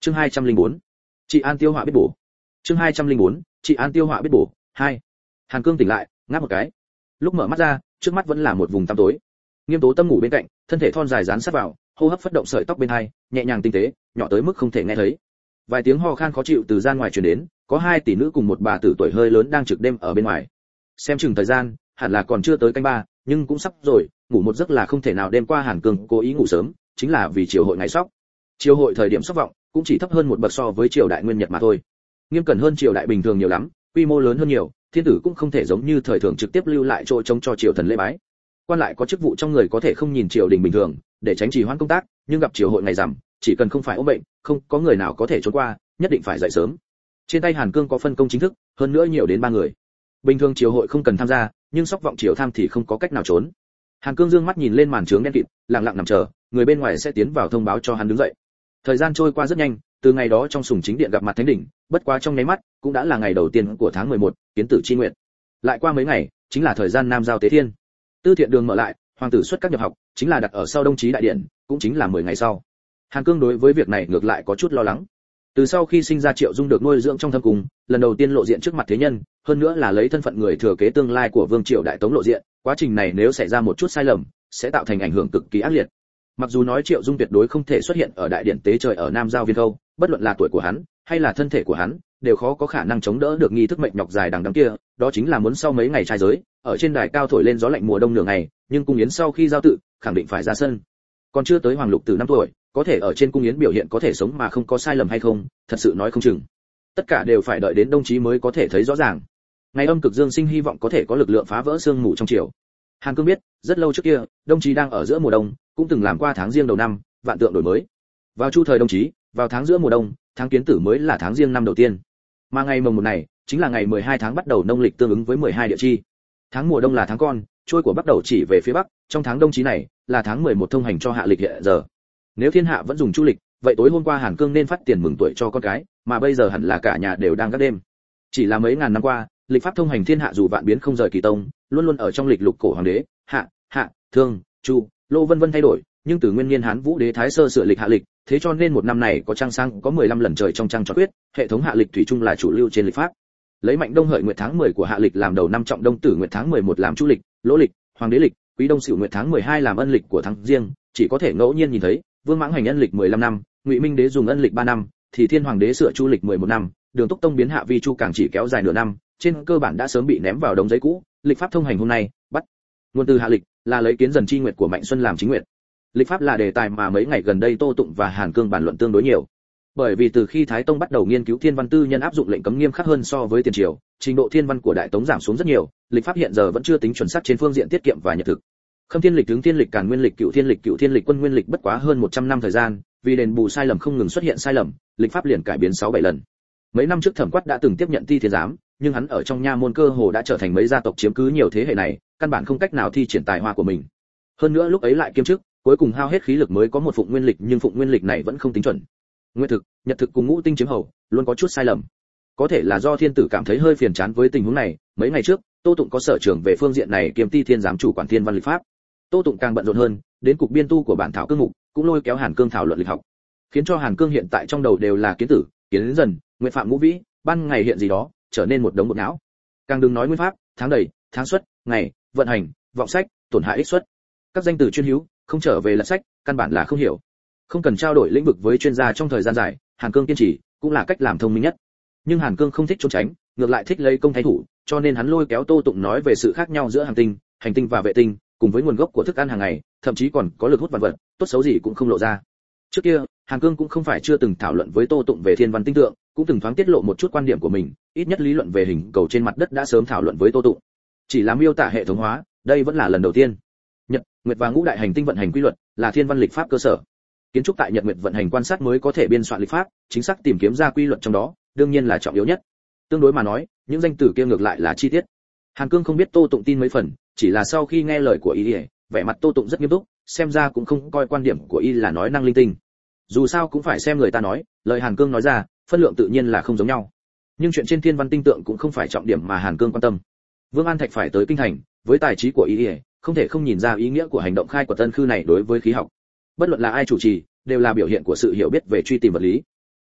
Chương 204. Chị An tiêu họa biết bổ. Chương 204. Chị An tiêu họa biết bổ. 2. Hàn Cương tỉnh lại, ngáp một cái. Lúc mở mắt ra, trước mắt vẫn là một vùng tăm tối. Nghiêm Tố Tâm ngủ bên cạnh, thân thể thon dài dán sát vào, hô hấp phất động sợi tóc bên hai, nhẹ nhàng tinh tế, nhỏ tới mức không thể nghe thấy. Vài tiếng ho khan khó chịu từ gian ngoài truyền đến, có hai tỷ nữ cùng một bà tử tuổi hơi lớn đang trực đêm ở bên ngoài. Xem chừng thời gian, hẳn là còn chưa tới canh ba, nhưng cũng sắp rồi, ngủ một giấc là không thể nào. Đêm qua Hàn Cương cố ý ngủ sớm, chính là vì triều hội ngày sóc. Triều hội thời điểm sóc vọng, cũng chỉ thấp hơn một bậc so với triều đại nguyên nhật mà thôi. Nghiêm cẩn hơn triều đại bình thường nhiều lắm, quy mô lớn hơn nhiều, thiên tử cũng không thể giống như thời thường trực tiếp lưu lại chỗ trống cho triều thần lễ bái. Quan lại có chức vụ trong người có thể không nhìn triều đình bình thường, để tránh trì hoãn công tác, nhưng gặp triều hội ngày rằm, chỉ cần không phải ốm bệnh, không có người nào có thể trốn qua, nhất định phải dậy sớm. Trên tay Hàn Cương có phân công chính thức, hơn nữa nhiều đến 3 người. Bình thường triều hội không cần tham gia, nhưng sóc vọng triều tham thì không có cách nào trốn. Hàn Cương dương mắt nhìn lên màn trướng đen kịt, lặng lặng nằm chờ, người bên ngoài sẽ tiến vào thông báo cho hắn đứng dậy. Thời gian trôi qua rất nhanh, từ ngày đó trong sùng chính điện gặp mặt thánh đỉnh, bất quá trong nháy mắt, cũng đã là ngày đầu tiên của tháng 11, kiến tử chi nguyện. Lại qua mấy ngày, chính là thời gian nam giao tế thiên. Tư thiện đường mở lại, hoàng tử xuất các nhập học, chính là đặt ở sau Đông Chí đại điện, cũng chính là 10 ngày sau. Hàn Cương đối với việc này ngược lại có chút lo lắng. Từ sau khi sinh ra Triệu Dung được nuôi dưỡng trong thâm cung, lần đầu tiên lộ diện trước mặt thế nhân, hơn nữa là lấy thân phận người thừa kế tương lai của vương triều đại tống lộ diện, quá trình này nếu xảy ra một chút sai lầm, sẽ tạo thành ảnh hưởng cực kỳ ác liệt. Mặc dù nói Triệu Dung tuyệt đối không thể xuất hiện ở đại điện tế trời ở Nam Giao Viên Khâu, bất luận là tuổi của hắn hay là thân thể của hắn, đều khó có khả năng chống đỡ được nghi thức mệnh nhọc dài đằng đẵng kia, đó chính là muốn sau mấy ngày trai giới, ở trên đài cao thổi lên gió lạnh mùa đông nửa ngày, nhưng cung yến sau khi giao tự, khẳng định phải ra sân. Còn chưa tới Hoàng Lục Tử 5 tuổi, có thể ở trên cung yến biểu hiện có thể sống mà không có sai lầm hay không, thật sự nói không chừng. Tất cả đều phải đợi đến Đông Chí mới có thể thấy rõ ràng. Ngày âm cực dương sinh hy vọng có thể có lực lượng phá vỡ sương mù trong triều. Hàn Cương biết, rất lâu trước kia, Đông Chí đang ở giữa mùa đông, cũng từng làm qua tháng riêng đầu năm, vạn tượng đổi mới. Vào chu thời Đông Chí, vào tháng giữa mùa đông, tháng kiến tử mới là tháng riêng năm đầu tiên. Mà ngày mồng 1 này, chính là ngày 12 tháng bắt đầu nông lịch tương ứng với 12 địa chi. Tháng mùa đông là tháng con, trôi của bắt đầu chỉ về phía bắc, trong tháng Đông Chí này, là tháng 11 thông hành cho hạ lịch hiện giờ. Nếu thiên hạ vẫn dùng chu lịch, vậy tối hôm qua Hàn Cương nên phát tiền mừng tuổi cho con cái, mà bây giờ hẳn là cả nhà đều đang gác đêm. Chỉ là mấy ngàn năm qua, lịch pháp thông hành thiên hạ dù vạn biến không rời kỳ tông, luôn luôn ở trong lịch lục cổ hoàng đế, hạ, thương, chu, lô vân vân thay đổi, nhưng từ nguyên niên Hán Vũ đế Thái Sơ sửa lịch hạ lịch, thế cho nên một năm này có trăng sáng có 15 lần trời trong trăng tròn quyết, hệ thống hạ lịch thủy chung là chủ lưu trên lịch pháp. Lấy Mạnh Đông Hợi nguyệt tháng 10 của hạ lịch làm đầu năm, Trọng Đông Tử nguyệt tháng 11 làm chu lịch, Lỗ lịch, Hoàng đế lịch, Quý Đông Sửu nguyệt tháng 12 làm ân lịch của tháng riêng, chỉ có thể ngẫu nhiên nhìn thấy, Vương Mãng hành ân lịch 15 năm, Ngụy Minh đế dùng ân lịch 3 năm, thì Thiên Hoàng đế sửa chu lịch 11 năm, Đường Túc Tông biến hạ vi chu càng chỉ kéo dài nửa năm, trên cơ bản đã sớm bị ném vào đống giấy cũ. Lịch pháp thông hành hôm nay, bắt nguồn từ hạ lịch, là lấy kiến dần chi nguyệt của Mạnh Xuân làm chính nguyệt. Lịch pháp là đề tài mà mấy ngày gần đây Tô Tụng và Hàn Cương bàn luận tương đối nhiều. Bởi vì từ khi Thái Tông bắt đầu nghiên cứu thiên văn tư nhân áp dụng lệnh cấm nghiêm khắc hơn so với tiền triều, trình độ thiên văn của Đại Tống giảm xuống rất nhiều, lịch pháp hiện giờ vẫn chưa tính chuẩn xác trên phương diện tiết kiệm và nhật thực. Khâm thiên lịch, hướng thiên lịch, Càn nguyên lịch, Cựu thiên lịch, Quân nguyên lịch bất quá hơn 100 năm thời gian, vì đền bù sai lầm không ngừng xuất hiện sai lầm, lịch pháp liền cải biến 6-7 lần. Mấy năm trước Thẩm Quát đã từng tiếp nhận thi thiên giám, nhưng hắn ở trong nha môn cơ hồ đã trở thành mấy gia tộc chiếm cứ nhiều thế hệ này, căn bản không cách nào thi triển tài hoa của mình. Hơn nữa lúc ấy lại kiêm chức, cuối cùng hao hết khí lực mới có một phụng nguyên lịch, nhưng phụng nguyên lịch này vẫn không tính chuẩn. Nguyệt thực, nhật thực cùng ngũ tinh chiếm hầu, luôn có chút sai lầm. Có thể là do thiên tử cảm thấy hơi phiền chán với tình huống này, mấy ngày trước, Tô Tụng có sở trưởng về phương diện này kiêm ti thiên giám chủ quản thiên văn lịch pháp. Tô Tụng càng bận rộn hơn, đến cục biên tu của bản thảo cương mục, cũng lôi kéo Hàn Cương thảo luận lịch học, khiến cho Hàn Cương hiện tại trong đầu đều là kiến tử, kiến dần, nguyệt phạm ngũ vĩ, ban ngày hiện gì đó, trở nên một đống bột não. Càng đừng nói nguyên pháp, tháng đầy, tháng xuất, ngày, vận hành, vọng sách, tổn hại ích xuất. Các danh từ chuyên hữu, không trở về lật sách, căn bản là không hiểu. Không cần trao đổi lĩnh vực với chuyên gia trong thời gian dài, Hàn Cương kiên trì, cũng là cách làm thông minh nhất. Nhưng Hàn Cương không thích trốn tránh, ngược lại thích lấy công thay thủ, cho nên hắn lôi kéo Tô Tụng nói về sự khác nhau giữa hành tinh và vệ tinh, cùng với nguồn gốc của thức ăn hàng ngày, thậm chí còn có lực hút vạn vật, tốt xấu gì cũng không lộ ra. Trước kia, Hàn Cương cũng không phải chưa từng thảo luận với Tô Tụng về thiên văn tinh tượng, cũng từng thoáng tiết lộ một chút quan điểm của mình, ít nhất lý luận về hình cầu trên mặt đất đã sớm thảo luận với Tô Tụng. Chỉ là miêu tả hệ thống hóa, đây vẫn là lần đầu tiên. Nhật, nguyệt và ngũ đại hành tinh vận hành quy luật là thiên văn lịch pháp cơ sở. Kiến trúc tại Nhật nguyệt vận hành quan sát mới có thể biên soạn lịch pháp, chính xác tìm kiếm ra quy luật trong đó, đương nhiên là trọng yếu nhất. Tương đối mà nói, những danh từ kia ngược lại là chi tiết. Hàn Cương không biết Tô Tụng tin mấy phần, chỉ là sau khi nghe lời của y, vẻ mặt Tô Tụng rất nghiêm túc, xem ra cũng không coi quan điểm của y là nói năng linh tinh. Dù sao cũng phải xem người ta nói, lời Hàn Cương nói ra, phân lượng tự nhiên là không giống nhau. Nhưng chuyện trên thiên văn tinh tượng cũng không phải trọng điểm mà Hàn Cương quan tâm. Vương An Thạch phải tới kinh thành, với tài trí của y, không thể không nhìn ra ý nghĩa của hành động khai của Tân Khư này đối với khí học. Bất luận là ai chủ trì, đều là biểu hiện của sự hiểu biết về truy tìm vật lý.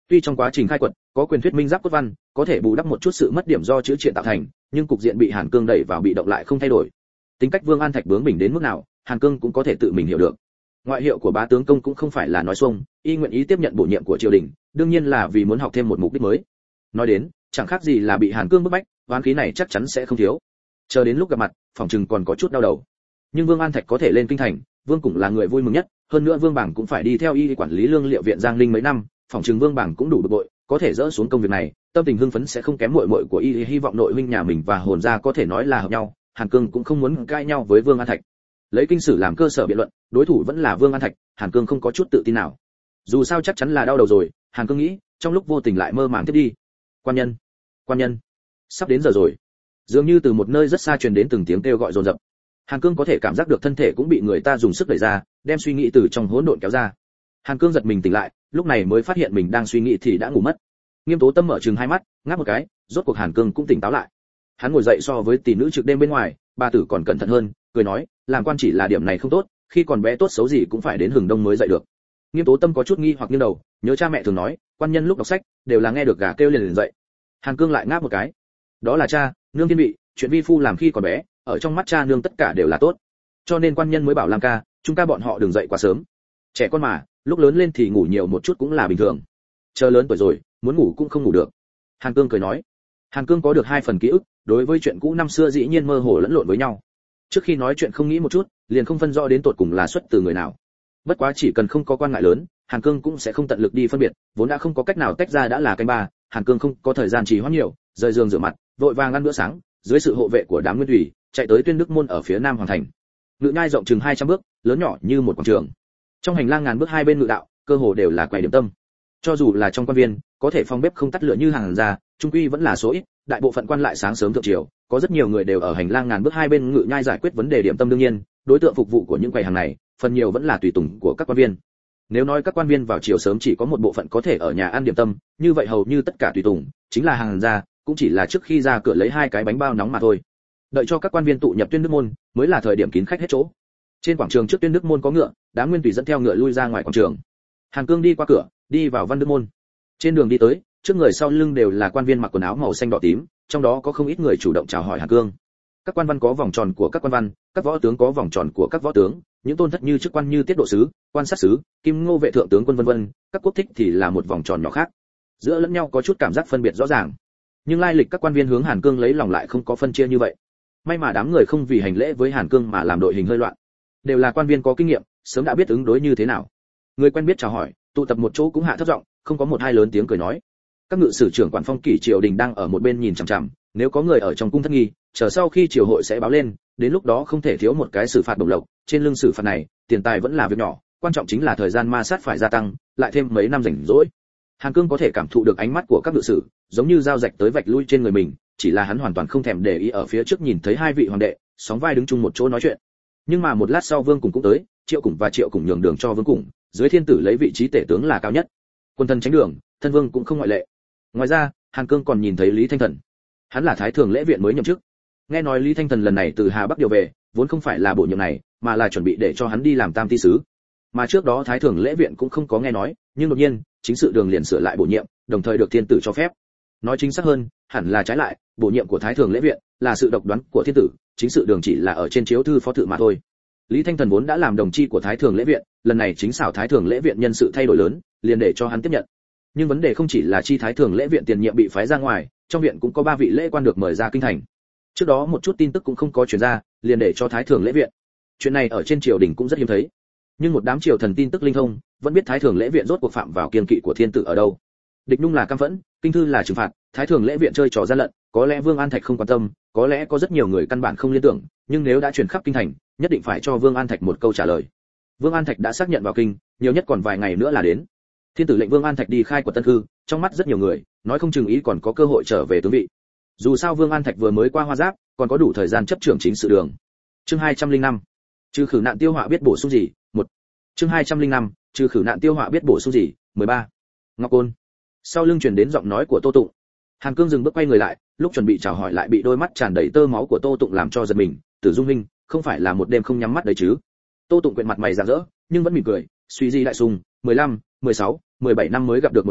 Tuy trong quá trình khai quật có quyền thuyết minh giáp cốt văn có thể bù đắp một chút sự mất điểm do chữ triện tạo thành, nhưng cục diện bị Hàn Cương đẩy vào bị động lại không thay đổi. Tính cách Vương An Thạch bướng bỉnh đến mức nào, Hàn Cương cũng có thể tự mình hiểu được. Ngoại hiệu của bá tướng công cũng không phải là nói xuông, y nguyện ý tiếp nhận bổ nhiệm của triều đình, đương nhiên là vì muốn học thêm một mục đích mới. Nói đến, chẳng khác gì là bị Hàn Cương bức bách, oán khí này chắc chắn sẽ không thiếu. Chờ đến lúc gặp mặt, phòng trừng còn có chút đau đầu. Nhưng Vương An Thạch có thể lên kinh thành, Vương cũng là người vui mừng nhất, hơn nữa Vương Bảng cũng phải đi theo y quản lý lương liệu viện Giang Linh mấy năm, phòng trừng Vương Bảng cũng đủ bực bội, có thể dỡ xuống công việc này, tâm tình hưng phấn sẽ không kém muội muội của y, hy vọng nội huynh nhà mình và hồn gia có thể nói là hợp nhau. Hàn Cương cũng không muốn cãi nhau với Vương An Thạch. Lấy kinh sử làm cơ sở biện luận, đối thủ vẫn là Vương An Thạch, Hàn Cương không có chút tự tin nào. Dù sao chắc chắn là đau đầu rồi, Hàn Cương nghĩ, trong lúc vô tình lại mơ màng tiếp đi. Quan nhân, sắp đến giờ rồi. Dường như từ một nơi rất xa truyền đến từng tiếng kêu gọi dồn dập. Hàn Cương có thể cảm giác được thân thể cũng bị người ta dùng sức đẩy ra, đem suy nghĩ từ trong hỗn độn kéo ra. Hàn Cương giật mình tỉnh lại, lúc này mới phát hiện mình đang suy nghĩ thì đã ngủ mất. Nghiêm Tố Tâm mở trừng hai mắt, ngáp một cái, rốt cuộc Hàn Cương cũng tỉnh táo lại. Hắn ngồi dậy so với tỷ nữ trực đêm bên ngoài, bà tử còn cẩn thận hơn, cười nói, làm quan chỉ là điểm này không tốt, khi còn bé tốt xấu gì cũng phải đến hừng đông mới dậy được. Nghiêm Tố Tâm có chút nghi hoặc nghiêng đầu, nhớ cha mẹ thường nói, quan nhân lúc đọc sách đều là nghe được gà kêu liền dậy. Hàn Cương lại ngáp một cái. Đó là cha, nương thiên vị, chuyện vi phu làm khi còn bé, ở trong mắt cha nương tất cả đều là tốt. Cho nên quan nhân mới bảo làm ca, chúng ta bọn họ đừng dậy quá sớm. Trẻ con mà, lúc lớn lên thì ngủ nhiều một chút cũng là bình thường. Chờ lớn tuổi rồi, muốn ngủ cũng không ngủ được. Hàn Cương cười nói. Hàn Cương có được 2 phần ký ức, đối với chuyện cũ năm xưa dĩ nhiên mơ hồ lẫn lộn với nhau. Trước khi nói chuyện không nghĩ một chút, liền không phân rõ đến tột cùng là xuất từ người nào. Bất quá chỉ cần không có quan ngại lớn, Hàn Cương cũng sẽ không tận lực đi phân biệt, vốn đã không có cách nào tách ra đã là canh ba, Hàn Cương không có thời gian trì hoãn nhiều, rời giường rửa mặt, vội vàng ăn bữa sáng, dưới sự hộ vệ của đám nguyên thủy, chạy tới Tuyên Đức môn ở phía nam hoàng thành. Ngự nhai rộng chừng 200 bước, lớn nhỏ như một quảng trường. Trong hành lang ngàn bước hai bên ngự đạo, cơ hồ đều là quầy điểm tâm. Cho dù là trong quan viên, có thể phòng bếp không tắt lửa như Hàn gia, trung quy vẫn là số ít, đại bộ phận quan lại sáng sớm thượng triều, có rất nhiều người đều ở hành lang ngàn bước hai bên ngự nhai giải quyết vấn đề điểm tâm đương nhiên, đối tượng phục vụ của những quầy hàng này, phần nhiều vẫn là tùy tùng của các quan viên. Nếu nói các quan viên vào chiều sớm chỉ có một bộ phận có thể ở nhà ăn điểm tâm, như vậy hầu như tất cả tùy tùng, chính là Hàn gia, cũng chỉ là trước khi ra cửa lấy 2 cái bánh bao nóng mà thôi. Đợi cho các quan viên tụ nhập Tuyên Đức môn, mới là thời điểm kín khách hết chỗ. Trên quảng trường trước Tuyên Đức môn có ngựa, đám nguyên tùy dẫn theo ngựa lui ra ngoài quảng trường. Hàn Cương đi qua cửa, đi vào Văn Đức môn. Trên đường đi tới, trước người sau lưng đều là quan viên mặc quần áo màu xanh đỏ tím, trong đó có không ít người chủ động chào hỏi Hàn Cương. Các quan văn có vòng tròn của các quan văn, các võ tướng có vòng tròn của các võ tướng, những tôn thất như chức quan như tiết độ sứ, quan sát sứ, kim ngô vệ thượng tướng quân vân vân, các quốc thích thì là một vòng tròn nhỏ khác. Giữa lẫn nhau có chút cảm giác phân biệt rõ ràng. Nhưng lai lịch các quan viên hướng Hàn Cương lấy lòng lại không có phân chia như vậy. May mà đám người không vì hành lễ với Hàn Cương mà làm đội hình hơi loạn. Đều là quan viên có kinh nghiệm, sớm đã biết ứng đối như thế nào. Người quen biết chào hỏi, tụ tập một chỗ cũng hạ thấp giọng, không có một hai lớn tiếng cười nói. Các ngự sử trưởng quản phong kỷ triều đình đang ở một bên nhìn chằm chằm, nếu có người ở trong cung thất nghi, chờ sau khi triều hội sẽ báo lên, đến lúc đó không thể thiếu một cái xử phạt đồng lộc, trên lưng xử phạt này, tiền tài vẫn là việc nhỏ, quan trọng chính là thời gian ma sát phải gia tăng, lại thêm mấy năm rảnh rỗi. Hàn Cương có thể cảm thụ được ánh mắt của các ngự sử, giống như dao rạch tới vạch lui trên người mình, chỉ là hắn hoàn toàn không thèm để ý ở phía trước nhìn thấy 2 vị hoàng đệ, sóng vai đứng chung một chỗ nói chuyện. Nhưng mà một lát sau Vương Cùng cũng tới, Triệu Cùng và Triệu Cùng nhường đường cho Vương Cùng, dưới thiên tử lấy vị trí tể tướng là cao nhất. Quân thân tránh đường, thân vương cũng không ngoại lệ. Ngoài ra, Hàn Cương còn nhìn thấy Lý Thanh Thần. Hắn là Thái Thường Lễ Viện mới nhậm chức. Nghe nói Lý Thanh Thần lần này từ Hà Bắc điều về, vốn không phải là bổ nhiệm này, mà là chuẩn bị để cho hắn đi làm tam ty sứ. Mà trước đó Thái Thường Lễ Viện cũng không có nghe nói, nhưng đột nhiên, chính sự đường liền sửa lại bổ nhiệm, đồng thời được thiên tử cho phép. Nói chính xác hơn, hẳn là trái lại, bổ nhiệm của Thái Thường Lễ Viện là sự độc đoán của thiên tử, chính sự đường chỉ là ở trên chiếu thư phó thự mà thôi. Lý Thanh Thần vốn đã làm đồng chi của Thái Thường Lễ Viện, lần này chính xảo Thái Thường Lễ Viện nhân sự thay đổi lớn, liền để cho hắn tiếp nhận. Nhưng vấn đề không chỉ là chi Thái Thường Lễ Viện tiền nhiệm bị phái ra ngoài, trong viện cũng có 3 vị lễ quan được mời ra kinh thành. Trước đó một chút tin tức cũng không có truyền ra, liền để cho Thái Thường Lễ Viện. Chuyện này ở trên triều đình cũng rất hiếm thấy. Nhưng một đám triều thần tin tức linh thông, vẫn biết Thái Thường Lễ Viện rốt cuộc phạm vào kiêng kỵ của thiên tử ở đâu. Địch Nhung là cam phẫn, kinh thư là trừng phạt, Thái Thường Lễ Viện chơi trò gian lận, có lẽ Vương An Thạch không quan tâm, có lẽ có rất nhiều người căn bản không liên tưởng, nhưng nếu đã truyền khắp kinh thành, nhất định phải cho Vương An Thạch một câu trả lời. Vương An Thạch đã xác nhận vào kinh, nhiều nhất còn vài ngày nữa là đến. Thiên tử lệnh Vương An Thạch đi khai quật Tân Hư, trong mắt rất nhiều người, nói không chừng ý còn có cơ hội trở về tướng vị. Dù sao Vương An Thạch vừa mới qua Hoa Giáp, còn có đủ thời gian chấp trưởng chính sự đường. Chương 205. Trừ khử nạn tiêu họa biết bổ sung gì? 1. Chương 205. Trừ khử nạn tiêu họa biết bổ sung gì? 13. Ngọc Côn. Sau lưng truyền đến giọng nói của Tô Tụng. Hàn Cương dừng bước quay người lại, lúc chuẩn bị chào hỏi lại bị đôi mắt tràn đầy tơ máu của Tô Tụng làm cho giật mình. Tử Dung huynh, không phải là một đêm không nhắm mắt đấy chứ? Tô Tụng quyện mặt mày rạng rỡ, nhưng vẫn mỉm cười, suy di đại sung, 15, 16, 17 năm mới gặp được một lần,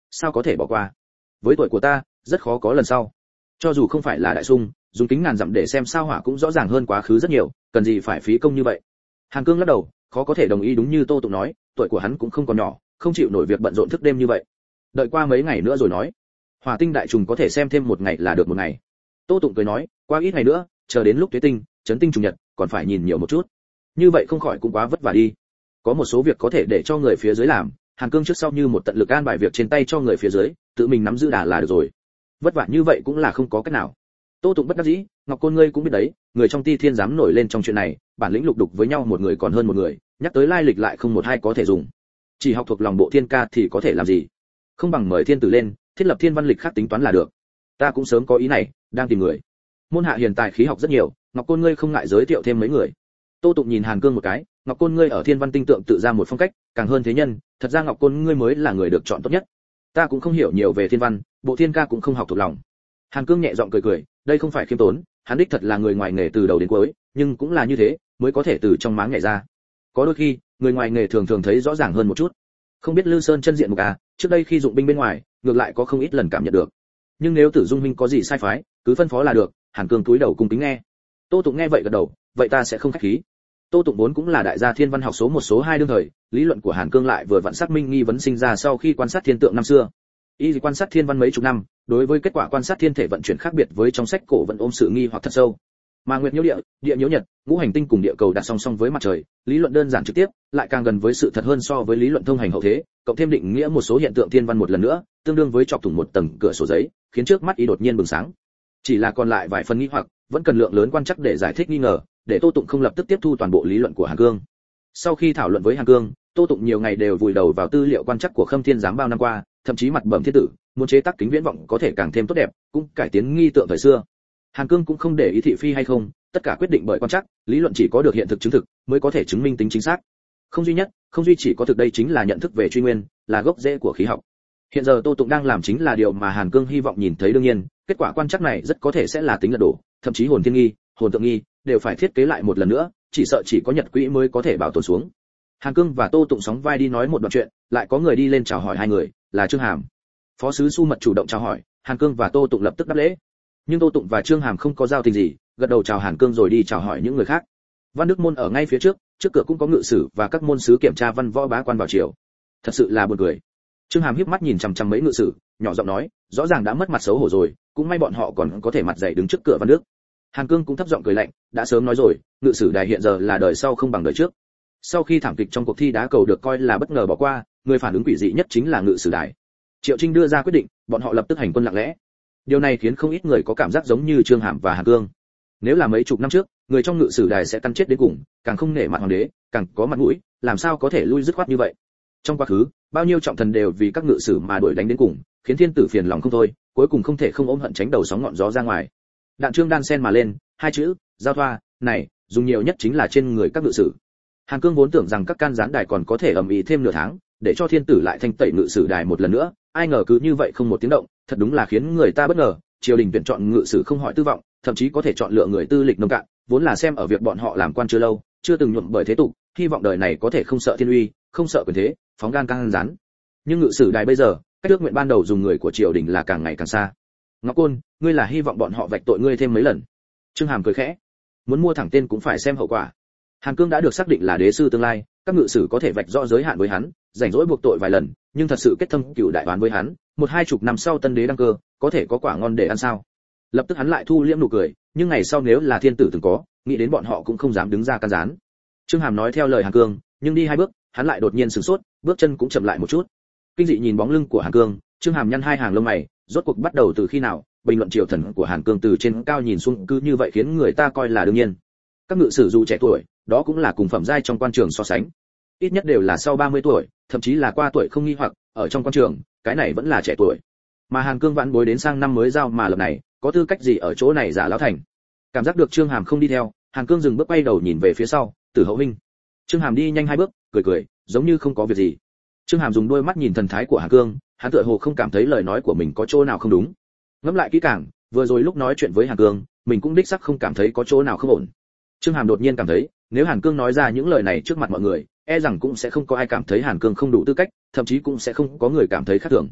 sao có thể bỏ qua. Với tuổi của ta, rất khó có lần sau. Cho dù không phải là đại sung, dùng kính ngàn dặm để xem sao hỏa cũng rõ ràng hơn quá khứ rất nhiều, cần gì phải phí công như vậy. Hàn Cương lắc đầu, khó có thể đồng ý, đúng như Tô Tụng nói, tuổi của hắn cũng không còn nhỏ, không chịu nổi việc bận rộn thức đêm như vậy. Đợi qua mấy ngày nữa rồi nói. Hỏa tinh đại trùng có thể xem thêm một ngày là được một ngày. Tô Tụng cười nói, qua ít ngày nữa, chờ đến lúc tuế tinh, chấn tinh trùng nhật, còn phải nhìn nhiều một chút. Như vậy không khỏi cũng quá vất vả đi. Có một số việc có thể để cho người phía dưới làm, Hàn Cương trước sau như một tận lực an bài việc trên tay cho người phía dưới, tự mình nắm giữ đà là được rồi. Vất vả như vậy cũng là không có cách nào. Tô Tụng bất đắc dĩ, Ngọc Côn ngươi cũng biết đấy, người trong Ti Thiên dám nổi lên trong chuyện này, bản lĩnh lục đục với nhau một người còn hơn một người, nhắc tới lai lịch lại không một hai có thể dùng. Chỉ học thuộc lòng bộ thiên ca thì có thể làm gì? Không bằng mời thiên tử lên, thiết lập thiên văn lịch khác tính toán là được. Ta cũng sớm có ý này, đang tìm người. Môn hạ hiện tại khí học rất nhiều, Ngọc Côn ngươi không ngại giới thiệu thêm mấy người. Tô Tụng nhìn Hàn Cương một cái, Ngọc Côn ngươi ở thiên văn tinh tượng tự ra một phong cách, càng hơn thế nhân, thật ra Ngọc Côn ngươi mới là người được chọn tốt nhất. Ta cũng không hiểu nhiều về thiên văn, bộ thiên ca cũng không học thuộc lòng. Hàn Cương nhẹ giọng cười cười, đây không phải khiêm tốn, hắn đích thật là người ngoài nghề từ đầu đến cuối, nhưng cũng là như thế, mới có thể từ trong máng nhảy ra. Có đôi khi, người ngoài nghề thường thường thấy rõ ràng hơn một chút. Không biết Lư Sơn chân diện mục à, trước đây khi dụng binh bên ngoài, ngược lại có không ít lần cảm nhận được. Nhưng nếu Tử Dung huynh có gì sai phái, cứ phân phó là được. Hàn Cương cúi đầu cung kính nghe. Tô Tụng nghe vậy gật đầu, vậy ta sẽ không khách khí. Tô Tụng vốn cũng là đại gia thiên văn học số một số hai đương thời, lý luận của Hàn Cương lại vừa vặn xác minh nghi vấn sinh ra sau khi quan sát thiên tượng năm xưa. Y quan sát thiên văn mấy chục năm, đối với kết quả quan sát thiên thể vận chuyển khác biệt với trong sách cổ vẫn ôm sự nghi hoặc thật sâu. Mà nguyệt nhiễu địa, địa nhiễu nhật, ngũ hành tinh cùng địa cầu đặt song song với mặt trời, lý luận đơn giản trực tiếp, lại càng gần với sự thật hơn so với lý luận thông hành hậu thế, cộng thêm định nghĩa một số hiện tượng thiên văn một lần nữa, tương đương với chọc thủng một tầng cửa sổ giấy, khiến trước mắt y đột nhiên bừng sáng. Chỉ là còn lại vài phần nghi hoặc, vẫn cần lượng lớn quan chắc để giải thích nghi ngờ, để Tô Tụng không lập tức tiếp thu toàn bộ lý luận của Hàn Cương. Sau khi thảo luận với Hàn Cương, Tô Tụng nhiều ngày đều vùi đầu vào tư liệu quan chắc của Khâm Thiên giám bao năm qua, thậm chí mặt bẩm thiên tử, muốn chế tác kính viễn vọng có thể càng thêm tốt đẹp, cũng cải tiến nghi tượng thời xưa. Hàn Cương cũng không để ý thị phi hay không, tất cả quyết định bởi quan chắc, lý luận chỉ có được hiện thực chứng thực mới có thể chứng minh tính chính xác. Không duy nhất, không duy chỉ có thực, đây chính là nhận thức về truy nguyên, là gốc rễ của khí học. Hiện giờ Tô Tụng đang làm chính là điều mà Hàn Cương hy vọng nhìn thấy, đương nhiên, kết quả quan chắc này rất có thể sẽ là tính lật đổ, thậm chí hồn thiên nghi, hồn tượng nghi đều phải thiết kế lại một lần nữa, chỉ sợ chỉ có nhật quỹ mới có thể bảo tồn xuống. Hàn Cương và Tô Tụng sóng vai đi nói một đoạn chuyện, lại có người đi lên chào hỏi hai người, là Trương Hàm. Phó sứ Su Mật chủ động chào hỏi, Hàn Cương và Tô Tụng lập tức đáp lễ. Nhưng Tô Tụng và Trương Hàm không có giao tình gì, gật đầu chào Hàn Cương rồi đi chào hỏi những người khác. Văn Đức môn ở ngay phía trước, trước cửa cũng có ngự sử và các môn sứ kiểm tra văn võ bá quan vào triều. Thật sự là buồn cười. Trương Hàm híp mắt nhìn chằm chằm mấy ngự sử, nhỏ giọng nói, rõ ràng đã mất mặt xấu hổ rồi, cũng may bọn họ còn có thể mặt dày đứng trước cửa Văn Đức. Hàn Cương cũng thấp giọng cười lạnh, đã sớm nói rồi, ngự sử đài hiện giờ là đời sau không bằng đời trước. Sau khi thảm kịch trong cuộc thi đá cầu được coi là bất ngờ bỏ qua, người phản ứng quỷ dị nhất chính là ngự sử đài. Triệu Trinh đưa ra quyết định, bọn họ lập tức hành quân lặng lẽ. Điều này khiến không ít người có cảm giác giống như Trương Hàm và Hàn Cương. Nếu là mấy chục năm trước, người trong ngự sử đài sẽ cắn chết đến cùng, càng không nể mặt hoàng đế, càng có mặt mũi, làm sao có thể lui dứt khoát như vậy. Trong quá khứ, bao nhiêu trọng thần đều vì các ngự sử mà đuổi đánh đến cùng, khiến thiên tử phiền lòng không thôi, cuối cùng không thể không ôm hận tránh đầu sóng ngọn gió ra ngoài. Đạn Trương đan sen mà lên, hai chữ giao thoa này dùng nhiều nhất chính là trên người các ngự sử. Hàn Cương vốn tưởng rằng các can gián đài còn có thể ầm ĩ thêm nửa tháng, để cho thiên tử lại thanh tẩy ngự sử đài một lần nữa, ai ngờ cứ như vậy không một tiếng động, thật đúng là khiến người ta bất ngờ. Triều đình tuyển chọn ngự sử không hỏi tư vọng, thậm chí có thể chọn lựa người tư lịch nông cạn, vốn là xem ở việc bọn họ làm quan chưa lâu, chưa từng nhuộm bởi thế tục, hy vọng đời này có thể không sợ thiên uy, không sợ quyền thế, phóng gan can gián. Nhưng ngự sử đài bây giờ, cách ước nguyện ban đầu dùng người của triều đình là càng ngày càng xa. Ngọc Côn, ngươi là hy vọng bọn họ vạch tội ngươi thêm mấy lần. Trương Hàm cười khẽ, muốn mua thẳng tên cũng phải xem hậu quả. Hàn Cương đã được xác định là đế sư tương lai, các ngự sử có thể vạch rõ giới hạn với hắn, rảnh rỗi buộc tội vài lần, nhưng thật sự kết thâm cựu đại oán với hắn, một hai chục năm sau tân đế đăng cơ, có thể có quả ngon để ăn sao? Lập tức hắn lại thu liễm nụ cười, nhưng ngày sau nếu là thiên tử từng có, nghĩ đến bọn họ cũng không dám đứng ra can gián. Trương Hàm nói theo lời Hàn Cương, nhưng đi hai bước, hắn lại đột nhiên sửng sốt, bước chân cũng chậm lại một chút. Kinh dị nhìn bóng lưng của Hàn Cương, Trương Hàm nhăn hai hàng lông mày, rốt cuộc bắt đầu từ khi nào? Bình luận triều thần của Hàn Cương từ trên cao nhìn xuống cứ như vậy khiến người ta coi là đương nhiên. Các ngự sử dù trẻ tuổi, đó cũng là cùng phẩm giai trong quan trường so sánh. Ít nhất đều là sau 30 tuổi, thậm chí là qua tuổi không nghi hoặc, ở trong quan trường, cái này vẫn là trẻ tuổi. Mà Hàn Cương vãn bối đến sang năm mới giao mà lập này, có tư cách gì ở chỗ này giả lão thành. Cảm giác được Trương Hàm không đi theo, Hàn Cương dừng bước quay đầu nhìn về phía sau, Tử Hậu huynh. Trương Hàm đi nhanh hai bước, cười cười, giống như không có việc gì. Trương Hàm dùng đôi mắt nhìn thần thái của Hàn Cương, hắn tựa hồ không cảm thấy lời nói của mình có chỗ nào không đúng. Ngẫm lại kỹ càng, vừa rồi lúc nói chuyện với Hàn Cương, mình cũng đích xác không cảm thấy có chỗ nào không ổn. Trương Hàm đột nhiên cảm thấy, nếu Hàn Cương nói ra những lời này trước mặt mọi người, e rằng cũng sẽ không có ai cảm thấy Hàn Cương không đủ tư cách, thậm chí cũng sẽ không có người cảm thấy khác thường.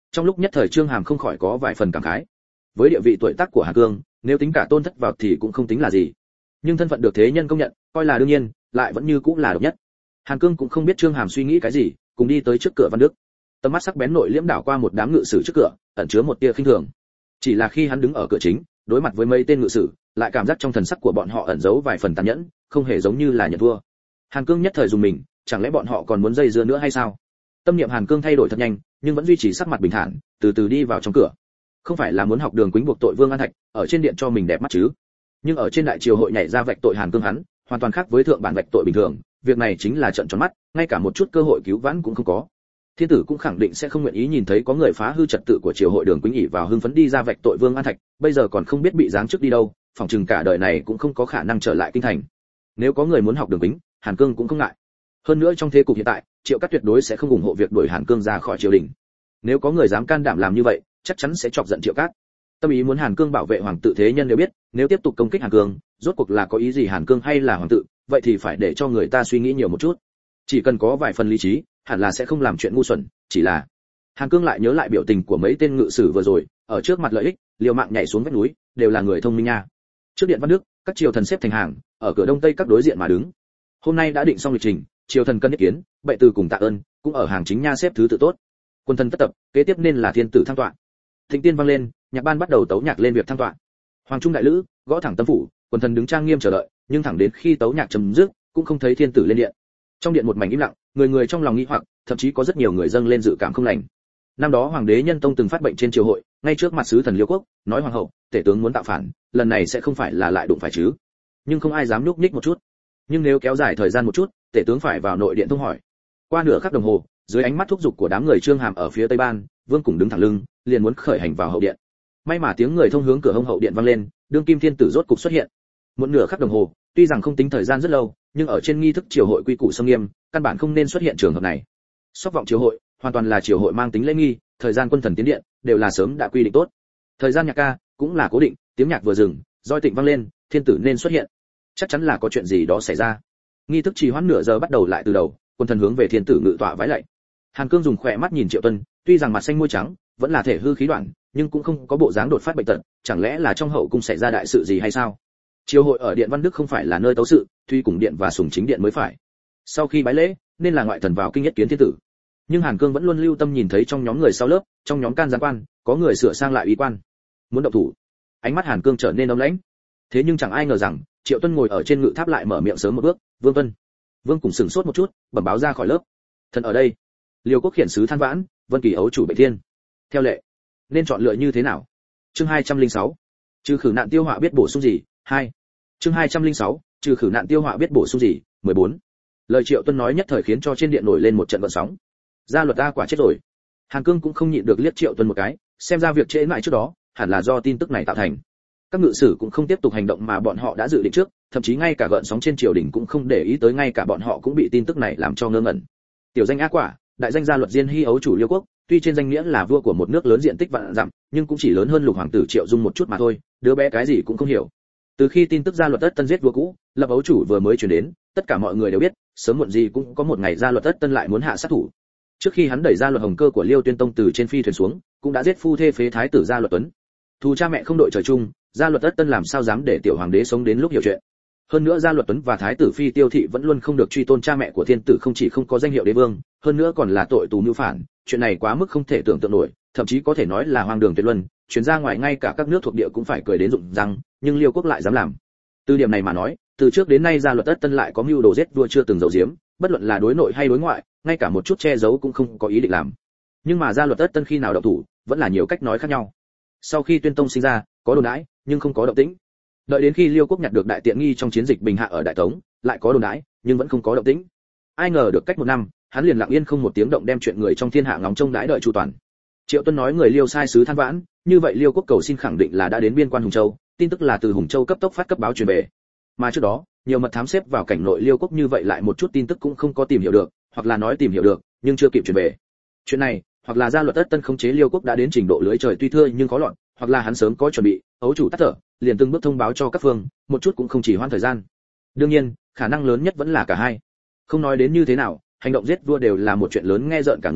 Trong lúc nhất thời Trương Hàm không khỏi có vài phần cảm khái. Với địa vị tuổi tác của Hàn Cương, nếu tính cả Tôn Thất vào thì cũng không tính là gì. Nhưng thân phận được thế nhân công nhận, coi là đương nhiên, lại vẫn như cũng là độc nhất. Hàn Cương cũng không biết Trương Hàm suy nghĩ cái gì, cùng đi tới trước cửa Văn Đức. Tầm mắt sắc bén nội liễm đảo qua một đám ngự sử trước cửa, ẩn chứa một tia khinh thường. Chỉ là khi hắn đứng ở cửa chính, đối mặt với mấy tên ngự sử, lại cảm giác trong thần sắc của bọn họ ẩn giấu vài phần tàn nhẫn, không hề giống như là nhận thua. Hàn Cương nhất thời dùng mình, chẳng lẽ bọn họ còn muốn dây dưa nữa hay sao? Tâm niệm Hàn Cương thay đổi thật nhanh, nhưng vẫn duy trì sắc mặt bình thản, từ từ đi vào trong cửa. Không phải là muốn học Đường Quýnh buộc tội Vương An Thạch, ở trên điện cho mình đẹp mắt chứ? Nhưng ở trên đại triều hội nhảy ra vạch tội Hàn Cương hắn, hoàn toàn khác với thượng bản vạch tội bình thường, việc này chính là trợn tròn mắt, ngay cả một chút cơ hội cứu vãn cũng không có. Thiên tử cũng khẳng định sẽ không nguyện ý nhìn thấy có người phá hư trật tự của triều hội Đường Quýnh ỷ vào hưng phấn đi ra vạch tội Vương An Thạch, bây giờ còn không biết bị giáng chức đi đâu, phòng chừng cả đời này cũng không có khả năng trở lại kinh thành. Nếu có người muốn học Đường Quýnh, Hàn Cương cũng không ngại. Hơn nữa trong thế cục hiện tại, Triệu Cát tuyệt đối sẽ không ủng hộ việc đuổi Hàn Cương ra khỏi triều đình. Nếu có người dám can đảm làm như vậy, chắc chắn sẽ chọc giận Triệu Cát. Tâm ý muốn Hàn Cương bảo vệ hoàng tự thế nhân đều biết, nếu tiếp tục công kích Hàn Cương, rốt cuộc là có ý gì Hàn Cương hay là hoàng tự, vậy thì phải để cho người ta suy nghĩ nhiều một chút. Chỉ cần có vài phần lý trí, hẳn là sẽ không làm chuyện ngu xuẩn, chỉ là Hàn Cương lại nhớ lại biểu tình của mấy tên ngự sử vừa rồi, ở trước mặt lợi ích, liều mạng nhảy xuống vách núi, đều là người thông minh nha. Trước điện Văn Đức, các triều thần xếp thành hàng, ở cửa đông tây các đối diện mà đứng. Hôm nay đã định xong lịch trình, triều thần cân ý kiến, bệ từ cùng tạ ơn, cũng ở hàng chính nha xếp thứ tự tốt. Quân thần tất tập, kế tiếp nên là thiên tử thăng tọa. Thịnh tiên vang lên, nhạc ban bắt đầu tấu nhạc lên việc thăng tọa. Hoàng trung đại lữ, gõ thẳng tâm phủ, quân thần đứng trang nghiêm chờ đợi, nhưng thẳng đến khi tấu nhạc chấm dứt, cũng không thấy thiên tử lên điện. Trong điện một mảnh im lặng, người người trong lòng nghi hoặc, thậm chí có rất nhiều người dâng lên dự cảm không lành. Năm đó hoàng đế Nhân Tông từng phát bệnh trên triều hội, ngay trước mặt sứ thần Liêu Quốc, nói hoàng hậu, tể tướng muốn tạo phản, lần này sẽ không phải là lại đụng phải chứ? Nhưng không ai dám nhúc nhích một chút. Nhưng nếu kéo dài thời gian một chút, tể tướng phải vào nội điện thông hỏi. Qua nửa khắc đồng hồ, dưới ánh mắt thúc giục của đám người Trương Hàm ở phía tây ban, Vương Cùng đứng thẳng lưng, liền muốn khởi hành vào hậu điện. May mà tiếng người thông hướng cửa hông hậu điện vang lên, đương kim thiên tử rốt cục xuất hiện. Một nửa khắc đồng hồ, tuy rằng không tính thời gian rất lâu, nhưng ở trên nghi thức triều hội quy củ sông nghiêm, căn bản không nên xuất hiện trường hợp này. Sóc vọng triều hội, hoàn toàn là triều hội mang tính lễ nghi, thời gian quân thần tiến điện đều là sớm đã quy định tốt. Thời gian nhạc ca cũng là cố định, tiếng nhạc vừa dừng, roi tịnh vang lên, thiên tử nên xuất hiện. Chắc chắn là có chuyện gì đó xảy ra. Nghi thức trì hoãn nửa giờ bắt đầu lại từ đầu, quân thần hướng về thiên tử ngự tọa vái lạy. Hàn Cương dùng khỏe mắt nhìn Triệu Tuân, tuy rằng mặt xanh môi trắng, vẫn là thể hư khí đoạn, nhưng cũng không có bộ dáng đột phát bệnh tật, chẳng lẽ là trong hậu cung xảy ra đại sự gì hay sao? Triều hội ở điện Văn Đức không phải là nơi tấu sự, Thuy cùng điện và Sùng Chính điện mới phải. Sau khi bái lễ, nên là ngoại thần vào kinh nhất kiến thiên tử. Nhưng Hàn Cương vẫn luôn lưu tâm nhìn thấy trong nhóm người sau lớp, trong nhóm can giám quan, có người sửa sang lại úy quan, muốn động thủ. Ánh mắt Hàn Cương trở nên âm lãnh. Thế nhưng chẳng ai ngờ rằng, Triệu Tuân ngồi ở trên ngự tháp lại mở miệng sớm một bước, "Vương Tuân." Vương cùng sửng sốt một chút, bẩm báo ra khỏi lớp. "Thần ở đây." Liêu Quốc khiển sứ than vãn, "Vân Kỳ ấu chủ Bệ Thiên." Theo lệ, nên chọn lựa như thế nào? Chương 206. Trừ khử nạn tiêu họa biết bổ sung gì? 2. Chương 206. Trừ khử nạn tiêu họa biết bổ sung gì? 14. Lời Triệu Tuân nói nhất thời khiến cho trên điện nổi lên một trận gợn sóng. Gia luật ta quả chết rồi. Hàn Cương cũng không nhịn được liếc Triệu Tuân một cái, xem ra việc trễ mãi trước đó, hẳn là do tin tức này tạo thành. Các ngự sử cũng không tiếp tục hành động mà bọn họ đã dự định trước, thậm chí ngay cả gợn sóng trên triều đình cũng không để ý tới, ngay cả bọn họ cũng bị tin tức này làm cho ngơ ngẩn. Tiểu danh ác quả, đại danh gia luật Diên Hy ấu chủ Liêu Quốc, tuy trên danh nghĩa là vua của một nước lớn diện tích vạn dặm, nhưng cũng chỉ lớn hơn lục hoàng tử Triệu Dung một chút mà thôi, đứa bé cái gì cũng không hiểu. Từ khi tin tức gia luật Tất Tân giết vua cũ, lập ấu chủ vừa mới truyền đến, tất cả mọi người đều biết, sớm muộn gì cũng có một ngày gia luật Tất Tân lại muốn hạ sát thủ. Trước khi hắn đẩy ra luật Hồng Cơ của Liêu Tuyên Tông từ trên phi thuyền xuống, cũng đã giết phu thê phế thái tử gia luật Tuấn. Thù cha mẹ không đội trời chung, gia luật Tất Tân làm sao dám để tiểu hoàng đế sống đến lúc hiểu chuyện. Hơn nữa gia luật Tuấn và thái tử phi Tiêu thị vẫn luôn không được truy tôn cha mẹ của thiên tử, không chỉ không có danh hiệu đế vương, hơn nữa còn là tội tù mưu phản, chuyện này quá mức không thể tưởng tượng nổi, thậm chí có thể nói là hoang đường tuyệt luân, truyền ra ngoài ngay cả các nước thuộc địa cũng phải cười đến rụng răng, nhưng Liêu Quốc lại dám làm. Từ điểm này mà nói, từ trước đến nay gia luật Tất Tân lại có mưu đồ giết vua chưa từng giấu giếm, bất luận là đối nội hay đối ngoại, ngay cả một chút che giấu cũng không có ý định làm. Nhưng mà gia luật Tất Tân khi nào động thủ, vẫn là nhiều cách nói khác nhau. Sau khi Tuyên Tông sinh ra, có đồn đãi, nhưng không có động tĩnh. Đợi đến khi Liêu Quốc nhặt được đại tiện nghi trong chiến dịch Bình Hạ ở Đại Tống, lại có đồn đãi, nhưng vẫn không có động tĩnh. Ai ngờ được cách một năm, hắn liền lặng yên không một tiếng động đem chuyện người trong thiên hạ ngóng trông đãi đợi chu toàn. Triệu Tuân nói người Liêu sai sứ than vãn, như vậy Liêu Quốc cầu xin khẳng định là đã đến biên quan Hùng Châu, tin tức là từ Hùng Châu cấp tốc phát cấp báo truyền về. Mà trước đó, nhiều mật thám xếp vào cảnh nội Liêu Quốc như vậy lại một chút tin tức cũng không có tìm hiểu được, hoặc là nói tìm hiểu được, nhưng chưa kịp truyền về. Chuyện này, hoặc là gia luật Tất Tân khống chế Liêu Quốc đã đến trình độ lưới trời tuy thưa nhưng khó lọt, hoặc là hắn sớm có chuẩn bị, ấu chủ tắt thở, liền từng bước thông báo cho các phương, một chút cũng không chỉ hoãn thời gian. Đương nhiên, khả năng lớn nhất vẫn là cả hai. Không nói đến như thế nào, hành động giết vua đều là một chuyện lớn nghe rợn cả người,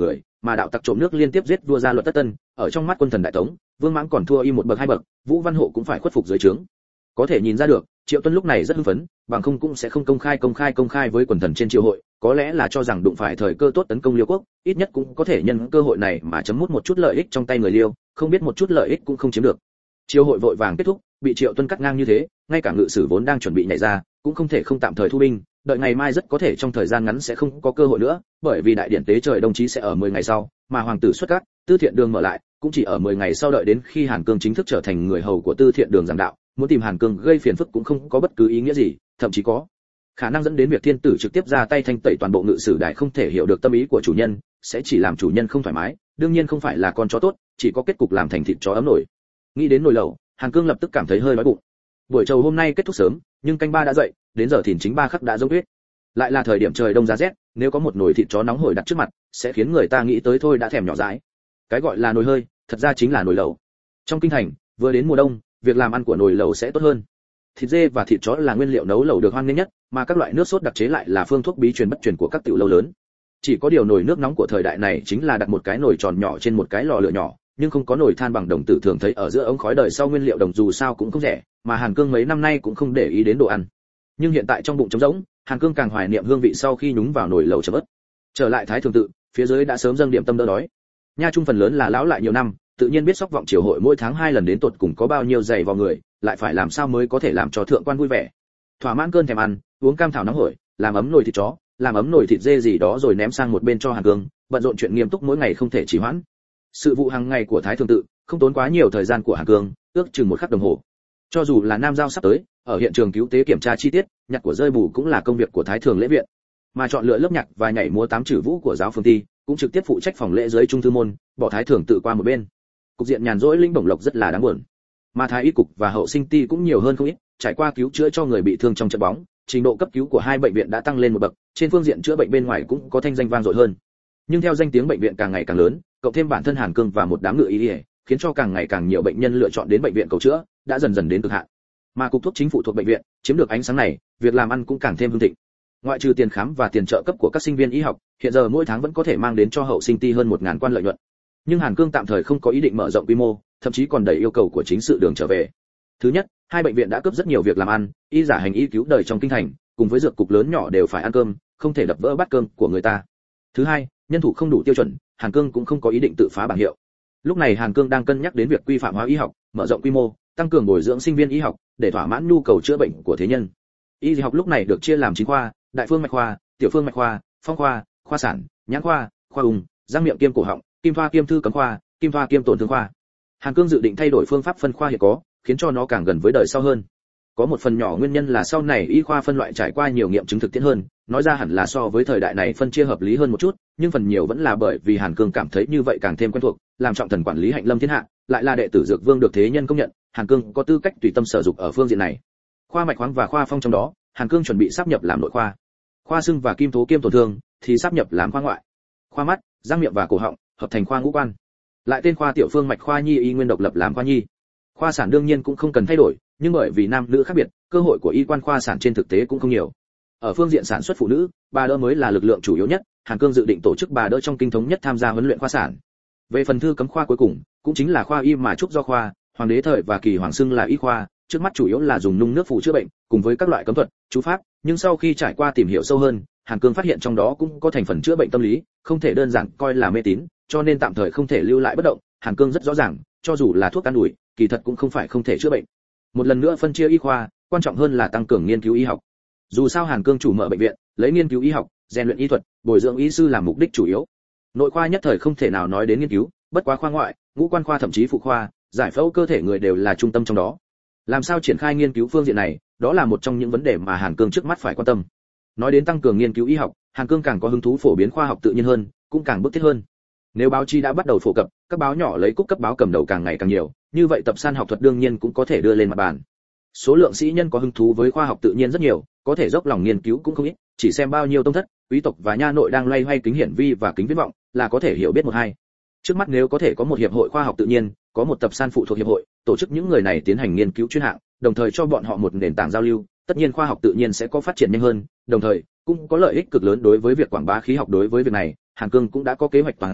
mà đạo tặc trộm nước liên tiếp giết vua gia luật Tất Tân, ở trong mắt quân thần đại tống, Vương Mãng còn thua y một bậc hai bậc, Vũ Văn Hộ cũng phải khuất phục dưới trướng. Có thể nhìn ra được, Triệu Tuân lúc này rất hưng phấn, bằng không cũng sẽ không công khai với quần thần trên triều hội, có lẽ là cho rằng đụng phải thời cơ tốt tấn công Liêu quốc, ít nhất cũng có thể nhân cơ hội này mà chấm mút một chút lợi ích trong tay người Liêu, không biết một chút lợi ích cũng không chiếm được. Triều hội vội vàng kết thúc, bị Triệu Tuân cắt ngang như thế, ngay cả ngự sử vốn đang chuẩn bị nhảy ra, cũng không thể không tạm thời thu binh, đợi ngày mai rất có thể trong thời gian ngắn sẽ không có cơ hội nữa, bởi vì đại điển tế trời đồng chí sẽ ở 10 ngày sau, mà hoàng tử xuất cát, Tư Thiện Đường mở lại, cũng chỉ ở 10 ngày sau, đợi đến khi Hàn Cương chính thức trở thành người hầu của Tư Thiện Đường giảng đạo, muốn tìm Hàn Cương gây phiền phức cũng không có bất cứ ý nghĩa gì, thậm chí có khả năng dẫn đến việc thiên tử trực tiếp ra tay thanh tẩy toàn bộ ngự sử đại không thể hiểu được tâm ý của chủ nhân, sẽ chỉ làm chủ nhân không thoải mái, đương nhiên không phải là con chó tốt, chỉ có kết cục làm thành thịt chó ấm nổi. Nghĩ đến nồi lẩu, Hàn Cương lập tức cảm thấy hơi đói bụng. Buổi trầu hôm nay kết thúc sớm, nhưng canh ba đã dậy, đến giờ thìn chính 3 khắc đã giống tuyết. Lại là thời điểm trời đông giá rét, nếu có một nồi thịt chó nóng hổi đặt trước mặt, sẽ khiến người ta nghĩ tới thôi đã thèm nhỏ dãi. Cái gọi là nồi hơi, thật ra chính là nồi lẩu. Trong kinh thành, vừa đến mùa đông, việc làm ăn của nồi lẩu sẽ tốt hơn. Thịt dê và thịt chó là nguyên liệu nấu lẩu được hoan nghênh nhất, mà các loại nước sốt đặc chế lại là phương thuốc bí truyền bất truyền của các tiểu lâu lớn. Chỉ có điều nồi nước nóng của thời đại này chính là đặt một cái nồi tròn nhỏ trên một cái lò lửa nhỏ, nhưng không có nồi than bằng đồng tử thường thấy ở giữa ống khói đời sau nguyên liệu đồng dù sao cũng không rẻ, mà Hàn Cương mấy năm nay cũng không để ý đến đồ ăn. Nhưng hiện tại trong bụng trống rỗng, Hàn Cương càng hoài niệm hương vị sau khi nhúng vào nồi lẩu chấm ớt. Trở lại Thái Thường tự, phía dưới đã sớm dâng điểm tâm đỡ đói. Nha trung phần lớn là lão lại nhiều năm, tự nhiên biết sóc vọng triều hội mỗi tháng 2 lần đến tột cùng có bao nhiêu dày vào người, lại phải làm sao mới có thể làm cho thượng quan vui vẻ. Thỏa mãn cơn thèm ăn, uống cam thảo nóng hổi, làm ấm nồi thịt chó, làm ấm nồi thịt dê gì đó rồi ném sang một bên cho Hàn Cương, bận rộn chuyện nghiêm túc mỗi ngày không thể trì hoãn. Sự vụ hàng ngày của Thái Thường tự không tốn quá nhiều thời gian của Hàn Cương, ước chừng 1 khắc đồng hồ. Cho dù là nam giao sắp tới, ở hiện trường cứu tế kiểm tra chi tiết, nhặt của rơi bù cũng là công việc của Thái Thường lễ viện, mà chọn lựa lớp nhạc và nhảy múa 8 chữ vũ của giáo phường ty cũng trực tiếp phụ trách phòng lễ dưới trung thư môn, bỏ Thái Thường tự qua một bên. Cục diện nhàn rỗi linh bổng lộc rất là đáng buồn, mà Thái y cục và hậu sinh ty cũng nhiều hơn không ít, trải qua cứu chữa cho người bị thương trong trận bóng, trình độ cấp cứu của hai bệnh viện đã tăng lên một bậc, trên phương diện chữa bệnh bên ngoài cũng có thanh danh vang dội hơn. Nhưng theo danh tiếng bệnh viện càng ngày càng lớn, cộng thêm bản thân Hàn Cương và một đám ngựa y, khiến cho càng ngày càng nhiều bệnh nhân lựa chọn đến bệnh viện cầu chữa, đã dần dần đến cực hạn. Mà cục thuốc chính phủ thuộc bệnh viện chiếm được ánh sáng này, việc làm ăn cũng càng thêm hưng thịnh. Ngoại trừ tiền khám và tiền trợ cấp của các sinh viên y học, hiện giờ mỗi tháng vẫn có thể mang đến cho hậu sinh ty hơn 1000 quan lợi nhuận. Nhưng Hàn Cương tạm thời không có ý định mở rộng quy mô, thậm chí còn đẩy yêu cầu của chính sự đường trở về. Thứ nhất, hai bệnh viện đã cướp rất nhiều việc làm ăn, y giả hành y cứu đời trong kinh thành, cùng với dược cục lớn nhỏ đều phải ăn cơm, không thể đập vỡ bát cơm của người ta. Thứ hai, nhân thủ không đủ tiêu chuẩn, Hàn Cương cũng không có ý định tự phá bảng hiệu. Lúc này Hàn Cương đang cân nhắc đến việc quy phạm hóa y học, mở rộng quy mô, tăng cường bồi dưỡng sinh viên y học để thỏa mãn nhu cầu chữa bệnh của thế nhân. Y học lúc này được chia làm 9 khoa: đại phương mạch khoa, tiểu phương mạch khoa, phong khoa, khoa sản, nhãn khoa, khoa ung, răng miệng kiêm cổ họng, kim thoa kiêm thư cấm khoa, kim thoa kiêm tổn thương khoa. Hàn Cương dự định thay đổi phương pháp phân khoa hiện có, khiến cho nó càng gần với đời sau hơn. Có một phần nhỏ nguyên nhân là sau này y khoa phân loại trải qua nhiều nghiệm chứng thực tiễn hơn, nói ra hẳn là so với thời đại này phân chia hợp lý hơn một chút, nhưng phần nhiều vẫn là bởi vì Hàn Cương cảm thấy như vậy càng thêm quen thuộc, làm trọng thần quản lý hạnh lâm thiên hạ, lại là đệ tử dược vương được thế nhân công nhận, Hàn Cương có tư cách tùy tâm sở dục ở phương diện này. Khoa mạch khoáng và khoa phong trong đó, Hàn Cương chuẩn bị sáp nhập làm nội khoa. Khoa xưng và kim thố kiêm tổn thương thì sáp nhập làm khoa ngoại. Khoa mắt, răng miệng và cổ họng hợp thành khoa ngũ quan. Lại tên khoa tiểu phương mạch khoa nhi y nguyên độc lập làm khoa nhi. Khoa sản đương nhiên cũng không cần thay đổi, nhưng bởi vì nam nữ khác biệt, cơ hội của y quan khoa sản trên thực tế cũng không nhiều. Ở phương diện sản xuất phụ nữ, bà đỡ mới là lực lượng chủ yếu nhất, Hàn Cương dự định tổ chức bà đỡ trong kinh thống nhất tham gia huấn luyện khoa sản. Về phần thư cấm khoa cuối cùng, cũng chính là khoa y mà trúc do khoa, hoàng đế thời và kỳ hoàng xưng là y khoa, trước mắt chủ yếu là dùng nung nước phụ chữa bệnh, cùng với các loại cấm thuật, chú pháp, nhưng sau khi trải qua tìm hiểu sâu hơn, Hàn Cương phát hiện trong đó cũng có thành phần chữa bệnh tâm lý, không thể đơn giản coi là mê tín, cho nên tạm thời không thể lưu lại bất động. Hàn Cương rất rõ ràng, cho dù là thuốc can đuổi, kỳ thật cũng không phải không thể chữa bệnh. Một lần nữa phân chia y khoa, quan trọng hơn là tăng cường nghiên cứu y học. Dù sao Hàn Cương chủ mở bệnh viện, lấy nghiên cứu y học, rèn luyện y thuật, bồi dưỡng y sư làm mục đích chủ yếu. Nội khoa nhất thời không thể nào nói đến nghiên cứu, bất quá khoa ngoại, ngũ quan khoa thậm chí phụ khoa, giải phẫu cơ thể người đều là trung tâm trong đó. Làm sao triển khai nghiên cứu phương diện này, đó là một trong những vấn đề mà Hàn Cương trước mắt phải quan tâm. Nói đến tăng cường nghiên cứu y học, Hàn Cương càng có hứng thú phổ biến khoa học tự nhiên hơn, cũng càng bức thiết hơn. Nếu báo chí đã bắt đầu phổ cập, các báo nhỏ lấy cúc cấp báo cầm đầu càng ngày càng nhiều, như vậy tập san học thuật đương nhiên cũng có thể đưa lên mặt bàn. Số lượng sĩ nhân có hứng thú với khoa học tự nhiên rất nhiều, có thể dốc lòng nghiên cứu cũng không ít, chỉ xem bao nhiêu tông thất, quý tộc và nha nội đang loay hoay kính hiển vi và kính viễn vọng, là có thể hiểu biết một hai. Trước mắt nếu có thể có một hiệp hội khoa học tự nhiên, có một tập san phụ thuộc hiệp hội, tổ chức những người này tiến hành nghiên cứu chuyên hạng, đồng thời cho bọn họ một nền tảng giao lưu, tất nhiên khoa học tự nhiên sẽ có phát triển nhanh hơn, đồng thời cũng có lợi ích cực lớn đối với việc quảng bá khí học. Đối với việc này, Hàn Cương cũng đã có kế hoạch toàn diện,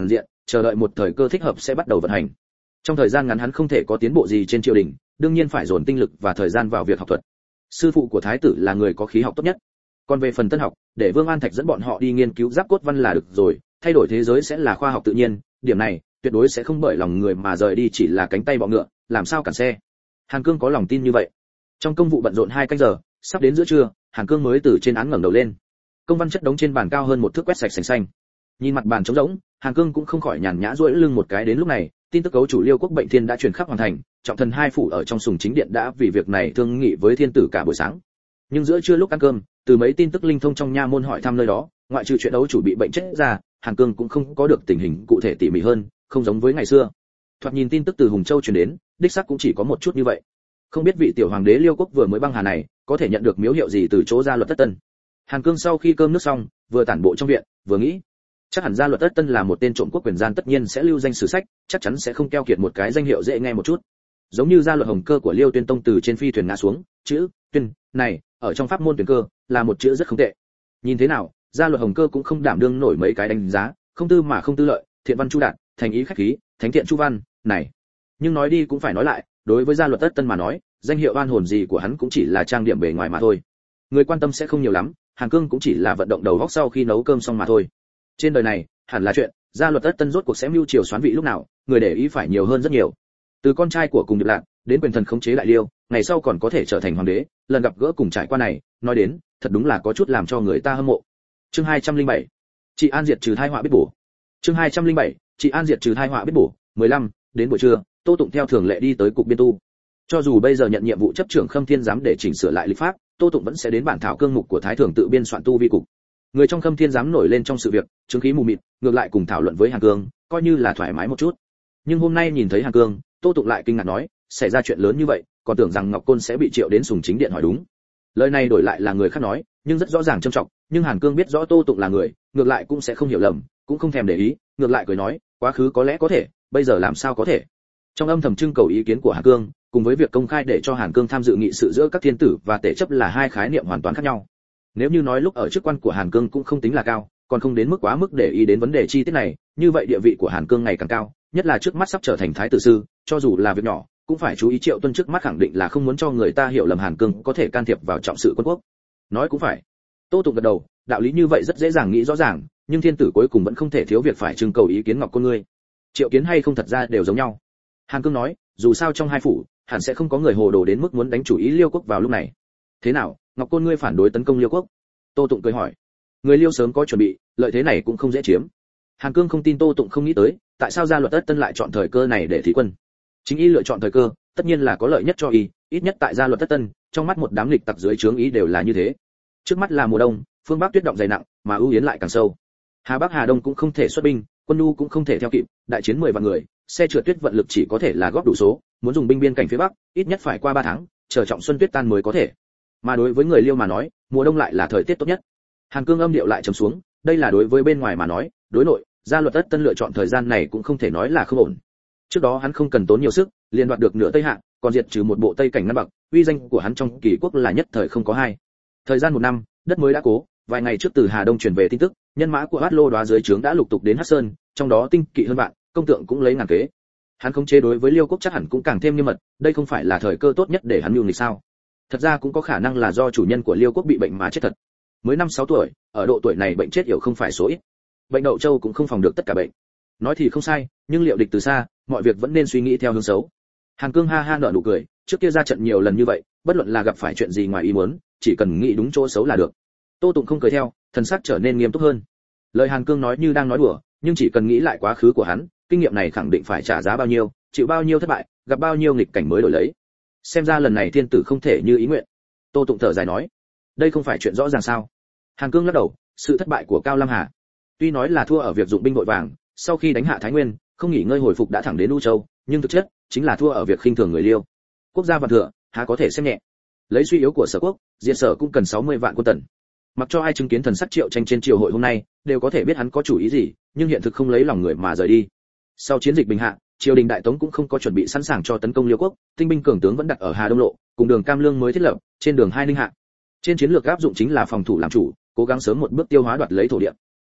chờ đợi một thời cơ thích hợp sẽ bắt đầu vận hành. Trong thời gian ngắn hắn không thể có tiến bộ gì trên triều đình, đương nhiên phải dồn tinh lực và thời gian vào việc học thuật. Sư phụ của thái tử là người có khí học tốt nhất. Còn về phần tân học, để Vương An Thạch dẫn bọn họ đi nghiên cứu giáp cốt văn là được rồi, thay đổi thế giới sẽ là khoa học tự nhiên, điểm này tuyệt đối sẽ không bởi lòng người mà rời đi chỉ là cánh tay bọ ngựa, làm sao cản xe. Hàn Cương có lòng tin như vậy. Trong công vụ bận rộn 2 canh giờ, sắp đến giữa trưa, Hàn Cương mới từ trên án ngẩng đầu lên. Công văn chất đống trên bàn cao hơn một thước quét sạch sành xanh. Nhìn mặt bàn trống rỗng, Hàn Cương cũng không khỏi nhàn nhã duỗi lưng một cái. Đến lúc này, tin tức cấu chủ Liêu quốc bệnh thiên đã truyền khắp hoàn thành, trọng thần 2 phủ ở trong sùng chính điện đã vì việc này thương nghị với thiên tử cả buổi sáng. Nhưng giữa trưa lúc ăn cơm, từ mấy tin tức linh thông trong nha môn hỏi thăm nơi đó, ngoại trừ chuyện đấu chủ bị bệnh chết ra, Hàn Cương cũng không có được tình hình cụ thể tỉ mỉ hơn, không giống với ngày xưa. Thoạt nhìn tin tức từ Hùng Châu truyền đến, đích xác cũng chỉ có một chút như vậy. Không biết vị tiểu hoàng đế Liêu quốc vừa mới băng hà này, có thể nhận được miếu hiệu gì từ chỗ Gia Luật Tất Tân. Hàn Cương sau khi cơm nước xong, vừa tản bộ trong viện, vừa nghĩ, chắc hẳn Gia Luật Tất Tân là một tên trộm quốc quyền gian, tất nhiên sẽ lưu danh sử sách, chắc chắn sẽ không keo kiệt một cái danh hiệu dễ nghe một chút. Giống như Gia Luật Hồng Cơ của Liêu Tuyên Tông từ trên phi thuyền ngã xuống, chữ Tuyên này ở trong pháp môn tuyển cơ là một chữ rất không tệ. Nhìn thế nào, Gia Luật Hồng Cơ cũng không đảm đương nổi mấy cái đánh giá, không tư mà không tư lợi, thiện văn chu đạt, thành ý khách khí, thánh thiện chu văn, này. Nhưng nói đi cũng phải nói lại, đối với Gia Luật Tất Tân mà nói, danh hiệu oan hồn gì của hắn cũng chỉ là trang điểm bề ngoài mà thôi. Người quan tâm sẽ không nhiều lắm, Hàn Cương cũng chỉ là vận động đầu óc sau khi nấu cơm xong mà thôi. Trên đời này, hẳn là chuyện Gia Luật Tất Tân rốt cuộc sẽ mưu triều xoán vị lúc nào, người để ý phải nhiều hơn rất nhiều. Từ con trai của cùng Điệp Lạc đến quyền thần khống chế Đại Liêu, ngày sau còn có thể trở thành hoàng đế, lần gặp gỡ cùng trải qua này, nói đến, thật đúng là có chút làm cho người ta hâm mộ. Chương 207. Trị an diệt trừ tai họa biết bổ. Chương 207. Trị an diệt trừ tai họa biết bổ. 15. Đến buổi trưa, Tô Tụng theo thường lệ đi tới cục biên tu. Cho dù bây giờ nhận nhiệm vụ chấp trưởng Khâm Thiên giám để chỉnh sửa lại lịch pháp, Tô Tụng vẫn sẽ đến bản thảo cương mục của Thái Thường tự biên soạn tu vi cục. Người trong Khâm Thiên giám nổi lên trong sự việc, chứng khí mù mịt, ngược lại cùng thảo luận với Hàn Cương, coi như là thoải mái một chút. Nhưng hôm nay nhìn thấy Hàn Cương, Tô Tụng lại kinh ngạc nói, xảy ra chuyện lớn như vậy, còn tưởng rằng Ngọc Côn sẽ bị triệu đến sùng chính điện hỏi đúng. Lời này đổi lại là người khác nói, nhưng rất rõ ràng trầm trọng, nhưng Hàn Cương biết rõ Tô Tụng là người, ngược lại cũng sẽ không hiểu lầm, cũng không thèm để ý, ngược lại cười nói, quá khứ có lẽ có thể, bây giờ làm sao có thể. Trong âm thầm trưng cầu ý kiến của Hàn Cương, cùng với việc công khai để cho Hàn Cương tham dự nghị sự giữa các thiên tử và tể chấp là hai khái niệm hoàn toàn khác nhau. Nếu như nói lúc ở chức quan của Hàn Cương cũng không tính là cao, còn không đến mức quá mức để ý đến vấn đề chi tiết này, như vậy địa vị của Hàn Cương ngày càng cao, nhất là trước mắt sắp trở thành thái tử sư, cho dù là việc nhỏ, cũng phải chú ý. Triệu Tuân trước mắt khẳng định là không muốn cho người ta hiểu lầm Hàn Cương có thể can thiệp vào trọng sự quân quốc. Nói cũng phải. Tô Tụng gật đầu, đạo lý như vậy rất dễ dàng nghĩ rõ ràng, nhưng thiên tử cuối cùng vẫn không thể thiếu việc phải trưng cầu ý kiến Ngọc Côn ngươi. Triệu kiến hay không thật ra đều giống nhau. Hàn Cương nói, dù sao trong hai phủ, hẳn sẽ không có người hồ đồ đến mức muốn đánh chủ ý Liêu quốc vào lúc này. Thế nào, Ngọc Côn ngươi phản đối tấn công Liêu quốc? Tô Tụng cười hỏi. Người Liêu sớm có chuẩn bị, lợi thế này cũng không dễ chiếm. Hàn Cương không tin Tô Tụng không nghĩ tới, tại sao Gia Luật Tất Tân lại chọn thời cơ này để thí quân. Chính y lựa chọn thời cơ, tất nhiên là có lợi nhất cho y, ít nhất tại Gia Luật Tất Tân, trong mắt một đám lịch tặc dưới trướng ý đều là như thế. Trước mắt là mùa đông, phương Bắc tuyết động dày nặng, mà ưu yến lại càng sâu. Hà Bắc Hà Đông cũng không thể xuất binh, quân nhu cũng không thể theo kịp, đại chiến 10 vạn người, xe trượt tuyết vận lực chỉ có thể là góp đủ số, muốn dùng binh biên cảnh phía Bắc, ít nhất phải qua 3 tháng, chờ trọng xuân tuyết tan mới có thể. Mà đối với người Liêu mà nói, mùa đông lại là thời tiết tốt nhất. Hàn Cương âm điệu lại trầm xuống, đây là đối với bên ngoài mà nói, đối nội, Gia Luật Tất Tân lựa chọn thời gian này cũng không thể nói là không ổn. Trước đó hắn không cần tốn nhiều sức, liền đoạt được nửa Tây Hạ, còn diệt trừ một bộ Tây cảnh Nam Bắc, uy danh của hắn trong Kỳ quốc là nhất thời không có hai. Thời gian 1 năm, đất mới đã cố, vài ngày trước từ Hà Đông truyền về tin tức, nhân mã của Hoát Lô Đoá dưới trướng đã lục tục đến Hắc Sơn, trong đó tinh kỵ hơn vạn, công tượng cũng lấy ngàn kế. Hắn khống chế đối với Liêu quốc chắc hẳn cũng càng thêm nghiêm mật, đây không phải là thời cơ tốt nhất để hắn mưu nghịch sao? Thật ra cũng có khả năng là do chủ nhân của Liêu quốc bị bệnh mà chết thật. Mới 5-6 tuổi, ở độ tuổi này bệnh chết yểu không phải số ít. Bệnh đậu châu cũng không phòng được tất cả bệnh. Nói thì không sai, nhưng liệu địch từ xa, mọi việc vẫn nên suy nghĩ theo hướng xấu. Hàn Cương ha ha nở nụ cười, trước kia ra trận nhiều lần như vậy, bất luận là gặp phải chuyện gì ngoài ý muốn, chỉ cần nghĩ đúng chỗ xấu là được. Tô Tụng không cười theo, thần sắc trở nên nghiêm túc hơn. Lời Hàn Cương nói như đang nói đùa, nhưng chỉ cần nghĩ lại quá khứ của hắn, kinh nghiệm này khẳng định phải trả giá bao nhiêu, chịu bao nhiêu thất bại, gặp bao nhiêu nghịch cảnh mới đổi lấy. Xem ra lần này thiên tử không thể như ý nguyện. Tô Tụng thở dài nói, đây không phải chuyện rõ ràng sao? Hàn Cương lắc đầu, sự thất bại của Cao Lam Hà, tuy nói là thua ở việc dụng binh vội vàng, sau khi đánh hạ Thái Nguyên, không nghỉ ngơi hồi phục đã thẳng đến U Châu, nhưng thực chất chính là thua ở việc khinh thường người Liêu. Quốc gia vạn thừa, há có thể xem nhẹ. Lấy suy yếu của Sở quốc, diệt Sở cũng cần 60 vạn quân tần. Mặc cho ai chứng kiến thần sắc Triệu Tranh trên triều hội hôm nay, đều có thể biết hắn có chủ ý gì, nhưng hiện thực không lấy lòng người mà rời đi. Sau chiến dịch Bình Hạ, triều đình Đại Tống cũng không có chuẩn bị sẵn sàng cho tấn công Liêu quốc, tinh binh cường tướng vẫn đặt ở Hà Đông lộ, cùng đường Cam Lương mới thiết lập, trên đường Hai Ninh Hạ. Trên chiến lược áp dụng chính là phòng thủ làm chủ, cố gắng sớm một bước tiêu hóa đoạt lấy thổ địa.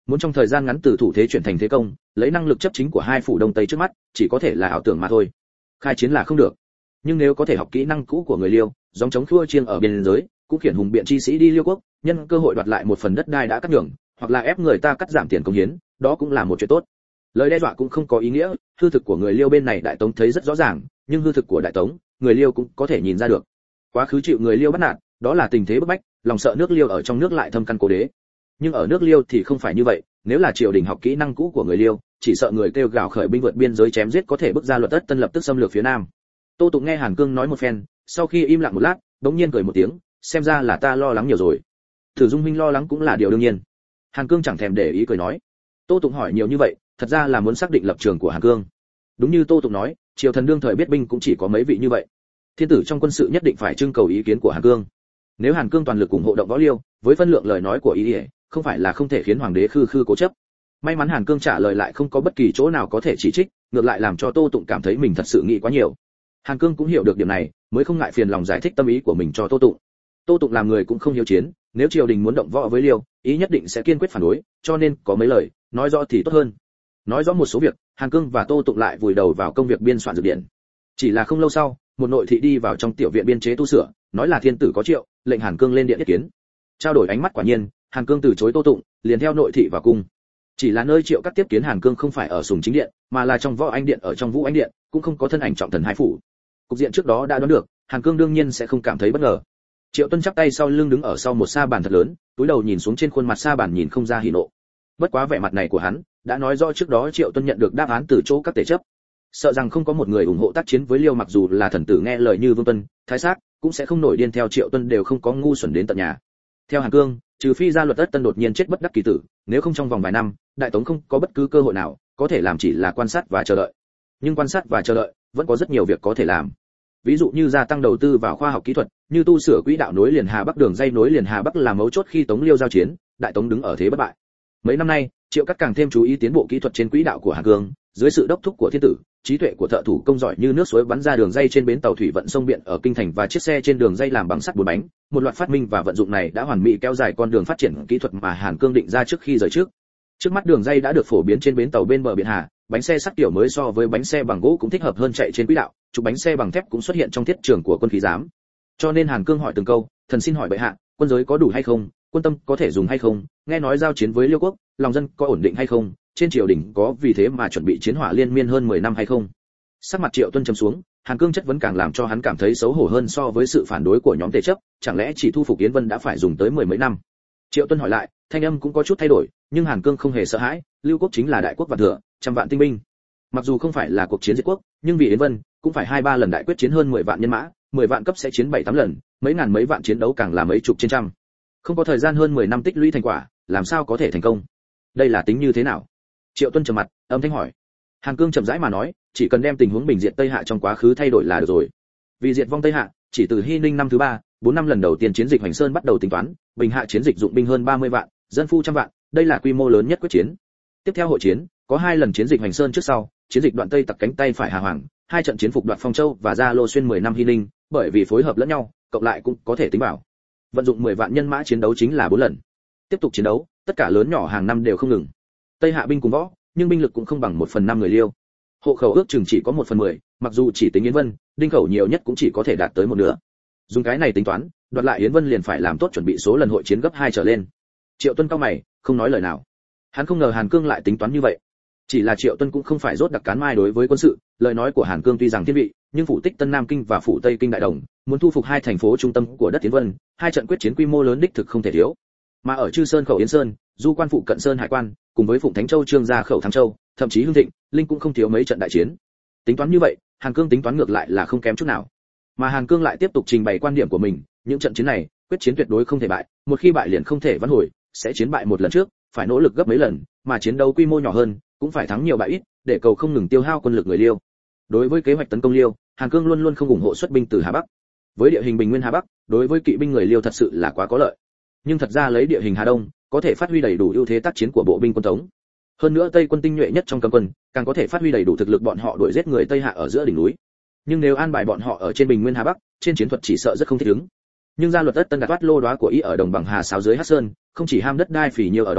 muốn trong thời gian ngắn từ thủ thế chuyển thành thế công, lấy năng lực chấp chính của hai phủ đông tây trước mắt, chỉ có thể là ảo tưởng mà thôi. Khai chiến là không được. Nhưng nếu có thể học kỹ năng cũ của người Liêu, giống chống khua chiêng ở biên giới, cũng khiển hùng biện chi sĩ đi Liêu quốc, nhân cơ hội đoạt lại một phần đất đai đã cắt nhường, hoặc là ép người ta cắt giảm tiền công hiến, đó cũng là một chuyện tốt. Lời đe dọa cũng không có ý nghĩa, hư thực của người Liêu bên này Đại Tống thấy rất rõ ràng, nhưng hư thực của Đại Tống, người Liêu cũng có thể nhìn ra được. Quá khứ chịu người Liêu bắt nạt, đó là tình thế bức bách, lòng sợ nước Liêu ở trong nước lại thâm căn cố đế. Nhưng ở nước Liêu thì không phải như vậy, nếu là triều đình học kỹ năng cũ của người Liêu, chỉ sợ người kêu gào khởi binh vượt biên giới chém giết có thể bức ra luật Tất Tân lập tức xâm lược phía Nam. Tô Tụng nghe Hàn Cương nói một phen, sau khi im lặng một lát, đống nhiên cười một tiếng, xem ra là ta lo lắng nhiều rồi. Thử Dung huynh lo lắng cũng là điều đương nhiên. Hàn Cương chẳng thèm để ý cười nói. Tô Tụng hỏi nhiều như vậy, thật ra là muốn xác định lập trường của Hàn Cương. Đúng như Tô Tụng nói, triều thần đương thời biết binh cũng chỉ có mấy vị như vậy. Thiên tử trong quân sự nhất định phải trưng cầu ý kiến của Hàn Cương. Nếu Hàn Cương toàn lực ủng hộ động võ Liêu, với phân lượng lời nói của ý ỉa, không phải là không thể khiến hoàng đế khư khư cố chấp. May mắn Hàn Cương trả lời lại không có bất kỳ chỗ nào có thể chỉ trích, ngược lại làm cho Tô Tụng cảm thấy mình thật sự nghĩ quá nhiều. Hàn Cương cũng hiểu được điểm này, mới không ngại phiền lòng giải thích tâm ý của mình cho Tô Tụng. Tô Tụng làm người cũng không hiếu chiến, nếu triều đình muốn động võ với Liêu, ý nhất định sẽ kiên quyết phản đối, cho nên có mấy lời nói rõ thì tốt hơn. Nói rõ một số việc, Hàn Cương và Tô Tụng lại vùi đầu vào công việc biên soạn dược điển. Chỉ là không lâu sau, một nội thị đi vào trong tiểu viện biên chế tu sửa, nói là thiên tử có triệu, lệnh Hàn Cương lên điện yết kiến. Trao đổi ánh mắt quả nhiên, Hàn Cương từ chối Tô Tụng, liền theo nội thị vào cung. Chỉ là nơi triệu cắt tiếp kiến Hàn Cương không phải ở Sùng Chính điện, mà là trong Võ Anh điện ở trong Vũ Anh điện, cũng không có thân ảnh trọng thần hai phủ. Cục diện trước đó đã đoán được, Hàn Cương đương nhiên sẽ không cảm thấy bất ngờ. Triệu Tuân chắp tay sau lưng đứng ở sau một sa bàn thật lớn, túi đầu nhìn xuống trên khuôn mặt sa bàn nhìn không ra hỉ nộ. Bất quá vẻ mặt này của hắn đã nói rõ trước đó Triệu Tuân nhận được đáp án từ chỗ các tể chấp. Sợ rằng không có một người ủng hộ tác chiến với Liêu, mặc dù là thần tử nghe lời như Vương Tuân, Thái Sát, cũng sẽ không nổi điên theo Triệu Tuân, đều không có ngu xuẩn đến tận nhà. Theo Hàn Cương, trừ phi ra luật Tất Tân đột nhiên chết bất đắc kỳ tử, nếu không trong vòng vài năm, Đại Tống không có bất cứ cơ hội nào có thể làm, chỉ là quan sát và chờ đợi. Nhưng quan sát và chờ đợi vẫn có rất nhiều việc có thể làm. Ví dụ như gia tăng đầu tư vào khoa học kỹ thuật, như tu sửa quỹ đạo nối liền Hà Bắc, đường dây nối liền Hà Bắc là mấu chốt khi Tống Liêu giao chiến, Đại Tống đứng ở thế bất bại. Mấy năm nay, Triệu Cắt càng thêm chú ý tiến bộ kỹ thuật trên quỹ đạo của Hàn Cương, dưới sự đốc thúc của thiên tử, trí tuệ của thợ thủ công giỏi như nước suối bắn ra đường dây trên bến tàu thủy vận sông biển ở kinh thành và chiếc xe trên đường dây làm bằng sắt bốn bánh, một loạt phát minh và vận dụng này đã hoàn mỹ kéo dài con đường phát triển kỹ thuật mà Hàn Cương định ra trước khi rời trước. Trước mắt đường dây đã được phổ biến trên bến tàu bên bờ biển Hà, bánh xe sắt kiểu mới so với bánh xe bằng gỗ cũng thích hợp hơn chạy trên quỹ đạo, trục bánh xe bằng thép cũng xuất hiện trong thiết trường của quân khí giám. Cho nên Hàn Cương hỏi từng câu, thần xin hỏi bệ hạ, quân giới có đủ hay không, quân tâm có thể dùng hay không, nghe nói giao chiến với Liêu quốc, lòng dân có ổn định hay không, trên triều đình có vì thế mà chuẩn bị chiến hỏa liên miên hơn 10 năm hay không. Sắc mặt Triệu Tuân trầm xuống, Hàn Cương chất vấn càng làm cho hắn cảm thấy xấu hổ hơn so với sự phản đối của nhóm tề chấp, chẳng lẽ chỉ thu phục Yến Vân đã phải dùng tới 10 mấy năm. Triệu Tuân hỏi lại, thanh âm cũng có chút thay đổi, nhưng Hàn Cương không hề sợ hãi, Lưu quốc chính là đại quốc vạn thừa, trăm vạn tinh binh. Mặc dù không phải là cuộc chiến diệt quốc, nhưng vì Yến Vân, cũng phải 2-3 lần đại quyết chiến hơn 10 vạn nhân mã, 10 vạn cấp sẽ chiến 7-8 lần, mấy ngàn mấy vạn chiến đấu càng là mấy chục trên trăm. Không có thời gian hơn 10 năm tích lũy thành quả, làm sao có thể thành công? Đây là tính như thế nào? Triệu Tuân trầm mặt, âm thanh hỏi. Hàn Cương chậm rãi mà nói, chỉ cần đem tình huống bình diệt Tây Hạ trong quá khứ thay đổi là được rồi. Vì diệt vong Tây Hạ, chỉ từ Hy Ninh năm thứ 3, 4 năm lần đầu tiên chiến dịch Hoành Sơn bắt đầu tính toán, Bình Hạ chiến dịch dụng binh hơn 30 vạn, dân phu trăm vạn, đây là quy mô lớn nhất quyết chiến. Tiếp theo hội chiến, có 2 lần chiến dịch Hoành Sơn trước sau, chiến dịch Đoạn Tây Tặc cánh tay phải Hà Hoàng, 2 trận chiến phục Đoạt Phong Châu và Gia Lô xuyên 10 năm Hy Ninh, bởi vì phối hợp lẫn nhau, cộng lại cũng có thể tính bảo. Vận dụng 10 vạn nhân mã chiến đấu chính là 4 lần. Tiếp tục chiến đấu, tất cả lớn nhỏ hàng năm đều không ngừng. Tây Hạ binh cùng võ, nhưng binh lực cũng không bằng 1/5 người Liêu. Hộ khẩu ước chừng chỉ có 1/10, mặc dù chỉ tính Yến Vân, đinh khẩu nhiều nhất cũng chỉ có thể đạt tới một nửa. Dùng cái này tính toán, đoạt lại Yến Vân liền phải làm tốt chuẩn bị số lần hội chiến gấp 2 trở lên. Triệu Tuân cau mày, không nói lời nào. Hắn không ngờ Hàn Cương lại tính toán như vậy. Chỉ là Triệu Tuân cũng không phải rốt đặc cán mai đối với quân sự, lời nói của Hàn Cương tuy rằng thiên vị, nhưng phủ tích Tân Nam Kinh và phủ Tây Kinh Đại Đồng, muốn thu phục 2 thành phố trung tâm của đất Yến Vân, 2 trận quyết chiến quy mô lớn đích thực không thể thiếu. Mà ở Chư Sơn khẩu Yến Sơn, Du Quan phụ cận Sơn Hải Quan, cùng với Phụng Thánh Châu Trương gia khẩu Thắng Châu, thậm chí Hưng Thịnh, Linh cũng không thiếu mấy trận đại chiến. Tính toán như vậy, Hàn Cương tính toán ngược lại là không kém chút nào. Mà Hàn Cương lại tiếp tục trình bày quan điểm của mình, những trận chiến này, quyết chiến tuyệt đối không thể bại, một khi bại liền không thể vãn hồi, sẽ chiến bại một lần trước, phải nỗ lực gấp mấy lần, mà chiến đấu quy mô nhỏ hơn, cũng phải thắng nhiều bại ít, để cầu không ngừng tiêu hao quân lực người Liêu. Đối với kế hoạch tấn công Liêu, Hàn Cương luôn luôn không ủng hộ xuất binh từ Hà Bắc. Với địa hình bình nguyên Hà Bắc, đối với kỵ binh người Liêu thật sự là quá có lợi. Nhưng thật ra lấy địa hình Hà Đông, có thể phát huy đầy đủ ưu thế tác chiến của bộ binh quân Tống. Hơn nữa Tây quân tinh nhuệ nhất trong cấm quân, càng có thể phát huy đầy đủ thực lực bọn họ đuổi giết người Tây Hạ ở giữa đỉnh núi. Nhưng nếu an bài bọn họ ở trên bình nguyên Hà Bắc, trên chiến thuật chỉ sợ rất không thích ứng. Nhưng gia luật Tất Tân gạt thoát lô đóa của ý ở đồng bằng Hà Sáo dưới Hắc Sơn, không chỉ ham đất đai phì nhiêu ở đó,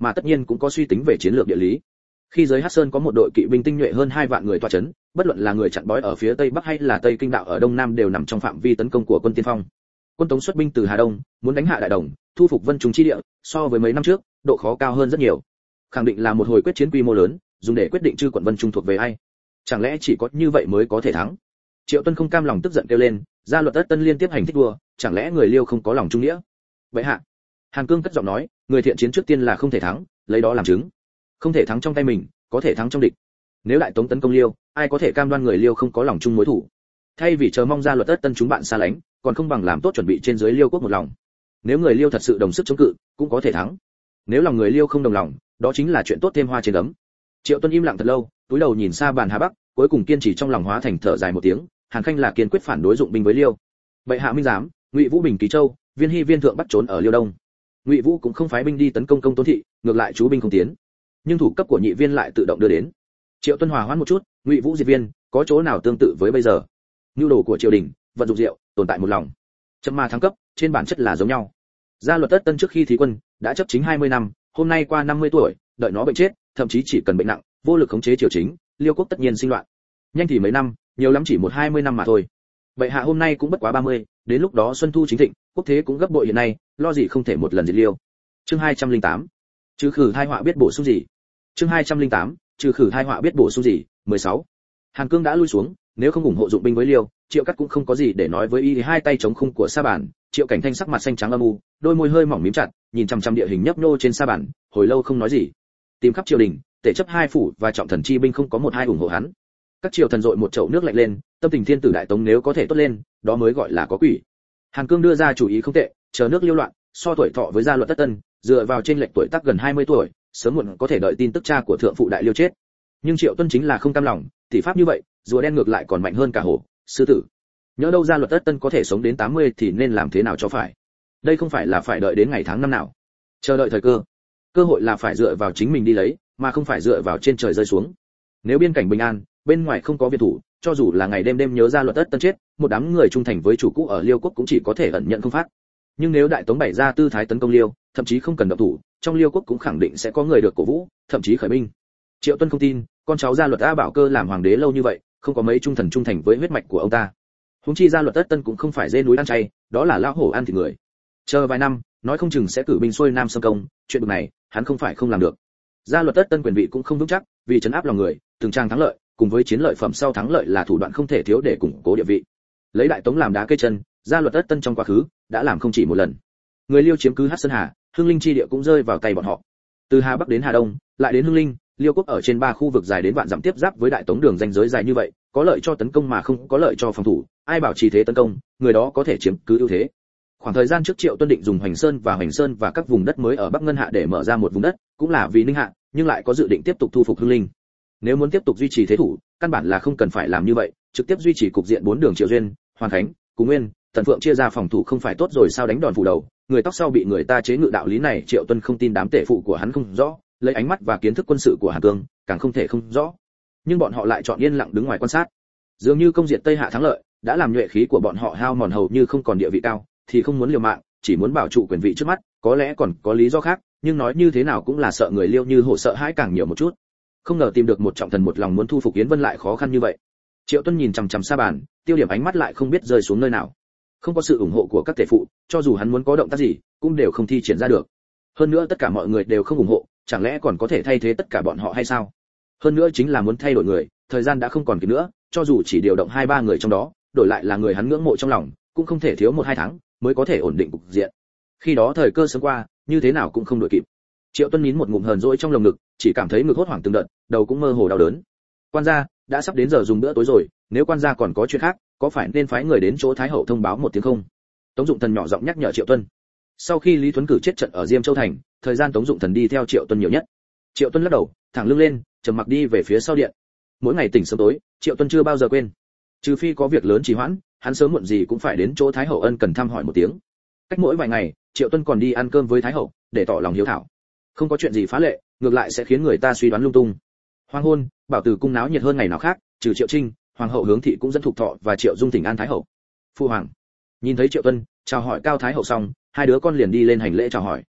mà tất nhiên cũng có suy tính về chiến lược địa lý. Khi giới Hắc Sơn có một đội kỵ binh tinh nhuệ hơn 2 vạn người tọa chấn, bất luận là người chặn bói ở phía tây bắc hay là tây kinh đạo ở đông nam đều nằm trong phạm vi tấn công của quân tiên phong. Quân Tống xuất binh từ Hà Đông, muốn đánh hạ Đại Đồng, thu phục Vân Trung chi địa, so với mấy năm trước, độ khó cao hơn rất nhiều. Khẳng định là một hồi quyết chiến quy mô lớn, dùng để quyết định chư quận Vân Trung thuộc về ai. Chẳng lẽ chỉ có như vậy mới có thể thắng? Triệu Tuân không cam lòng tức giận kêu lên, gia luật Tất Tân liên tiếp hành thích đùa, chẳng lẽ người Liêu không có lòng trung nghĩa? Vậy hạ, Hàn Cương cất giọng nói, người thiện chiến trước tiên là không thể thắng, lấy đó làm chứng. Không thể thắng trong tay mình, có thể thắng trong địch. Nếu Đại Tống tấn công Liêu, ai có thể cam đoan người Liêu không có lòng chung mối thù? Thay vì chờ mong gia luật Tất Tân chúng bạn xa lánh, còn không bằng làm tốt chuẩn bị trên dưới Liêu quốc một lòng. Nếu người Liêu thật sự đồng sức chống cự, cũng có thể thắng. Nếu lòng người Liêu không đồng lòng, đó chính là chuyện tốt thêm hoa trên ấm. Triệu Tuân im lặng thật lâu, cúi đầu nhìn xa bàn Hà Bắc, cuối cùng kiên trì trong lòng hóa thành thở dài một tiếng, Hàn Khanh là kiên quyết phản đối dụng binh với Liêu. Vậy hạ minh giám, Ngụy Vũ bình Ký Châu, Viên Hy Viên thượng bắt trốn ở Liêu Đông. Ngụy Vũ cũng không phái binh đi tấn công Công Tôn thị, ngược lại chú binh không tiến. Nhưng thủ cấp của nhị viên lại tự động đưa đến. Triệu Tuân hòa hoãn một chút, Ngụy Vũ diệt viên, có chỗ nào tương tự với bây giờ? Nhu đồ của triều đình, vận dụng rượu, tồn tại một lòng. Chậm mà thăng cấp, trên bản chất là giống nhau. Gia luật Tất Tân trước khi thí quân, đã chấp chính 20 năm, hôm nay qua 50 tuổi, đợi nó bệnh chết, thậm chí chỉ cần bệnh nặng, vô lực khống chế triều chính, Liêu quốc tất nhiên sinh loạn. Nhanh thì mấy năm, nhiều lắm chỉ 1-20 năm mà thôi. Vậy hạ hôm nay cũng bất quá 30, đến lúc đó xuân thu chính thịnh, quốc thế cũng gấp bội hiện nay, lo gì không thể một lần diệt Liêu. Chương 208. Trừ khử tai họa biết bổ sung gì? Chương 208. Trừ khử tai họa biết bổ sung gì? 16. Hàn Cương đã lui xuống, nếu không ủng hộ dụng binh với Liêu, Triệu Cắt cũng không có gì để nói với y, hai tay chống khung của sa bàn, Triệu Cảnh Thanh sắc mặt xanh trắng âm u, đôi môi hơi mỏng mím chặt, nhìn chằm chằm địa hình nhấp nhô trên sa bàn, hồi lâu không nói gì. Tìm khắp triều đình, tể chấp hai phủ và trọng thần chi binh không có một hai ủng hộ hắn. Các triều thần dội một chậu nước lạnh lên, tâm tình thiên tử Đại Tống nếu có thể tốt lên, đó mới gọi là có quỷ. Hàn Cương đưa ra chủ ý không tệ, chờ nước Liêu loạn, so tuổi thọ với gia luật Tất Tân, dựa vào trên lệch tuổi tác gần 20 tuổi, sớm muộn có thể đợi tin tức cha của thượng phụ Đại Liêu chết. Nhưng Triệu Tuân chính là không cam lòng, tỷ pháp như vậy, rùa đen ngược lại còn mạnh hơn cả hổ, sư tử. Nhớ đâu gia luật Tất Tân có thể sống đến 80 thì nên làm thế nào cho phải? Đây không phải là phải đợi đến ngày tháng năm nào. Chờ đợi thời cơ. Cơ hội là phải dựa vào chính mình đi lấy, mà không phải dựa vào trên trời rơi xuống. Nếu biên cảnh bình an, bên ngoài không có viện thủ, cho dù là ngày đêm đêm nhớ gia luật Tất Tân chết, một đám người trung thành với chủ cũ ở Liêu quốc cũng chỉ có thể ẩn nhận không phát. Nhưng nếu Đại Tống bày ra tư thái tấn công Liêu, thậm chí không cần động thủ, trong Liêu quốc cũng khẳng định sẽ có người được cổ vũ, thậm chí khởi binh. Triệu Tuân không tin, con cháu gia luật A Bảo Cơ làm hoàng đế lâu như vậy, không có mấy trung thần trung thành với huyết mạch của ông ta. Huống chi gia luật Tất Tân cũng không phải dê núi ăn chay, đó là lão hổ ăn thịt người. Chờ vài năm, nói không chừng sẽ cử binh xuôi nam xâm công, chuyện này, hắn không phải không làm được. Gia luật Tất Tân quyền vị cũng không vững chắc, vì trấn áp lòng người, từng trang thắng lợi, cùng với chiến lợi phẩm sau thắng lợi là thủ đoạn không thể thiếu để củng cố địa vị. Lấy Đại Tống làm đá cây chân, gia luật Tất Tân trong quá khứ đã làm không chỉ một lần. Người Liêu chiếm cứ Hắc Sơn Hà, Hưng Linh chi địa cũng rơi vào tay bọn họ. Từ Hà Bắc đến Hà Đông, lại đến Hưng Linh, Liêu quốc ở trên 3 khu vực dài đến vạn dặm tiếp giáp với Đại Tống đường ranh giới dài như vậy, có lợi cho tấn công mà không có lợi cho phòng thủ, ai bảo trì thế tấn công, người đó có thể chiếm cứ ưu thế. Khoảng thời gian trước Triệu Tuân định dùng Hoành Sơn và các vùng đất mới ở Bắc Ngân Hạ để mở ra một vùng đất, cũng là vì Ninh Hạ, nhưng lại có dự định tiếp tục thu phục Hưng Linh. Nếu muốn tiếp tục duy trì thế thủ, căn bản là không cần phải làm như vậy, trực tiếp duy trì cục diện 4 đường Triệu Duyên, Hoàn Khánh, Cú Nguyên, Tần Phượng chia ra phòng thủ không phải tốt rồi sao? Đánh đòn phủ đầu, người tóc sau bị người ta chế ngự, đạo lý này Triệu Tuân không tin đám tể phụ của hắn không rõ, lấy ánh mắt và kiến thức quân sự của Hàn Cương, càng không thể không rõ. Nhưng bọn họ lại chọn yên lặng đứng ngoài quan sát. Dường như công diệt Tây Hạ thắng lợi, đã làm nhuệ khí của bọn họ hao mòn hầu như không còn địa vị cao, thì không muốn liều mạng, chỉ muốn bảo trụ quyền vị trước mắt, có lẽ còn có lý do khác, nhưng nói như thế nào cũng là sợ người Liêu như hổ sợ hãi càng nhiều một chút. Không ngờ tìm được một trọng thần một lòng muốn thu phục Yến Vân lại khó khăn như vậy. Triệu Tuân nhìn chằm chằm sa bàn, tiêu điểm ánh mắt lại không biết rơi xuống nơi nào. Không có sự ủng hộ của các tể phụ, cho dù hắn muốn có động tác gì, cũng đều không thi triển ra được. Hơn nữa tất cả mọi người đều không ủng hộ, chẳng lẽ còn có thể thay thế tất cả bọn họ hay sao? Hơn nữa chính là muốn thay đổi người, thời gian đã không còn kịp nữa, cho dù chỉ điều động 2-3 người trong đó, đổi lại là người hắn ngưỡng mộ trong lòng, cũng không thể thiếu 1-2 tháng mới có thể ổn định cục diện. Khi đó thời cơ sớm qua, như thế nào cũng không đuổi kịp. Triệu Tuân nín một ngụm hờn dỗi trong lồng ngực, chỉ cảm thấy ngực hốt hoảng từng đợt, đầu cũng mơ hồ đau đớn. Quan gia, đã sắp đến giờ dùng bữa tối rồi, nếu quan gia còn có chuyện khác, có phải nên phái người đến chỗ Thái hậu thông báo một tiếng không? Tống Dụng Thần nhỏ giọng nhắc nhở Triệu Tuân. Sau khi Lý Thuấn Cử chết trận ở Diêm Châu thành, thời gian Tống Dụng Thần đi theo Triệu Tuân nhiều nhất. Triệu Tuân lắc đầu, thẳng lưng lên, trầm mặc đi về phía sau điện. Mỗi ngày tỉnh sớm tối, Triệu Tuân chưa bao giờ quên. Trừ phi có việc lớn trì hoãn, hắn sớm muộn gì cũng phải đến chỗ Thái hậu ân cần thăm hỏi một tiếng. Cách mỗi vài ngày, Triệu Tuân còn đi ăn cơm với Thái hậu, để tỏ lòng hiếu thảo. Không có chuyện gì phá lệ, ngược lại sẽ khiến người ta suy đoán lung tung. Hoàng hôn, Bảo Từ cung náo nhiệt hơn ngày nào khác, trừ Triệu Trinh, Hoàng hậu Hướng thị cũng dẫn Thục Thọ và Triệu Dung thỉnh an Thái hậu. Phu hoàng. Nhìn thấy Triệu Tuân, chào hỏi Cao Thái hậu xong, hai đứa con liền đi lên hành lễ chào hỏi.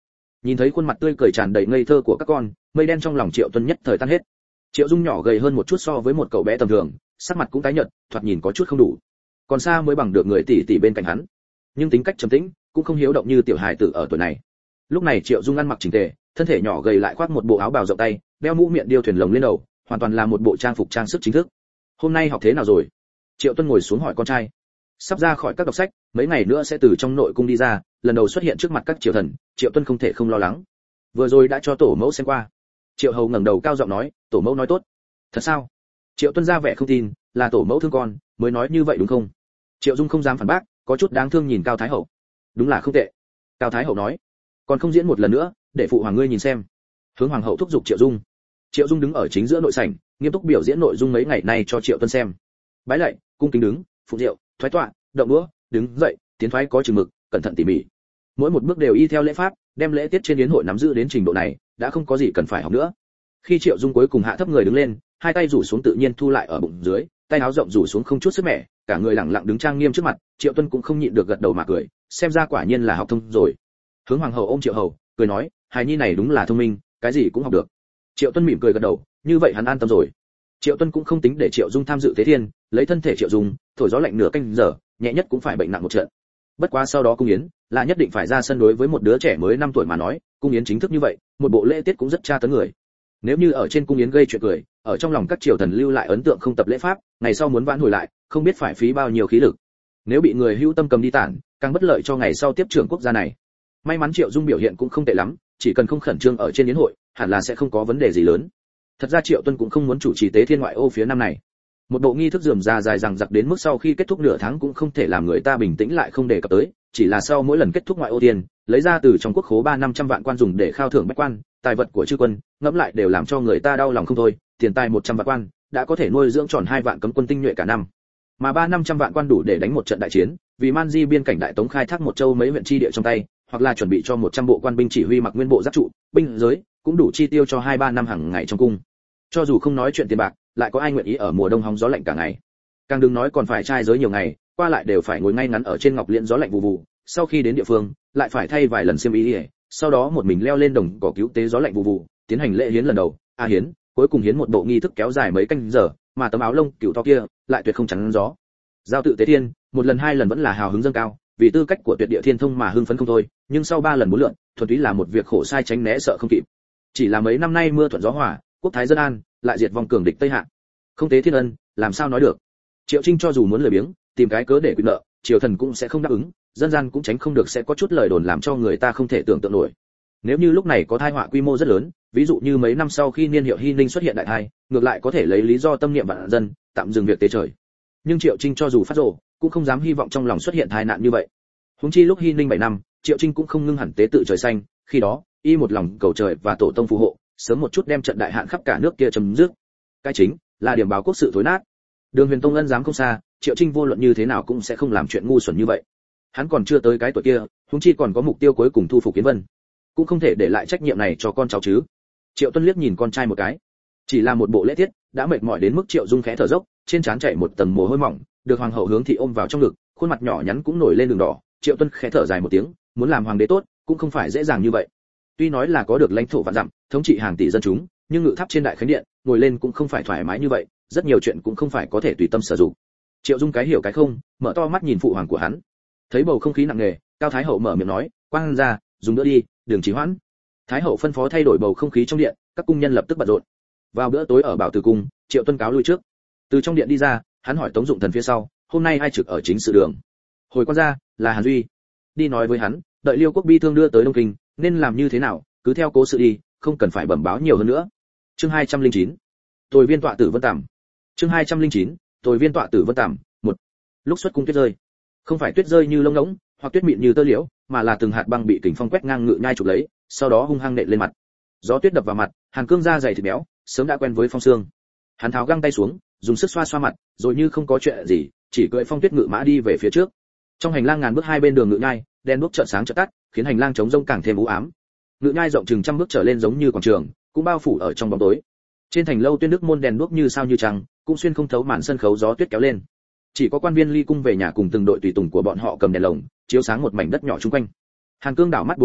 Nhìn thấy khuôn mặt tươi cười tràn đầy ngây thơ của các con, mây đen trong lòng Triệu Tuân nhất thời tan hết. Triệu Dung nhỏ gầy hơn một chút so với một cậu bé tầm thường, sắc mặt cũng tái nhợt, thoạt nhìn có chút không đủ. Còn xa mới bằng được người tỷ tỷ bên cạnh hắn. Nhưng tính cách trầm tĩnh, cũng không hiếu động như tiểu hài tử ở tuổi này. Lúc này Triệu Dung ăn mặc chỉnh tề, thân thể nhỏ gầy lại khoác một bộ áo bào rộng tay, đeo mũ miệng điêu thuyền lồng lên đầu, hoàn toàn là một bộ trang phục trang sức chính thức. Hôm nay học thế nào rồi? Triệu Tuân ngồi xuống hỏi con trai. Sắp ra khỏi các đọc sách, mấy ngày nữa sẽ từ trong nội cung đi ra, lần đầu xuất hiện trước mặt các triều thần, Triệu Tuân không thể không lo lắng. Vừa rồi đã cho tổ mẫu xem qua. Triệu Hầu ngẩng đầu cao giọng nói, tổ mẫu nói tốt. Thật sao? Triệu Tuân ra vẻ không tin, là tổ mẫu thương con, mới nói như vậy đúng không? Triệu Dung không dám phản bác, có chút đáng thương nhìn Cao Thái Hậu. Đúng là không tệ. Cao Thái Hậu nói, còn không diễn một lần nữa, để phụ hoàng ngươi nhìn xem. Hướng hoàng hậu thúc giục Triệu Dung. Triệu Dung đứng ở chính giữa nội sảnh, nghiêm túc biểu diễn nội dung mấy ngày nay cho Triệu Tuân xem. Bái lạy, cung kính đứng, phụng rượu, thoái tọa, động đũa, đứng dậy, tiến thoái có chừng mực, cẩn thận tỉ mỉ. Mỗi một bước đều y theo lễ pháp, đem lễ tiết trên yến hội nắm giữ đến trình độ này, đã không có gì cần phải học nữa. Khi Triệu Dung cuối cùng hạ thấp người đứng lên, hai tay rủ xuống tự nhiên thu lại ở bụng dưới, tay áo rộng rủ xuống không chút sức mẻ, cả người lẳng lặng đứng trang nghiêm trước mặt, Triệu Tuân cũng không nhịn được gật đầu mà cười, xem ra quả nhiên là học thông rồi. Hướng hoàng hậu ôm Triệu Hầu, cười nói, hài nhi này đúng là thông minh, cái gì cũng học được. Triệu Tuân mỉm cười gật đầu, như vậy hắn an tâm rồi. Triệu Tuân cũng không tính để Triệu Dung tham dự tế thiên, lấy thân thể Triệu Dung, thổi gió lạnh nửa canh giờ, nhẹ nhất cũng phải bệnh nặng một trận. Bất quá sau đó cung yến, là nhất định phải ra sân, đối với một đứa trẻ mới 5 tuổi mà nói, cung yến chính thức như vậy, một bộ lễ tiết cũng rất tra tấn người. Nếu như ở trên cung yến gây chuyện cười, ở trong lòng các triều thần lưu lại ấn tượng không tập lễ pháp, ngày sau muốn vãn hồi lại, không biết phải phí bao nhiêu khí lực. Nếu bị người hữu tâm cầm đi tản, càng bất lợi cho ngày sau tiếp trưởng quốc gia này. May mắn Triệu Dung biểu hiện cũng không tệ lắm, chỉ cần không khẩn trương ở trên yến hội, hẳn là sẽ không có vấn đề gì lớn. Thật ra Triệu Tuân cũng không muốn chủ trì tế thiên ngoại ô phía năm này. Một bộ nghi thức rườm rà dài dằng dặc đến mức sau khi kết thúc nửa tháng cũng không thể làm người ta bình tĩnh lại không đề cập tới, chỉ là sau mỗi lần kết thúc ngoại ô tiền, lấy ra từ trong quốc khố 300-500 vạn quan dùng để khao thưởng bách quan, tài vật của chư quân, ngẫm lại đều làm cho người ta đau lòng không thôi, tiền tài 100 vạn quan, đã có thể nuôi dưỡng tròn 2 vạn cấm quân tinh nhuệ cả năm. Mà 300-500 vạn quan đủ để đánh một trận đại chiến, vì man di biên cảnh đại tống khai thác một châu mấy huyện chi địa trong tay, hoặc là chuẩn bị cho 100 bộ quan binh chỉ huy mặc nguyên bộ giáp trụ, binh giới, cũng đủ chi tiêu cho 2-3 năm hàng ngày trong cung. Cho dù không nói chuyện tiền bạc, lại có ai nguyện ý ở mùa đông hóng gió lạnh cả ngày. Càng đừng nói còn phải trai giới nhiều ngày, qua lại đều phải ngồi ngay ngắn ở trên ngọc liễn gió lạnh vù vù, sau khi đến địa phương, lại phải thay vài lần xiêm y, sau đó một mình leo lên đồng cỏ cứu tế gió lạnh vù vù, tiến hành lễ hiến lần đầu, hiến, cuối cùng hiến một bộ nghi thức kéo dài mấy canh giờ, mà tấm áo lông cựu to kia lại tuyệt không chắn gió. Giao tự tế thiên, một lần hai lần vẫn là hào hứng dâng cao, vì tư cách của tuyệt địa thiên thông mà hưng phấn không thôi, nhưng sau 3 lần 4 lượn, thuần túy là một việc khổ sai tránh né sợ không kịp. Chỉ là mấy năm nay mưa thuận gió hòa, quốc thái dân an, lại diệt vong cường địch Tây Hạ. Không tế thiên ân, làm sao nói được. Triệu Trinh cho dù muốn lười biếng, tìm cái cớ để quy nợ, triều thần cũng sẽ không đáp ứng, dân gian cũng tránh không được sẽ có chút lời đồn làm cho người ta không thể tưởng tượng nổi. Nếu như lúc này có tai họa quy mô rất lớn, ví dụ như mấy năm sau khi niên hiệu Hy Ninh xuất hiện đại thai, ngược lại có thể lấy lý do tâm niệm vạn dân, tạm dừng việc tế trời. Nhưng Triệu Trinh cho dù phát rồ, cũng không dám hy vọng trong lòng xuất hiện tai nạn như vậy. Huống chi lúc Hy Ninh 7 năm, Triệu Trinh cũng không ngưng hẳn tế tự trời xanh, khi đó, y một lòng cầu trời và tổ tông phù hộ, sớm một chút đem trận đại hạn khắp cả nước kia chấm dứt. Cái chính là điểm báo quốc sự thối nát. Đường Huyền Tông ân dám không xa, Triệu Trinh vô luận như thế nào cũng sẽ không làm chuyện ngu xuẩn như vậy. Hắn còn chưa tới cái tuổi kia, huống chi còn có mục tiêu cuối cùng thu phục Kiến Vân, cũng không thể để lại trách nhiệm này cho con cháu chứ. Triệu Tuân liếc nhìn con trai một cái, chỉ là một bộ lễ tiết, đã mệt mỏi đến mức Triệu Dung khẽ thở dốc, trên trán chảy một tầng mồ hôi mỏng, được hoàng hậu hướng thị ôm vào trong ngực, khuôn mặt nhỏ nhắn cũng nổi lên đường đỏ. Triệu Tuân khẽ thở dài một tiếng, muốn làm hoàng đế tốt, cũng không phải dễ dàng như vậy. Tuy nói là có được lãnh thổ vạn dặm, thống trị hàng tỷ dân chúng, nhưng ngự tháp trên đại khánh điện, ngồi lên cũng không phải thoải mái như vậy, rất nhiều chuyện cũng không phải có thể tùy tâm sử dụng. Triệu Dung cái hiểu cái không, mở to mắt nhìn phụ hoàng của hắn. Thấy bầu không khí nặng nề, Cao Thái hậu mở miệng nói, "Quang ra, dùng nữa đi, đừng trì hoãn." Thái hậu phân phó thay đổi bầu không khí trong điện, các cung nhân lập tức bận rộn. Vào bữa tối ở Bảo Từ cung, Triệu Tuân cáo lui trước. Từ trong điện đi ra, hắn hỏi Tống Dụng Thần phía sau, "Hôm nay ai trực ở chính sự đường?" Hồi quan ra, là Hàn Duy. Đi nói với hắn, đợi Liêu Quốc bi thương đưa tới Đông Kinh, nên làm như thế nào, cứ theo cố sự đi, không cần phải bẩm báo nhiều hơn nữa. Chương 209. Tồi viên tọa tử Vân Tằm. Chương 209. Tồi viên tọa tử Vân Tằm. 1. Lúc xuất cung tuyết rơi, không phải tuyết rơi như lông ngỗng, hoặc tuyết mịn như tơ liễu, mà là từng hạt băng bị kình phong quét ngang ngự nhai chụp lấy, sau đó hung hăng nện lên mặt. Gió tuyết đập vào mặt, Hàn Cương da dày thịt béo, sớm đã quen với phong sương. Hắn tháo găng tay xuống, dùng sức xoa xoa mặt, rồi như không có chuyện gì, chỉ cưỡi phong tuyết ngự mã đi về phía trước. Trong hành lang ngàn bước hai bên đường ngự nhai, đèn đuốc chợt sáng chợt tắt, khiến hành lang trống rỗng càng thêm u ám. Ngự nhai rộng chừng 100 bước trở lên giống như quảng trường, cũng bao phủ ở trong bóng tối. Trên thành lâu Tuyên Đức môn đèn đuốc như sao như trăng, cũng xuyên không thấu màn sân khấu gió tuyết kéo lên. Chỉ có quan viên ly cung về nhà cùng từng đội tùy tùng của bọn họ cầm đèn lồng, chiếu sáng một mảnh đất nhỏ xung quanh. Hàn Cương đảo mắt bốn phía,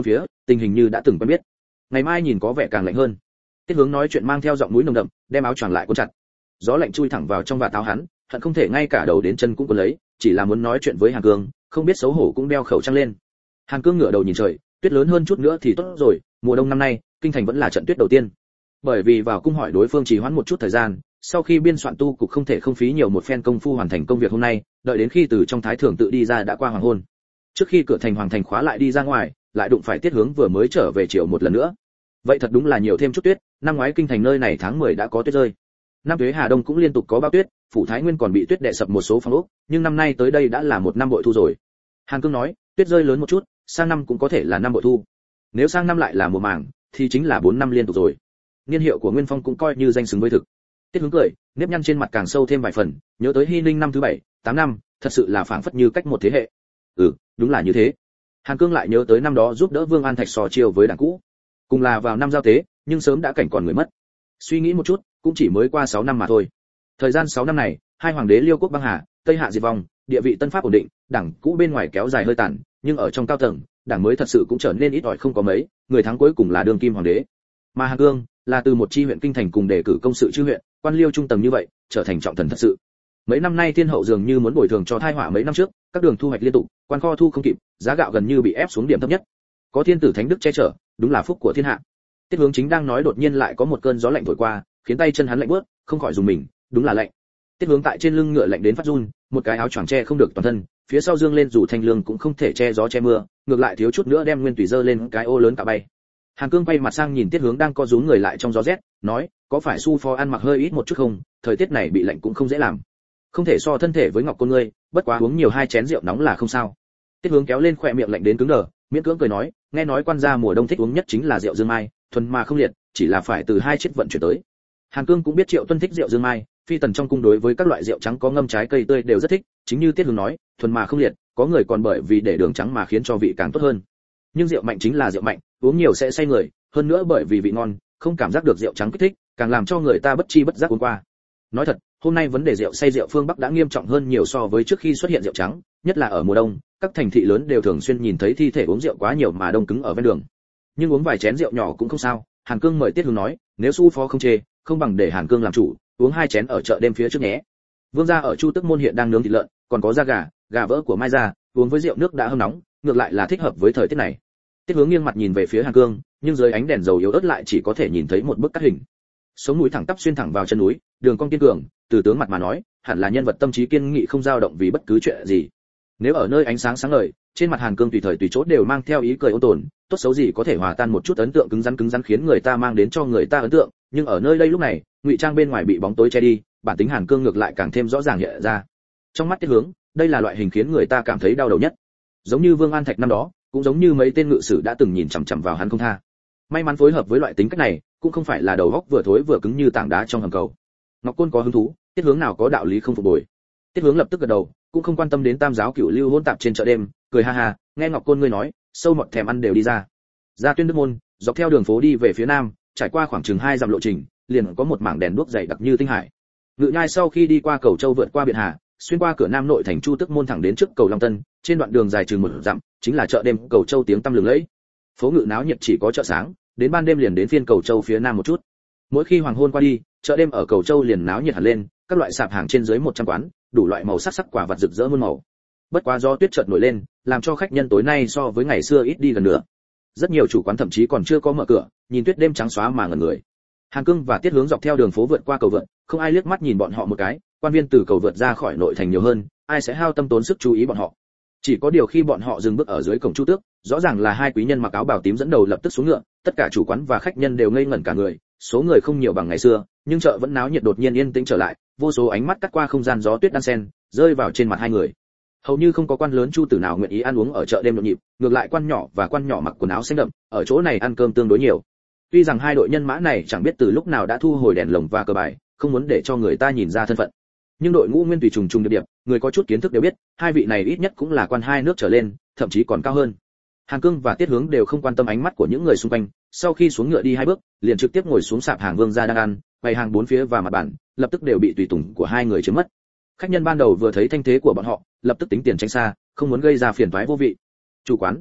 tình hình như đã từng quen biết. Ngày mai nhìn có vẻ càng lạnh hơn. Tiết Hướng nói chuyện mang theo giọng mũi nồng đậm, đem áo choàng lại cuốn chặt. Gió lạnh chui thẳng vào trong vạt áo hắn, hận không thể ngay cả đầu đến chân cũng cuốn lấy, chỉ là muốn nói chuyện với Hàn Cương, không biết xấu hổ cũng đeo khẩu trang lên. Hàn Cương ngửa đầu nhìn trời, tuyết lớn hơn chút nữa thì tốt rồi, mùa đông năm nay, kinh thành vẫn là trận tuyết đầu tiên. Bởi vì vào cung hỏi đối phương trì hoãn một chút thời gian, sau khi biên soạn tu cục không thể không phí nhiều một phen công phu hoàn thành công việc hôm nay, đợi đến khi từ trong thái thường tự đi ra đã qua hoàng hôn. Trước khi cửa thành hoàng thành khóa lại đi ra ngoài, lại đụng phải Tiết Hướng vừa mới trở về chiều một lần nữa. Vậy thật đúng là nhiều thêm chút tuyết, năm ngoái kinh thành nơi này tháng 10 đã có tuyết rơi. Năm Tuế Hà Đông cũng liên tục có bão tuyết, phủ Thái Nguyên còn bị tuyết đè sập một số phòng ốc, nhưng năm nay tới đây đã là một năm bội thu rồi. Hàn Cương nói, tuyết rơi lớn một chút, sang năm cũng có thể là năm bội thu. Nếu sang năm lại là mùa màng, thì chính là 4 năm liên tục rồi. Niên hiệu của Nguyên Phong cũng coi như danh xứng với thực. Tiết Hướng cười, nếp nhăn trên mặt càng sâu thêm vài phần, nhớ tới Hy Ninh năm thứ 7, 8 năm, thật sự là phảng phất như cách một thế hệ. Đúng là như thế. Hàn Cương lại nhớ tới năm đó giúp đỡ Vương An Thạch sò chiêu với đảng cũ. Cùng là vào năm giao tế, nhưng sớm đã cảnh còn người mất. Suy nghĩ một chút, cũng chỉ mới qua 6 năm mà thôi. Thời gian 6 năm này, hai hoàng đế Liêu quốc băng hà, Tây Hạ diệt vong, địa vị Tân Pháp ổn định, đảng cũ bên ngoài kéo dài hơi tàn, nhưng ở trong cao tầng, đảng mới thật sự cũng trở nên ít ỏi không có mấy, người thắng cuối cùng là đương kim hoàng đế. Mà Hàn Cương là từ một chi huyện kinh thành cùng đề cử công sự chư huyện, quan liêu trung tầng như vậy, trở thành trọng thần thật sự. Mấy năm nay thiên hậu dường như muốn bồi thường cho tai họa mấy năm trước, các đường thu hoạch liên tục, quan kho thu không kịp, giá gạo gần như bị ép xuống điểm thấp nhất. Có thiên tử thánh đức che chở, đúng là phúc của thiên hạ. Tiết Hướng chính đang nói đột nhiên lại có một cơn gió lạnh thổi qua, khiến tay chân hắn lạnh buốt, không khỏi dùng mình, đúng là lạnh. Tiết Hướng tại trên lưng ngựa lạnh đến phát run, một cái áo choàng che không được toàn thân, phía sau dương lên dù thanh lương cũng không thể che gió che mưa, ngược lại thiếu chút nữa đem nguyên tùy dơ lên cái ô lớn cả bay. Hàn Cương quay mặt sang nhìn Tiết Hướng đang co rúm người lại trong gió rét, nói, có phải su phó ăn mặc hơi ít một chút không, thời tiết này bị lạnh cũng không dễ làm. Không thể so thân thể với Ngọc Côn ngươi, bất quá uống nhiều 2 chén rượu nóng là không sao. Tiết Hướng kéo lên khóe miệng lạnh đến cứng đờ, miễn cưỡng cười nói, nghe nói quan gia mùa đông thích uống nhất chính là rượu dương mai, thuần mà không liệt, chỉ là phải từ 2 chiếc vận chuyển tới. Hàn Cương cũng biết Triệu Tuân thích rượu dương mai, phi tần trong cung đối với các loại rượu trắng có ngâm trái cây tươi đều rất thích, chính như Tiết Hướng nói, thuần mà không liệt, có người còn bởi vì để đường trắng mà khiến cho vị càng tốt hơn. Nhưng rượu mạnh chính là rượu mạnh, uống nhiều sẽ say người, hơn nữa bởi vì vị ngon, không cảm giác được rượu trắng kích thích, càng làm cho người ta bất chi bất giác uống qua. Nói thật, hôm nay vấn đề rượu say rượu phương Bắc đã nghiêm trọng hơn nhiều so với trước khi xuất hiện rượu trắng, nhất là ở mùa đông, các thành thị lớn đều thường xuyên nhìn thấy thi thể uống rượu quá nhiều mà đông cứng ở ven đường. Nhưng uống vài chén rượu nhỏ cũng không sao. Hàn Cương mời Tiết Hướng nói, nếu su phó không chê, không bằng để Hàn Cương làm chủ, uống 2 chén ở chợ đêm phía trước nhé. Vương gia ở Chu Tức môn hiện đang nướng thịt lợn, còn có da gà, gà vỡ của Mai gia, uống với rượu nước đã hâm nóng, ngược lại là thích hợp với thời tiết này. Tiết Hướng nghiêng mặt nhìn về phía Hàn Cương, nhưng dưới ánh đèn dầu yếu ớt lại chỉ có thể nhìn thấy một bức cắt hình. Sống mũi thẳng tắp xuyên thẳng vào chân núi, đường cong kiên cường, từ tướng mặt mà nói, hẳn là nhân vật tâm trí kiên nghị không dao động vì bất cứ chuyện gì. Nếu ở nơi ánh sáng sáng ngời, trên mặt Hàn Cương tùy thời tùy chỗ đều mang theo ý cười ôn tồn, tốt xấu gì có thể hòa tan một chút ấn tượng cứng rắn khiến người ta mang đến cho người ta ấn tượng, nhưng ở nơi đây lúc này, ngụy trang bên ngoài bị bóng tối che đi, bản tính Hàn Cương ngược lại càng thêm rõ ràng hiện ra. Trong mắt Tiết Hướng, đây là loại hình khiến người ta cảm thấy đau đầu nhất. Giống như Vương An Thạch năm đó, cũng giống như mấy tên ngự sử đã từng nhìn chằm chằm vào hắn không tha. May mắn phối hợp với loại tính cách này, cũng không phải là đầu óc vừa thối vừa cứng như tảng đá trong hầm cầu. Ngọc Côn có hứng thú, Tiết Hướng nào có đạo lý không phục bồi. Tiết Hướng lập tức gật đầu, cũng không quan tâm đến tam giáo cửu lưu hỗn tạp trên chợ đêm, cười ha ha, nghe Ngọc Côn ngươi nói, sâu mọt thèm ăn đều đi ra. Ra Tuyên Đức môn, dọc theo đường phố đi về phía nam, trải qua khoảng chừng 2 dặm lộ trình, liền có một mảng đèn đuốc dày đặc như tinh hải. Ngự nhai sau khi đi qua cầu Châu vượt qua biển Hà, xuyên qua cửa nam nội thành Chu Tức môn thẳng đến trước cầu Long Tân, trên đoạn đường dài chừng 1 dặm, chính là chợ đêm cầu Châu tiếng tăm lừng lẫy. Phố Ngự náo nhiệt chỉ có chợ sáng, đến ban đêm liền đến phiên cầu Châu phía nam một chút. Mỗi khi hoàng hôn qua đi, chợ đêm ở cầu Châu liền náo nhiệt hẳn lên, các loại sạp hàng trên dưới 100 quán, đủ loại màu sắc quả vật rực rỡ muôn màu. Bất quá do tuyết chợt nổi lên, làm cho khách nhân tối nay so với ngày xưa ít đi gần nữa. Rất nhiều chủ quán thậm chí còn chưa có mở cửa, nhìn tuyết đêm trắng xóa mà ngẩn người. Hàn Cương và Tiết Hướng dọc theo đường phố vượt qua cầu vượt, không ai liếc mắt nhìn bọn họ một cái, quan viên từ cầu vượt ra khỏi nội thành nhiều hơn, ai sẽ hao tâm tốn sức chú ý bọn họ. Chỉ có điều khi bọn họ dừng bước ở dưới cổng Chu Tước, rõ ràng là 2 quý nhân mặc áo bào tím dẫn đầu lập tức xuống ngựa, tất cả chủ quán và khách nhân đều ngây ngẩn cả người, số người không nhiều bằng ngày xưa, nhưng chợ vẫn náo nhiệt đột nhiên yên tĩnh trở lại, vô số ánh mắt cắt qua không gian gió tuyết đan xen, rơi vào trên mặt 2 người. Hầu như không có quan lớn Chu tử nào nguyện ý ăn uống ở chợ đêm nhộn nhịp, ngược lại quan nhỏ và quan nhỏ mặc quần áo xanh đậm, ở chỗ này ăn cơm tương đối nhiều. Tuy rằng 2 đội nhân mã này chẳng biết từ lúc nào đã thu hồi đèn lồng và cờ bài, không muốn để cho người ta nhìn ra thân phận. Nhưng đội ngũ nguyên tùy trùng trùng điệp, người có chút kiến thức đều biết, 2 vị này ít nhất cũng là quan 2 nước trở lên, thậm chí còn cao hơn. Hàn Cương và Tiết Hướng đều không quan tâm ánh mắt của những người xung quanh, sau khi xuống ngựa đi 2 bước, liền trực tiếp ngồi xuống sạp hàng Vương gia đang ăn, bày hàng 4 phía và mặt bàn, lập tức đều bị tùy tùng của 2 người chiếm mất. Khách nhân ban đầu vừa thấy thanh thế của bọn họ, lập tức tính tiền tránh xa, không muốn gây ra phiền toái vô vị. Chủ quán,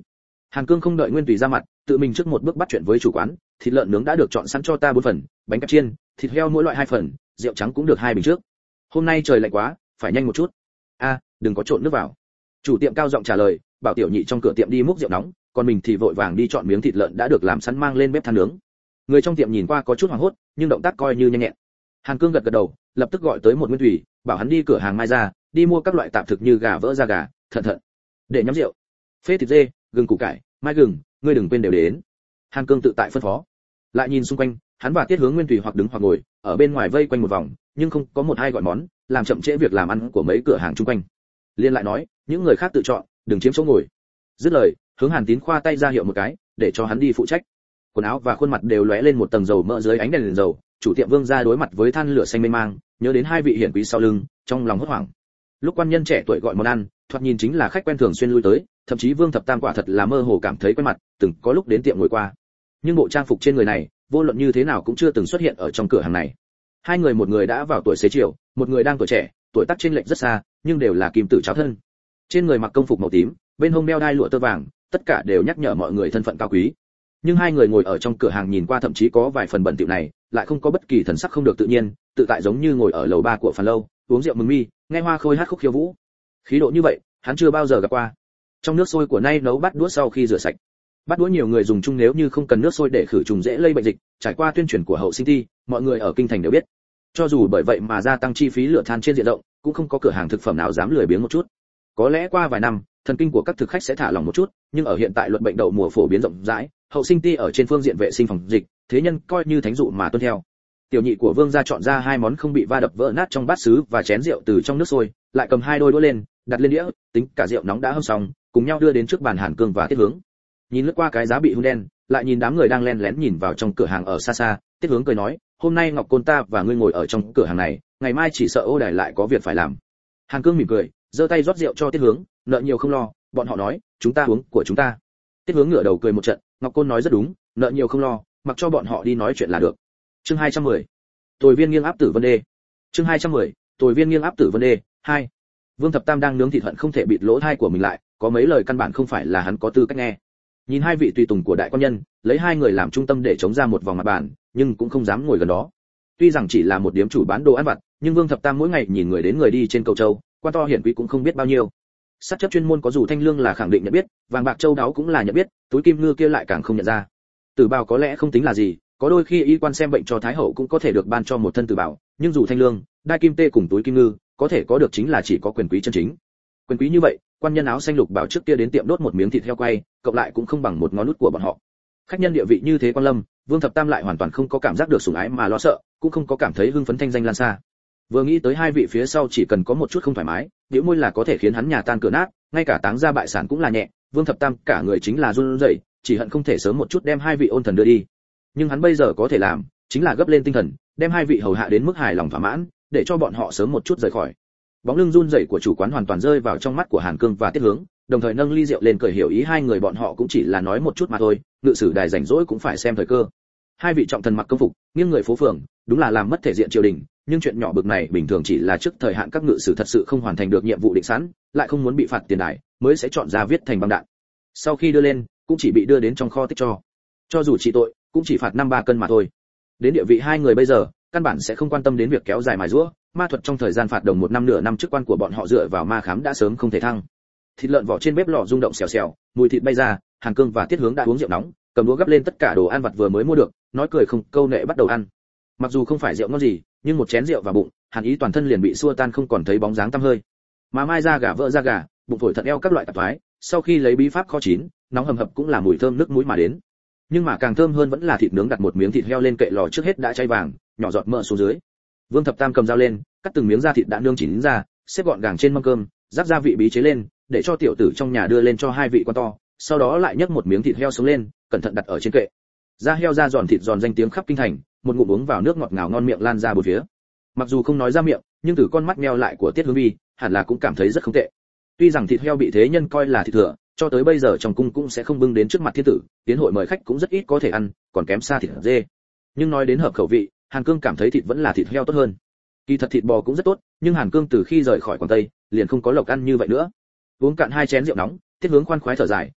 Hàn Cương không đợi Nguyên Tùy ra mặt, tự mình trước một bước bắt chuyện với chủ quán, thịt lợn nướng đã được chọn sẵn cho ta 4 phần, bánh kẹp chiên, thịt heo mỗi loại 2 phần, rượu trắng cũng được 2 bình trước. Hôm nay trời lạnh quá, phải nhanh một chút. Đừng có trộn nước vào. Chủ tiệm cao giọng trả lời, bảo tiểu nhị trong cửa tiệm đi múc rượu nóng, còn mình thì vội vàng đi chọn miếng thịt lợn đã được làm sẵn mang lên bếp than nướng. Người trong tiệm nhìn qua có chút hoảng hốt, nhưng động tác coi như nhanh nhẹn. Hàn Cương gật gật đầu, lập tức gọi tới một Nguyên Thủy, bảo hắn đi cửa hàng Mai ra, đi mua các loại tạp thực như gà vỡ da gà, thận thận, để nhắm rượu, phế thịt dê, gừng củ cải, mai gừng, ngươi đừng quên đều đến. Hàn Cương tự tại phân phó. Lại nhìn xung quanh, hắn và Tiết Hướng Nguyên Thủy hoặc đứng hoặc ngồi, ở bên ngoài vây quanh một vòng, nhưng không có một ai gọi món, làm chậm trễ việc làm ăn của mấy cửa hàng chung quanh. Liên lại nói, những người khác tự chọn, đừng chiếm chỗ ngồi. Dứt lời, hướng Hàn Tín khoa tay ra hiệu một cái, để cho hắn đi phụ trách. Quần áo và khuôn mặt đều lóe lên một tầng dầu mỡ dưới ánh đèn dầu, chủ tiệm Vương gia đối mặt với than lửa xanh mênh mang, nhớ đến hai vị hiển quý sau lưng, trong lòng hốt hoảng. Lúc quan nhân trẻ tuổi gọi món ăn, thoạt nhìn chính là khách quen thường xuyên lui tới, thậm chí Vương Thập Tam quả thật là mơ hồ cảm thấy quen mặt, từng có lúc đến tiệm ngồi qua. Nhưng bộ trang phục trên người này, vô luận như thế nào cũng chưa từng xuất hiện ở trong cửa hàng này. Hai người, một người đã vào tuổi xế chiều, một người đang tuổi trẻ, tuổi tác chênh lệch rất xa, nhưng đều là kim tử cháo thân. Trên người mặc công phục màu tím, bên hông đeo đai lụa tơ vàng, tất cả đều nhắc nhở mọi người thân phận cao quý. Nhưng hai người ngồi ở trong cửa hàng nhìn qua thậm chí có vài phần bẩn thỉu này, lại không có bất kỳ thần sắc không được tự nhiên, tự tại giống như ngồi ở lầu 3 của Phàn lâu, uống rượu mừng mi, nghe hoa khôi hát khúc khiêu vũ. Khí độ như vậy, hắn chưa bao giờ gặp qua. Trong nước sôi của nay nấu bát đũa sau khi rửa sạch. Bát đũa nhiều người dùng chung nếu như không cần nước sôi để khử trùng dễ lây bệnh dịch, trải qua tuyên truyền của hậu sinh thi, mọi người ở kinh thành đều biết. Cho dù bởi vậy mà gia tăng chi phí lửa than trên diện rộng, cũng không có cửa hàng thực phẩm nào dám lười biếng một chút. Có lẽ qua vài năm, thần kinh của các thực khách sẽ thả lỏng một chút, nhưng ở hiện tại luật bệnh đậu mùa phổ biến rộng rãi, hậu sinh ti ở trên phương diện vệ sinh phòng dịch, thế nhân coi như thánh dụ mà tuân theo. Tiểu nhị của Vương gia chọn ra hai món không bị va đập vỡ nát trong bát sứ và chén rượu từ trong nước sôi, lại cầm hai đôi đũa lên, đặt lên đĩa, tính cả rượu nóng đã hâm xong, cùng nhau đưa đến trước bàn Hàn Cương và Tiết Hướng. Nhìn lướt qua cái giá bị hun đen, lại nhìn đám người đang len lén nhìn vào trong cửa hàng ở xa xa, Tiết Hướng cười nói, hôm nay Ngọc Côn ta và ngươi ngồi ở trong cửa hàng này, ngày mai chỉ sợ Ô Đài lại có việc phải làm. Hàn Cương mỉm cười, giơ tay rót rượu cho Tiết Hướng, nợ nhiều không lo, bọn họ nói, chúng ta uống của chúng ta. Tiết Hướng ngửa đầu cười một trận, Ngọc Côn nói rất đúng, nợ nhiều không lo, mặc cho bọn họ đi nói chuyện là được. Chương 210. Tồi viên nghiêng áp tử vân đê. Chương 210. Tồi viên nghiêng áp tử vân đê 2. Vương Thập Tam đang nướng thịt hận không thể bịt lỗ tai của mình lại, có mấy lời căn bản không phải là hắn có tư cách nghe. Nhìn hai vị tùy tùng của đại quan nhân, lấy hai người làm trung tâm để chống ra một vòng mặt bàn, nhưng cũng không dám ngồi gần đó. Tuy rằng chỉ là một điếm chủ bán đồ ăn vặt, nhưng Vương Thập Tam mỗi ngày nhìn người đến người đi trên cầu châu, quan to hiển quý cũng không biết bao nhiêu. Sát chấp chuyên môn có dù thanh lương là khẳng định nhận biết, vàng bạc châu đáo cũng là nhận biết, túi kim ngư kia lại càng không nhận ra. Tử bào có lẽ không tính là gì, có đôi khi y quan xem bệnh cho thái hậu cũng có thể được ban cho một thân tử bào, nhưng dù thanh lương, đai kim tê cùng túi kim ngư, có thể có được chính là chỉ có quyền quý chân chính. Quyền quý như vậy, quan nhân áo xanh lục bảo trước kia đến tiệm đốt một miếng thịt heo quay, cộng lại cũng không bằng một ngón út của bọn họ. Khách nhân địa vị như thế quan lâm, Vương Thập Tam lại hoàn toàn không có cảm giác được sủng ái mà lo sợ, cũng không có cảm thấy hưng phấn thanh danh lan xa. Vừa nghĩ tới hai vị phía sau chỉ cần có một chút không thoải mái, bĩu môi là có thể khiến hắn nhà tan cửa nát, ngay cả táng ra bại sản cũng là nhẹ, Vương Thập Tam cả người chính là run rẩy, chỉ hận không thể sớm một chút đem hai vị ôn thần đưa đi. Nhưng hắn bây giờ có thể làm, chính là gấp lên tinh thần, đem hai vị hầu hạ đến mức hài lòng thỏa mãn, để cho bọn họ sớm một chút rời khỏi. Bóng lưng run rẩy của chủ quán hoàn toàn rơi vào trong mắt của Hàn Cương và Tiết Hướng, đồng thời nâng ly rượu lên cười hiểu ý hai người bọn họ cũng chỉ là nói một chút mà thôi, ngự sử đài rảnh rỗi cũng phải xem thời cơ. Hai vị trọng thần mặc công phục, nghiêng người phố phường, đúng là làm mất thể diện triều đình, nhưng chuyện nhỏ bực này bình thường chỉ là trước thời hạn các ngự sử thật sự không hoàn thành được nhiệm vụ định sẵn, lại không muốn bị phạt tiền đài, mới sẽ chọn ra viết thành băng đạn. Sau khi đưa lên, cũng chỉ bị đưa đến trong kho tích cho dù trị tội, cũng chỉ phạt 5-3 cân mà thôi. Đến địa vị hai người bây giờ, căn bản sẽ không quan tâm đến việc kéo dài mài giũa, ma thuật trong thời gian phạt đồng 1 năm nửa năm chức quan của bọn họ dựa vào ma khám đã sớm không thể thăng. Thịt lợn vỏ trên bếp lò rung động xèo xèo, mùi thịt bay ra, Hàn Cương và Tiết Hướng đã uống rượu nóng, cầm đũa gắp lên tất cả đồ ăn vặt vừa mới mua được, nói cười không câu nệ bắt đầu ăn. Mặc dù không phải rượu ngon gì, nhưng một chén rượu vào bụng, Hàn ý toàn thân liền bị xua tan không còn thấy bóng dáng tăm hơi. Mà mai da gà vỡ da gà, bụng phổi thận eo các loại tạp thoái, sau khi lấy bí pháp kho chín, nóng hầm hập cũng là mùi thơm nước mũi mà đến. Nhưng mà càng thơm hơn vẫn là thịt nướng, đặt một miếng thịt heo lên kệ lò trước hết đã cháy vàng, nhỏ giọt mỡ xuống dưới. Vương Thập Tam cầm dao lên, cắt từng miếng da thịt đã nướng chín ra, xếp gọn gàng trên mâm cơm, rắc gia vị bí chế lên, để cho tiểu tử trong nhà đưa lên cho hai vị quan to, sau đó lại nhấc một miếng thịt heo xuống lên, cẩn thận đặt ở trên kệ. Da heo da giòn thịt giòn danh tiếng khắp kinh thành, một ngụm uống vào nước ngọt ngào ngon miệng lan ra bốn phía. Mặc dù không nói ra miệng, nhưng từ con mắt meo lại của Tiết Hướng Vi, hẳn là cũng cảm thấy rất không tệ. Tuy rằng thịt heo bị thế nhân coi là thịt thừa, cho tới bây giờ trong cung cũng sẽ không bưng đến trước mặt thiên tử, tiến hội mời khách cũng rất ít có thể ăn, còn kém xa thịt dê. Nhưng nói đến hợp khẩu vị, Hàn Cương cảm thấy thịt vẫn là thịt heo tốt hơn. Kỳ thật thịt bò cũng rất tốt, nhưng Hàn Cương từ khi rời khỏi Quảng Tây, liền không có lộc ăn như vậy nữa. Uống cạn 2 chén rượu nóng, Tiết Hướng khoan khoái thở dài,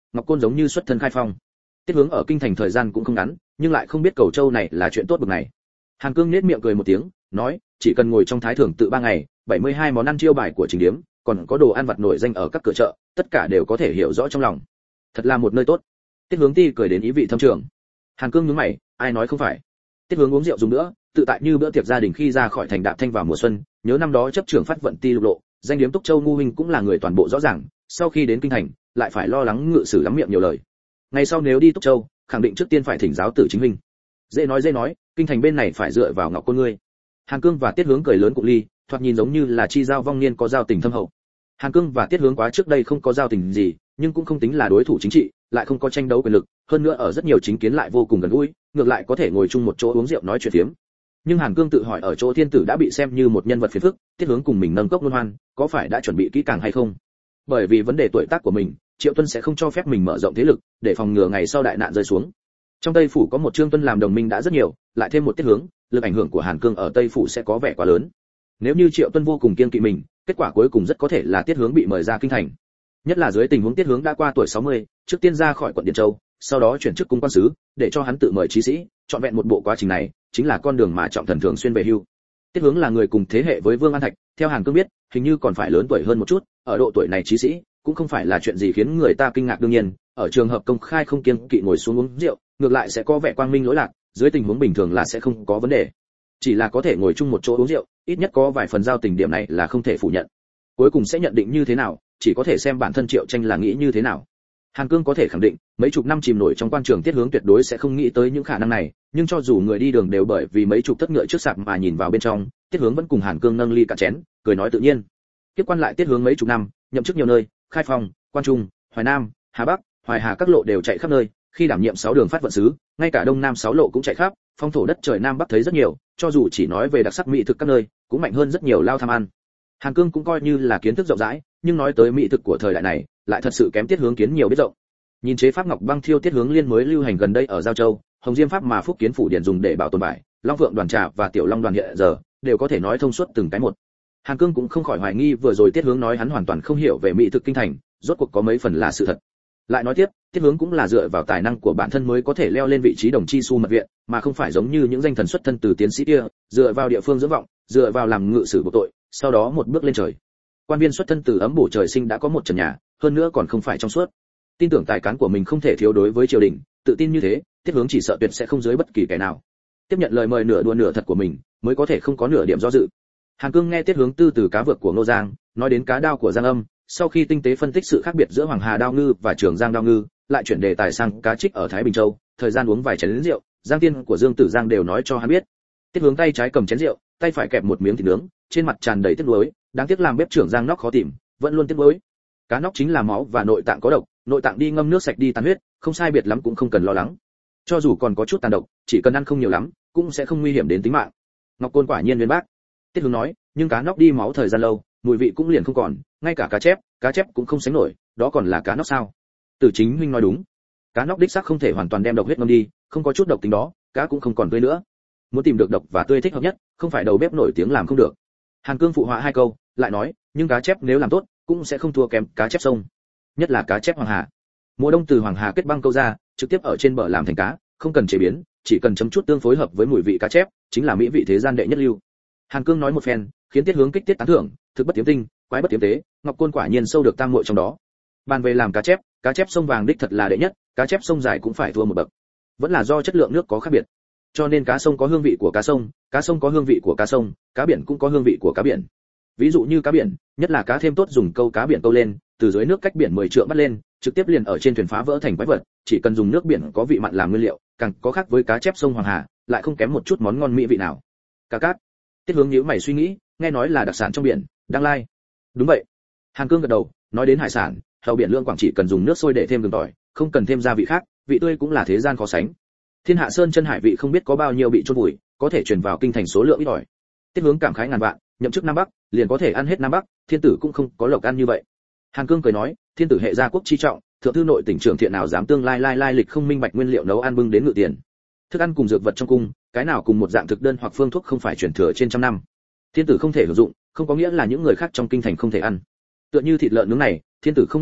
Ngọc Côn giống như xuất thân khai phong. Tiết Hướng ở kinh thành thời gian cũng không ngắn, nhưng lại không biết Cẩu Châu này là chuyện tốt bực này. Hàn Cương nhếch miệng cười một tiếng, nói, chỉ cần ngồi trong thái thưởng tự 3 ngày, 72 món ăn chiêu bài của Trình Điếm, còn có đồ ăn vặt nổi danh ở các cửa chợ, tất cả đều có thể hiểu rõ trong lòng. Thật là một nơi tốt. Tiết Hướng ti cười đến ý vị thâm trường. Hàn Cương nhướng mày, ai nói không phải. Tiết Hướng uống rượu dùng nữa, tự tại như bữa tiệc gia đình khi ra khỏi thành Đạp Thanh vào mùa xuân, nhớ năm đó chấp trưởng phát vận ti lục lộ, danh điếm Túc Châu ngu huynh cũng là người toàn bộ rõ ràng, sau khi đến kinh thành, lại phải lo lắng ngự sử lắm miệng nhiều lời. Ngày sau nếu đi Túc Châu, khẳng định trước tiên phải thỉnh giáo tử chính huynh. Dễ nói, kinh thành bên này phải dựa vào Ngọc Côn ngươi. Hàn Cương và Tiết Hướng cười lớn cụ ly, thoạt nhìn giống như là chi giao vong niên có giao tình thâm hậu. Hàn Cương và Tiết Hướng quá trước đây không có giao tình gì, nhưng cũng không tính là đối thủ chính trị, lại không có tranh đấu quyền lực, hơn nữa ở rất nhiều chính kiến lại vô cùng gần gũi, ngược lại có thể ngồi chung một chỗ uống rượu nói chuyện phiếm. Nhưng Hàn Cương tự hỏi ở chỗ thiên tử đã bị xem như một nhân vật phiền phức, Tiết Hướng cùng mình nâng cốc luân hoan, có phải đã chuẩn bị kỹ càng hay không? Bởi vì vấn đề tuổi tác của mình, Triệu Tuân sẽ không cho phép mình mở rộng thế lực, để phòng ngừa ngày sau đại nạn rơi xuống. Trong Tây phủ có một Trương Tuân làm đồng minh đã rất nhiều, lại thêm một Tiết Hướng, lực ảnh hưởng của Hàn Cương ở Tây phủ sẽ có vẻ quá lớn. Nếu như Triệu Tuân vô cùng kiêng kỵ mình, kết quả cuối cùng rất có thể là Tiết Hướng bị mời ra kinh thành. Nhất là dưới tình huống Tiết Hướng đã qua tuổi 60, trước tiên ra khỏi quận Điện Châu, sau đó chuyển chức cung quan sứ, để cho hắn tự mời trí sĩ, chọn vẹn một bộ quá trình này, chính là con đường mà Trọng Thần thường xuyên về hưu. Tiết Hướng là người cùng thế hệ với Vương An Thạch, theo Hàn Cương biết, hình như còn phải lớn tuổi hơn một chút, ở độ tuổi này trí sĩ, cũng không phải là chuyện gì khiến người ta kinh ngạc đương nhiên, ở trường hợp công khai không kiêng kỵ ngồi xuống uống rượu, ngược lại sẽ có vẻ quang minh lỗi lạc, dưới tình huống bình thường là sẽ không có vấn đề. Chỉ là có thể ngồi chung một chỗ uống rượu, ít nhất có vài phần giao tình điểm này là không thể phủ nhận. Cuối cùng sẽ nhận định như thế nào, chỉ có thể xem bản thân Triệu Tranh là nghĩ như thế nào. Hàn Cương có thể khẳng định, mấy chục năm chìm nổi trong quan trường Tiết Hướng tuyệt đối sẽ không nghĩ tới những khả năng này, nhưng cho dù người đi đường đều bởi vì mấy chục thất ngựa trước sạp mà nhìn vào bên trong, Tiết Hướng vẫn cùng Hàn Cương nâng ly cạn chén, cười nói tự nhiên. Tiếp quan lại Tiết Hướng mấy chục năm, nhậm chức nhiều nơi, Khai Phong, Quan Trung, Hoài Nam, Hà Bắc, Hoài Hà các lộ đều chạy khắp nơi, khi đảm nhiệm 6 đường phát vận sứ, ngay cả Đông Nam 6 lộ cũng chạy khắp, phong thổ đất trời Nam Bắc thấy rất nhiều, cho dù chỉ nói về đặc sắc mỹ thực các nơi, cũng mạnh hơn rất nhiều lao tham ăn. Hàn Cương cũng coi như là kiến thức rộng rãi, nhưng nói tới mỹ thực của thời đại này, lại thật sự kém Tiết Hướng kiến nhiều biết rộng. Nhìn chế pháp ngọc băng thiêu Tiết Hướng liên mới lưu hành gần đây ở Giao Châu, Hồng Diêm pháp mà Phúc Kiến phủ điển dùng để bảo tồn vải, Long Vượng đoàn trà và Tiểu Long đoàn hiện giờ đều có thể nói thông suốt từng cái một. Hàn Cương cũng không khỏi hoài nghi vừa rồi Tiết Hướng nói hắn hoàn toàn không hiểu về mỹ thực kinh thành, rốt cuộc có mấy phần là sự thật. Lại nói tiếp, Tiết Hướng cũng là dựa vào tài năng của bản thân mới có thể leo lên vị trí đồng chi su mật viện, mà không phải giống như những danh thần xuất thân từ tiến sĩ kia, dựa vào địa phương dưỡng vọng, dựa vào làm ngự sử bộ tội, sau đó một bước lên trời. Quan viên xuất thân từ ấm bổ trời sinh đã có một trần nhà, hơn nữa còn không phải trong suốt. Tin tưởng tài cán của mình không thể thiếu đối với triều đình, tự tin như thế, Tiết Hướng chỉ sợ tuyệt sẽ không dưới bất kỳ kẻ nào. Tiếp nhận lời mời nửa đùa nửa thật của mình, mới có thể không có nửa điểm do dự. Hàn Cương nghe Tiết Hướng từ cá vược của Ngô Giang, nói đến cá đao của Giang Âm, sau khi tinh tế phân tích sự khác biệt giữa Hoàng Hà đao ngư và Trường Giang đao ngư, lại chuyển đề tài sang cá trích ở Thái Bình Châu, thời gian uống vài chén rượu, Giang Tiên của Dương Tử Giang đều nói cho hắn biết. Tiết Hướng tay trái cầm chén rượu, tay phải kẹp một miếng thịt nướng, trên mặt tràn đầy tiếc nuối, đáng tiếc làm bếp trưởng Giang Nóc khó tìm, vẫn luôn tiếc nuối. Cá nóc chính là máu và nội tạng có độc, nội tạng đi ngâm nước sạch đi tan huyết, không sai biệt lắm cũng không cần lo lắng. Cho dù còn có chút tàn độc, chỉ cần ăn không nhiều lắm, cũng sẽ không nguy hiểm đến tính mạng. Ngọc Côn quả nhiên uyên bác. Tiết Hướng nói, nhưng cá nóc đi máu thời gian lâu, mùi vị cũng liền không còn, ngay cả cá chép cũng không sánh nổi, đó còn là cá nóc sao? Tử Chính huynh nói đúng. Cá nóc đích xác không thể hoàn toàn đem độc huyết ngâm đi, không có chút độc tính đó, cá cũng không còn tươi nữa. Muốn tìm được độc và tươi thích hợp nhất, không phải đầu bếp nổi tiếng làm không được. Hàn Cương phụ họa hai câu, lại nói, nhưng cá chép nếu làm tốt, cũng sẽ không thua kém cá chép sông. Nhất là cá chép Hoàng Hà. Mùa đông từ Hoàng Hà kết băng câu ra, trực tiếp ở trên bờ làm thành cá, không cần chế biến, chỉ cần chấm chút tương phối hợp với mùi vị cá chép, chính là mỹ vị thế gian đệ nhất lưu. Hàn Cương nói một phen, khiến Tiết Hướng kích tiết tán thưởng, thực bất tiếm tinh, quái bất tiếm tế, Ngọc Côn quả nhiên sâu được tam muội trong đó. Bàn về làm cá chép sông vàng đích thật là đệ nhất, cá chép sông dài cũng phải thua một bậc. Vẫn là do chất lượng nước có khác biệt. Cho nên cá sông có hương vị của cá sông có hương vị của cá sông, cá biển cũng có hương vị của cá biển. Ví dụ như cá biển, nhất là cá thêm tốt dùng câu cá biển câu lên, từ dưới nước cách biển 10 trượng bắt lên, trực tiếp liền ở trên thuyền phá vỡ thành quái vật, chỉ cần dùng nước biển có vị mặn làm nguyên liệu, càng có khác với cá chép sông Hoàng Hà, lại không kém một chút món ngon mỹ vị nào. Cá cát. Tiết Hướng nhíu mày suy nghĩ, nghe nói là đặc sản trong biển, Đăng Lai. Đúng vậy. Hàn Cương gật đầu, nói đến hải sản, hầu biển lương Quảng chỉ cần dùng nước sôi để thêm gừng tỏi, không cần thêm gia vị khác, vị tươi cũng là thế gian khó sánh. Thiên Hạ Sơn chân hải vị không biết có bao nhiêu bị chôn vùi, có thể truyền vào kinh thành số lượng ít ỏi. Tiết Hướng cảm khái ngàn vạn, nhậm chức Nam Bắc, liền có thể ăn hết Nam Bắc, thiên tử cũng không có lộc ăn như vậy. Hàn Cương cười nói, thiên tử hệ gia quốc chi trọng, thượng thư nội tỉnh trưởng thiện nào dám tương lai lịch không minh bạch nguyên liệu nấu ăn bưng đến ngự tiền. Thức ăn cùng dược vật trong cung, cái nào cùng một dạng thực đơn hoặc phương thuốc không phải truyền thừa trên trăm năm. Thiên tử không thể hưởng dụng, không có nghĩa là những người khác trong kinh thành không thể ăn. Tựa như thịt lợn nướng này, thiên tử không ăn được,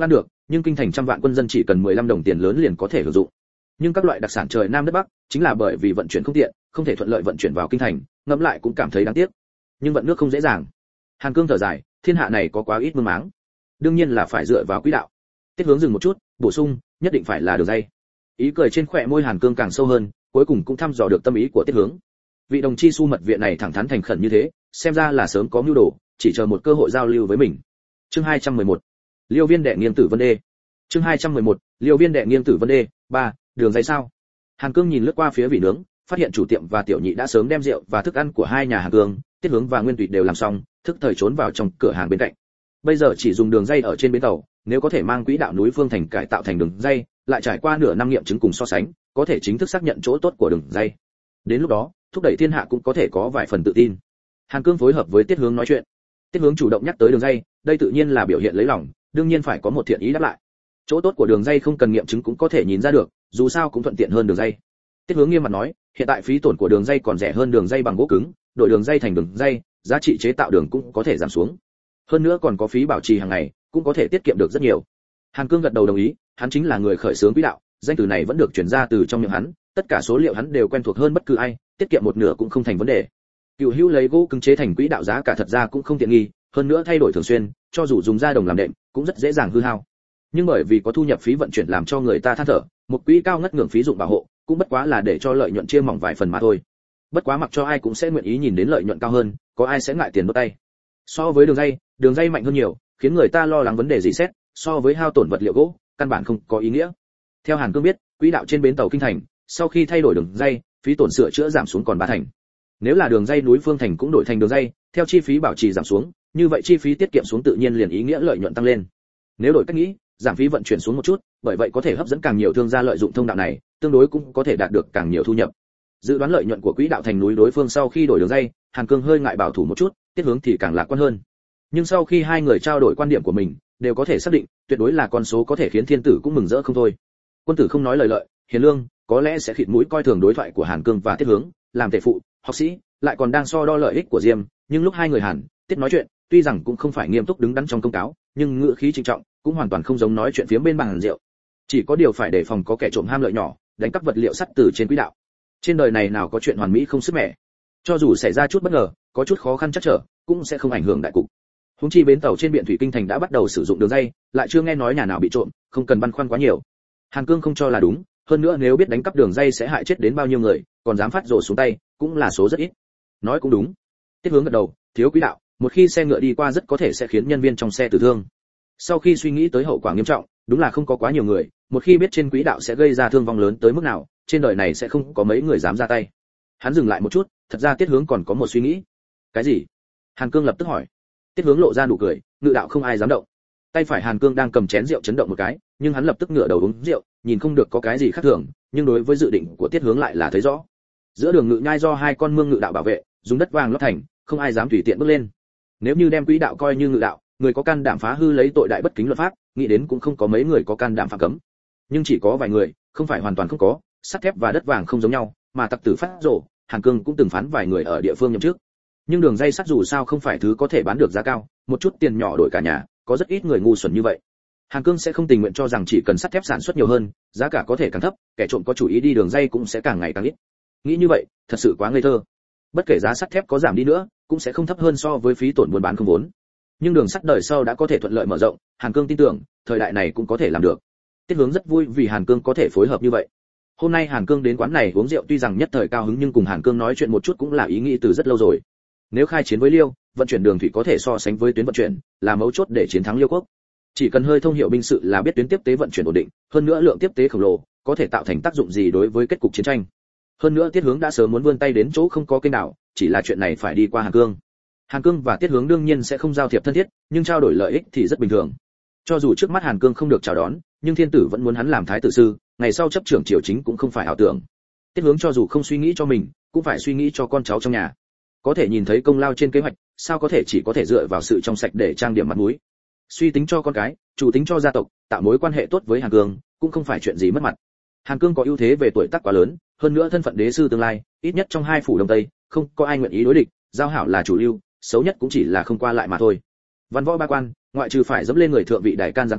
nhưng kinh thành trăm vạn quân dân chỉ cần 15 đồng tiền lớn liền có thể hưởng dụng. Nhưng các loại đặc sản trời nam đất bắc, chính là bởi vì vận chuyển không tiện, không thể thuận lợi vận chuyển vào kinh thành, ngẫm lại cũng cảm thấy đáng tiếc. Nhưng vận nước không dễ dàng. Hàn Cương thở dài, thiên hạ này có quá ít mương máng, đương nhiên là phải dựa vào quỹ đạo. Tiết Hướng dừng một chút, bổ sung, nhất định phải là đường dây. Ý cười trên khóe môi Hàn Cương càng sâu hơn, cuối cùng cũng thăm dò được tâm ý của Tiết Hướng. Vị đồng chi su mật viện này thẳng thắn thành khẩn như thế, xem ra là sớm có mưu đồ, chỉ chờ một cơ hội giao lưu với mình. Chương 211. Liêu Viên đệ nghiêng tử vân đê. Chương 211. Liêu Viên đệ nghiêng tử vân đê. 3. Đường dây sao? Hàn Cương nhìn lướt qua phía vị nướng, phát hiện chủ tiệm và tiểu nhị đã sớm đem rượu và thức ăn của hai nhà Hàn Cương, Tiết Hướng và Nguyên Tùy đều làm xong, thức thời trốn vào trong cửa hàng bên cạnh. Bây giờ chỉ dùng đường dây ở trên bến tàu, nếu có thể mang quỹ đạo núi Phương Thành cải tạo thành đường dây, lại trải qua nửa năm nghiệm chứng cùng so sánh, có thể chính thức xác nhận chỗ tốt của đường dây. Đến lúc đó, thúc đẩy thiên hạ cũng có thể có vài phần tự tin. Hàn Cương phối hợp với Tiết Hướng nói chuyện. Tiết Hướng chủ động nhắc tới đường dây, đây tự nhiên là biểu hiện lấy lòng, đương nhiên phải có một thiện ý đáp lại. Chỗ tốt của đường dây không cần nghiệm chứng cũng có thể nhìn ra được, dù sao cũng thuận tiện hơn đường dây. Tiết Hướng nghiêm mặt nói, hiện tại phí tổn của đường dây còn rẻ hơn đường dây bằng gỗ cứng, đổi đường dây thành đường dây, giá trị chế tạo đường cũng có thể giảm xuống. Hơn nữa còn có phí bảo trì hàng ngày, cũng có thể tiết kiệm được rất nhiều. Hàn Cương gật đầu đồng ý, hắn chính là người khởi xướng quỹ đạo, danh từ này vẫn được truyền ra từ trong miệng hắn, tất cả số liệu hắn đều quen thuộc hơn bất cứ ai, tiết kiệm một nửa cũng không thành vấn đề. Cựu Hữu lấy gỗ cứng chế thành quỹ đạo giá cả thật ra cũng không tiện nghi, hơn nữa thay đổi thường xuyên, cho dù dùng da đồng làm đệm, cũng rất dễ dàng hư hao. Nhưng bởi vì có thu nhập phí vận chuyển làm cho người ta than thở, một quỹ cao ngất ngưỡng phí dụng bảo hộ, cũng bất quá là để cho lợi nhuận chia mỏng vài phần mà thôi. Bất quá mặc cho ai cũng sẽ nguyện ý nhìn đến lợi nhuận cao hơn, có ai sẽ ngại tiền đốt tay. So với đường dây mạnh hơn nhiều, khiến người ta lo lắng vấn đề gì xét, so với hao tổn vật liệu gỗ, căn bản không có ý nghĩa. Theo Hàn Cương biết, quỹ đạo trên bến tàu kinh thành, sau khi thay đổi đường dây, phí tổn sửa chữa giảm xuống còn 3 thành. Nếu là đường dây núi Phương Thành cũng đổi thành đường dây, theo chi phí bảo trì giảm xuống, như vậy chi phí tiết kiệm xuống tự nhiên liền ý nghĩa lợi nhuận tăng lên. Nếu đổi cách nghĩ, giảm phí vận chuyển xuống một chút, bởi vậy có thể hấp dẫn càng nhiều thương gia lợi dụng thông đạo này, tương đối cũng có thể đạt được càng nhiều thu nhập. Dự đoán lợi nhuận của quỹ đạo thành núi đối phương sau khi đổi đường dây, Hàn Cương hơi ngại bảo thủ một chút, Tiết Hướng thì càng lạc quan hơn. Nhưng sau khi hai người trao đổi quan điểm của mình, đều có thể xác định, tuyệt đối là con số có thể khiến thiên tử cũng mừng rỡ không thôi. Quân tử không nói lời lợi, hiền lương, có lẽ sẽ khịt mũi coi thường đối thoại của Hàn Cương và Tiết Hướng, làm tể phụ, học sĩ, lại còn đang so đo lợi ích của Diêm, nhưng lúc hai người Hàn, Tiết nói chuyện, tuy rằng cũng không phải nghiêm túc đứng đắn trong công cáo, nhưng ngữ khí trịnh trọng, cũng hoàn toàn không giống nói chuyện phiếm bên bàn rượu. Chỉ có điều phải đề phòng có kẻ trộm ham lợi nhỏ, đánh cắp vật liệu sắt từ trên quỹ đạo. Trên đời này nào có chuyện hoàn mỹ không sức mẻ. Cho dù xảy ra chút bất ngờ, có chút khó khăn chắc trở, cũng sẽ không ảnh hưởng đại cục. Huống chi bến tàu trên biển thủy kinh thành đã bắt đầu sử dụng đường dây, lại chưa nghe nói nhà nào bị trộm, không cần băn khoăn quá nhiều. Hàn Cương không cho là đúng, hơn nữa nếu biết đánh cắp đường dây sẽ hại chết đến bao nhiêu người, còn dám phát rồ xuống tay, cũng là số rất ít. Nói cũng đúng. Tiết Hướng gật đầu, thiếu quỹ đạo, một khi xe ngựa đi qua rất có thể sẽ khiến nhân viên trong xe tử thương. Sau khi suy nghĩ tới hậu quả nghiêm trọng, đúng là không có quá nhiều người, một khi biết trên quỹ đạo sẽ gây ra thương vong lớn tới mức nào, trên đời này sẽ không có mấy người dám ra tay. Hắn dừng lại một chút, thật ra Tiết Hướng còn có một suy nghĩ. Cái gì? Hàn Cương lập tức hỏi. Tiết Hướng lộ ra nụ cười, ngự đạo không ai dám động. Tay phải Hàn Cương đang cầm chén rượu chấn động một cái, nhưng hắn lập tức ngửa đầu uống rượu, nhìn không được có cái gì khác thường, nhưng đối với dự định của Tiết Hướng lại là thấy rõ. Giữa đường ngự nhai do hai con mương ngự đạo bảo vệ, dùng đất vàng lót thành, không ai dám tùy tiện bước lên. Nếu như đem quỹ đạo coi như ngự đạo, người có can đảm phá hư lấy tội đại bất kính luật pháp, nghĩ đến cũng không có mấy người có can đảm phạm cấm. Nhưng chỉ có vài người, không phải hoàn toàn không có, sắt thép và đất vàng không giống nhau, mà tặc tử phát rổ, Hàn Cương cũng từng phán vài người ở địa phương nhậm trước. Nhưng đường dây sắt dù sao không phải thứ có thể bán được giá cao, một chút tiền nhỏ đổi cả nhà, có rất ít người ngu xuẩn như vậy. Hàn Cương sẽ không tình nguyện cho rằng chỉ cần sắt thép sản xuất nhiều hơn, giá cả có thể càng thấp, kẻ trộm có chủ ý đi đường dây cũng sẽ càng ngày càng ít. Nghĩ như vậy, thật sự quá ngây thơ. Bất kể giá sắt thép có giảm đi nữa, cũng sẽ không thấp hơn so với phí tổn buôn bán không vốn. Nhưng đường sắt đời sau đã có thể thuận lợi mở rộng, Hàn Cương tin tưởng, thời đại này cũng có thể làm được. Tiết Hướng rất vui vì Hàn Cương có thể phối hợp như vậy. Hôm nay Hàn Cương đến quán này uống rượu tuy rằng nhất thời cao hứng nhưng cùng Hàn Cương nói chuyện một chút cũng là ý nghĩ từ rất lâu rồi. Nếu khai chiến với Liêu, vận chuyển đường thủy có thể so sánh với tuyến vận chuyển, là mấu chốt để chiến thắng Liêu quốc. Chỉ cần hơi thông hiểu binh sự là biết tuyến tiếp tế vận chuyển ổn định, hơn nữa lượng tiếp tế khổng lồ, có thể tạo thành tác dụng gì đối với kết cục chiến tranh. Hơn nữa Tiết Hướng đã sớm muốn vươn tay đến chỗ không có kênh đảo, chỉ là chuyện này phải đi qua Hàn Cương. Hàn Cương và Tiết Hướng đương nhiên sẽ không giao thiệp thân thiết, nhưng trao đổi lợi ích thì rất bình thường. Cho dù trước mắt Hàn Cương không được chào đón, nhưng thiên tử vẫn muốn hắn làm thái tử sư, ngày sau chấp trưởng triều chính cũng không phải ảo tưởng. Tiết Hướng cho dù không suy nghĩ cho mình, cũng phải suy nghĩ cho con cháu trong nhà. Có thể nhìn thấy công lao trên kế hoạch, sao có thể chỉ có thể dựa vào sự trong sạch để trang điểm mặt mũi. Suy tính cho con cái, chủ tính cho gia tộc, tạo mối quan hệ tốt với Hàn Cương, cũng không phải chuyện gì mất mặt. Hàn Cương có ưu thế về tuổi tác quá lớn, hơn nữa thân phận đế sư tương lai, ít nhất trong hai phủ Đông Tây, không có ai nguyện ý đối địch, giao hảo là chủ lưu, xấu nhất cũng chỉ là không qua lại mà thôi. Văn võ ba quan, ngoại trừ phải dẫm lên người thượng vị đại can giáng quan,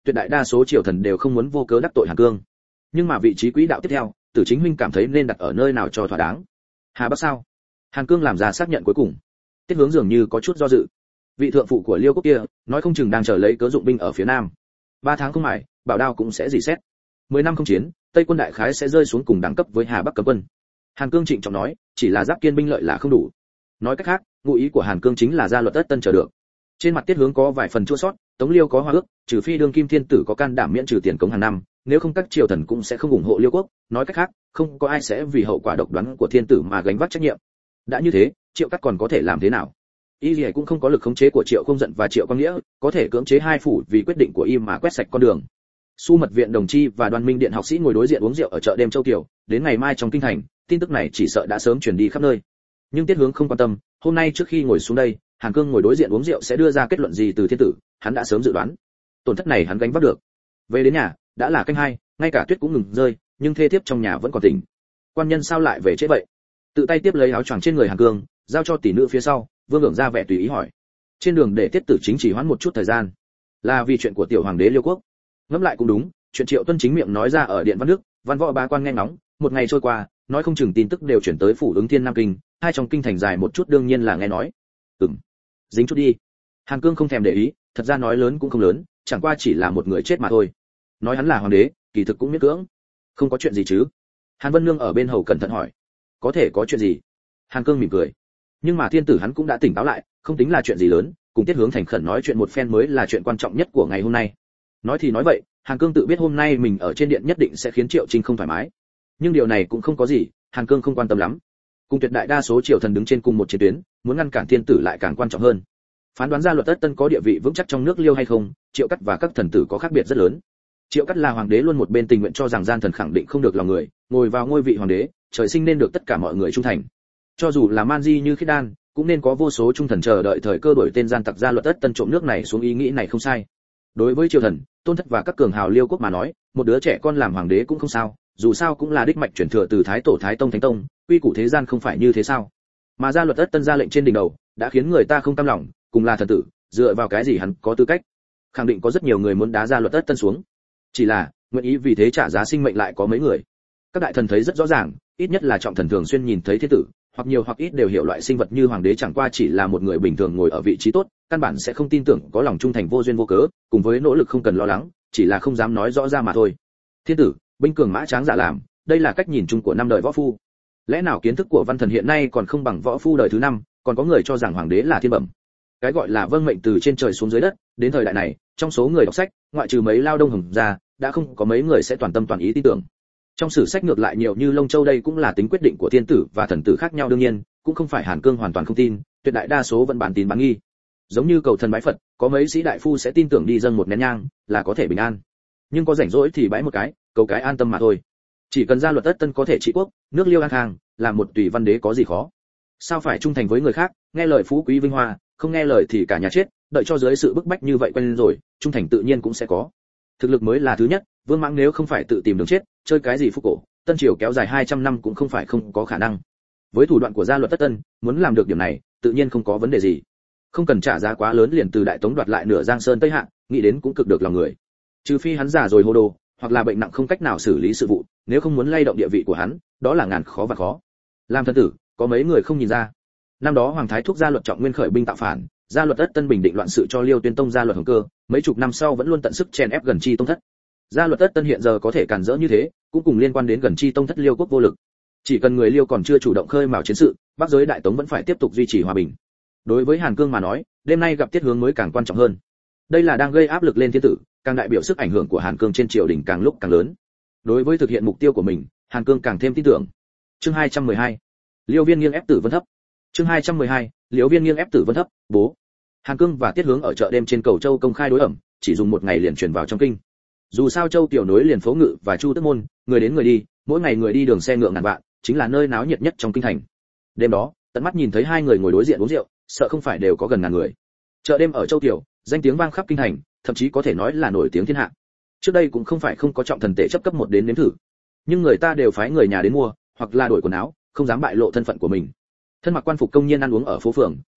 tuyệt đại đa số triều thần đều không muốn vô cớ đắc tội Hàn Cương. Nhưng mà vị trí quỹ đạo tiếp theo, Tử Chính huynh cảm thấy nên đặt ở nơi nào cho thỏa đáng. Hà Bắc sao? Hàn Cương làm ra xác nhận cuối cùng. Tiết Hướng dường như có chút do dự. Vị thượng phụ của Liêu quốc kia, nói không chừng đang chờ lấy cớ dụng binh ở phía nam. 3 tháng không mải, bảo đao cũng sẽ dỉ xét. 10 năm không chiến, Tây quân đại khái sẽ rơi xuống cùng đẳng cấp với Hà Bắc cấm quân. Hàn Cương trịnh trọng nói, chỉ là giáp kiên binh lợi là không đủ. Nói cách khác, ngụ ý của Hàn Cương chính là ra luật tất tân chờ được. Trên mặt Tiết Hướng có vài phần chua xót, Tống Liêu có hoa ước, trừ phi đương kim thiên tử có can đảm miễn trừ tiền cống hàng năm, nếu không các triều thần cũng sẽ không ủng hộ Liêu quốc, nói cách khác, không có ai sẽ vì hậu quả độc đoán của thiên tử mà gánh vác trách nhiệm. Đã như thế, Triệu Cắt còn có thể làm thế nào? Y Lệ cũng không có lực khống chế của Triệu Không Giận và Triệu Quang Nghĩa, có thể cưỡng chế hai phủ vì quyết định của y mà quét sạch con đường. Su Mật viện đồng chi và Đoan Minh điện học sĩ ngồi đối diện uống rượu ở chợ đêm Châu Kiều, đến ngày mai trong kinh thành, tin tức này chỉ sợ đã sớm truyền đi khắp nơi. Nhưng Tiết Hướng không quan tâm, hôm nay trước khi ngồi xuống đây, Hàn Cương ngồi đối diện uống rượu sẽ đưa ra kết luận gì từ thiên tử, hắn đã sớm dự đoán. Tổn thất này hắn gánh vác được. Về đến nhà, đã là canh 2, ngay cả tuyết cũng ngừng rơi, nhưng thê thiếp trong nhà vẫn còn tỉnh. Quan nhân sao lại về trễ vậy? Tự tay tiếp lấy áo choàng trên người Hàn Cương, giao cho tỷ nữ phía sau, Vương Ngưỡng ra vẻ tùy ý hỏi. Trên đường để Tiết Tử Chính chỉ hoãn một chút thời gian, là vì chuyện của tiểu hoàng đế Liêu quốc. Ngẫm lại cũng đúng, chuyện Triệu Tuân chính miệng nói ra ở điện Văn Đức, văn võ bá quan nghe ngóng, một ngày trôi qua, nói không chừng tin tức đều chuyển tới phủ Ứng Thiên Nam Kinh, hai trong kinh thành dài một chút đương nhiên là nghe nói. Dính chút đi. Hàn Cương không thèm để ý, thật ra nói lớn cũng không lớn, chẳng qua chỉ là một người chết mà thôi. Nói hắn là hoàng đế, kỳ thực cũng miễn cưỡng. Không có chuyện gì chứ? Hàn Vân Nương ở bên hầu cẩn thận hỏi. Có thể có chuyện gì? Hàn Cương mỉm cười. Nhưng mà thiên tử hắn cũng đã tỉnh táo lại, không tính là chuyện gì lớn, cùng Tiết Hướng thành khẩn nói chuyện một phen mới là chuyện quan trọng nhất của ngày hôm nay. Nói thì nói vậy, Hàn Cương tự biết hôm nay mình ở trên điện nhất định sẽ khiến Triệu Trinh không thoải mái. Nhưng điều này cũng không có gì, Hàn Cương không quan tâm lắm. Cùng tuyệt đại đa số triều thần đứng trên cùng một chiến tuyến, muốn ngăn cản thiên tử lại càng quan trọng hơn. Phán đoán ra luật tất tân có địa vị vững chắc trong nước Liêu hay không, Triệu Cắt và các thần tử có khác biệt rất lớn. Triệu Cắt là hoàng đế luôn một bên tình nguyện cho rằng gian thần khẳng định không được lòng người, ngồi vào ngôi vị hoàng đế, trời sinh nên được tất cả mọi người trung thành. Cho dù là man di như Khiết Đan, cũng nên có vô số trung thần chờ đợi thời cơ đổi tên gian tặc ra luật tất tân trộm nước này xuống, ý nghĩ này không sai. Đối với triều thần, Tôn Thất và các cường hào Liêu quốc mà nói, một đứa trẻ con làm hoàng đế cũng không sao, dù sao cũng là đích mạch chuyển thừa từ Thái Tổ Thái Tông Thánh Tông, quy củ thế gian không phải như thế sao? Mà ra luật tất tân ra lệnh trên đỉnh đầu, đã khiến người ta không cam lòng, cùng là thần tử, dựa vào cái gì hắn có tư cách? Khẳng định có rất nhiều người muốn đá ra luật tất tân xuống. Chỉ là, nguyện ý vì thế trả giá sinh mệnh lại có mấy người. Các đại thần thấy rất rõ ràng, ít nhất là trọng thần thường xuyên nhìn thấy thiên tử, hoặc nhiều hoặc ít đều hiểu loại sinh vật như hoàng đế chẳng qua chỉ là một người bình thường ngồi ở vị trí tốt, căn bản sẽ không tin tưởng có lòng trung thành vô duyên vô cớ, cùng với nỗ lực không cần lo lắng, chỉ là không dám nói rõ ra mà thôi. Thiên tử, binh cường mã tráng giả làm, đây là cách nhìn chung của năm đời võ phu. Lẽ nào kiến thức của văn thần hiện nay còn không bằng võ phu đời thứ 5, còn có người cho rằng hoàng đế là thiên bẩm. Cái gọi là vâng mệnh từ trên trời xuống dưới đất, đến thời đại này, trong số người đọc sách, ngoại trừ mấy lao đông hồng ra, đã không có mấy người sẽ toàn tâm toàn ý tin tưởng. Trong sử sách ngược lại nhiều như Lông Châu đây cũng là tính quyết định của thiên tử và thần tử khác nhau, đương nhiên, cũng không phải Hàn Cương hoàn toàn không tin, tuyệt đại đa số vẫn bán tín bán nghi. Giống như cầu thần bái Phật, có mấy sĩ đại phu sẽ tin tưởng đi dâng một nén nhang là có thể bình an. Nhưng có rảnh rỗi thì bái một cái, cầu cái an tâm mà thôi. Chỉ cần ra luật tất tân có thể trị quốc, nước Liêu an khang, làm một tùy văn đế có gì khó? Sao phải trung thành với người khác, nghe lời phú quý vinh hoa, không nghe lời thì cả nhà chết, đợi cho dưới sự bức bách như vậy quen rồi, trung thành tự nhiên cũng sẽ có. Thực lực mới là thứ nhất, Vương Mãng nếu không phải tự tìm đường chết, chơi cái gì phúc cổ, Tân Triều kéo dài 200 năm cũng không phải không có khả năng. Với thủ đoạn của gia luật tất tân, muốn làm được điểm này, tự nhiên không có vấn đề gì. Không cần trả giá quá lớn liền từ Đại Tống đoạt lại nửa Giang Sơn Tây Hạ, nghĩ đến cũng cực được lòng người. Trừ phi hắn già rồi hồ đồ, hoặc là bệnh nặng không cách nào xử lý sự vụ, nếu không muốn lay động địa vị của hắn, đó là ngàn khó và khó. Làm thần tử, có mấy người không nhìn ra. Năm đó Hoàng Thái Thúc gia luật Trọng Nguyên khởi binh tạo phản, gia luật tất tân bình định loạn sự cho Liêu Tuyên Tông gia luật Hồng Cơ, mấy chục năm sau vẫn luôn tận sức chèn ép Gần Chi Tông thất. Gia luật tất tân hiện giờ có thể cản rỡ như thế, cũng cùng liên quan đến Gần Chi Tông thất Liêu quốc vô lực. Chỉ cần người Liêu còn chưa chủ động khơi mào chiến sự, Bắc giới Đại Tống vẫn phải tiếp tục duy trì hòa bình. Đối với Hàn Cương mà nói, đêm nay gặp Tiết Hướng mới càng quan trọng hơn. Đây là đang gây áp lực lên thiên tử, càng đại biểu sức ảnh hưởng của Hàn Cương trên triều đình càng lúc càng lớn. Đối với thực hiện mục tiêu của mình, Hàn Cương càng thêm tin tưởng. Chương 212. Liêu Viên nghiêng ép Tử Vân thấp. Chương 212. Liêu Viên nghiêng ép Tử Vân thấp. Bố. Hàn Cương và Tiết Hướng ở chợ đêm trên cầu Châu công khai đối ẩm, chỉ dùng một ngày liền chuyển vào trong kinh. Dù sao Châu tiểu nối liền phố Ngự và Chu Tức môn, người đến người đi, mỗi ngày người đi đường xe ngựa ngàn vạn, chính là nơi náo nhiệt nhất trong kinh thành. Đêm đó, tận mắt nhìn thấy hai người ngồi đối diện uống rượu, sợ không phải đều có gần ngàn người. Chợ đêm ở Châu tiểu, danh tiếng vang khắp kinh thành, thậm chí có thể nói là nổi tiếng thiên hạ. Trước đây cũng không phải không có trọng thần tể chấp cấp 1 đến nếm thử, nhưng người ta đều phái người nhà đến mua, hoặc là đổi quần áo, không dám bại lộ thân phận của mình. Thân mặc quan phục công nhân ăn uống ở phố phường,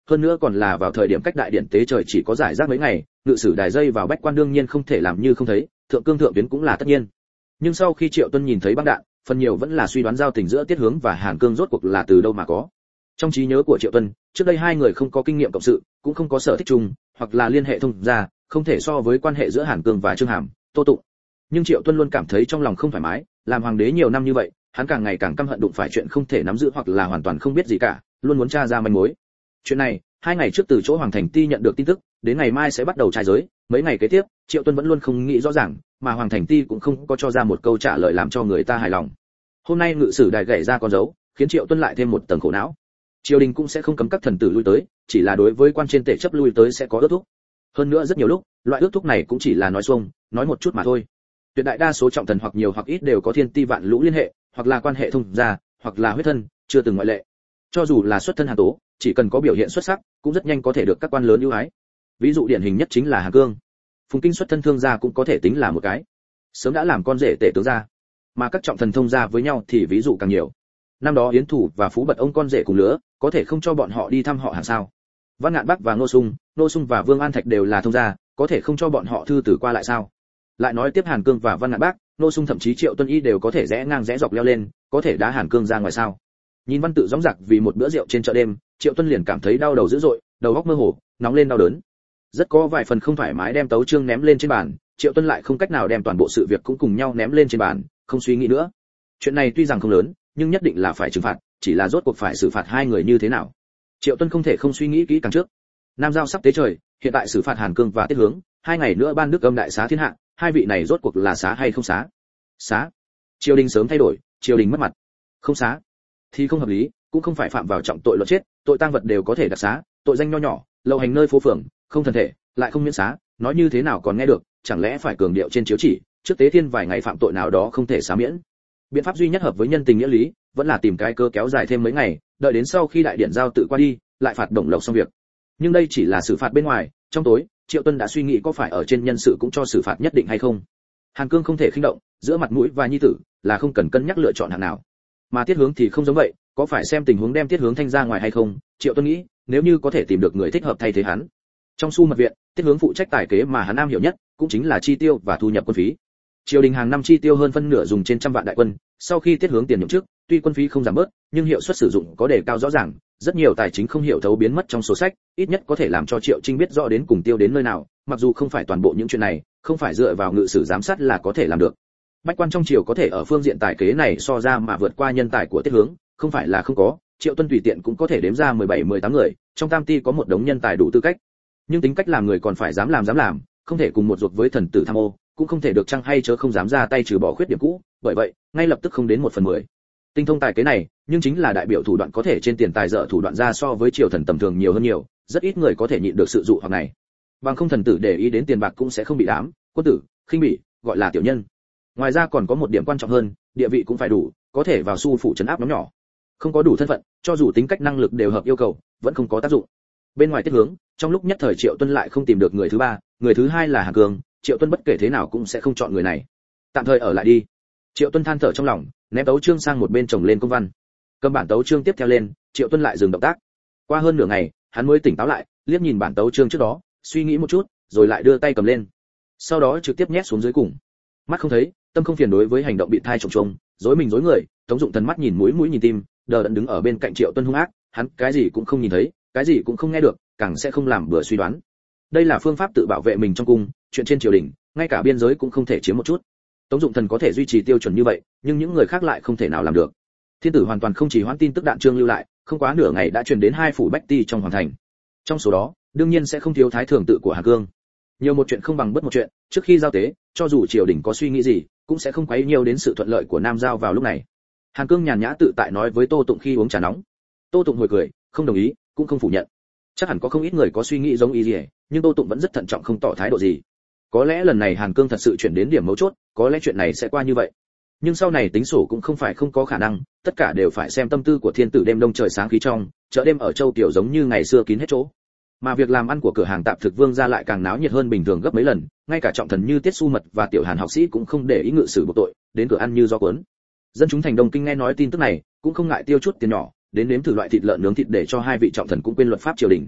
hơn nữa còn là vào thời điểm cách đại điện tế trời chỉ có giải rác mấy ngày, ngự sử đài dây vào bách quan đương nhiên không thể làm như không thấy, thượng cương thượng tuyến cũng là tất nhiên. Nhưng sau khi Triệu Tuân nhìn thấy băng đạn, phần nhiều vẫn là suy đoán giao tình giữa Tiết Hướng và Hàn Cương rốt cuộc là từ đâu mà có. Trong trí nhớ của Triệu Tuân, trước đây hai người không có kinh nghiệm cộng sự, cũng không có sở thích chung, hoặc là liên hệ thông gia, không thể so với quan hệ giữa Hàn Cương và Trương Hàm, Tô Tụng. Nhưng Triệu Tuân luôn cảm thấy trong lòng không thoải mái, làm hoàng đế nhiều năm như vậy, hắn càng ngày càng căm hận đụng phải chuyện không thể nắm giữ hoặc là hoàn toàn không biết gì cả, luôn muốn tra ra manh mối. Chuyện này, 2 ngày trước từ chỗ Hoàng Thành Ti nhận được tin tức, đến ngày mai sẽ bắt đầu trai giới, mấy ngày kế tiếp, Triệu Tuân vẫn luôn không nghĩ rõ ràng, mà Hoàng Thành Ti cũng không có cho ra một câu trả lời làm cho người ta hài lòng. Hôm nay ngự sử đài gảy ra con dấu, khiến Triệu Tuân lại thêm một tầng khổ não. Triều đình cũng sẽ không cấm các thần tử lui tới, chỉ là đối với quan trên tể chấp lui tới sẽ có ước thúc. Hơn nữa rất nhiều lúc, loại ước thúc này cũng chỉ là nói xuông, nói một chút mà thôi. Tuyệt đại đa số trọng thần hoặc nhiều hoặc ít đều có thiên ti vạn lũ liên hệ, hoặc là quan hệ thông gia, hoặc là huyết thân, chưa từng ngoại lệ. Cho dù là xuất thân Hàn Tố, chỉ cần có biểu hiện xuất sắc, cũng rất nhanh có thể được các quan lớn ưu ái. Ví dụ điển hình nhất chính là Hàn Cương. Phùng Kinh xuất thân thương gia cũng có thể tính là một cái. Sớm đã làm con rể tể tướng gia. Mà các trọng thần thông gia với nhau thì ví dụ càng nhiều. Năm đó Yến Thủ và Phú Bật ông con rể cùng lứa, có thể không cho bọn họ đi thăm họ hàng sao? Văn Ngạn Bắc và Ngô Sung và Vương An Thạch đều là thông gia, có thể không cho bọn họ thư từ qua lại sao? Lại nói tiếp Hàn Cương và Văn Ngạn Bắc, Ngô Sung thậm chí Triệu Tuân Y đều có thể rẽ ngang rẽ dọc leo lên, có thể đá Hàn Cương ra ngoài sao? Nhìn văn tự dõng dạc vì một bữa rượu trên chợ đêm, Triệu Tuân liền cảm thấy đau đầu dữ dội, đầu óc mơ hồ, nóng lên đau đớn. Rất có vài phần không thoải mái đem tấu chương ném lên trên bàn, Triệu Tuân lại không cách nào đem toàn bộ sự việc cũng cùng nhau ném lên trên bàn, không suy nghĩ nữa. Chuyện này tuy rằng không lớn, nhưng nhất định là phải trừng phạt, chỉ là rốt cuộc phải xử phạt hai người như thế nào. Triệu Tuân không thể không suy nghĩ kỹ càng trước. Nam giao sắp tế trời, hiện tại xử phạt Hàn Cương và Tiết Hướng, 2 ngày nữa ban đức âm đại xá thiên hạ, hai vị này rốt cuộc là xá hay không xá? Xá. Triều đình sớm thay đổi, triều đình mất mặt. Không xá thì không hợp lý, cũng không phải phạm vào trọng tội luật chết, tội tang vật đều có thể đặc xá, tội danh nho nhỏ, lậu hành nơi phố phường, không thân thể, lại không miễn xá, nói như thế nào còn nghe được, chẳng lẽ phải cường điệu trên chiếu chỉ, trước tế thiên vài ngày phạm tội nào đó không thể xá miễn. Biện pháp duy nhất hợp với nhân tình nghĩa lý, vẫn là tìm cái cơ kéo dài thêm mấy ngày, đợi đến sau khi đại điện giao tự qua đi, lại phạt Đồng Lộc xong việc. Nhưng đây chỉ là xử phạt bên ngoài, trong tối, Triệu Tuân đã suy nghĩ có phải ở trên nhân sự cũng cho xử phạt nhất định hay không. Hàn Cương không thể khinh động, giữa mặt mũi và nhi tử, là không cần cân nhắc lựa chọn hạng nào. Mà Tiết Hướng thì không giống vậy, có phải xem tình huống đem Tiết Hướng thanh ra ngoài hay không, Triệu Tuân nghĩ, nếu như có thể tìm được người thích hợp thay thế hắn. Trong Su Mật Viện, Tiết Hướng phụ trách tài kế mà hắn am hiểu nhất, cũng chính là chi tiêu và thu nhập quân phí. Triều đình hàng năm chi tiêu hơn phân nửa dùng trên 100 vạn đại quân, sau khi Tiết Hướng tiền nhậm chức, tuy quân phí không giảm bớt, nhưng hiệu suất sử dụng có đề cao rõ ràng, rất nhiều tài chính không hiểu thấu biến mất trong sổ sách, ít nhất có thể làm cho Triệu Trinh biết rõ đến cùng tiêu đến nơi nào, mặc dù không phải toàn bộ những chuyện này, không phải dựa vào ngự sử giám sát là có thể làm được. Bách quan trong triều có thể ở phương diện tài kế này so ra mà vượt qua nhân tài của Tiết Hướng, không phải là không có, Triệu Tuân tùy tiện cũng có thể đếm ra 17-18 người, trong tam ti có một đống nhân tài đủ tư cách. Nhưng tính cách làm người còn phải dám làm, không thể cùng một ruột với thần tử tham ô, cũng không thể được chăng hay chớ không dám ra tay trừ bỏ khuyết điểm cũ, bởi vậy, ngay lập tức không đến 1/10. Tinh thông tài kế này, nhưng chính là đại biểu thủ đoạn có thể trên tiền tài dở thủ đoạn ra so với triều thần tầm thường nhiều hơn nhiều, rất ít người có thể nhịn được sự dụ hoặc này. Bằng không thần tử để ý đến tiền bạc cũng sẽ không bị đám, quân tử, khinh bỉ, gọi là tiểu nhân. Ngoài ra còn có một điểm quan trọng hơn, địa vị cũng phải đủ, có thể vào su phủ trấn áp nhóm nhỏ. Không có đủ thân phận, cho dù tính cách năng lực đều hợp yêu cầu, vẫn không có tác dụng. Bên ngoài Tiết Hướng, trong lúc nhất thời Triệu Tuân lại không tìm được người thứ ba, người thứ hai là Hàn Cương, Triệu Tuân bất kể thế nào cũng sẽ không chọn người này. Tạm thời ở lại đi. Triệu Tuân than thở trong lòng, ném tấu chương sang một bên chồng lên công văn. Cầm bản tấu chương tiếp theo lên, Triệu Tuân lại dừng động tác. Qua hơn nửa ngày, hắn mới tỉnh táo lại, liếc nhìn bản tấu chương trước đó, suy nghĩ một chút, rồi lại đưa tay cầm lên. Sau đó trực tiếp nhét xuống dưới cùng. Mắt không thấy, tâm không phiền đối với hành động bị thai trồng trông, rối mình rối người, Tống Dụng Thần mắt nhìn mũi nhìn tim, đờ đẫn đứng ở bên cạnh Triệu Tuân hung ác, hắn cái gì cũng không nhìn thấy, cái gì cũng không nghe được, càng sẽ không làm bừa suy đoán. Đây là phương pháp tự bảo vệ mình trong cung, chuyện trên triều đình, ngay cả biên giới cũng không thể chiếm một chút. Tống Dụng Thần có thể duy trì tiêu chuẩn như vậy, nhưng những người khác lại không thể nào làm được. Thiên tử hoàn toàn không chỉ hoãn tin tức đạn chương lưu lại, không quá nửa ngày đã truyền đến 2 phủ bách ti trong hoàng thành. Trong số đó, đương nhiên sẽ không thiếu thái thường tự của Hàn Cương. Nhiều một chuyện không bằng bất một chuyện, trước khi giao tế, cho dù triều đình có suy nghĩ gì, cũng sẽ không quấy nhiều đến sự thuận lợi của Nam giao vào lúc này. Hàn Cương nhàn nhã tự tại nói với Tô Tụng khi uống trà nóng. Tô Tụng hồi cười, không đồng ý, cũng không phủ nhận. Chắc hẳn có không ít người có suy nghĩ giống ý gì, nhưng Tô Tụng vẫn rất thận trọng không tỏ thái độ gì. Có lẽ lần này Hàn Cương thật sự chuyển đến điểm mấu chốt, có lẽ chuyện này sẽ qua như vậy. Nhưng sau này tính sổ cũng không phải không có khả năng, tất cả đều phải xem tâm tư của thiên tử. Đêm đông trời sáng khí trong, chợ đêm ở Châu Tiểu giống như ngày xưa kín hết chỗ. Mà việc làm ăn của cửa hàng tạp thực Vương gia lại càng náo nhiệt hơn bình thường gấp mấy lần, ngay cả trọng thần như Tiết Su Mật và Tiểu Hàn học sĩ cũng không để ý ngự sử buộc tội, đến cửa ăn như do cuốn. Dân chúng thành Đông Kinh nghe nói tin tức này, cũng không ngại tiêu chút tiền nhỏ, đến nếm thử loại thịt lợn nướng thịt để cho hai vị trọng thần cũng quên luật pháp triều đình.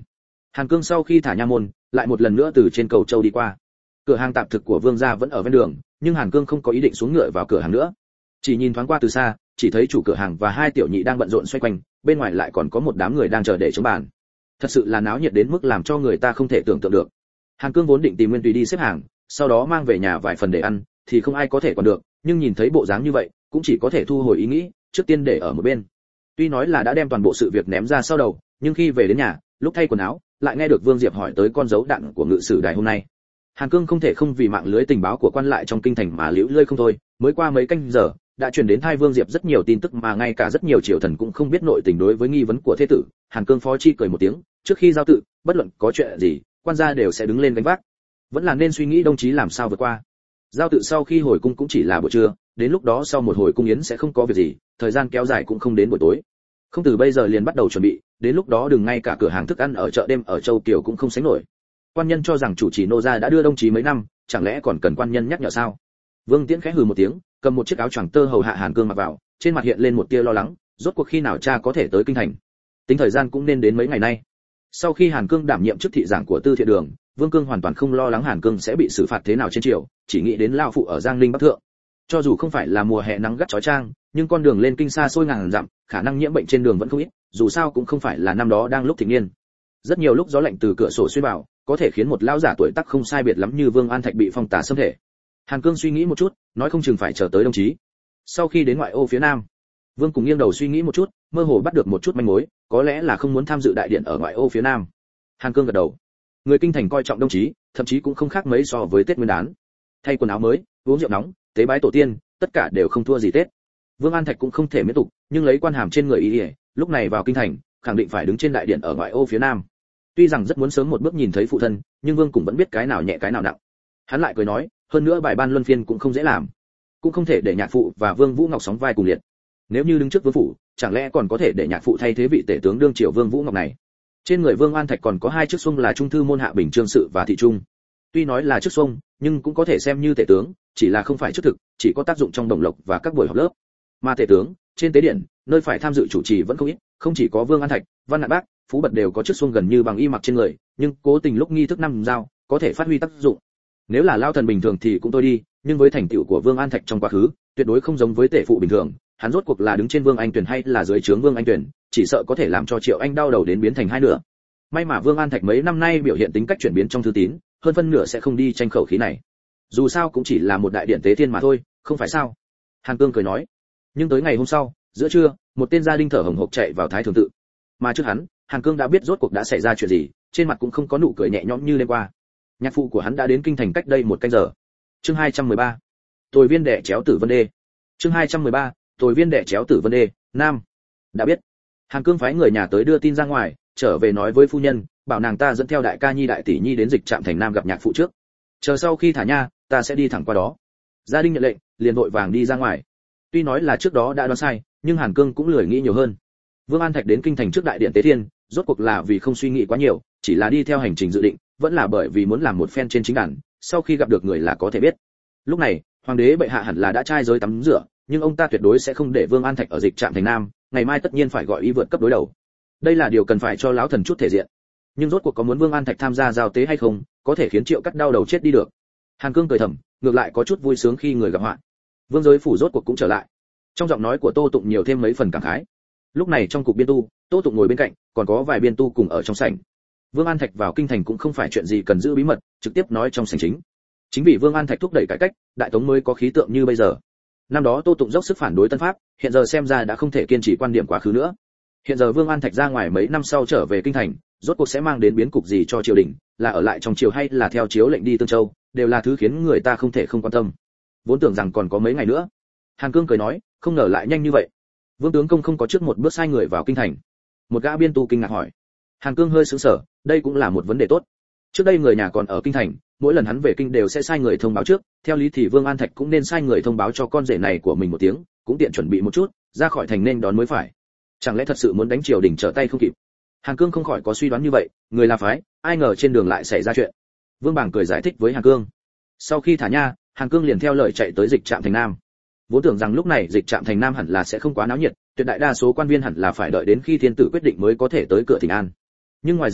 Hàn Cương sau khi thả nha môn, lại một lần nữa từ trên cầu châu đi qua. Cửa hàng tạp thực của Vương gia vẫn ở ven đường, nhưng Hàn Cương không có ý định xuống ngựa vào cửa hàng nữa. Chỉ nhìn thoáng qua từ xa, chỉ thấy chủ cửa hàng và hai tiểu nhị đang bận rộn xoay quanh, bên ngoài lại còn có một đám người đang chờ để chống bàn. Thật sự là náo nhiệt đến mức làm cho người ta không thể tưởng tượng được. Hàn Cương vốn định tìm Nguyên Tùy đi xếp hàng, sau đó mang về nhà vài phần để ăn, thì không ai có thể còn được, nhưng nhìn thấy bộ dáng như vậy, cũng chỉ có thể thu hồi ý nghĩ, trước tiên để ở một bên. Tuy nói là đã đem toàn bộ sự việc ném ra sau đầu, nhưng khi về đến nhà, lúc thay quần áo, lại nghe được Vương Diệp hỏi tới con dấu đạn của ngự sử đài hôm nay. Hàn Cương không thể không vì mạng lưới tình báo của quan lại trong kinh thành mà liễu lơi không thôi, mới qua mấy canh giờ, đã truyền đến tai Vương Diệp rất nhiều tin tức mà ngay cả rất nhiều triều thần cũng không biết nội tình đối với nghi vấn của thế tử. Hàn Cương phó chi cười một tiếng, trước khi giao tự, bất luận có chuyện gì, quan gia đều sẽ đứng lên gánh vác. Vẫn là nên suy nghĩ đồng chí làm sao vượt qua. Giao tự sau khi hồi cung cũng chỉ là buổi trưa, đến lúc đó sau một hồi cung yến sẽ không có việc gì, thời gian kéo dài cũng không đến buổi tối. Không từ bây giờ liền bắt đầu chuẩn bị, đến lúc đó đừng ngay cả cửa hàng thức ăn ở chợ đêm ở Châu Kiều cũng không sánh nổi. Quan nhân cho rằng chủ trì nô gia đã đưa đồng chí mấy năm, chẳng lẽ còn cần quan nhân nhắc nhở sao? Vương Tiễn khẽ hừ một tiếng, cầm một chiếc áo choàng tơ hầu hạ Hàn Cương mặc vào, trên mặt hiện lên một tia lo lắng, rốt cuộc khi nào cha có thể tới kinh thành? Tính thời gian cũng nên đến mấy ngày nay. Sau khi Hàn Cương đảm nhiệm chức thị giảng của Tư Thiện Đường, Vương Cương hoàn toàn không lo lắng Hàn Cương sẽ bị xử phạt thế nào trên triều, chỉ nghĩ đến lao phụ ở Giang Ninh Bắc Thượng. Cho dù không phải là mùa hè nắng gắt chói chang, nhưng con đường lên kinh xa xôi ngàn dặm, khả năng nhiễm bệnh trên đường vẫn không ít, dù sao cũng không phải là năm đó đang lúc thịnh niên. Rất nhiều lúc gió lạnh từ cửa sổ xuyên vào, có thể khiến một lão giả tuổi tác không sai biệt lắm như Vương An Thạch bị phong tà xâm thể. Hàn Cương suy nghĩ một chút, nói không chừng phải chờ tới đồng chí. Sau khi đến ngoại ô phía nam, Vương cùng nghiêng đầu suy nghĩ một chút, mơ hồ bắt được một chút manh mối, có lẽ là không muốn tham dự đại điện ở ngoại ô phía nam. Hàn Cương gật đầu. Người kinh thành coi trọng đồng chí, thậm chí cũng không khác mấy so với Tết Nguyên đán. Thay quần áo mới, uống rượu nóng, tế bái tổ tiên, tất cả đều không thua gì Tết. Vương An Thạch cũng không thể miễn tục, nhưng lấy quan hàm trên người ý, lúc này vào kinh thành, khẳng định phải đứng trên đại điện ở ngoại ô phía nam. Tuy rằng rất muốn sớm một bước nhìn thấy phụ thân, nhưng Vương cũng vẫn biết cái nào nhẹ cái nào nặng. Hắn lại cười nói, hơn nữa bài ban luân phiên cũng không dễ làm, cũng không thể để nhạc phụ và Vương Vũ Ngọc sóng vai cùng liệt. Nếu như đứng trước vương phủ, chẳng lẽ còn có thể để nhạc phụ thay thế vị tể tướng đương triều Vương Vũ Ngọc này? Trên người Vương An Thạch còn có hai chức xung là trung thư môn hạ bình trương sự và thị trung. Tuy nói là chức xung, nhưng cũng có thể xem như tể tướng, chỉ là không phải chức thực, chỉ có tác dụng trong đồng lộc và các buổi họp lớp. Mà tể tướng, trên tế điện, nơi phải tham dự chủ trì vẫn không ít, không chỉ có Vương An Thạch, Văn Ngạn Bác, Phú Bật đều có chức xung gần như bằng y mặc trên người, nhưng cố tình lúc nghi thức năm giao, có thể phát huy tác dụng. Nếu là lao thần bình thường thì cũng tôi đi, nhưng với thành tựu của Vương An Thạch trong quá khứ, tuyệt đối không giống với tể phụ bình thường, hắn rốt cuộc là đứng trên Vương Anh Tuyển hay là dưới trướng Vương Anh Tuyển, chỉ sợ có thể làm cho Triệu Anh đau đầu đến biến thành hai nửa. May mà Vương An Thạch mấy năm nay biểu hiện tính cách chuyển biến trong thư tín, hơn phân nửa sẽ không đi tranh khẩu khí này. Dù sao cũng chỉ là một đại điện tế thiên mà thôi, không phải sao? Hàn Cương cười nói. Nhưng tới ngày hôm sau, giữa trưa, một tên gia đình thở hổn hộc chạy vào Thái Thường tự. Mà trước hắn, Hàn Cương đã biết rốt cuộc đã xảy ra chuyện gì, trên mặt cũng không có nụ cười nhẹ nhõm như đêm qua. Nhạc phụ của hắn đã đến kinh thành cách đây một canh giờ. Chương 213. Tồi viên đẻ chéo tử Vân Đê. Chương 213. Tồi viên đẻ chéo tử Vân Đê, Nam. Đã biết. Hàn Cương phái người nhà tới đưa tin ra ngoài, trở về nói với phu nhân, bảo nàng ta dẫn theo đại ca nhi đại tỷ nhi đến dịch trạm thành Nam gặp nhạc phụ trước. Chờ sau khi thả nha, ta sẽ đi thẳng qua đó. Gia đình nhận lệnh, liền vội vàng đi ra ngoài. Tuy nói là trước đó đã đoán sai, nhưng Hàn Cương cũng lười nghĩ nhiều hơn. Vương An Thạch đến kinh thành trước đại điện tế thiên, rốt cuộc là vì không suy nghĩ quá nhiều, chỉ là đi theo hành trình dự định, vẫn là bởi vì muốn làm một phen trên chính đàn, sau khi gặp được người là có thể biết. Lúc này, hoàng đế bệ hạ hẳn là đã trai giới tắm rửa, nhưng ông ta tuyệt đối sẽ không để Vương An Thạch ở dịch trạm thành Nam, ngày mai tất nhiên phải gọi y vượt cấp đối đầu. Đây là điều cần phải cho lão thần chút thể diện. Nhưng rốt cuộc có muốn Vương An Thạch tham gia giao tế hay không, có thể khiến Triệu Cắt đau đầu chết đi được. Hàn Cương cười thầm, ngược lại có chút vui sướng khi người gặp họa. Vương giới phủ rốt cuộc cũng trở lại. Trong giọng nói của Tô Tụng nhiều thêm mấy phần cảm khái. Lúc này trong cục biên tu, Tô Tụng ngồi bên cạnh, còn có vài biên tu cùng ở trong sảnh. Vương An Thạch vào kinh thành cũng không phải chuyện gì cần giữ bí mật, trực tiếp nói trong sảnh chính. Chính vì Vương An Thạch thúc đẩy cải cách, đại tống mới có khí tượng như bây giờ. Năm đó Tô Tụng dốc sức phản đối Tân Pháp, hiện giờ xem ra đã không thể kiên trì quan điểm quá khứ nữa. Hiện giờ Vương An Thạch ra ngoài mấy năm sau trở về kinh thành, rốt cuộc sẽ mang đến biến cục gì cho triều đình, là ở lại trong triều hay là theo chiếu lệnh đi Tương Châu, đều là thứ khiến người ta không thể không quan tâm. Vốn tưởng rằng còn có mấy ngày nữa. Hàn Cương cười nói, không ngờ lại nhanh như vậy. Vương tướng công không có trước một bước sai người vào kinh thành. Một gã biên tu kinh ngạc hỏi. Hàn Cương hơi sững sờ, đây cũng là một vấn đề tốt. Trước đây người nhà còn ở kinh thành, mỗi lần hắn về kinh đều sẽ sai người thông báo trước, theo lý thì Vương An Thạch cũng nên sai người thông báo cho con rể này của mình một tiếng, cũng tiện chuẩn bị một chút, ra khỏi thành nên đón mới phải. Chẳng lẽ thật sự muốn đánh triều đình trở tay không kịp? Hàn Cương không khỏi có suy đoán như vậy, người là phái, ai ngờ trên đường lại xảy ra chuyện. Vương Bảng cười giải thích với Hàn Cương. Sau khi thả nha, Hàn Cương liền theo lời chạy tới dịch trạm thành Nam. Vốn tưởng rằng lúc này dịch trạm thành Nam hẳn là sẽ không quá náo nhiệt, tuyệt đại đa số quan viên hẳn là phải đợi đến khi thiên tử quyết định mới có thể tới cửa thỉnh an. Nhưng ngoài dự liệu,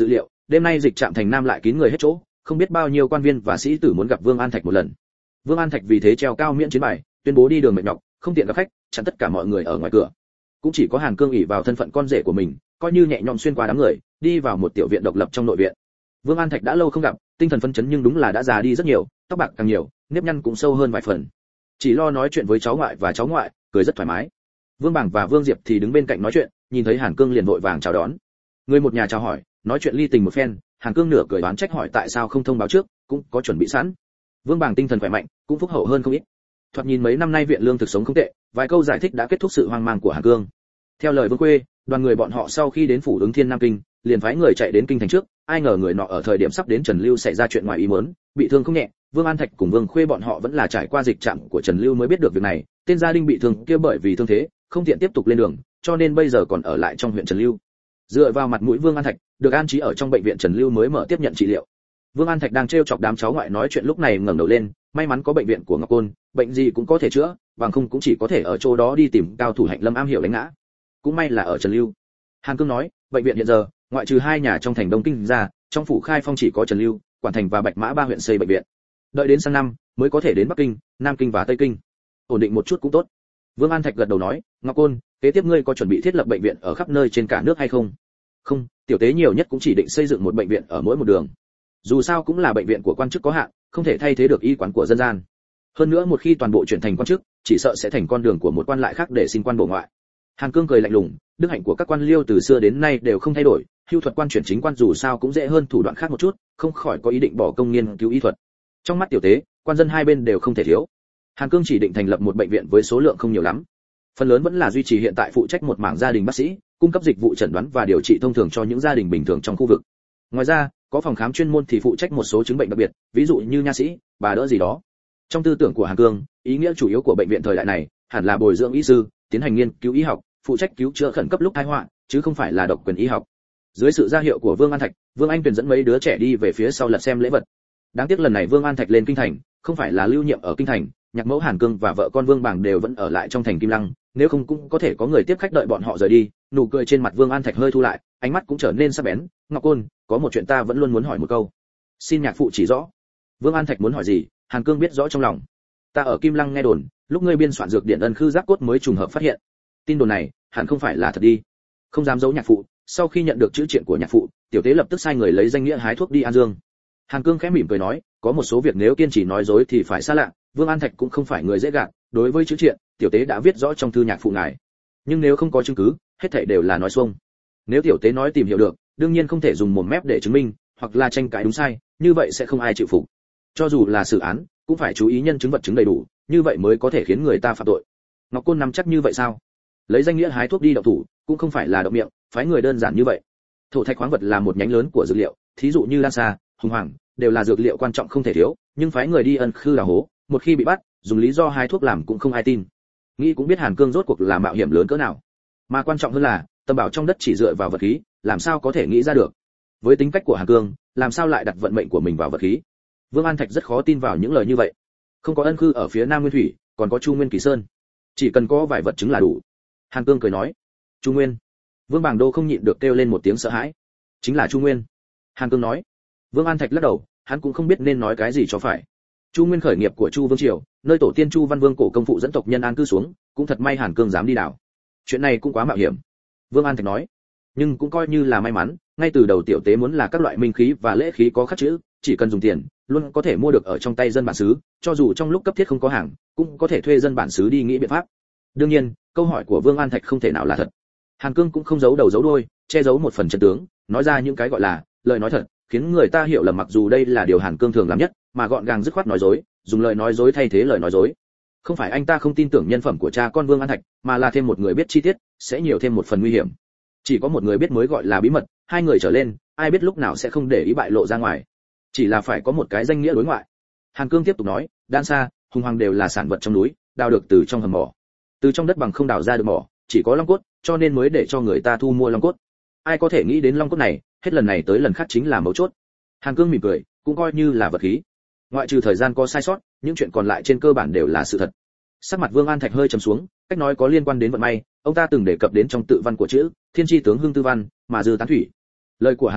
đêm nay dịch trạm thành Nam lại kín người hết chỗ, không biết bao nhiêu quan viên và sĩ tử muốn gặp Vương An Thạch một lần. Vương An Thạch vì thế treo cao miễn chiến bài, tuyên bố đi đường mệt nhọc, không tiện gặp khách, chặn tất cả mọi người ở ngoài cửa. Cũng chỉ có Hàn Cương ỷ vào thân phận con rể của mình, coi như nhẹ nhõm xuyên qua đám người, đi vào một tiểu viện độc lập trong nội viện. Vương An Thạch đã lâu không gặp, tinh thần phấn chấn nhưng đúng là đã già đi rất nhiều, tóc bạc càng nhiều, nếp nhăn cũng sâu hơn vài phần. Chỉ lo nói chuyện với cháu ngoại và cháu ngoại, cười rất thoải mái. Vương Bảng và Vương Diệp thì đứng bên cạnh nói chuyện, nhìn thấy Hàn Cương liền vội vàng chào đón. Người một nhà chào hỏi, nói chuyện ly tình một phen, Hàn Cương nửa cười đoán trách hỏi tại sao không thông báo trước, cũng có chuẩn bị sẵn. Vương Bảng tinh thần khỏe mạnh, cũng phúc hậu hơn không ít. Thoạt nhìn mấy năm nay viện lương thực sống không tệ, vài câu giải thích đã kết thúc sự hoang mang của Hàn Cương. Theo lời Vương Quê, đoàn người bọn họ sau khi đến phủ Ứng Thiên Nam Kinh, liền phái người chạy đến kinh thành trước, ai ngờ người nọ ở thời điểm sắp đến Trần Lưu xảy ra chuyện ngoài ý muốn, bị thương không nhẹ. Vương An Thạch cùng Vương Khuê bọn họ vẫn là trải qua dịch trạm của Trần Lưu mới biết được việc này, tên gia đình bị thương kia bởi vì thương thế, không tiện tiếp tục lên đường, cho nên bây giờ còn ở lại trong huyện Trần Lưu. Dựa vào mặt mũi Vương An Thạch, được an trí ở trong bệnh viện Trần Lưu mới mở tiếp nhận trị liệu. Vương An Thạch đang trêu chọc đám cháu ngoại nói chuyện lúc này ngẩng đầu lên, may mắn có bệnh viện của Ngọc Côn, bệnh gì cũng có thể chữa, bằng không cũng chỉ có thể ở chỗ đó đi tìm cao thủ Hạnh Lâm am hiểu đánh ngã. Cũng may là ở Trần Lưu. Hàn Cương nói, bệnh viện hiện giờ, ngoại trừ hai nhà trong thành Đông Kinh ra, trong phủ Khai Phong chỉ có Trần Lưu, Quản Thành và Bạch Mã ba huyện xây bệnh viện. Đợi đến sang năm mới có thể đến Bắc Kinh, Nam Kinh và Tây Kinh. Ổn định một chút cũng tốt. Vương An Thạch gật đầu nói, Ngọc Côn, kế tiếp ngươi có chuẩn bị thiết lập bệnh viện ở khắp nơi trên cả nước hay không? Không, tiểu tế nhiều nhất cũng chỉ định xây dựng một bệnh viện ở mỗi một đường. Dù sao cũng là bệnh viện của quan chức có hạn, không thể thay thế được y quán của dân gian. Hơn nữa một khi toàn bộ chuyển thành quan chức, chỉ sợ sẽ thành con đường của một quan lại khác để xin quan bổ ngoại. Hàn Cương cười lạnh lùng, đức hạnh của các quan liêu từ xưa đến nay đều không thay đổi, hưu thuật quan chuyển chính quan dù sao cũng dễ hơn thủ đoạn khác một chút, không khỏi có ý định bỏ công nghiên cứu y thuật. Trong mắt tiểu tế, quan dân hai bên đều không thể thiếu. Hàn Cương chỉ định thành lập một bệnh viện với số lượng không nhiều lắm, phần lớn vẫn là duy trì hiện tại phụ trách một mảng gia đình bác sĩ, cung cấp dịch vụ chẩn đoán và điều trị thông thường cho những gia đình bình thường trong khu vực. Ngoài ra, có phòng khám chuyên môn thì phụ trách một số chứng bệnh đặc biệt, ví dụ như nha sĩ, bà đỡ gì đó. Trong tư tưởng của Hàn Cương, ý nghĩa chủ yếu của bệnh viện thời đại này hẳn là bồi dưỡng y sư, tiến hành nghiên cứu y học, phụ trách cứu chữa khẩn cấp lúc tai họa, chứ không phải là độc quyền y học. Dưới sự ra hiệu của Vương An Thạch, Vương Anh Tuyền dẫn mấy đứa trẻ đi về phía sau lật xem lễ vật. Đáng tiếc lần này Vương An Thạch lên kinh thành, không phải là lưu nhiệm ở kinh thành, Nhạc mẫu Hàn Cương và vợ con Vương Bảng đều vẫn ở lại trong thành Kim Lăng, nếu không cũng có thể có người tiếp khách đợi bọn họ rời đi. Nụ cười trên mặt Vương An Thạch hơi thu lại, ánh mắt cũng trở nên sắc bén. Ngọc Côn, có một chuyện ta vẫn luôn muốn hỏi một câu, xin nhạc phụ chỉ rõ. Vương An Thạch muốn hỏi gì, Hàn Cương biết rõ trong lòng. Ta ở Kim Lăng nghe đồn, lúc ngươi biên soạn dược điện ân khư giáp cốt mới trùng hợp phát hiện. Tin đồn này, hẳn không phải là thật đi. Không dám giấu nhạc phụ. Sau khi nhận được chữ triện của nhạc phụ, tiểu tế lập tức sai người lấy danh nghĩa hái thuốc đi An Dương. Hàn Cương khẽ mỉm cười nói, có một số việc nếu kiên trì nói dối thì phải xa lạ. Vương An Thạch cũng không phải người dễ gạt, đối với chữ triện, tiểu tế đã viết rõ trong thư nhạc phụ ngài. Nhưng nếu không có chứng cứ, hết thảy đều là nói xuông. Nếu tiểu tế nói tìm hiểu được, đương nhiên không thể dùng mồm mép để chứng minh, hoặc là tranh cãi đúng sai, như vậy sẽ không ai chịu phục. Cho dù là xử án, cũng phải chú ý nhân chứng vật chứng đầy đủ, như vậy mới có thể khiến người ta phạm tội. Ngọc Côn nắm chắc như vậy sao? Lấy danh nghĩa hái thuốc đi động thủ, cũng không phải là động miệng, phái người đơn giản như vậy. Thổ thạch khoáng vật là một nhánh lớn của dược liệu, thí dụ như lan sa, hùng hoàng, đều là dược liệu quan trọng không thể thiếu, nhưng phái người đi ân khư đào hố, một khi bị bắt, dùng lý do hái thuốc làm cũng không ai tin. Nghĩ cũng biết Hàn Cương rốt cuộc là mạo hiểm lớn cỡ nào. Mà quan trọng hơn là, tâm bảo trong đất chỉ dựa vào vật khí, làm sao có thể nghĩ ra được. Với tính cách của Hàn Cương, làm sao lại đặt vận mệnh của mình vào vật khí. Vương An Thạch rất khó tin vào những lời như vậy. Không có ân khư ở phía Nam Nguyên Thủy, còn có Chu Nguyên Kỳ Sơn, chỉ cần có vài vật chứng là đủ. Hàn Cương cười nói, Chu Nguyên. Vương Bàng Đô không nhịn được kêu lên một tiếng sợ hãi. Chính là Chu Nguyên. Hàn Cương nói. Vương An Thạch lắc đầu, hắn cũng không biết nên nói cái gì cho phải. Chu Nguyên khởi nghiệp của Chu Vương triều, nơi tổ tiên Chu Văn Vương cổ công phụ dẫn tộc nhân an cư xuống, cũng thật may Hàn Cương dám đi đảo. Chuyện này cũng quá mạo hiểm. Vương An Thạch nói. Nhưng cũng coi như là may mắn, ngay từ đầu tiểu tế muốn là các loại minh khí và lễ khí có khắc chữ, chỉ cần dùng tiền, luôn có thể mua được ở trong tay dân bản xứ, cho dù trong lúc cấp thiết không có hàng, cũng có thể thuê dân bản xứ đi nghĩ biện pháp. Đương nhiên, câu hỏi của Vương An Thạch không thể nào là thật. Hàn Cương cũng không giấu đầu giấu đuôi, che giấu một phần chân tướng, nói ra những cái gọi là lời nói thật, khiến người ta hiểu lầm, mặc dù đây là điều Hàn Cương thường làm nhất, mà gọn gàng dứt khoát nói dối, dùng lời nói dối thay thế lời nói dối. Không phải anh ta không tin tưởng nhân phẩm của cha con Vương An Thạch, mà là thêm một người biết chi tiết, sẽ nhiều thêm một phần nguy hiểm. Chỉ có một người biết mới gọi là bí mật, hai người trở lên, ai biết lúc nào sẽ không để ý bại lộ ra ngoài. Chỉ là phải có một cái danh nghĩa đối ngoại. Hàn Cương tiếp tục nói, đan sa, hùng hoàng đều là sản vật trong núi, đào được từ trong hầm mỏ. Từ trong đất bằng không đào ra được mỏ, chỉ có long cốt, cho nên mới để cho người ta thu mua long cốt. Ai có thể nghĩ đến long cốt này, hết lần này tới lần khác chính là mấu chốt. Hàn Cương mỉm cười, cũng coi như là vật khí. Ngoại trừ thời gian có sai sót, những chuyện còn lại trên cơ bản đều là sự thật. Sắc mặt Vương An Thạch hơi trầm xuống, cách nói có liên quan đến vận may, ông ta từng đề cập đến trong tự văn của chữ Thiên Chi tướng Hưng Tư Văn, mà dư tán thủy. Lời của Hàn Cương,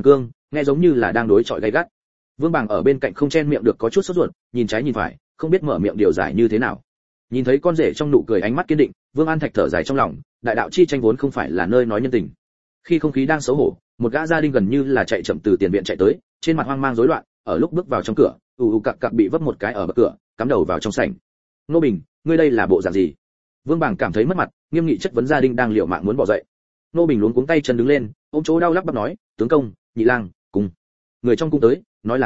nghe giống như là đang đối chọi gay gắt. Vương Bàng ở bên cạnh không chen miệng được có chút sốt ruột, nhìn trái nhìn phải, không biết mở miệng điều giải như thế nào. Nhìn thấy con rể trong nụ cười ánh mắt kiên định, Vương An Thạch thở dài trong lòng, đại đạo chi tranh vốn không phải là nơi nói nhân tình. Khi không khí đang xấu hổ, một gã gia đình gần như là chạy chậm từ tiền viện chạy tới, trên mặt hoang mang rối loạn, ở lúc bước vào trong cửa, cặc cặc bị vấp một cái ở bậc cửa, cắm đầu vào trong sảnh. Ngô Bình, ngươi đây là bộ dạng gì? Vương Bàng cảm thấy mất mặt, nghiêm nghị chất vấn gia đình đang liều mạng muốn bỏ dậy. Ngô Bình luống cuống tay chân đứng lên, ôm chỗ đau lắp bắp nói, tướng công, nhị lang, cùng người trong cung tới, nói là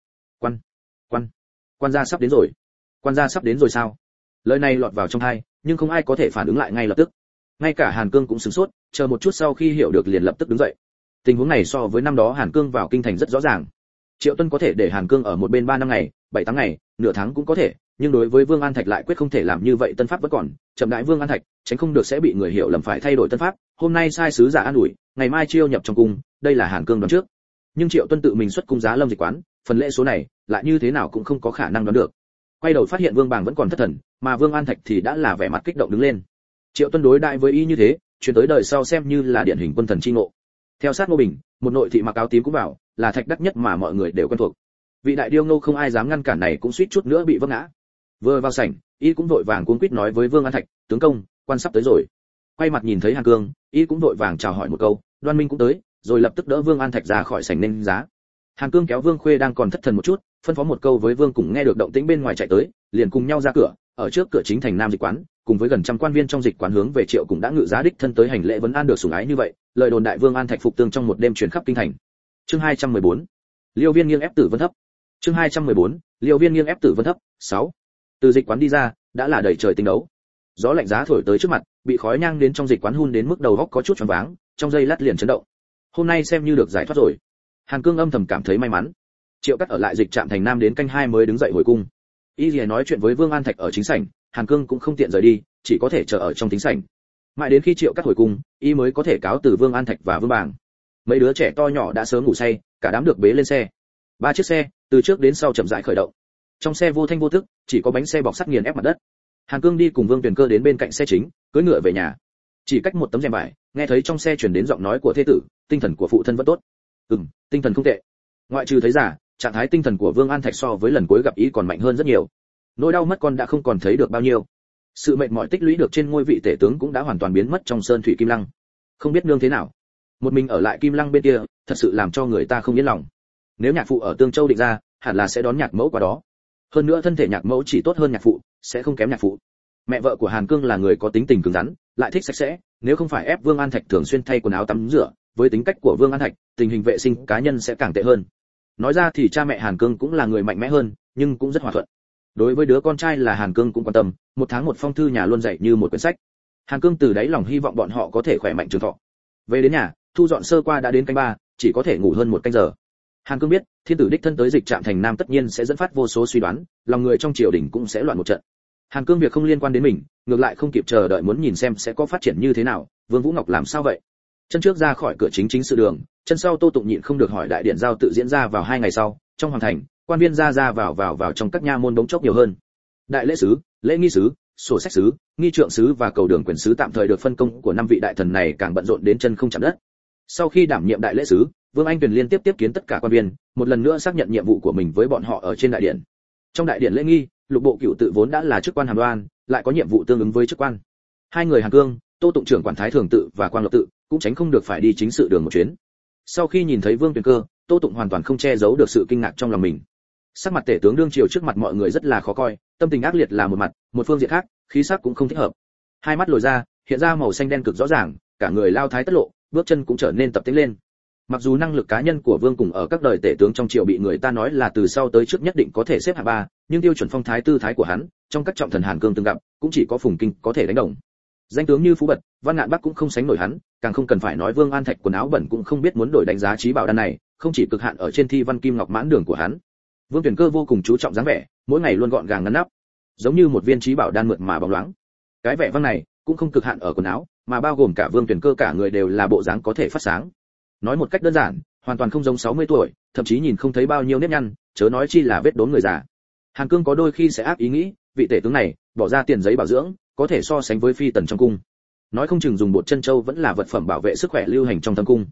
quan gia sắp đến rồi. Quan gia sắp đến rồi sao? Lời này lọt vào trong tai, nhưng không ai có thể phản ứng lại ngay lập tức. Ngay cả Hàn Cương cũng sửng sốt, chờ một chút sau khi hiểu được liền lập tức đứng dậy. Tình huống này so với năm đó Hàn Cương vào kinh thành rất rõ ràng. Triệu Tuân có thể để Hàn Cương ở một bên 3 năm ngày, 7 tháng ngày, nửa tháng cũng có thể, nhưng đối với Vương An Thạch lại quyết không thể làm như vậy. Tân pháp vẫn còn, chậm đãi Vương An Thạch, tránh không được sẽ bị người hiểu lầm phải thay đổi tân pháp. Hôm nay sai sứ giả an ủi, ngày mai chiêu nhập trong cung, đây là Hàn Cương đoán trước. Nhưng Triệu Tuân tự mình xuất cung giá lâm dịch quán, phần lễ số này lại như thế nào cũng không có khả năng đoán được. Quay đầu phát hiện Vương Bàng vẫn còn thất thần, mà Vương An Thạch thì đã là vẻ mặt kích động đứng lên. Triệu Tuân đối đại với y như thế, truyền tới đời sau xem như là điển hình quân thần chi ngộ. Theo sát Ngô Bình, một nội thị mặc áo tím cũng vào, là Thạch đắc nhất mà mọi người đều quen thuộc. Vị đại điêu Ngô không ai dám ngăn cản này cũng suýt chút nữa bị vấp ngã. Vừa vào sảnh, y cũng vội vàng cuống quýt nói với Vương An Thạch, tướng công, quan sắp tới rồi. Quay mặt nhìn thấy Hàn Cương, y cũng vội vàng chào hỏi một câu, Đoan Minh cũng tới, rồi lập tức đỡ Vương An Thạch ra khỏi sảnh nên giá. Hàn Cương kéo Vương Khuê đang còn thất thần một chút, phân phó một câu với Vương cùng nghe được động tĩnh bên ngoài chạy tới, liền cùng nhau ra cửa, ở trước cửa chính thành Nam dịch quán, cùng với gần trăm quan viên trong dịch quán hướng về Triệu cũng đã ngự giá đích thân tới hành lễ vấn an được sủng ái như vậy, lời đồn đại Vương An Thạch phục tương trong một đêm truyền khắp kinh thành. Chương 214. Liêu Viên nghiêng ép Tử Vân thấp. Chương 214. Liêu Viên nghiêng ép Tử Vân thấp. 6. Từ dịch quán đi ra, đã là đầy trời tinh đấu. Gió lạnh giá thổi tới trước mặt, bị khói nhang đến trong dịch quán hun đến mức đầu óc có chút choáng váng, trong giây lát liền chấn động. Hôm nay xem như được giải thoát rồi. Hàn Cương âm thầm cảm thấy may mắn. Triệu Cắt ở lại dịch trạm thành Nam đến canh 2 mới đứng dậy hồi cung. Y Lìa nói chuyện với Vương An Thạch ở chính sảnh, Hàn Cương cũng không tiện rời đi, chỉ có thể chờ ở trong chính sảnh. Mãi đến khi Triệu Cắt hồi cung, y mới có thể cáo từ Vương An Thạch và Vương Bàng. Mấy đứa trẻ to nhỏ đã sớm ngủ say, cả đám được bế lên xe. 3 chiếc xe, từ trước đến sau chậm rãi khởi động. Trong xe vô thanh vô tức, chỉ có bánh xe bọc sắt nghiền ép mặt đất. Hàn Cương đi cùng Vương Tuyền Cơ đến bên cạnh xe chính, cưỡi ngựa về nhà. Chỉ cách một tấm rèm vải, nghe thấy trong xe truyền đến giọng nói của thê tử, tinh thần của phụ thân vẫn tốt. Tinh thần không tệ. Ngoại trừ thấy giả, trạng thái tinh thần của Vương An Thạch so với lần cuối gặp ý còn mạnh hơn rất nhiều. Nỗi đau mất con đã không còn thấy được bao nhiêu. Sự mệt mỏi tích lũy được trên ngôi vị tể tướng cũng đã hoàn toàn biến mất trong sơn thủy Kim Lăng. Không biết nương thế nào. Một mình ở lại Kim Lăng bên kia, thật sự làm cho người ta không yên lòng. Nếu nhạc phụ ở Tương Châu định ra, hẳn là sẽ đón nhạc mẫu qua đó. Hơn nữa thân thể nhạc mẫu chỉ tốt hơn nhạc phụ, sẽ không kém nhạc phụ. Mẹ vợ của Hàn Cương là người có tính tình cứng rắn, lại thích sạch sẽ, nếu không phải ép Vương An Thạch thường xuyên thay quần áo tắm rửa, với tính cách của Vương An Thạch, tình hình vệ sinh cá nhân sẽ càng tệ hơn. Nói ra thì cha mẹ Hàn Cương cũng là người mạnh mẽ hơn, nhưng cũng rất hòa thuận. Đối với đứa con trai là Hàn Cương cũng quan tâm, một tháng một phong thư nhà luôn dạy như một quyển sách. Hàn Cương từ đáy lòng hy vọng bọn họ có thể khỏe mạnh trường thọ. Về đến nhà, thu dọn sơ qua đã đến canh 3, chỉ có thể ngủ hơn 1 canh giờ. Hàn Cương biết, thiên tử đích thân tới dịch trạm thành Nam tất nhiên sẽ dẫn phát vô số suy đoán, lòng người trong triều đình cũng sẽ loạn một trận. Hàn Cương việc không liên quan đến mình, ngược lại không kịp chờ đợi muốn nhìn xem sẽ có phát triển như thế nào. Vương Vũ Ngọc làm sao vậy? Chân trước ra khỏi cửa chính sự đường, chân sau Tô Tụng nhịn không được hỏi đại điện giao tự diễn ra vào 2 ngày sau, trong hoàng thành, quan viên ra vào trong các nha môn bỗng chốc nhiều hơn. Đại lễ sứ, lễ nghi sứ, sổ sách sứ, nghi trượng sứ và cầu đường quyền sứ tạm thời được phân công của 5 vị đại thần này càng bận rộn đến chân không chạm đất. Sau khi đảm nhiệm đại lễ sứ, Vương Anh Tuyền liên tiếp tiếp kiến tất cả quan viên, một lần nữa xác nhận nhiệm vụ của mình với bọn họ ở trên đại điện. Trong đại điện lễ nghi, Lục Bộ Cửu tự vốn đã là chức quan hàm đoan, lại có nhiệm vụ tương ứng với chức quan. Hai người Hàn Cương, Tô Tụng trưởng quản Thái Thường tự và Quang Lộc tự, cũng tránh không được phải đi chính sự đường một chuyến. Sau khi nhìn thấy Vương Tuyền Cơ, Tô Tụng hoàn toàn không che giấu được sự kinh ngạc trong lòng mình. Sắc mặt tể tướng đương triều trước mặt mọi người rất là khó coi, tâm tình ác liệt là một mặt, một phương diện khác, khí sắc cũng không thích hợp. Hai mắt lồi ra, hiện ra màu xanh đen cực rõ ràng, cả người lao thái tất lộ, bước chân cũng trở nên tập tễnh lên. Mặc dù năng lực cá nhân của Vương cùng ở các đời tể tướng trong triều bị người ta nói là từ sau tới trước nhất định có thể xếp hạng 3, nhưng tiêu chuẩn phong thái tư thái của hắn, trong các trọng thần Hàn Cương từng gặp, cũng chỉ có Phùng Kinh có thể đánh đồng. Danh tướng như Phú Bật, Văn Ngạn Bắc cũng không sánh nổi hắn, càng không cần phải nói Vương An Thạch quần áo bẩn cũng không biết muốn đổi đánh giá trí bảo đan này, không chỉ cực hạn ở trên thi văn kim ngọc mãn đường của hắn. Vương Tuyển Cơ vô cùng chú trọng dáng vẻ, mỗi ngày luôn gọn gàng ngăn nắp, giống như một viên trí bảo đan mượt mà bóng loáng. Cái vẻ vang này cũng không cực hạn ở quần áo, mà bao gồm cả Vương Tuyển Cơ cả người đều là bộ dáng có thể phát sáng. Nói một cách đơn giản, hoàn toàn không giống 60 tuổi, thậm chí nhìn không thấy bao nhiêu nếp nhăn, chớ nói chi là vết đốm người già. Hàn Cương có đôi khi sẽ ác ý nghĩ, vị tể tướng này bỏ ra tiền giấy bảo dưỡng, có thể so sánh với phi tần trong cung. Nói không chừng dùng bột chân châu vẫn là vật phẩm bảo vệ sức khỏe lưu hành trong thâm cung.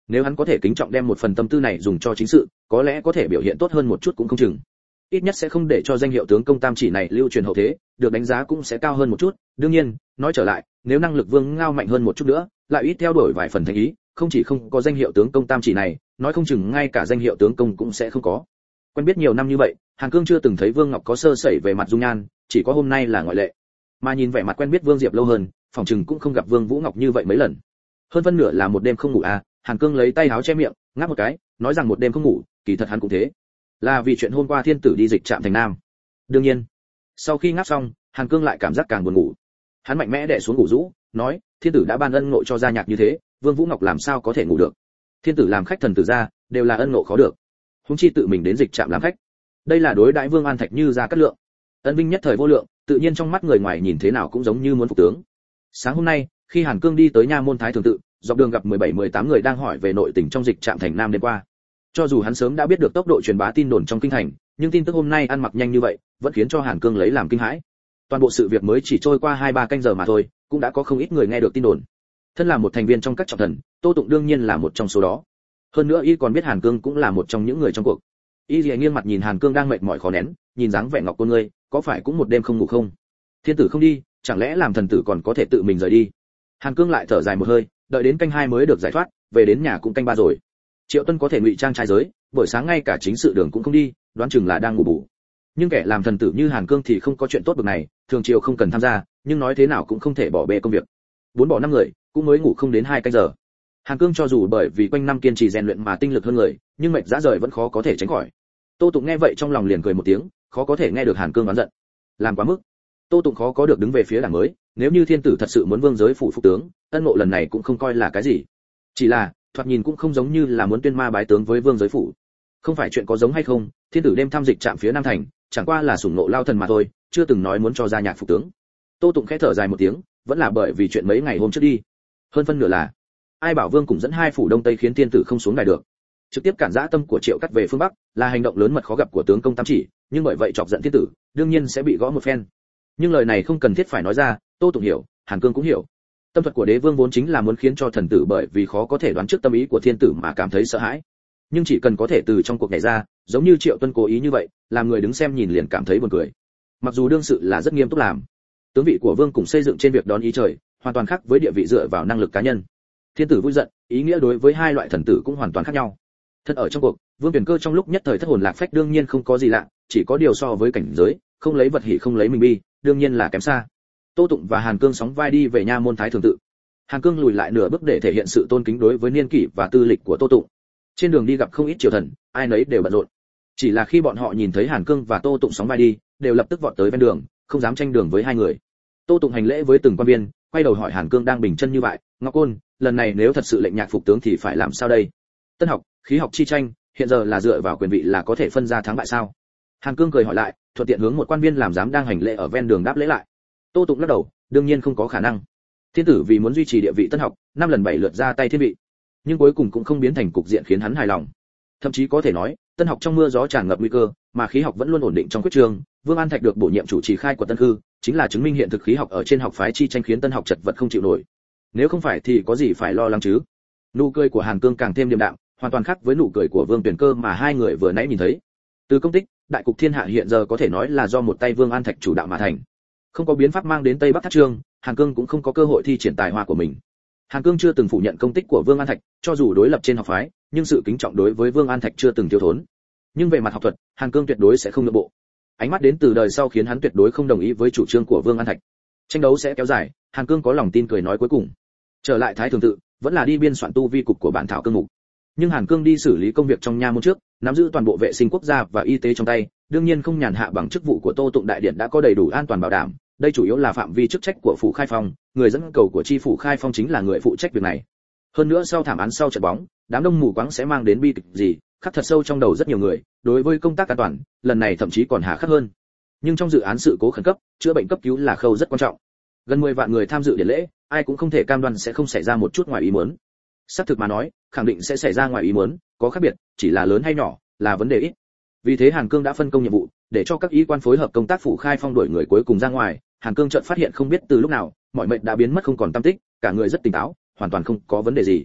Nếu hắn có thể kính trọng đem một phần tâm tư này dùng cho chính sự, có lẽ có thể biểu hiện tốt hơn một chút cũng không chừng. Ít nhất sẽ không để cho danh hiệu tướng công tam chỉ này lưu truyền hậu thế, được đánh giá cũng sẽ cao hơn một chút. Đương nhiên, nói trở lại, nếu năng lực Vương Ngao mạnh hơn một chút nữa, lại ít theo đuổi vài phần thành ý, không chỉ không có danh hiệu tướng công tam chỉ này, nói không chừng ngay cả danh hiệu tướng công cũng sẽ không có. Quen biết nhiều năm như vậy, Hàn Cương chưa từng thấy Vương Ngọc có sơ sẩy về mặt dung nhan, chỉ có hôm nay là ngoại lệ. Mà nhìn vẻ mặt quen biết Vương Diệp lâu hơn, phòng chừng cũng không gặp Vương Vũ Ngọc như vậy mấy lần. Hơn phân nửa là một đêm không ngủ à? Hàn Cương lấy tay áo che miệng, ngáp một cái, nói rằng một đêm không ngủ, kỳ thật hắn cũng thế. Là vì chuyện hôm qua thiên tử đi dịch trạm thành Nam. Đương nhiên, sau khi ngáp xong, Hàn Cương lại cảm giác càng buồn ngủ. Hắn mạnh mẽ đè xuống ngủ rũ, nói, thiên tử đã ban ân ngộ cho gia nhạc như thế, Vương Vũ Ngọc làm sao có thể ngủ được? Thiên tử làm khách thần tử gia, đều là ân ngộ khó được. Huống chi tự mình đến dịch trạm làm khách. Đây là đối đãi Vương An Thạch như ra cát lượng. Ân vinh nhất thời vô lượng, tự nhiên trong mắt người ngoài nhìn thế nào cũng giống như muốn phục tướng. Sáng hôm nay, khi Hàn Cương đi tới nha môn Thái Thường tự, dọc đường gặp 17-18 người đang hỏi về nội tình trong dịch trạm thành Nam đêm qua. Cho dù hắn sớm đã biết được tốc độ truyền bá tin đồn trong kinh thành, nhưng tin tức hôm nay ăn mặc nhanh như vậy, vẫn khiến cho Hàn Cương lấy làm kinh hãi. Toàn bộ sự việc mới chỉ trôi qua 2-3 canh giờ mà thôi, cũng đã có không ít người nghe được tin đồn. Thân là một thành viên trong các trọng thần, Tô Tụng đương nhiên là một trong số đó. Hơn nữa y còn biết Hàn Cương cũng là một trong những người trong cuộc. Y liền nghiêng mặt nhìn Hàn Cương đang mệt mỏi khó nén, nhìn dáng vẻ ngọc cô ngươi, có phải cũng một đêm không ngủ không? Thiên tử không đi, chẳng lẽ làm thần tử còn có thể tự mình rời đi? Hàn Cương lại thở dài một hơi, đợi đến canh 2 mới được giải thoát, về đến nhà cũng canh 3 rồi. Triệu Tuân có thể ngụy trang trai giới, buổi sáng ngay cả chính sự đường cũng không đi, đoán chừng là đang ngủ bù. Nhưng kẻ làm thần tử như Hàn Cương thì không có chuyện tốt bực này, thường chiều không cần tham gia, nhưng nói thế nào cũng không thể bỏ bê công việc. 4 bỏ 5 người, cũng mới ngủ không đến 2 canh giờ. Hàn Cương cho dù bởi vì quanh năm kiên trì rèn luyện mà tinh lực hơn người, nhưng mệt rã rời vẫn khó có thể tránh khỏi. Tô Tụng nghe vậy trong lòng liền cười một tiếng, khó có thể nghe được Hàn Cương oán giận. Làm quá mức. Tô Tụng khó có được đứng về phía đảng mới, nếu như thiên tử thật sự muốn vương giới phủ phục tướng, ân ngộ lần này cũng không coi là cái gì. Chỉ là, thoạt nhìn cũng không giống như là muốn tuyên ma bái tướng với vương giới phủ. Không phải chuyện có giống hay không, thiên tử đêm thăm dịch trạm phía Nam thành, chẳng qua là sủng nộ lao thần mà thôi, chưa từng nói muốn cho gia nhạc phục tướng. Tô Tụng khẽ thở dài một tiếng, vẫn là bởi vì chuyện mấy ngày hôm trước đi. Hơn phân nửa là, ai bảo vương cùng dẫn 2 phủ đông tây khiến thiên tử không xuống đài được. Trực tiếp cản dã tâm của Triệu Cắt về phương Bắc, là hành động lớn mật khó gặp của tướng công tam chỉ, nhưng bởi vậy chọc giận thiên tử, đương nhiên sẽ bị gõ một phen. Nhưng lời này không cần thiết phải nói ra, Tô Tụng hiểu, Hàn Cương cũng hiểu. Tâm thuật của đế vương vốn chính là muốn khiến cho thần tử bởi vì khó có thể đoán trước tâm ý của thiên tử mà cảm thấy sợ hãi. Nhưng chỉ cần có thể từ trong cuộc này ra, giống như Triệu Tuân cố ý như vậy, làm người đứng xem nhìn liền cảm thấy buồn cười. Mặc dù đương sự là rất nghiêm túc làm, tướng vị của vương cùng xây dựng trên việc đón ý trời, hoàn toàn khác với địa vị dựa vào năng lực cá nhân. Thiên tử vui giận, ý nghĩa đối với hai loại thần tử cũng hoàn toàn khác nhau. Thật ở trong cuộc, Vương Tuyển Cơ trong lúc nhất thời thất hồn lạc phách đương nhiên không có gì lạ, chỉ có điều so với cảnh giới, không lấy vật hỷ không lấy mình bi, đương nhiên là kém xa. Tô Tụng và Hàn Cương sóng vai đi về nha môn Thái Thường tự. Hàn Cương lùi lại nửa bước để thể hiện sự tôn kính đối với niên kỷ và tư lịch của Tô Tụng. Trên đường đi gặp không ít triều thần, ai nấy đều bận rộn. Chỉ là khi bọn họ nhìn thấy Hàn Cương và Tô Tụng sóng vai đi, đều lập tức vọt tới ven đường, không dám tranh đường với hai người. Tô Tụng hành lễ với từng quan viên, quay đầu hỏi Hàn Cương đang bình chân như vậy, Ngọc Côn, lần này nếu thật sự lệnh nhạc phục tướng thì phải làm sao đây? Tân học, khí học chi tranh, hiện giờ là dựa vào quyền vị là có thể phân ra thắng bại sao? Hàn Cương cười hỏi lại, thuận tiện hướng một quan viên làm giám đang hành lễ ở ven đường đáp lễ lại. Tô Tụng lắc đầu, đương nhiên không có khả năng. Thiên tử vì muốn duy trì địa vị Tân học, 5 lần 7 lượt ra tay thiên vị, nhưng cuối cùng cũng không biến thành cục diện khiến hắn hài lòng. Thậm chí có thể nói, Tân học trong mưa gió tràn ngập nguy cơ, mà khí học vẫn luôn ổn định trong quyết trường. Vương An Thạch được bổ nhiệm chủ trì khai của Tân Hư, chính là chứng minh hiện thực khí học ở trên học phái chi tranh khiến Tân học chật vật không chịu nổi. Nếu không phải thì có gì phải lo lắng chứ? Nụ cười của Hàn Cương càng thêm điềm đạm, hoàn toàn khác với nụ cười của Vương Tuyển Cơ mà hai người vừa nãy nhìn thấy. Từ công tích, đại cục thiên hạ hiện giờ có thể nói là do một tay Vương An Thạch chủ đạo mà thành. Không có biến pháp mang đến Tây Bắc Thác Trương, Hàn Cương cũng không có cơ hội thi triển tài hoa của mình. Hàn Cương chưa từng phủ nhận công tích của Vương An Thạch, cho dù đối lập trên học phái, nhưng sự kính trọng đối với Vương An Thạch chưa từng thiếu thốn. Nhưng về mặt học thuật, Hàn Cương tuyệt đối sẽ không nhượng bộ. Ánh mắt đến từ đời sau khiến hắn tuyệt đối không đồng ý với chủ trương của Vương An Thạch. Tranh đấu sẽ kéo dài, Hàn Cương có lòng tin cười nói cuối cùng. Trở lại Thái Thường tự, vẫn là đi biên soạn tu vi cục của bản thảo cương mục. Nhưng Hàn Cương đi xử lý công việc trong nha môn trước, nắm giữ toàn bộ vệ sinh quốc gia và y tế trong tay, đương nhiên không nhàn hạ bằng chức vụ của Tô Tụng đại điện đã có đầy đủ an toàn bảo đảm. Đây chủ yếu là phạm vi chức trách của phủ Khai Phong, người dẫn cầu của chi phủ Khai Phong chính là người phụ trách việc này. Hơn nữa sau thảm án sau trận bóng, đám đông mù quáng sẽ mang đến bi kịch gì, khắc thật sâu trong đầu rất nhiều người, đối với công tác an toàn, lần này thậm chí còn hà khắc hơn. Nhưng trong dự án sự cố khẩn cấp, chữa bệnh cấp cứu là khâu rất quan trọng. Gần 10 vạn người tham dự điện lễ, ai cũng không thể cam đoan sẽ không xảy ra một chút ngoài ý muốn. Xác thực mà nói, khẳng định sẽ xảy ra ngoài ý muốn, có khác biệt, chỉ là lớn hay nhỏ, là vấn đề ít. Vì thế Hàn Cương đã phân công nhiệm vụ, để cho các y quan phối hợp công tác phủ Khai Phong đuổi người cuối cùng ra ngoài. Hàn Cương chợt phát hiện không biết từ lúc nào, mọi mệnh đã biến mất không còn tăm tích, cả người rất tỉnh táo, hoàn toàn không có vấn đề gì.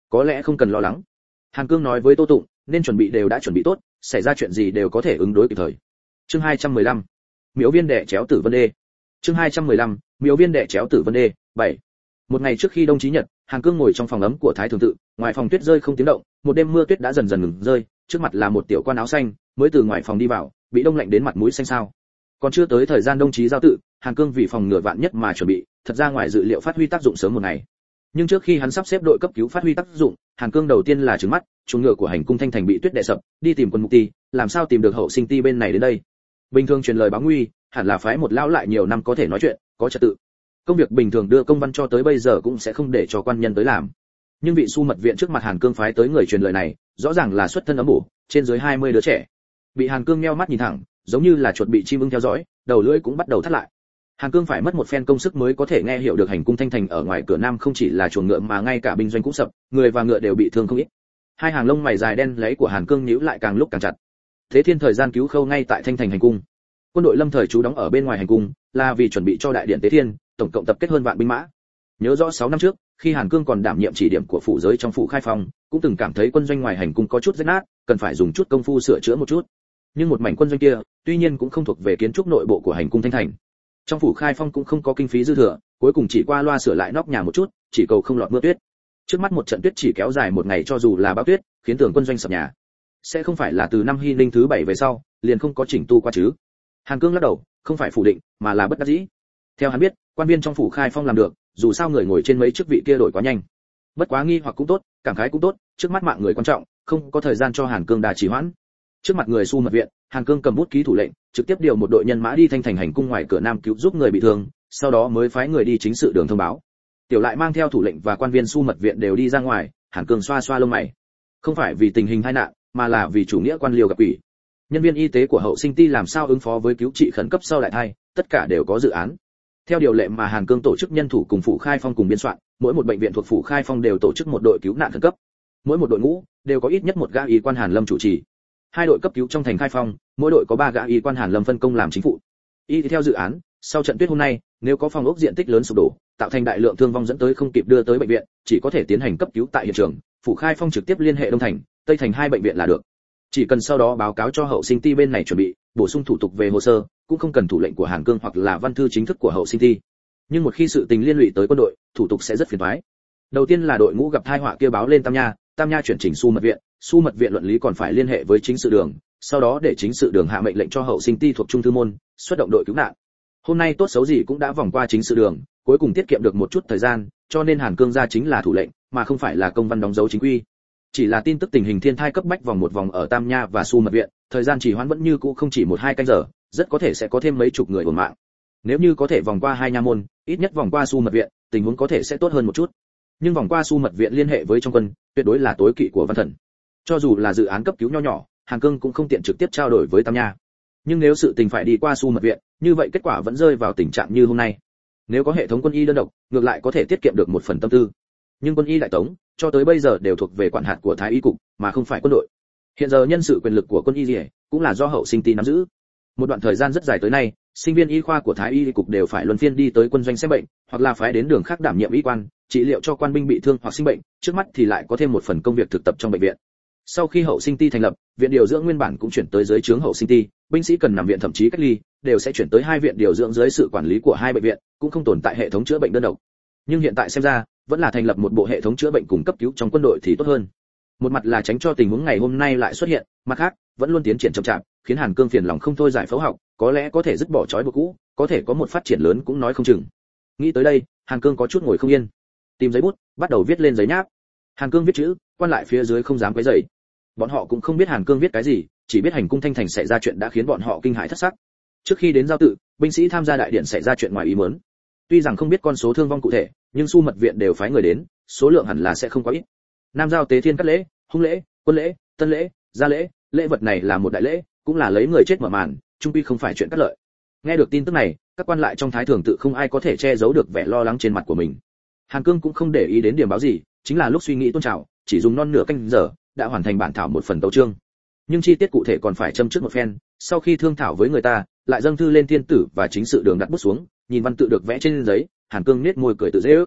có lẽ không cần lo lắng. Hàn Cương nói với Tô Tụng, nên chuẩn bị đều đã chuẩn bị tốt, xảy ra chuyện gì đều có thể ứng đối kịp thời. Chương 215. Miếu viên đệ chéo Tử Vân Đê. Chương 215. Miếu viên đệ chéo Tử Vân Đê. 7. Một ngày trước khi đông chí nhật, Hàn Cương ngồi trong phòng ấm của Thái thường tự, ngoài phòng tuyết rơi không tiếng động, một đêm mưa tuyết đã dần dần ngừng rơi, trước mặt là một tiểu quan áo xanh, mới từ ngoài phòng đi vào, bị đông lạnh đến mặt mũi xanh xao. Còn chưa tới thời gian đông chí giao tự, Hàn Cương vì phòng ngừa vạn nhất mà chuẩn bị, thật ra ngoài dự liệu phát huy tác dụng sớm một ngày. Nhưng trước khi hắn sắp xếp đội cấp cứu phát huy tác dụng, Hàn Cương đầu tiên là trừng mắt, chuồng ngựa của hành cung Thanh Thành bị tuyết đè sập, đi tìm quân mục ti, làm sao tìm được hậu sinh ti bên này đến đây? Bình thường truyền lời báo nguy, hẳn là phái một lão lại nhiều năm có thể nói chuyện, có trật tự. Công việc bình thường đưa công văn cho tới bây giờ cũng sẽ không để cho quan nhân tới làm. Nhưng vị Su mật viện trước mặt Hàn Cương phái tới người truyền lời này, rõ ràng là xuất thân ấm bổ, trên dưới 20 đứa trẻ. Bị Hàn Cương nheo mắt nhìn thẳng, giống như là chuột bị chim ưng theo dõi, đầu lưỡi cũng bắt đầu thắt lại. Hàn Cương phải mất một phen công sức mới có thể nghe hiểu được hành cung Thanh Thành ở ngoài cửa nam không chỉ là chuồng ngựa mà ngay cả binh doanh cũng sập, người và ngựa đều bị thương không ít. Hai hàng lông mày dài đen lấy của Hàn Cương nhíu lại càng lúc càng chặt. Thế Thiên thời gian cứu khâu ngay tại Thanh Thành hành cung. Quân đội lâm thời trú đóng ở bên ngoài hành cung, là vì chuẩn bị cho đại điện Tế Thiên, tổng cộng tập kết hơn vạn binh mã. Nhớ rõ 6 năm trước, khi Hàn Cương còn đảm nhiệm chỉ điểm của phủ giới trong phủ Khai Phong, cũng từng cảm thấy quân doanh ngoài hành cung có chút rách nát, cần phải dùng chút công phu sửa chữa một chút. Nhưng một mảnh quân doanh kia, tuy nhiên cũng không thuộc về kiến trúc nội bộ của hành cung Thanh Thành. Trong phủ Khai Phong cũng không có kinh phí dư thừa, cuối cùng chỉ qua loa sửa lại nóc nhà một chút, chỉ cầu không lọt mưa tuyết. Trước mắt một trận tuyết chỉ kéo dài một ngày cho dù là bão tuyết, khiến tường quân doanh sập nhà. Sẽ không phải là từ năm Hy Ninh thứ 7 về sau, liền không có chỉnh tu qua chứ? Hàn Cương lắc đầu, không phải phủ định, mà là bất đắc dĩ. Theo hắn biết, quan viên trong phủ Khai Phong làm được, dù sao người ngồi trên mấy chức vị kia đổi quá nhanh. Bất quá nghi hoặc cũng tốt, cảm khái cũng tốt, trước mắt mạng người quan trọng, không có thời gian cho Hàn Cương đà trì hoãn. Trước mặt người Su mật viện, Hàn Cương cầm bút ký thủ lệnh, trực tiếp điều một đội nhân mã đi Thanh Thành hành cung ngoài cửa nam cứu giúp người bị thương, sau đó mới phái người đi chính sự đường thông báo. Tiểu Lại mang theo thủ lệnh và quan viên Su mật viện đều đi ra ngoài, Hàn Cương xoa xoa lông mày. Không phải vì tình hình tai nạn, mà là vì chủ nghĩa quan liêu gặp quỷ. Nhân viên y tế của hậu sinh ti làm sao ứng phó với cứu trị khẩn cấp sau đại thai, tất cả đều có dự án. Theo điều lệ mà Hàn Cương tổ chức nhân thủ cùng phủ Khai Phong cùng biên soạn, mỗi một bệnh viện thuộc phủ Khai Phong đều tổ chức một đội cứu nạn khẩn cấp. Mỗi một đội ngũ đều có ít nhất một gã y quan Hàn Lâm chủ trì. Hai đội cấp cứu trong thành Khai Phong, mỗi đội có 3 gã y quan Hàn Lâm phân công làm chính phụ. Y theo dự án, sau trận tuyết hôm nay, nếu có phòng ốc diện tích lớn sụp đổ, tạo thành đại lượng thương vong dẫn tới không kịp đưa tới bệnh viện, chỉ có thể tiến hành cấp cứu tại hiện trường, phủ Khai Phong trực tiếp liên hệ Đông Thành, Tây Thành hai bệnh viện là được. Chỉ cần sau đó báo cáo cho hậu sinh ti bên này chuẩn bị, bổ sung thủ tục về hồ sơ, cũng không cần thủ lệnh của Hàn Cương hoặc là văn thư chính thức của hậu sinh ti. Nhưng một khi sự tình liên lụy tới quân đội, thủ tục sẽ rất phiền toái. Đầu tiên là đội ngũ gặp tai họa kia báo lên Tam Nha chuyển chỉnh Su mật viện luận lý còn phải liên hệ với chính sự đường, sau đó để chính sự đường hạ mệnh lệnh cho hậu sinh ti thuộc trung thư môn, xuất động đội cứu nạn. Hôm nay tốt xấu gì cũng đã vòng qua chính sự đường, cuối cùng tiết kiệm được một chút thời gian, cho nên Hàn Cương ra chính là thủ lệnh, mà không phải là công văn đóng dấu chính quy. Chỉ là tin tức tình hình thiên thai cấp bách vòng một vòng ở Tam Nha và Su mật viện, thời gian trì hoãn vẫn như cũ không chỉ 1-2 canh giờ, rất có thể sẽ có thêm mấy chục người uổng mạng. Nếu như có thể vòng qua 2 nha môn, ít nhất vòng qua Su mật viện, tình huống có thể sẽ tốt hơn một chút. Nhưng vòng qua Su mật viện liên hệ với trong quân, tuyệt đối là tối kỵ của Văn Thần. Cho dù là dự án cấp cứu nho nhỏ, Hàn Cương cũng không tiện trực tiếp trao đổi với Tam Nha. Nhưng nếu sự tình phải đi qua Su mật viện, như vậy kết quả vẫn rơi vào tình trạng như hôm nay. Nếu có hệ thống quân y đơn độc, ngược lại có thể tiết kiệm được một phần tâm tư. Nhưng quân y đại tống, cho tới bây giờ đều thuộc về quản hạt của Thái y cục, mà không phải quân đội. Hiện giờ nhân sự quyền lực của quân y cũng là do hậu sinh ti nắm giữ. Một đoạn thời gian rất dài tới nay, sinh viên y khoa của Thái y cục đều phải luân phiên đi tới quân doanh xem bệnh, hoặc là phái đến đường khác đảm nhiệm y quan, trị liệu cho quan binh bị thương hoặc sinh bệnh, trước mắt thì lại có thêm một phần công việc thực tập trong bệnh viện. Sau khi hậu sinh ti thành lập, viện điều dưỡng nguyên bản cũng chuyển tới dưới trướng hậu sinh ti, binh sĩ cần nằm viện thậm chí cách ly, đều sẽ chuyển tới hai viện điều dưỡng dưới sự quản lý của hai bệnh viện, cũng không tồn tại hệ thống chữa bệnh đơn độc. Nhưng hiện tại xem ra, vẫn là thành lập một bộ hệ thống chữa bệnh cùng cấp cứu trong quân đội thì tốt hơn. Một mặt là tránh cho tình huống ngày hôm nay lại xuất hiện, mặt khác, vẫn luôn tiến triển chậm chạp, khiến Hàn Cương phiền lòng không thôi giải phẫu học, có lẽ có thể dứt bỏ trói buộc cũ, có thể có một phát triển lớn cũng nói không chừng. Nghĩ tới đây, Hàn Cương có chút ngồi không yên. Tìm giấy bút, bắt đầu viết lên giấy nháp. Hàn Cương viết chữ, quan lại phía dưới không dám quấy rầy. Bọn họ cũng không biết Hàn Cương viết cái gì, chỉ biết hành cung Thanh Thành xảy ra chuyện đã khiến bọn họ kinh hãi thất sắc. Trước khi đến giao tự, binh sĩ tham gia đại điện xảy ra chuyện ngoài ý muốn. Tuy rằng không biết con số thương vong cụ thể, nhưng Su mật viện đều phái người đến, số lượng hẳn là sẽ không quá ít. Nam giao tế thiên cắt lễ, hung lễ, quân lễ, tân lễ, gia lễ, lễ vật này là một đại lễ, cũng là lấy người chết mở màn, chung quy không phải chuyện cắt lợi. Nghe được tin tức này, các quan lại trong Thái thường tự không ai có thể che giấu được vẻ lo lắng trên mặt của mình. Hàn Cương cũng không để ý đến điểm báo gì, chính là lúc suy nghĩ tôn trào, chỉ dùng non nửa canh giờ đã hoàn thành bản thảo một phần tấu chương. Nhưng chi tiết cụ thể còn phải châm trước một phen, sau khi thương thảo với người ta, lại dâng thư lên thiên tử và chính sự đường đặt bút xuống, nhìn văn tự được vẽ trên giấy, Hàn Cương nhếch môi cười tự dễ ước.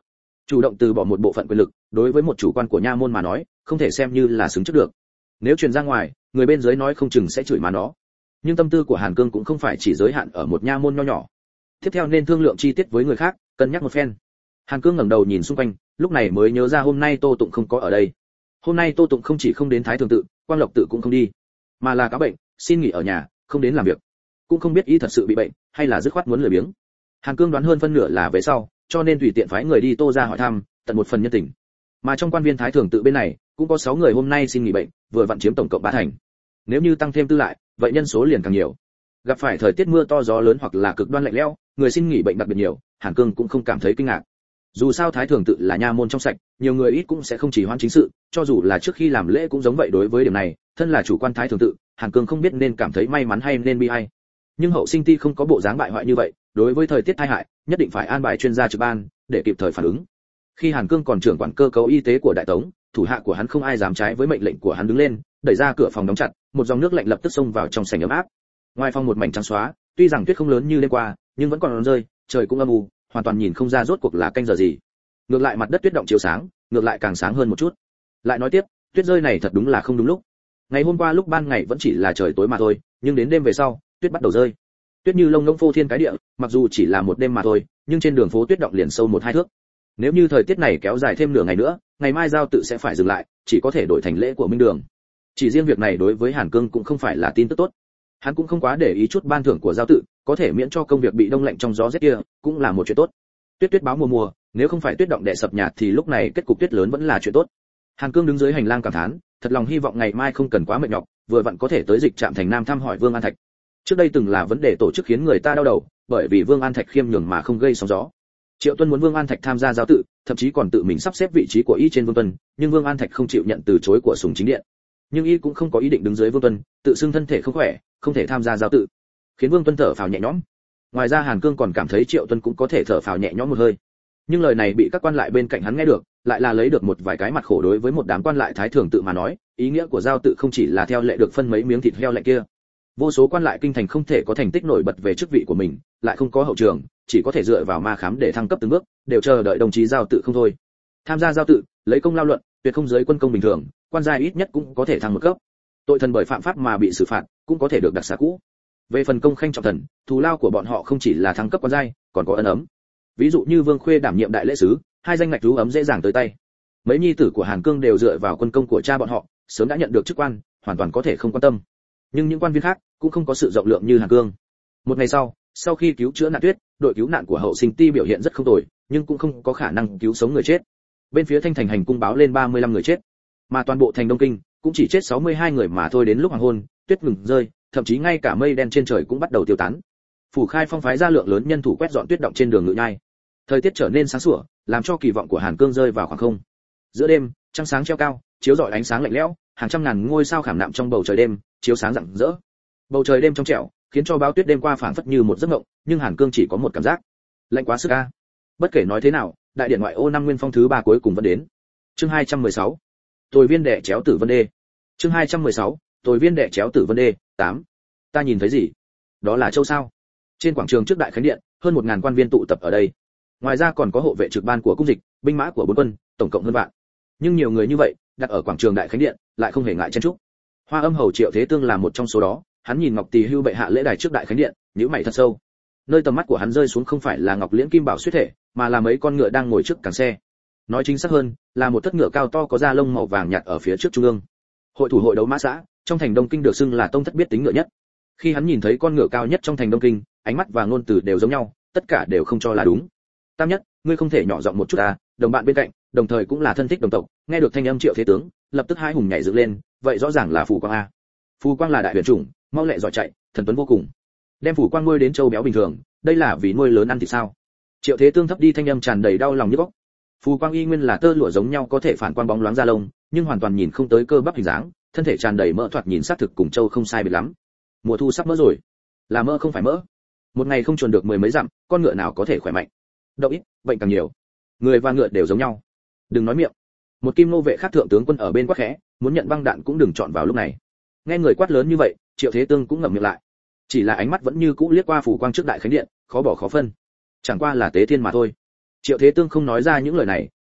Chủ động từ bỏ một bộ phận quyền lực, đối với một chủ quan của nha môn mà nói, không thể xem như là xứng trước được. Nếu truyền ra ngoài, người bên dưới nói không chừng sẽ chửi má nó. Nhưng tâm tư của Hàn Cương cũng không phải chỉ giới hạn ở một nha môn nho nhỏ. Tiếp theo nên thương lượng chi tiết với người khác, cân nhắc một phen. Hàn Cương ngẩng đầu nhìn xung quanh, lúc này mới nhớ ra hôm nay Tô Tụng không có ở đây. Hôm nay Tô Tụng không chỉ không đến Thái Thường tự, Quang Lộc tự cũng không đi, mà là cáo bệnh, xin nghỉ ở nhà, không đến làm việc. Cũng không biết y thật sự bị bệnh, hay là dứt khoát muốn lười biếng. Hàn Cương đoán hơn phân nửa là về sau, cho nên tùy tiện phái người đi Tô ra hỏi thăm, tận một phần nhân tình. Mà trong quan viên Thái Thường tự bên này, cũng có 6 người hôm nay xin nghỉ bệnh, vừa vặn chiếm tổng cộng 3 thành. Nếu như tăng thêm tư lại, vậy nhân số liền càng nhiều. Gặp phải thời tiết mưa to gió lớn hoặc là cực đoan lạnh lẽo, người xin nghỉ bệnh đặc biệt nhiều, Hàn Cương cũng không cảm thấy kinh ngạc. Dù sao Thái Thường tự là nha môn trong sạch, nhiều người ít cũng sẽ không chỉ hoãn chính sự, cho dù là trước khi làm lễ cũng giống vậy. Đối với điểm này, thân là chủ quan Thái Thường tự, Hàn Cương không biết nên cảm thấy may mắn hay nên bi ai. Nhưng hậu sinh ti không có bộ dáng bại hoại như vậy, đối với thời tiết tai hại, nhất định phải an bài chuyên gia trực ban để kịp thời phản ứng. Khi Hàn Cương còn trưởng quản cơ cấu y tế của Đại Tống, thủ hạ của hắn không ai dám trái với mệnh lệnh của hắn, đứng lên, đẩy ra cửa phòng đóng chặt, một dòng nước lạnh lập tức xông vào trong sảnh ấm áp. Ngoài phòng một mảnh trắng xóa, tuy rằng tuyết không lớn như đêm qua, nhưng vẫn còn rơi, trời cũng âm u, hoàn toàn nhìn không ra rốt cuộc là canh giờ gì. Ngược lại mặt đất tuyết động chiếu sáng, ngược lại càng sáng hơn một chút. Lại nói tiếp, tuyết rơi này thật đúng là không đúng lúc. Ngày hôm qua lúc ban ngày vẫn chỉ là trời tối mà thôi, nhưng đến đêm về sau, tuyết bắt đầu rơi. Tuyết như lông ngỗng phô thiên cái địa, mặc dù chỉ là một đêm mà thôi, nhưng trên đường phố tuyết động liền sâu 1-2 thước. Nếu như thời tiết này kéo dài thêm nửa ngày nữa, ngày mai giao tự sẽ phải dừng lại, chỉ có thể đổi thành lễ của Minh Đường. Chỉ riêng việc này đối với Hàn Cương cũng không phải là tin tức tốt. Hắn cũng không quá để ý chút ban thưởng của giao tự, có thể miễn cho công việc bị đông lạnh trong gió rét kia, cũng là một chuyện tốt. Tuyết báo mùa, nếu không phải tuyết động đè sập nhà thì lúc này kết cục tuyết lớn vẫn là chuyện tốt. Hàn Cương đứng dưới hành lang cảm thán, thật lòng hy vọng ngày mai không cần quá mệt nhọc, vừa vặn có thể tới Dịch Trạm thành Nam thăm hỏi Vương An Thạch. Trước đây từng là vấn đề tổ chức khiến người ta đau đầu, bởi vì Vương An Thạch khiêm nhường mà không gây sóng gió. Triệu Tuân muốn Vương An Thạch tham gia giao tự, thậm chí còn tự mình sắp xếp vị trí của y trên Vương Tuân, nhưng Vương An Thạch không chịu nhận từ chối của Sùng Chính Điện. Nhưng y cũng không có ý định đứng dưới Vương Tuân, tự xưng thân thể không khỏe, không thể tham gia giao tự, khiến Vương Tuân thở phào nhẹ nhõm. Ngoài ra Hàn Cương còn cảm thấy Triệu Tuân cũng có thể thở phào nhẹ nhõm một hơi. Nhưng lời này bị các quan lại bên cạnh hắn nghe được, lại là lấy được một vài cái mặt khổ. Đối với một đám quan lại Thái Thường tự mà nói, ý nghĩa của giao tự không chỉ là theo lệ được phân mấy miếng thịt heo lạnh kia. Vô số quan lại kinh thành không thể có thành tích nổi bật về chức vị của mình, lại không có hậu trường, chỉ có thể dựa vào ma khám để thăng cấp từng bước, đều chờ đợi đồng chí giao tự không thôi. Tham gia giao tự, lấy công lao luận, tuyệt không dưới quân công bình thường, quan giai ít nhất cũng có thể thăng một cấp. Tội thần bởi phạm pháp mà bị xử phạt, cũng có thể được đặc xá cũ. Về phần công khanh trọng thần, thù lao của bọn họ không chỉ là thăng cấp quan giai, còn có ân ấm. Ví dụ như Vương Khuê đảm nhiệm đại lễ sứ, 2 danh ngạch rú ấm dễ dàng tới tay. Mấy nhi tử của Hàn Cương đều dựa vào quân công của cha bọn họ, sớm đã nhận được chức quan, hoàn toàn có thể không quan tâm. Nhưng những quan viên khác cũng không có sự rộng lượng như Hàn Cương. Một ngày sau khi cứu chữa nạn tuyết, đội cứu nạn của hậu sinh ti biểu hiện rất không tồi, nhưng cũng không có khả năng cứu sống người chết. Bên phía Thanh Thành hành cung báo lên 35 người chết, mà toàn bộ thành Đông Kinh cũng chỉ chết 62 người mà thôi. Đến lúc hoàng hôn, tuyết ngừng rơi, thậm chí ngay cả mây đen trên trời cũng bắt đầu tiêu tán. Phủ Khai Phong phái ra lượng lớn nhân thủ quét dọn tuyết động trên đường Ngự Nhai. Thời tiết trở nên sáng sủa, làm cho kỳ vọng của Hàn Cương rơi vào khoảng không. Giữa đêm, trăng sáng treo cao, chiếu rọi ánh sáng lạnh lẽo, hàng trăm ngàn ngôi sao khảm nạm trong bầu trời đêm, chiếu sáng rạng rỡ. Bầu trời đêm trong trẻo, khiến cho báo tuyết đêm qua phảng phất như một giấc mộng, nhưng Hàn Cương chỉ có một cảm giác, lạnh quá sức a. Bất kể nói thế nào, đại điện ngoại ô năm Nguyên Phong thứ 3 cuối cùng vẫn đến. Chương 216. Tồi viên đẻ chéo Tử Vân Đê. Chương 216. Tồi viên đẻ chéo Tử Vân Đê 8. Ta nhìn thấy gì? Đó là châu sao? Trên quảng trường trước đại khánh điện, hơn 1000 quan viên tụ tập ở đây. Ngoài ra còn có hộ vệ trực ban của cung dịch, binh mã của 4 quân, tổng cộng hơn vạn. Nhưng nhiều người như vậy, đặt ở quảng trường đại khánh điện, lại không hề ngại chen chúc. Hoa Âm hầu Triệu Thế Tương là một trong số đó, hắn nhìn Ngọc Tỳ Hưu bệ hạ lễ đài trước đại khánh điện, nhíu mày thật sâu. Nơi tầm mắt của hắn rơi xuống không phải là Ngọc Liễn Kim Bảo Xuyết thể, mà là mấy con ngựa đang ngồi trước càng xe. Nói chính xác hơn, là một thất ngựa cao to có da lông màu vàng nhạt ở phía trước trung ương. Hội thủ hội đấu mã xã, trong thành Đông Kinh được xưng là tông thất biết tính ngựa nhất. Khi hắn nhìn thấy con ngựa cao nhất trong thành Đông Kinh, ánh mắt và ngôn từ đều giống nhau, tất cả đều không cho là đúng. Tam Nhất, ngươi không thể nhỏ giọng một chút à? Đồng bạn bên cạnh, đồng thời cũng là thân thích đồng tộc, nghe được thanh âm Triệu Thế Tướng, lập tức hai hùng nhảy dựng lên, vậy rõ ràng là Phù Quang a. Phù Quang là đại huyền chủng, mau lẹ giỏi chạy, thần tuấn vô cùng. Đem Phù Quang nuôi đến châu béo bình thường, đây là vì nuôi lớn ăn thì sao? Triệu Thế Tương thấp đi thanh âm tràn đầy đau lòng nhức óc. Phù Quang y nguyên là tơ lụa giống nhau, có thể phản quang bóng loáng da lông, nhưng hoàn toàn nhìn không tới cơ bắp hình dáng, thân thể tràn đầy mỡ, thoạt nhìn xác thực cùng châu không sai biệt lắm. Mùa thu sắp mỡ rồi, là mỡ không phải mỡ. Một ngày không chuồn được 10 mấy dặm, con ngựa nào có thể khỏe mạnh? Đậu ít, bệnh càng nhiều. Người và ngựa đều giống nhau. Đừng nói miệng. Một kim nô vệ khác thượng tướng quân ở bên quát khẽ, muốn nhận băng đạn cũng đừng chọn vào lúc này. Nghe người quát lớn như vậy, Triệu Thế Tương cũng ngậm miệng lại. Chỉ là ánh mắt vẫn như cũ liếc qua Phù Quang trước đại khánh điện, khó bỏ khó phân. Chẳng qua là tế thiên mà thôi. Triệu Thế Tương không nói ra những lời này,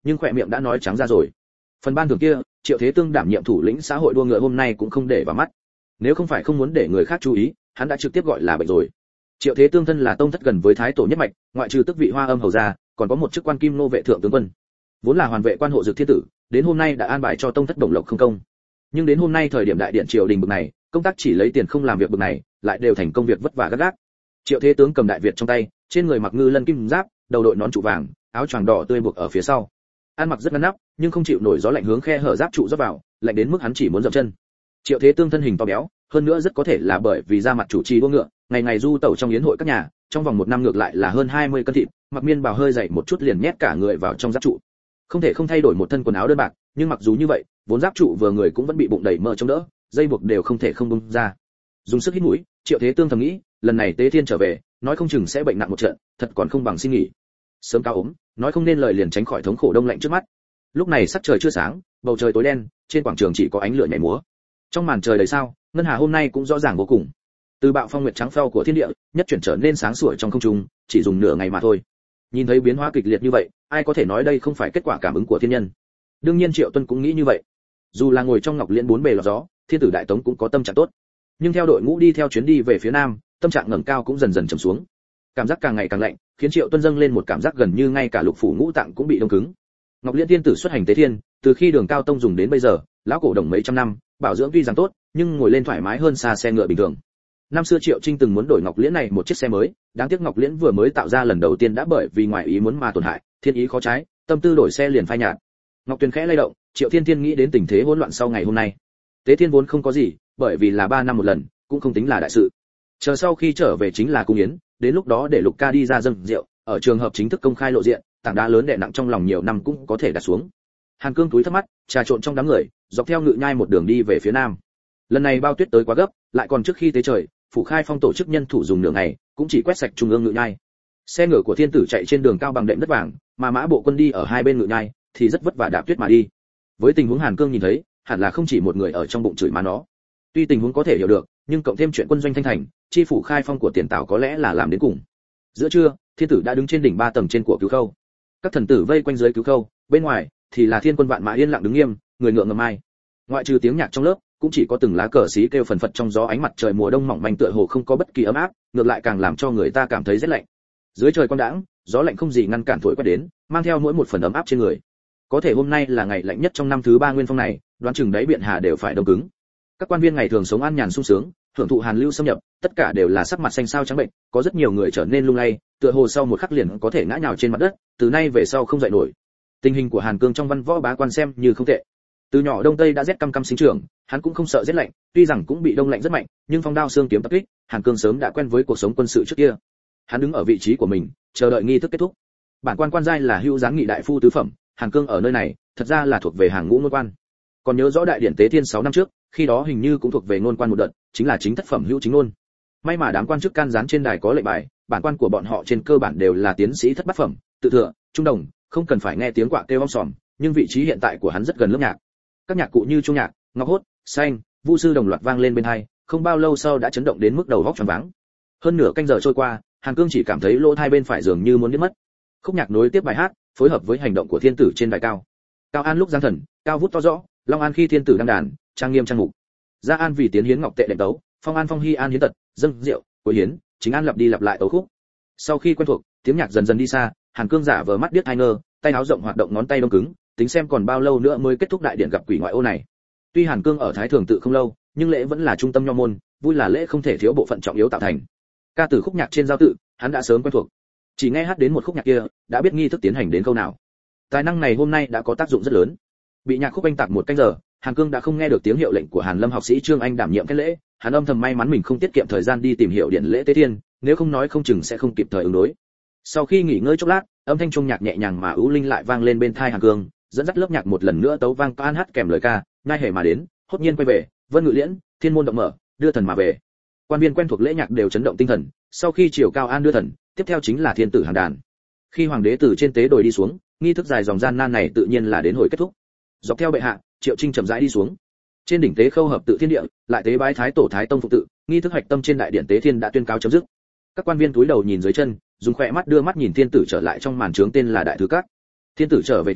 nhưng khỏe miệng đã nói trắng ra rồi. Phần ban thưởng kia, Triệu Thế Tương đảm nhiệm thủ lĩnh xã hội đua ngựa hôm nay cũng không để vào mắt. Nếu không phải không muốn để người khác chú ý, hắn đã trực tiếp gọi là bệnh rồi. Triệu Thế Tương thân là tông thất gần với thái tổ nhất mạch, ngoại trừ tước vị Hoa Âm hầu ra, còn có một chức quan kim nô vệ thượng tướng quân. Vốn là hoàn vệ quan hộ dược thiên tử, đến hôm nay đã an bài cho tông thất đồng lộc không công. Nhưng đến hôm nay thời điểm đại điện triều đình bực này, công tác chỉ lấy tiền không làm việc bực này, lại đều thành công việc vất vả gắt gác. Triệu Thế Tướng cầm đại việt trong tay, trên người mặc ngư lân kim giáp, đầu đội nón trụ vàng, áo choàng đỏ tươi buộc ở phía sau. Ăn mặc rất ngăn nắp, nhưng không chịu nổi gió lạnh hướng khe hở giáp trụ rót vào, lạnh đến mức hắn chỉ muốn dậm chân. Triệu Thế Tương thân hình to béo, hơn nữa rất có thể là bởi vì ra mặt chủ trì đua ngựa, ngày ngày du tẩu trong yến hội các nhà, trong vòng một năm ngược lại là hơn 20 cân thịt, mặc miên bào hơi dày một chút liền nhét cả người vào trong giáp trụ. Không thể không thay đổi một thân quần áo đơn bạc, nhưng mặc dù như vậy, vốn giáp trụ vừa người cũng vẫn bị bụng đầy mỡ chống đỡ, dây buộc đều không thể không bung ra. Dùng sức hít mũi, Triệu Thế Tương thầm nghĩ, lần này Tế Thiên trở về, nói không chừng sẽ bệnh nặng một trận, thật còn không bằng xin nghỉ. Sớm cao ốm, nói không nên lời liền tránh khỏi thống khổ đông lạnh trước mắt. Lúc này sắc trời chưa sáng, bầu trời tối đen, trên quảng trường chỉ có ánh lửa nhảy múa. Trong màn trời đầy sao, ngân hà hôm nay cũng rõ ràng vô cùng. Từ bạo phong nguyệt trắng phèo của thiên địa, nhất chuyển trở nên sáng sủa trong không trung, chỉ dùng nửa ngày mà thôi. Nhìn thấy biến hóa kịch liệt như vậy, ai có thể nói đây không phải kết quả cảm ứng của thiên nhân? Đương nhiên Triệu Tuân cũng nghĩ như vậy. Dù là ngồi trong ngọc liễn bốn bề lọt gió, thiên tử đại tống cũng có tâm trạng tốt. Nhưng theo đội ngũ đi theo chuyến đi về phía nam, tâm trạng ngẩng cao cũng dần dần trầm xuống. Cảm giác càng ngày càng lạnh, khiến Triệu Tuân dâng lên một cảm giác gần như ngay cả lục phủ ngũ tạng cũng bị đông cứng. Ngọc Liễn tiên tử xuất hành tế thiên, từ khi Đường Cao Tông dùng đến bây giờ, lão cổ đồng mấy trăm năm, bảo dưỡng tuy rằng tốt, nhưng ngồi lên thoải mái hơn xa xe ngựa bình thường. Năm xưa Triệu Trinh từng muốn đổi Ngọc Liễn này một chiếc xe mới, đáng tiếc Ngọc Liễn vừa mới tạo ra lần đầu tiên đã bởi vì ngoài ý muốn mà tổn hại, thiên ý khó trái, tâm tư đổi xe liền phai nhạt. Ngọc Tuyền khẽ lay động, Triệu Thiên Thiên nghĩ đến tình thế hỗn loạn sau ngày hôm nay. Tế thiên vốn không có gì, bởi vì là 3 năm một lần, cũng không tính là đại sự. Chờ sau khi trở về chính là cung yến, đến lúc đó để Lục Ca đi ra dâng rượu, ở trường hợp chính thức công khai lộ diện, tảng đá lớn đè nặng trong lòng nhiều năm cũng có thể đặt xuống. Hàn Cương túi thấp mắt, trà trộn trong đám người, dọc theo ngự nhai một đường đi về phía nam. Lần này Bao Tuyết tới quá gấp, lại còn trước khi tế trời, phủ khai phong tổ chức nhân thủ dùng nửa ngày, cũng chỉ quét sạch trung ương ngự nhai. Xe ngựa của thiên tử chạy trên đường cao bằng đệm đất vàng, mà mã bộ quân đi ở hai bên ngự nhai, thì rất vất vả đạp tuyết mà đi. Với tình huống Hàn Cương nhìn thấy, hẳn là không chỉ một người ở trong bụng chửi má nó. Tuy tình huống có thể hiểu được, nhưng cộng thêm chuyện quân doanh thanh thành, chi phủ khai phong của tiền Tào có lẽ là làm đến cùng. Giữa trưa, thiên tử đã đứng trên đỉnh 3 tầng trên của Cứu Khâu. Các thần tử vây quanh dưới Cứu Khâu, bên ngoài thì là thiên quân vạn mã yên lặng đứng nghiêm, người ngựa ngầm ai. Ngoại trừ tiếng nhạc trong lớp, cũng chỉ có từng lá cờ xí kêu phần phật trong gió, ánh mặt trời mùa đông mỏng manh tựa hồ không có bất kỳ ấm áp, ngược lại càng làm cho người ta cảm thấy rét lạnh. Dưới trời quang đãng, gió lạnh không gì ngăn cản thổi quét đến, mang theo mỗi một phần ấm áp trên người. Có thể hôm nay là ngày lạnh nhất trong năm thứ 3 nguyên phong này, đoán chừng đáy biển hà đều phải đông cứng. Các quan viên ngày thường sống an nhàn sung sướng, hưởng thụ hàn lưu xâm nhập, tất cả đều là sắc mặt xanh xao trắng bệnh, có rất nhiều người trở nên lung lay, tựa hồ sau một khắc liền có thể ngã nhào trên mặt đất, từ nay về sau không dậy nổi. Tình hình của Hàn Cương trong văn võ bá quan xem như không tệ. Từ nhỏ đông tây đã rét căm căm sinh trưởng, hắn cũng không sợ rét lạnh, tuy rằng cũng bị đông lạnh rất mạnh, nhưng phong đao xương kiếm tập kích, Hàn Cương sớm đã quen với cuộc sống quân sự trước kia. Hắn đứng ở vị trí của mình, chờ đợi nghi thức kết thúc. Bản quan quan giai là hữu giáng nghị đại phu tứ phẩm, Hàn Cương ở nơi này, thật ra là thuộc về hàng ngũ ngôn quan. Còn nhớ rõ đại điển tế thiên 6 năm trước, khi đó hình như cũng thuộc về ngôn quan một đợt, chính là chính thất phẩm hữu chính ngôn. May mà đám quan chức can gián trên đài có lệnh bài, bản quan của bọn họ trên cơ bản đều là tiến sĩ thất bát phẩm, tự thừa, trung đồng, không cần phải nghe tiếng quạ kêu om sòm, nhưng vị trí hiện tại của hắn rất gần lớp nhạc. Các nhạc cụ như chuông nhạc, ngọc hốt, xanh, vu sư đồng loạt vang lên bên tai, không bao lâu sau đã chấn động đến mức đầu óc choáng váng. Hơn nửa canh giờ trôi qua, Hàn Cương chỉ cảm thấy lỗ tai bên phải dường như muốn biến mất. Khúc nhạc nối tiếp bài hát, phối hợp với hành động của thiên tử trên đài cao. Cao An lúc giáng thần, cao vút to rõ, Long An khi thiên tử đang đàn, trang nghiêm trang mục. Gia An vì tiến hiến ngọc tệ đệm tấu, Phong An phong hy an hiến tật, dâng rượu, cuối hiến, chính an lặp đi lặp lại tấu khúc. Sau khi quen thuộc, tiếng nhạc dần dần đi xa, Hàn Cương giả vờ mắt điếc ai ngơ, tay áo rộng hoạt động ngón tay đông cứng, tính xem còn bao lâu nữa mới kết thúc đại điện gặp quỷ ngoại ô này. Tuy Hàn Cương ở Thái Thường tự không lâu, nhưng lễ vẫn là trung tâm nho môn, vui là lễ không thể thiếu bộ phận trọng yếu tạo thành. Ca từ khúc nhạc trên giao tự, hắn đã sớm quen thuộc. Chỉ nghe hát đến một khúc nhạc kia, đã biết nghi thức tiến hành đến câu nào. Tài năng này hôm nay đã có tác dụng rất lớn. Bị nhạc khúc anh tạc một canh giờ, Hàn Cương đã không nghe được tiếng hiệu lệnh của Hàn Lâm học sĩ Trương Anh đảm nhiệm cái lễ, hắn âm thầm may mắn mình không tiết kiệm thời gian đi tìm hiểu điện lễ tế thiên, nếu không nói không chừng sẽ không kịp thời ứng đối. Sau khi nghỉ ngơi chốc lát, âm thanh chuông nhạc nhẹ nhàng mà ưu linh lại vang lên bên tai Hàn Cương, dẫn dắt lớp nhạc một lần nữa tấu vang toan hát kèm lời ca, nhai hề mà đến, hốt nhiên quay về, vân ngự liễn, thiên môn động mở, đưa thần mà về. Quan viên quen thuộc lễ nhạc đều chấn động tinh thần, sau khi triều cao an đưa thần, tiếp theo chính là thiên tử hàng đàn. Khi hoàng đế từ trên tế đồi đi xuống, nghi thức dài dòng gian nan này tự nhiên là đến hồi kết thúc. Dọc theo bệ hạ, Triệu Trinh chậm rãi đi xuống. Trên đỉnh tế khâu hợp tự thiên địa, lại tế bái thái tổ thái tông phục tự, nghi thức hoạch tâm trên đại điện tế thiên đã tuyên cáo chấm dứt. Các quan viên cúi đầu nhìn dưới chân, dùng khỏe mắt đưa mắt nhìn thiên tử trở lại trong màn trướng tên là đại thứ các. Thiên tử trở về trướng,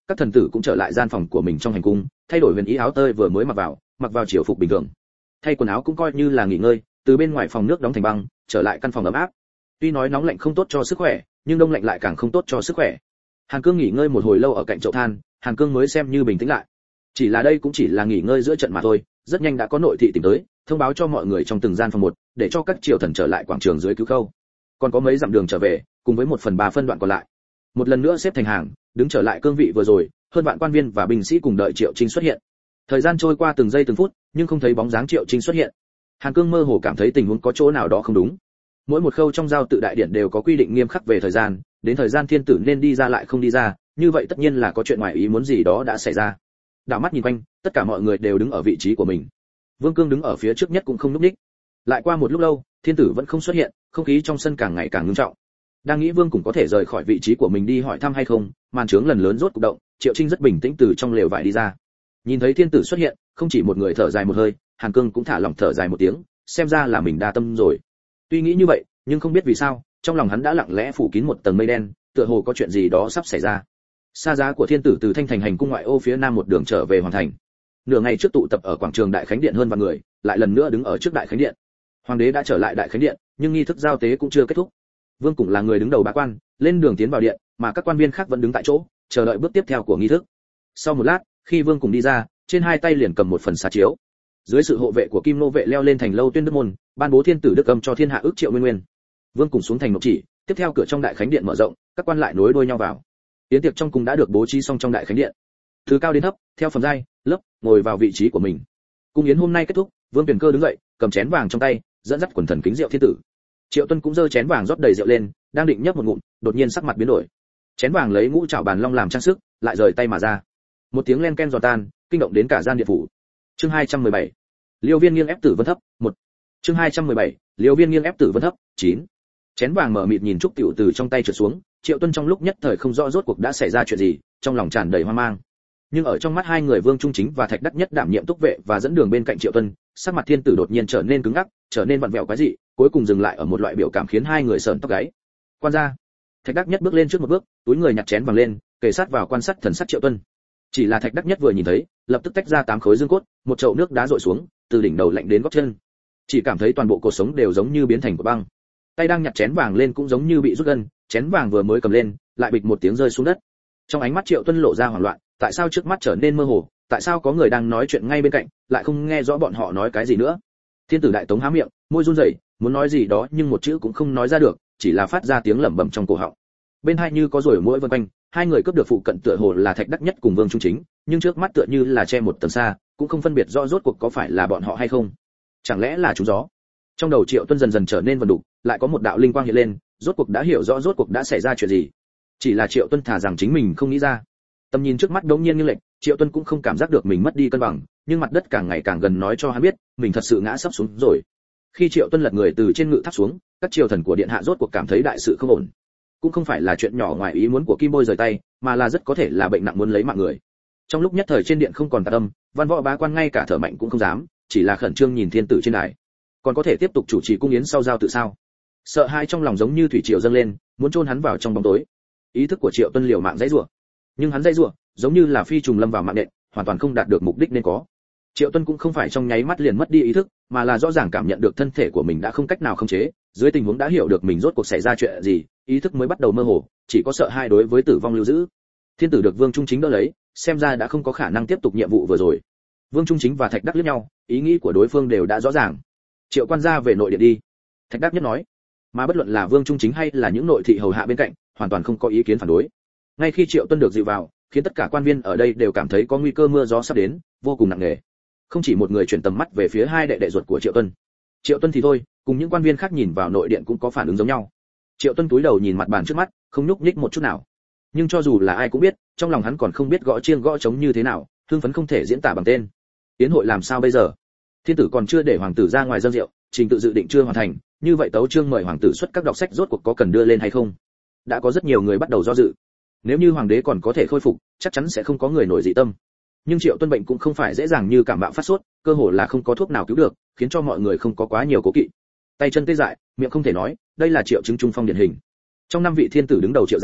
các thần tử cũng trở lại gian phòng của mình trong hành cung, thay đổi huyền ý áo tơi vừa mới mặc vào triều phục bình thường. Thay quần áo cũng coi như là nghỉ ngơi, từ bên ngoài phòng nước đóng thành băng, trở lại căn phòng ấm áp. Tuy nói nóng lạnh không tốt cho sức khỏe, nhưng đông lạnh lại càng không tốt cho sức khỏe. Hàn Cương nghỉ ngơi một hồi lâu ở cạnh chậu than, Hàn Cương mới xem như bình tĩnh lại. Chỉ là đây cũng chỉ là nghỉ ngơi giữa trận mà thôi, rất nhanh đã có nội thị tìm tới, thông báo cho mọi người trong từng gian phòng một, để cho các triều thần trở lại quảng trường dưới cứu khâu. Còn có mấy dặm đường trở về, cùng với 1/3 phân đoạn còn lại. Một lần nữa xếp thành hàng, đứng trở lại cương vị vừa rồi, hơn vạn quan viên và binh sĩ cùng đợi Triệu Trinh xuất hiện. Thời gian trôi qua từng giây từng phút, nhưng không thấy bóng dáng Triệu Trinh xuất hiện. Hàn Cương mơ hồ cảm thấy tình huống có chỗ nào đó không đúng. Mỗi một khâu trong giao tự đại điển đều có quy định nghiêm khắc về thời gian, đến thời gian thiên tử nên đi ra lại không đi ra, như vậy tất nhiên là có chuyện ngoài ý muốn gì đó đã xảy ra. Đảo mắt nhìn quanh, tất cả mọi người đều đứng ở vị trí của mình. Vương Cương đứng ở phía trước nhất cũng không nhúc nhích. Lại qua một lúc lâu, thiên tử vẫn không xuất hiện, không khí trong sân càng ngày càng ngưng trọng. Đang nghĩ Vương cũng có thể rời khỏi vị trí của mình đi hỏi thăm hay không, màn trướng lần lớn rốt cục động, Triệu Trinh rất bình tĩnh từ trong lều vải đi ra. Nhìn thấy thiên tử xuất hiện, không chỉ một người thở dài một hơi, Hàn Cương cũng thả lỏng thở dài một tiếng, xem ra là mình đa tâm rồi. Tuy nghĩ như vậy, nhưng không biết vì sao, trong lòng hắn đã lặng lẽ phủ kín một tầng mây đen, tựa hồ có chuyện gì đó sắp xảy ra. Xa giá của thiên tử từ Thanh Thành hành cung ngoại ô phía nam một đường trở về hoàng thành. Nửa ngày trước tụ tập ở quảng trường đại khánh điện hơn vạn người, lại lần nữa đứng ở trước đại khánh điện. Hoàng đế đã trở lại đại khánh điện, nhưng nghi thức giao tế cũng chưa kết thúc. Vương cũng là người đứng đầu bá quan, lên đường tiến vào điện, mà các quan viên khác vẫn đứng tại chỗ, chờ đợi bước tiếp theo của nghi thức. Sau một lát, khi Vương cùng đi ra, trên hai tay liền cầm một phần xá chiếu. Dưới sự hộ vệ của Kim Nô vệ leo lên thành lâu tuyên đức môn, ban bố thiên tử đức âm cho thiên hạ ước triệu nguyên nguyên. Vương cùng xuống thành nộp chỉ, tiếp theo cửa trong đại khánh điện mở rộng, các quan lại nối đuôi nhau vào. Yến tiệc trong cung đã được bố trí xong trong đại khánh điện. Từ cao đến thấp, theo phẩm giai, lớp, ngồi vào vị trí của mình. Cung yến hôm nay kết thúc, Vương Tuyển Cơ đứng dậy, cầm chén vàng trong tay, dẫn dắt quần thần kính rượu thiên tử. Triệu Tuân cũng giơ chén vàng rót đầy rượu lên, đang định nhấp một ngụm, đột nhiên sắc mặt biến đổi. Chén vàng lấy ngũ trảo bàn long làm trang sức, lại rời tay mà ra. Một tiếng len ken giòn tan, kinh động đến cả gian điện phủ. Chương 217. Liêu Viên nghiêng ép Tử Vân thấp, 1. Chương 217. Liêu Viên nghiêng ép Tử Vân thấp, 9. Chén vàng mở mịt nhìn trúc tiểu từ trong tay trượt xuống, Triệu Tuân trong lúc nhất thời không rõ rốt cuộc đã xảy ra chuyện gì, trong lòng tràn đầy hoang mang. Nhưng ở trong mắt hai người Vương Trung Chính và Thạch Đắc Nhất đảm nhiệm túc vệ và dẫn đường bên cạnh Triệu Tuân, sắc mặt thiên tử đột nhiên trở nên cứng ngắc, trở nên vặn vẹo quái dị, cuối cùng dừng lại ở một loại biểu cảm khiến hai người sởn tóc gáy. Quan gia. Thạch Đắc Nhất bước lên trước một bước, túi người nhặt chén vàng lên, kề sát vào quan sát thần sắc Triệu Tuân. Chỉ là Thạch Đắc Nhất vừa nhìn thấy, lập tức tách ra 8 khối dương cốt, một chậu nước đá rội xuống, từ đỉnh đầu lạnh đến gót chân. Chỉ cảm thấy toàn bộ cột sống đều giống như biến thành của băng. Tay đang nhặt chén vàng lên cũng giống như bị rút gân, chén vàng vừa mới cầm lên, lại bịch một tiếng rơi xuống đất. Trong ánh mắt Triệu Tuân lộ ra hoảng loạn, tại sao trước mắt trở nên mơ hồ, tại sao có người đang nói chuyện ngay bên cạnh, lại không nghe rõ bọn họ nói cái gì nữa. Thiên tử đại tống há miệng, môi run rẩy, muốn nói gì đó nhưng một chữ cũng không nói ra được, chỉ là phát ra tiếng lẩm bẩm trong cổ họng. Bên hai như có rồi mũi vân quanh, hai người cướp được phụ cận tựa hồ là Thạch Đắc Nhất cùng Vương Trung Chính, nhưng trước mắt tựa như là che một tầng xa, cũng không phân biệt rõ rốt cuộc có phải là bọn họ hay không. Chẳng lẽ là trúng gió? Trong đầu Triệu Tuân dần dần trở nên vần đục, lại có một đạo linh quang hiện lên, rốt cuộc đã hiểu rõ rốt cuộc đã xảy ra chuyện gì. Chỉ là Triệu Tuân thả rằng chính mình không nghĩ ra. Tầm nhìn trước mắt đống nhiên nghiêng lệch, Triệu Tuân cũng không cảm giác được mình mất đi cân bằng, nhưng mặt đất càng ngày càng gần nói cho hắn biết, mình thật sự ngã sắp xuống rồi. Khi Triệu Tuân lật người từ trên ngự tháp xuống, các triều thần của điện hạ rốt cuộc cảm thấy đại sự không ổn. Cũng không phải là chuyện nhỏ ngoài ý muốn của Kim Bôi rời tay, mà là rất có thể là bệnh nặng muốn lấy mạng người. Trong lúc nhất thời trên điện không còn tạp âm, văn võ bá quan ngay cả thở mạnh cũng không dám, chỉ là khẩn trương nhìn thiên tử trên đài. Còn có thể tiếp tục chủ trì cung yến sau giao tự sao? Sợ hãi trong lòng giống như thủy triều dâng lên, muốn chôn hắn vào trong bóng tối. Ý thức của Triệu Tuân liều mạng dãy rủa, nhưng hắn dãy rủa giống như là phi trùng lâm vào mạng nện, hoàn toàn không đạt được mục đích nên có. Triệu Tuân cũng không phải trong nháy mắt liền mất đi ý thức, mà là rõ ràng cảm nhận được thân thể của mình đã không cách nào khống chế, dưới tình huống đã hiểu được mình rốt cuộc xảy ra chuyện gì, ý thức mới bắt đầu mơ hồ, chỉ có sợ hãi đối với tử vong lưu giữ. Thiên tử được Vương Trung Chính đỡ lấy, xem ra đã không có khả năng tiếp tục nhiệm vụ vừa rồi. Vương Trung Chính và Thạch Đắc liếc nhau, ý nghĩ của đối phương đều đã rõ ràng. Triệu quan gia về nội điện đi, Thạch Đắc Nhất nói. Mà bất luận là Vương Trung Chính hay là những nội thị hầu hạ bên cạnh, hoàn toàn không có ý kiến phản đối. Ngay khi Triệu Tuân được dịu vào, khiến tất cả quan viên ở đây đều cảm thấy có nguy cơ mưa gió sắp đến, vô cùng nặng nề. Không chỉ một người chuyển tầm mắt về phía hai đệ đệ ruột của Triệu Tuân. Triệu Tuân thì thôi, cùng những quan viên khác nhìn vào nội điện cũng có phản ứng giống nhau. Triệu Tuân cúi đầu nhìn mặt bàn trước mắt, không nhúc nhích một chút nào. Nhưng cho dù là ai cũng biết, trong lòng hắn còn không biết gõ chiêng gõ trống như thế nào, hưng phấn không thể diễn tả bằng tên. Tiến hội làm sao bây giờ? Thiên tử còn chưa để hoàng tử ra ngoài dâng rượu, trình tự dự định chưa hoàn thành, như vậy tấu chương mời hoàng tử xuất các đọc sách rốt cuộc có cần đưa lên hay không? Đã có rất nhiều người bắt đầu do dự. Nếu như hoàng đế còn có thể khôi phục, chắc chắn sẽ không có người nổi dị tâm. Nhưng Triệu Tuân bệnh cũng không phải dễ dàng như cảm bạo phát sốt, cơ hồ là không có thuốc nào cứu được, khiến cho mọi người không có quá nhiều cố kỵ. Tay chân tê dại, miệng không thể nói, đây là triệu chứng trung phong điển hình. Trong 5 vị thiên tử đứng đầu Triệu gia,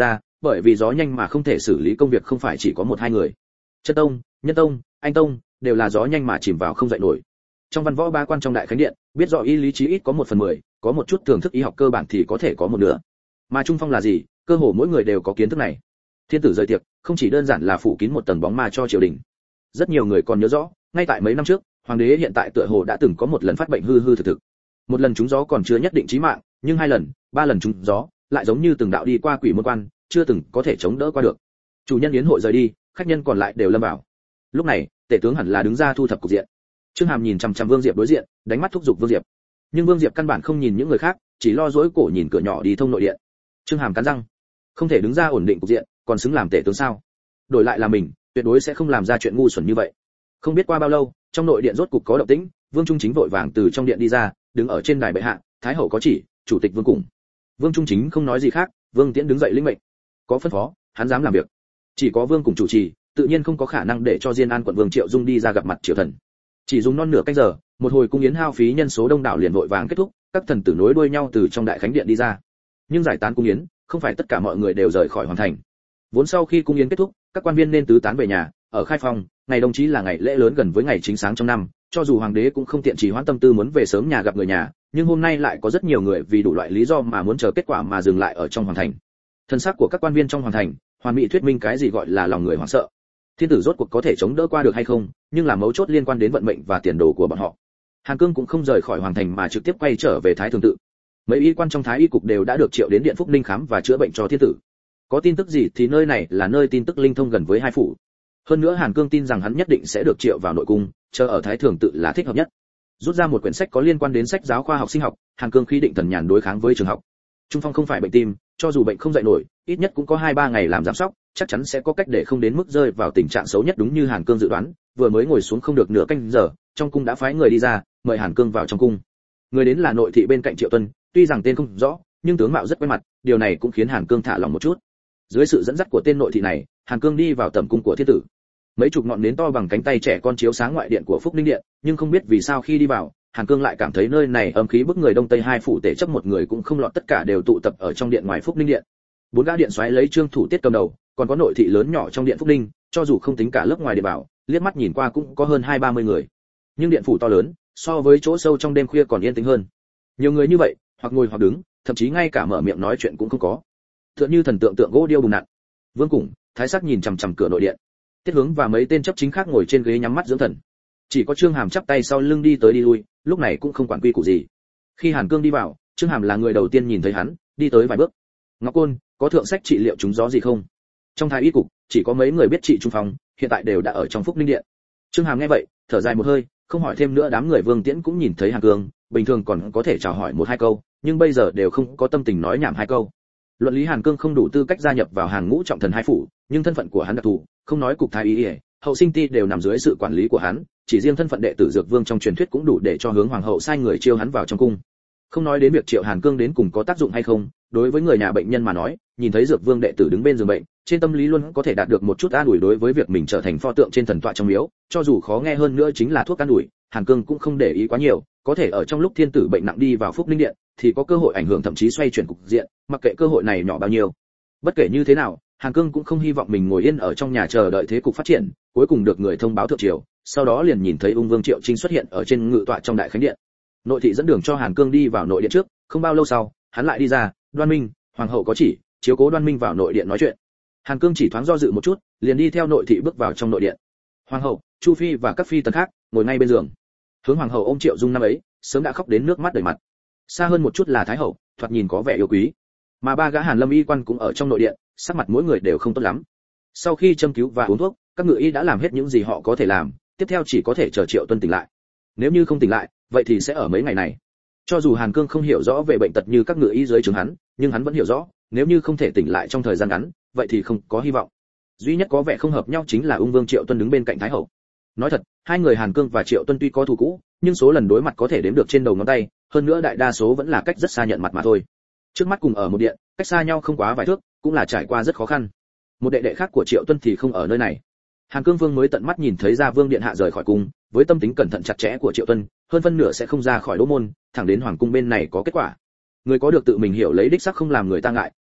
bởi vì gió nhanh mà không thể xử lý công việc không phải chỉ có một hai người. Chân tông, nhân tông, anh tông đều là gió nhanh mà chìm vào không dậy nổi. Trong văn võ ba quan trong đại khánh điện, biết rõ y lý chí ít có 1/10, có một chút thưởng thức y học cơ bản thì có thể có một nửa. Mà trung phong là gì, cơ hồ mỗi người đều có kiến thức này. Thiên tử rời tiệc, không chỉ đơn giản là phủ kín một tầng bóng ma cho triều đình. Rất nhiều người còn nhớ rõ, ngay tại mấy năm trước, hoàng đế hiện tại tựa hồ đã từng có một lần phát bệnh hư hư thực thực. Một lần trúng gió còn chưa nhất định chí mạng, nhưng 2 lần, 3 lần trúng gió, lại giống như từng đạo đi qua quỷ môn quan, chưa từng có thể chống đỡ qua được. Chủ nhân yến hội rời đi, khách nhân còn lại đều lâm vào. Lúc này, tể tướng hẳn là đứng ra thu thập cục diện. Trương Hàm nhìn chằm chằm Vương Diệp đối diện, đánh mắt thúc giục Vương Diệp. Nhưng Vương Diệp căn bản không nhìn những người khác, chỉ lo dỗi cổ nhìn cửa nhỏ đi thông nội điện. Trương Hàm cắn răng, không thể đứng ra ổn định cục diện, còn xứng làm tể tướng sao? Đổi lại là mình, tuyệt đối sẽ không làm ra chuyện ngu xuẩn như vậy. Không biết qua bao lâu, trong nội điện rốt cục có động tĩnh, Vương Trung Chính vội vàng từ trong điện đi ra, đứng ở trên đài bệ hạ, thái hậu có chỉ, chủ tịch Vương cùng. Vương Trung Chính không nói gì khác, Vương Tiễn đứng dậy lĩnh mệnh. Có phân phó, hắn dám làm việc. Chỉ có Vương cùng chủ trì, tự nhiên không có khả năng để cho Diên An quận Vương Triệu Dung đi ra gặp mặt triều thần. Chỉ dùng non nửa canh giờ, một hồi cung yến hao phí nhân số đông đảo liền vội vàng kết thúc, các thần tử nối đuôi nhau từ trong đại khánh điện đi ra. Nhưng giải tán cung yến, không phải tất cả mọi người đều rời khỏi hoàng thành. Vốn sau khi cung yến kết thúc, các quan viên nên tứ tán về nhà, ở khai phong, ngày đồng chí là ngày lễ lớn gần với ngày chính sáng trong năm, cho dù hoàng đế cũng không tiện trì hoãn tâm tư muốn về sớm nhà gặp người nhà, nhưng hôm nay lại có rất nhiều người vì đủ loại lý do mà muốn chờ kết quả mà dừng lại ở trong hoàng thành. Thân xác của các quan viên trong hoàng thành, hoàn mỹ thuyết minh cái gì gọi là lòng người hoảng sợ. Thiên tử rốt cuộc có thể chống đỡ qua được hay không, nhưng là mấu chốt liên quan đến vận mệnh và tiền đồ của bọn họ. Hàn Cương cũng không rời khỏi hoàng thành mà trực tiếp quay trở về Thái Thường tự. Mấy y quan trong Thái y cục đều đã được triệu đến điện Phúc Ninh khám và chữa bệnh cho thiên tử. Có tin tức gì thì nơi này là nơi tin tức linh thông gần với hai phủ. Hơn nữa Hàn Cương tin rằng hắn nhất định sẽ được triệu vào nội cung, chờ ở Thái Thường tự là thích hợp nhất. Rút ra một quyển sách có liên quan đến sách giáo khoa học sinh học, Hàn Cương khí định thần nhàn đối kháng với trường học. Trung phong không phải bệnh tim, cho dù bệnh không dậy nổi, ít nhất cũng có 2-3 ngày làm giám sóc, chắc chắn sẽ có cách để không đến mức rơi vào tình trạng xấu nhất. Đúng như Hàn Cương dự đoán, vừa mới ngồi xuống không được nửa canh giờ, trong cung đã phái người đi ra, mời Hàn Cương vào trong cung. Người đến là nội thị bên cạnh Triệu Tuân, tuy rằng tên không rõ, nhưng tướng mạo rất quen mặt, điều này cũng khiến Hàn Cương thả lòng một chút. Dưới sự dẫn dắt của tên nội thị này, Hàn Cương đi vào tẩm cung của thiên tử. Mấy chục ngọn nến to bằng cánh tay trẻ con chiếu sáng ngoại điện của Phúc Ninh điện, nhưng không biết vì sao khi đi vào, Hàn Cương lại cảm thấy nơi này âm khí bức người. Đông Tây hai phủ tể chấp một người cũng không lọt, tất cả đều tụ tập ở trong điện ngoài Phúc Ninh điện. 4 gã điện soái lấy Trương Thủ Tiết cầm đầu, còn có nội thị lớn nhỏ trong điện Phúc Ninh, cho dù không tính cả lớp ngoài điện bảo, liếc mắt nhìn qua cũng có hơn 20-30 người. Nhưng điện phủ to lớn, so với chỗ sâu trong đêm khuya còn yên tĩnh hơn. Nhiều người như vậy, hoặc ngồi hoặc đứng, thậm chí ngay cả mở miệng nói chuyện cũng không có. Tựa như thần tượng gỗ điêu bùng nặn. Vương Cùng, Thái Sắc nhìn chằm chằm cửa nội điện. Tiết Hướng và mấy tên chấp chính khác ngồi trên ghế nhắm mắt dưỡng thần. Chỉ có Trương Hàm chắp tay sau lưng đi tới đi lui, lúc này cũng không quản quy củ gì. Khi Hàn Cương đi vào, Trương Hàm là người đầu tiên nhìn thấy hắn, đi tới vài bước. Ngọc Côn, có thượng sách trị liệu trúng gió gì không? Trong Thái y cục, chỉ có mấy người biết trị trung phong, hiện tại đều đã ở trong Phúc Ninh điện. Trương Hàm nghe vậy, thở dài một hơi, không hỏi thêm nữa. Đám người Vương Tiễn cũng nhìn thấy Hàn Cương, bình thường còn có thể chào hỏi 1-2 câu, nhưng bây giờ đều không có tâm tình nói nhảm 2 câu. Luận lý Hàn Cương không đủ tư cách gia nhập vào hàng ngũ trọng thần hai phủ, nhưng thân phận của hắn đặc thù, không nói cục thái y, hậu sinh ty đều nằm dưới sự quản lý của hắn, chỉ riêng thân phận đệ tử Dược Vương trong truyền thuyết cũng đủ để cho hướng hoàng hậu sai người chiêu hắn vào trong cung. Không nói đến việc triệu Hàn Cương đến cùng có tác dụng hay không, đối với người nhà bệnh nhân mà nói, nhìn thấy Dược Vương đệ tử đứng bên giường bệnh, trên tâm lý luôn có thể đạt được một chút an ủi. Đối với việc mình trở thành pho tượng trên thần tọa trong miếu, cho dù khó nghe hơn nữa chính là thuốc an ủi, Hàn Cương cũng không để ý quá nhiều, có thể ở trong lúc thiên tử bệnh nặng đi vào Phúc Ninh điện, thì có cơ hội ảnh hưởng thậm chí xoay chuyển cục diện, mặc kệ cơ hội này nhỏ bao nhiêu. Bất kể như thế nào, Hàn Cương cũng không hy vọng mình ngồi yên ở trong nhà chờ đợi thế cục phát triển, cuối cùng được người thông báo thượng triều, sau đó liền nhìn thấy Ung Vương Triệu Trinh xuất hiện ở trên ngự tọa trong đại khánh điện. Nội thị dẫn đường cho Hàn Cương đi vào nội điện trước, không bao lâu sau, hắn lại đi ra, "Đoan Minh, hoàng hậu có chỉ, chiếu cố Đoan Minh vào nội điện nói chuyện." Hàn Cương chỉ thoáng do dự một chút, liền đi theo nội thị bước vào trong nội điện. Hoàng hậu, Chu phi và các phi tần khác ngồi ngay bên giường. Hướng hoàng hậu ôm Triệu Dung năm ấy, sớm đã khóc đến nước mắt đầy mặt. Xa hơn một chút là thái hậu, thoạt nhìn có vẻ yêu quý. Mà 3 gã Hàn Lâm y quan cũng ở trong nội điện, sắc mặt mỗi người đều không tốt lắm. Sau khi châm cứu và uống thuốc, các ngự y đã làm hết những gì họ có thể làm, tiếp theo chỉ có thể chờ Triệu Tuân tỉnh lại. Nếu như không tỉnh lại, vậy thì sẽ ở mấy ngày này. Cho dù Hàn Cương không hiểu rõ về bệnh tật như các ngự y dưới trướng hắn, nhưng hắn vẫn hiểu rõ, nếu như không thể tỉnh lại trong thời gian ngắn, vậy thì không có hy vọng. Duy nhất có vẻ không hợp nhau chính là Ung Vương Triệu Tuân đứng bên cạnh thái hậu. Nói thật, hai người Hàn Cương và Triệu Tuân tuy có thù cũ, nhưng số lần đối mặt có thể đếm được trên đầu ngón tay, hơn nữa đại đa số vẫn là cách rất xa nhận mặt mà thôi. Trước mắt cùng ở một điện, cách xa nhau không quá vài thước, cũng là trải qua rất khó khăn. Một đệ đệ khác của Triệu Tuân thì không ở nơi này. Hàn Cương Vương mới tận mắt nhìn thấy Gia Vương điện hạ rời khỏi cung, với tâm tính cẩn thận chặt chẽ của Triệu Tuân, hơn phân nửa sẽ không ra khỏi đỗ môn, thẳng đến hoàng cung bên này có kết quả. Người có được tự mình hiểu lấy đích xác không làm người ta ngại,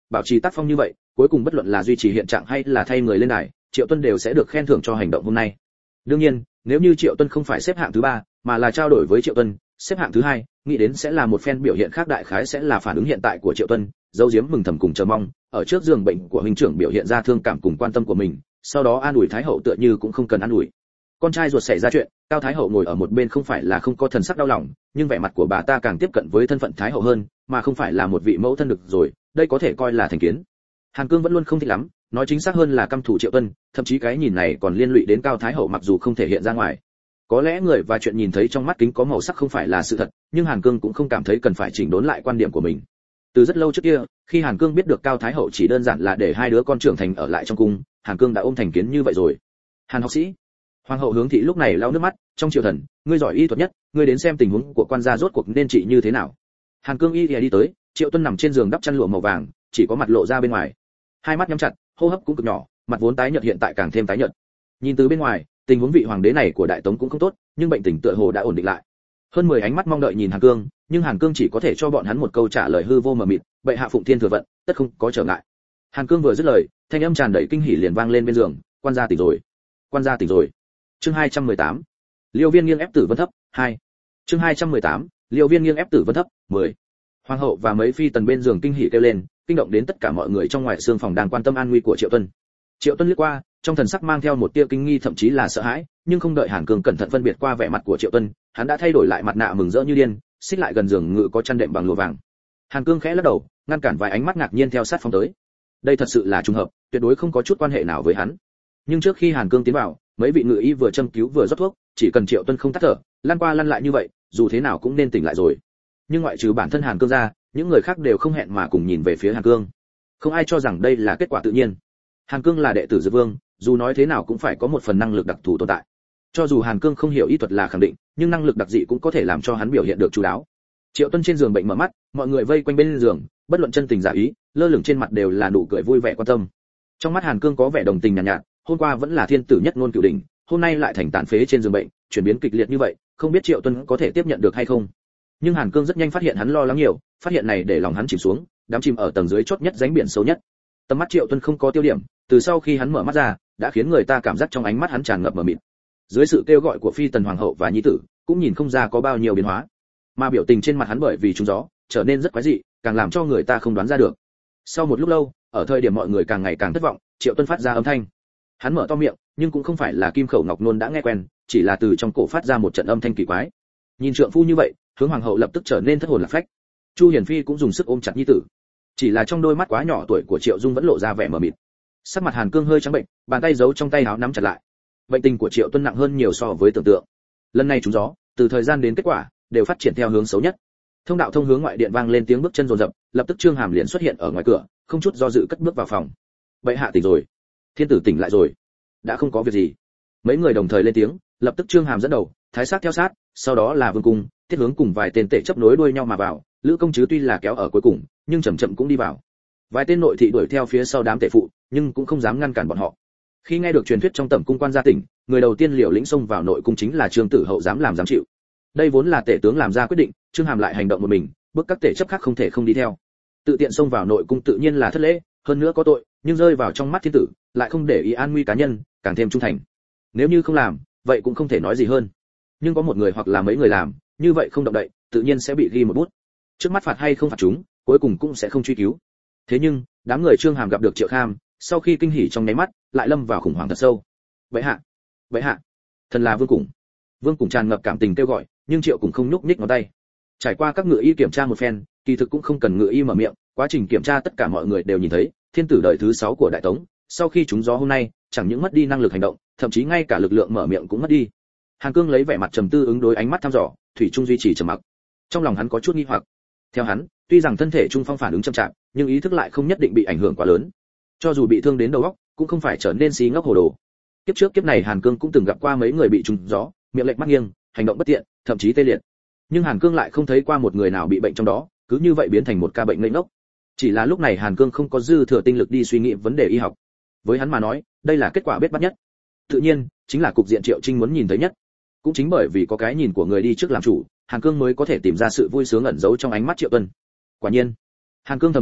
bảo trì tác phong như vậy, cuối cùng bất luận là duy trì hiện trạng hay là thay người lên đài, Triệu Tuân đều sẽ được khen thưởng cho hành động hôm nay. Đương nhiên, nếu như Triệu Tuân không phải xếp hạng thứ 3, mà là trao đổi với Triệu Tuân, xếp hạng thứ 2, nghĩ đến sẽ là một phen biểu hiện khác, đại khái sẽ là phản ứng hiện tại của Triệu Tuân, dấu diếm mừng thầm cùng chờ mong, ở trước giường bệnh của huynh trưởng biểu hiện ra thương cảm cùng quan tâm của mình, sau đó an ủi Thái hậu tựa như cũng không cần an ủi. Con trai ruột xảy ra chuyện, Cao Thái hậu ngồi ở một bên không phải là không có thần sắc đau lòng, nhưng vẻ mặt của bà ta càng tiếp cận với thân phận Thái hậu hơn, mà không phải là một vị mẫu thân được rồi, đây có thể coi là thành kiến. Hàn Cương vẫn luôn không thích lắm, nói chính xác hơn là căm thù Triệu Tuân, thậm chí cái nhìn này còn liên lụy đến Cao Thái hậu mặc dù không thể hiện ra ngoài. Có lẽ người và chuyện nhìn thấy trong mắt kính có màu sắc không phải là sự thật, nhưng Hàn Cương cũng không cảm thấy cần phải chỉnh đốn lại quan điểm của mình. Từ rất lâu trước kia, khi Hàn Cương biết được Cao Thái hậu chỉ đơn giản là để hai đứa con trưởng thành ở lại trong cung, Hàn Cương đã ôm thành kiến như vậy rồi. Hàn học sĩ, Hoàng hậu Hướng thị lúc này lau nước mắt, trong triều thần, ngươi giỏi y thuật nhất, ngươi đến xem tình huống của quan gia rốt cuộc nên trị như thế nào. Hàn Cương y đi tới, Triệu Tuân nằm trên giường đắp chăn lụa màu vàng, chỉ có mặt lộ ra bên ngoài, hai mắt nhắm chặt, hô hấp cũng cực nhỏ, mặt vốn tái nhợt hiện tại càng thêm tái nhợt. Nhìn từ bên ngoài, tình huống vị hoàng đế này của Đại Tống cũng không tốt, nhưng bệnh tình tựa hồ đã ổn định lại. Hơn 10 ánh mắt mong đợi nhìn Hàn Cương, nhưng Hàn Cương chỉ có thể cho bọn hắn một câu trả lời hư vô mờ mịt, bệ hạ phụng thiên thừa vận, tất không có trở ngại. Hàn Cương vừa dứt lời, thanh âm tràn đầy kinh hỉ liền vang lên bên giường, quan gia tỉnh rồi, quan gia tỉnh rồi. Chương 218. Liêu Viên nghiêng ép Tử Vân thấp, 2. Chương 218. Liêu Viên nghiêng ép Tử Vân thấp, 10. Hoàng hậu và mấy phi tần bên giường kinh hỉ kêu lên, kinh động đến tất cả mọi người trong ngoài xương phòng đang quan tâm an nguy của Triệu Tuân. Triệu Tuân liếc qua, trong thần sắc mang theo một tia kinh nghi thậm chí là sợ hãi, nhưng không đợi Hàn Cương cẩn thận phân biệt qua vẻ mặt của Triệu Tuân, hắn đã thay đổi lại mặt nạ mừng rỡ như điên, xích lại gần giường ngự có chăn đệm bằng lụa vàng. Hàn Cương khẽ lắc đầu, ngăn cản vài ánh mắt ngạc nhiên theo sát phóng tới. Đây thật sự là trùng hợp, tuyệt đối không có chút quan hệ nào với hắn. Nhưng trước khi Hàn Cương tiến vào, mấy vị ngự y vừa châm cứu vừa rót thuốc, chỉ cần Triệu Tuân không tắt thở, lăn qua lăn lại như vậy, dù thế nào cũng nên tỉnh lại rồi. Nhưng ngoại trừ bản thân Hàn Cương ra, những người khác đều không hẹn mà cùng nhìn về phía Hàn Cương. Không ai cho rằng đây là kết quả tự nhiên. Hàn Cương là đệ tử Dược Vương, dù nói thế nào cũng phải có một phần năng lực đặc thù tồn tại. Cho dù Hàn Cương không hiểu y thuật là khẳng định, nhưng năng lực đặc dị cũng có thể làm cho hắn biểu hiện được chu đáo. Triệu Tuân trên giường bệnh mở mắt, mọi người vây quanh bên giường, bất luận chân tình giả ý, lơ lửng trên mặt đều là nụ cười vui vẻ quan tâm. Trong mắt Hàn Cương có vẻ đồng tình nhàn nhạt, hôm qua vẫn là thiên tử nhất ngôn cửu đỉnh, hôm nay lại thành tàn phế trên giường bệnh, chuyển biến kịch liệt như vậy, không biết Triệu Tuân có thể tiếp nhận được hay không. Nhưng Hàn Cương rất nhanh phát hiện hắn lo lắng nhiều, phát hiện này để lòng hắn chìm xuống, đắm chìm ở tầng dưới chót nhất rãnh biển sâu nhất. Tầm mắt Triệu Tuân không có tiêu điểm, từ sau khi hắn mở mắt ra, đã khiến người ta cảm giác trong ánh mắt hắn tràn ngập mờ mịt. Dưới sự kêu gọi của phi tần hoàng hậu và nhi tử, cũng nhìn không ra có bao nhiêu biến hóa, mà biểu tình trên mặt hắn bởi vì trúng gió, trở nên rất quái dị, càng làm cho người ta không đoán ra được. Sau một lúc lâu, ở thời điểm mọi người càng ngày càng thất vọng, Triệu Tuân phát ra âm thanh. Hắn mở to miệng, nhưng cũng không phải là kim khẩu ngọc nôn đã nghe quen, chỉ là từ trong cổ phát ra một trận âm thanh kỳ quái. Nhìn trượng phu như vậy, hướng hoàng hậu lập tức trở nên thất hồn lạc phách. Chu Hiển Phi cũng dùng sức ôm chặt nhi tử, chỉ là trong đôi mắt quá nhỏ tuổi của Triệu Dung vẫn lộ ra vẻ mờ mịt. Sắc mặt Hàn Cương hơi trắng bệnh, bàn tay giấu trong tay áo nắm chặt lại. Bệnh tình của Triệu Tuân nặng hơn nhiều so với tưởng tượng. Lần này trúng gió, từ thời gian đến kết quả đều phát triển theo hướng xấu nhất. Thông đạo thông hướng ngoại điện vang lên tiếng bước chân rồn rập, lập tức Trương Hàm liền xuất hiện ở ngoài cửa, không chút do dự cất bước vào phòng. Bệ hạ tỉnh rồi, thiên tử tỉnh lại rồi, đã không có việc gì. Mấy người đồng thời lên tiếng, lập tức Trương Hàm dẫn đầu, Thái Sát theo sát, sau đó là Vương Cung, Thiết Hướng cùng vài tên tể chấp nối đuôi nhau mà vào. Lữ Công Trứ tuy là kéo ở cuối cùng, nhưng chậm chậm cũng đi vào. Vài tên nội thị đuổi theo phía sau đám tể phụ, nhưng cũng không dám ngăn cản bọn họ. Khi nghe được truyền thuyết trong tẩm cung quan gia tỉnh, người đầu tiên liều lĩnh xông vào nội cung chính là Trương Tử Hậu dám làm dám chịu. Đây vốn là tể tướng làm ra quyết định, Trương Hàm lại hành động một mình, bước các tể chấp khác không thể không đi theo. Tự tiện xông vào nội cung tự nhiên là thất lễ, hơn nữa có tội, nhưng rơi vào trong mắt thiên tử, lại không để ý an nguy cá nhân, càng thêm trung thành. Nếu như không làm, vậy cũng không thể nói gì hơn. Nhưng có một người hoặc là mấy người làm, như vậy không động đậy, tự nhiên sẽ bị ghi một bút. Trước mắt phạt hay không phạt chúng, cuối cùng cũng sẽ không truy cứu. Thế nhưng, đám người Trương Hàm gặp được Triệu Kham, sau khi kinh hỉ trong nháy mắt, lại lâm vào khủng hoảng thật sâu. Bệ hạ, bệ hạ, thần là Vương Cùng. Vương Cùng tràn ngập cảm tình kêu gọi, nhưng Triệu cũng không nhúc nhích ngón tay. Trải qua các ngự y kiểm tra một phen, kỳ thực cũng không cần ngự y mở miệng, quá trình kiểm tra tất cả mọi người đều nhìn thấy, thiên tử đời thứ 6 của Đại Tống, sau khi trúng gió hôm nay, chẳng những mất đi năng lực hành động, thậm chí ngay cả lực lượng mở miệng cũng mất đi. Hàn Cương lấy vẻ mặt trầm tư ứng đối ánh mắt thăm dò, thủy chung duy trì trầm mặc. Trong lòng hắn có chút nghi hoặc. Theo hắn, tuy rằng thân thể Trung Phong phản ứng chậm chạp, nhưng ý thức lại không nhất định bị ảnh hưởng quá lớn. Cho dù bị thương đến đầu óc, cũng không phải trở nên xí ngốc hồ đồ. Kiếp trước kiếp này Hàn Cương cũng từng gặp qua mấy người bị trúng gió, miệng lệch mắt nghiêng, hành động bất tiện, thậm chí tê liệt. Nhưng Hàn Cương lại không thấy qua một người nào bị bệnh trong đó, cứ như vậy biến thành một ca bệnh ngây ngốc. Chỉ là lúc này Hàn Cương không có dư thừa tinh lực đi suy nghĩ vấn đề y học. Với hắn mà nói, đây là kết quả bết bát nhất. Tự nhiên, chính là cục diện Triệu Trinh muốn nhìn thấy nhất. Cũng chính bởi vì có cái nhìn của người đi trước làm chủ, Hàn Cương mới có thể tìm ra sự vui sướng ẩn giấu trong ánh mắt Triệu Tuân. Quả nhiên, Hàn Cương thầm nghĩ,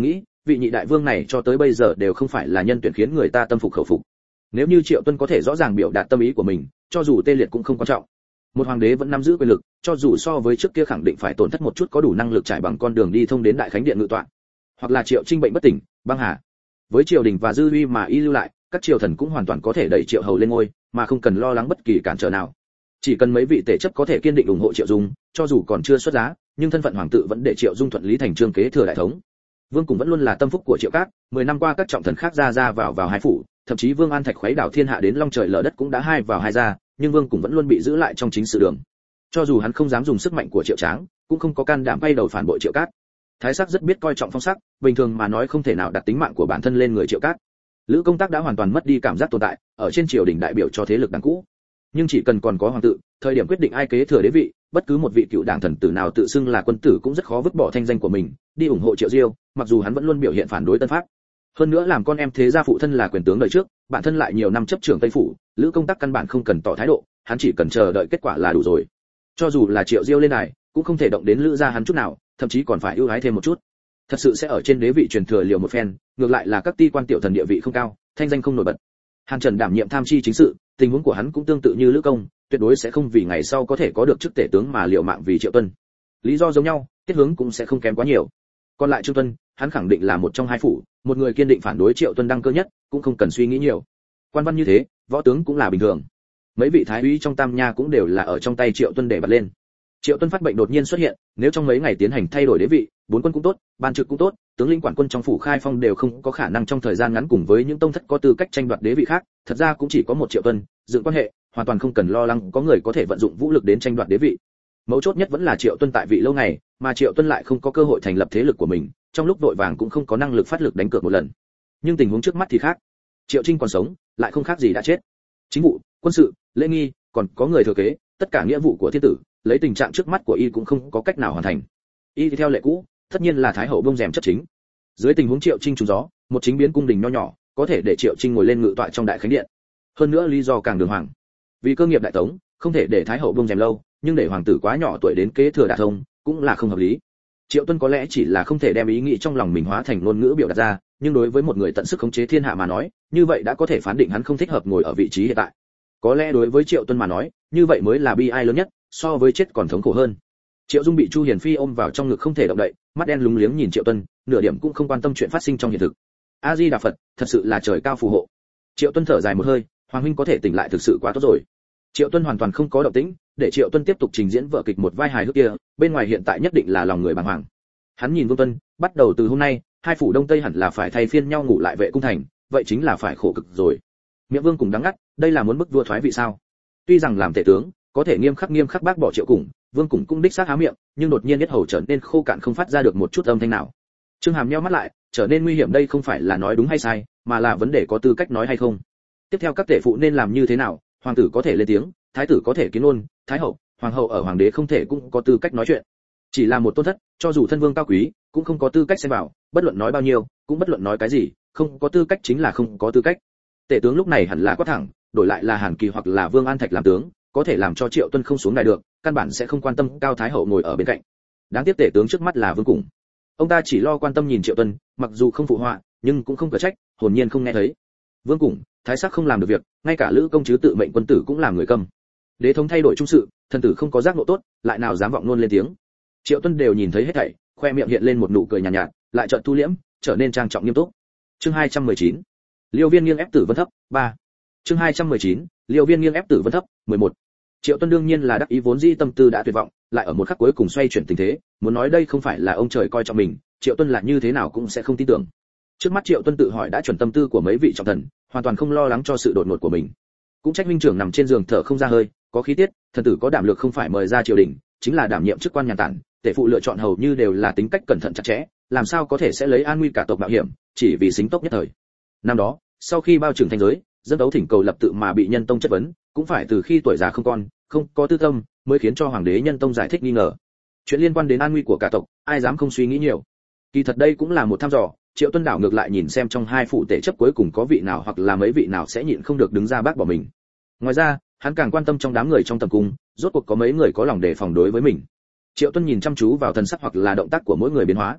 vị nhị đại vương này cho tới bây giờ đều không phải là nhân tuyển khiến người ta tâm phục khẩu phục. Nếu như Triệu Tuân có thể rõ ràng biểu đạt tâm ý của mình, cho dù tê liệt cũng không quan trọng. Một hoàng đế vẫn nắm giữ quyền lực, cho dù so với trước kia khẳng định phải tổn thất một chút có đủ năng lực trải bằng con đường đi thông đến đại khánh điện ngự tọa, hoặc là Triệu Trinh bệnh bất tỉnh, băng hà. Với triều đình và dư uy mà y lưu lại, các triều thần cũng hoàn toàn có thể đẩy Triệu Hầu lên ngôi, mà không cần lo lắng bất kỳ cản trở nào. Chỉ cần mấy vị tể chấp có thể kiên định ủng hộ Triệu Dung, cho dù còn chưa xuất giá, nhưng thân phận hoàng tử vẫn để Triệu Dung thuận lý thành chương kế thừa đại thống. Vương Cùng vẫn luôn là tâm phúc của Triệu Cát, 10 năm qua các trọng thần khác ra vào hai phủ, thậm chí Vương An Thạch khuấy đảo thiên hạ đến long trời lở đất cũng đã hai vào hai ra, nhưng Vương Cùng vẫn luôn bị giữ lại trong chính sự đường. Cho dù hắn không dám dùng sức mạnh của Triệu Tráng, cũng không có can đảm bay đầu phản bội Triệu Cát. Thái Sắc rất biết coi trọng phong sắc, bình thường mà nói không thể nào đặt tính mạng của bản thân lên người Triệu Cát. Lữ Công Tác đã hoàn toàn mất đi cảm giác tồn tại, ở trên triều đình đại biểu cho thế lực đảng cũ. Nhưng chỉ cần còn có hoàng tử, thời điểm quyết định ai kế thừa đế vị, bất cứ một vị cựu đảng thần tử nào tự xưng là quân tử cũng rất khó vứt bỏ thanh danh của mình, đi ủng hộ Triệu Diêu, mặc dù hắn vẫn luôn biểu hiện phản đối Tân Pháp. Hơn nữa làm con em thế gia phụ thân là quyền tướng đời trước, bản thân lại nhiều năm chấp trưởng Tây phủ, Lữ Công Tác căn bản không cần tỏ thái độ, hắn chỉ cần chờ đợi kết quả là đủ rồi. Cho dù là Triệu Diêu lên đài, cũng không thể động đến Lữ gia hắn chút nào, thậm chí còn phải ưu ái thêm một chút. Thật sự sẽ ở trên đế vị truyền thừa liều một phen, ngược lại là các ti quan tiểu thần địa vị không cao, thanh danh không nổi bật. Hàn Trần đảm nhiệm tham chi chính sự, tình huống của hắn cũng tương tự như Lữ Công, tuyệt đối sẽ không vì ngày sau có thể có được chức tể tướng mà liều mạng vì Triệu Tuân. Lý do giống nhau, tiết hướng cũng sẽ không kém quá nhiều. Còn lại Trương Tuân, hắn khẳng định là một trong hai phủ, một người kiên định phản đối Triệu Tuân đăng cơ nhất, cũng không cần suy nghĩ nhiều. Quan văn như thế, võ tướng cũng là bình thường. Mấy vị thái úy trong Tam Nha cũng đều là ở trong tay Triệu Tuân để bật lên. Triệu Tuân phát bệnh đột nhiên xuất hiện, nếu trong mấy ngày tiến hành thay đổi đế vị, bốn quân cũng tốt, ban trực cũng tốt, tướng lĩnh quản quân trong phủ Khai Phong đều không có khả năng trong thời gian ngắn cùng với những tông thất có tư cách tranh đoạt đế vị khác, thật ra cũng chỉ có một Triệu Tuân, dựng quan hệ, hoàn toàn không cần lo lắng có người có thể vận dụng vũ lực đến tranh đoạt đế vị. Mấu chốt nhất vẫn là Triệu Tuân tại vị lâu ngày, mà Triệu Tuân lại không có cơ hội thành lập thế lực của mình, trong lúc vội vàng cũng không có năng lực phát lực đánh cược một lần. Nhưng tình huống trước mắt thì khác. Triệu Trinh còn sống, lại không khác gì đã chết. Chính vụ, quân sự, lễ nghi, còn có người thừa kế, tất cả nghĩa vụ của thiên tử, lấy tình trạng trước mắt của y cũng không có cách nào hoàn thành. Y theo lệ cũ, tất nhiên là thái hậu bông rèm chấp chính. Dưới tình huống Triệu Trinh trúng gió, một chính biến cung đình nho nhỏ, có thể để Triệu Trinh ngồi lên ngự tọa trong đại khánh điện. Hơn nữa lý do càng đường hoàng. Vì cơ nghiệp đại tống, không thể để thái hậu bông rèm lâu, nhưng để hoàng tử quá nhỏ tuổi đến kế thừa đả thông, cũng là không hợp lý. Triệu Tuân có lẽ chỉ là không thể đem ý nghĩ trong lòng mình hóa thành ngôn ngữ biểu đạt ra, nhưng đối với một người tận sức khống chế thiên hạ mà nói, như vậy đã có thể phán định hắn không thích hợp ngồi ở vị trí hiện tại. Có lẽ đối với Triệu Tuân mà nói, như vậy mới là bi ai lớn nhất, so với chết còn thống khổ hơn. Triệu Dung bị Chu Hiền Phi ôm vào trong ngực không thể động đậy, mắt đen lúng liếng nhìn Triệu Tuân, nửa điểm cũng không quan tâm chuyện phát sinh trong hiện thực. A Di Đà Phật, thật sự là trời cao phù hộ. Triệu Tuân thở dài một hơi, hoàng huynh có thể tỉnh lại thực sự quá tốt rồi. Triệu Tuân hoàn toàn không có động tĩnh, để Triệu Tuân tiếp tục trình diễn vở kịch một vai hài hước kia, bên ngoài hiện tại nhất định là lòng người bàng hoàng. Hắn nhìn Vương Tuân, bắt đầu từ hôm nay, hai phủ đông tây hẳn là phải thay phiên nhau ngủ lại vệ cung thành, vậy chính là phải khổ cực rồi. Miệng Vương cùng đắng ngắt, đây là muốn bức vua thoái vị sao? Tuy rằng làm tể tướng, có thể nghiêm khắc bác bỏ Triệu Cùng, Vương Cùng cũng đích xác há miệng, nhưng đột nhiên nhất hầu trở nên khô cạn không phát ra được một chút âm thanh nào. Trương Hàm nheo mắt lại, trở nên nguy hiểm đây không phải là nói đúng hay sai, mà là vấn đề có tư cách nói hay không. Tiếp theo các tể phụ nên làm như thế nào, hoàng tử có thể lên tiếng, thái tử có thể kiến ngôn, thái hậu, hoàng hậu ở hoàng đế không thể cũng có tư cách nói chuyện. Chỉ là một tôn thất, cho dù thân vương cao quý, cũng không có tư cách xen vào, bất luận nói bao nhiêu, cũng bất luận nói cái gì, không có tư cách chính là không có tư cách. Tể tướng lúc này hẳn là quát thẳng, đổi lại là Hàn Kỳ hoặc là Vương An Thạch làm tướng, có thể làm cho Triệu Tuân không xuống đài được, căn bản sẽ không quan tâm cao thái hậu ngồi ở bên cạnh. Đáng tiếc tể tướng trước mắt là Vương Cùng. Ông ta chỉ lo quan tâm nhìn Triệu Tuân, mặc dù không phụ họa, nhưng cũng không cở trách, hồn nhiên không nghe thấy. Vương Cùng, thái sắc không làm được việc, ngay cả Lữ công chứ tự mệnh quân tử cũng làm người câm. Đế thống thay đổi trung sự, thần tử không có giác ngộ tốt, lại nào dám vọng luôn lên tiếng. Triệu Tuân đều nhìn thấy hết thảy, khoe miệng hiện lên một nụ cười nhàn nhạt, lại chợt thu liễm, trở nên trang trọng nghiêm túc. Chương 219. Liêu Viên nghiêng ép Tử Vân thấp, 3. Chương 219. Liêu Viên nghiêng ép Tử Vân thấp, 11. Triệu Tuân đương nhiên là đắc ý vốn dĩ tâm tư đã tuyệt vọng, lại ở một khắc cuối cùng xoay chuyển tình thế, muốn nói đây không phải là ông trời coi trọng mình, Triệu Tuân là như thế nào cũng sẽ không tin tưởng. Trước mắt Triệu Tuân tự hỏi đã chuẩn tâm tư của mấy vị trọng thần, hoàn toàn không lo lắng cho sự đột ngột của mình. Cũng trách huynh trưởng nằm trên giường thở không ra hơi, có khí tiết, thần tử có đảm lược không phải mời ra triều đình, chính là đảm nhiệm chức quan nhàn tản, tể phụ lựa chọn hầu như đều là tính cách cẩn thận chặt chẽ, làm sao có thể sẽ lấy an nguy cả tộc mạo hiểm, chỉ vì xính tốc nhất thời. Năm đó, sau khi bao trưởng thành giới, dân đấu thỉnh cầu lập tự mà bị Nhân Tông chất vấn, cũng phải từ khi tuổi già không con, không có tư tâm, mới khiến cho hoàng đế Nhân Tông giải thích nghi ngờ. Chuyện liên quan đến an nguy của cả tộc, ai dám không suy nghĩ nhiều. Kỳ thật đây cũng là một thăm dò, Triệu Tuân đảo ngược lại nhìn xem trong hai phụ tể chấp cuối cùng có vị nào hoặc là mấy vị nào sẽ nhịn không được đứng ra bác bỏ mình. Ngoài ra, hắn càng quan tâm trong đám người trong tầm cung, rốt cuộc có mấy người có lòng đề phòng đối với mình. Triệu Tuân nhìn chăm chú vào thần sắc hoặc là động tác của mỗi người biến hóa.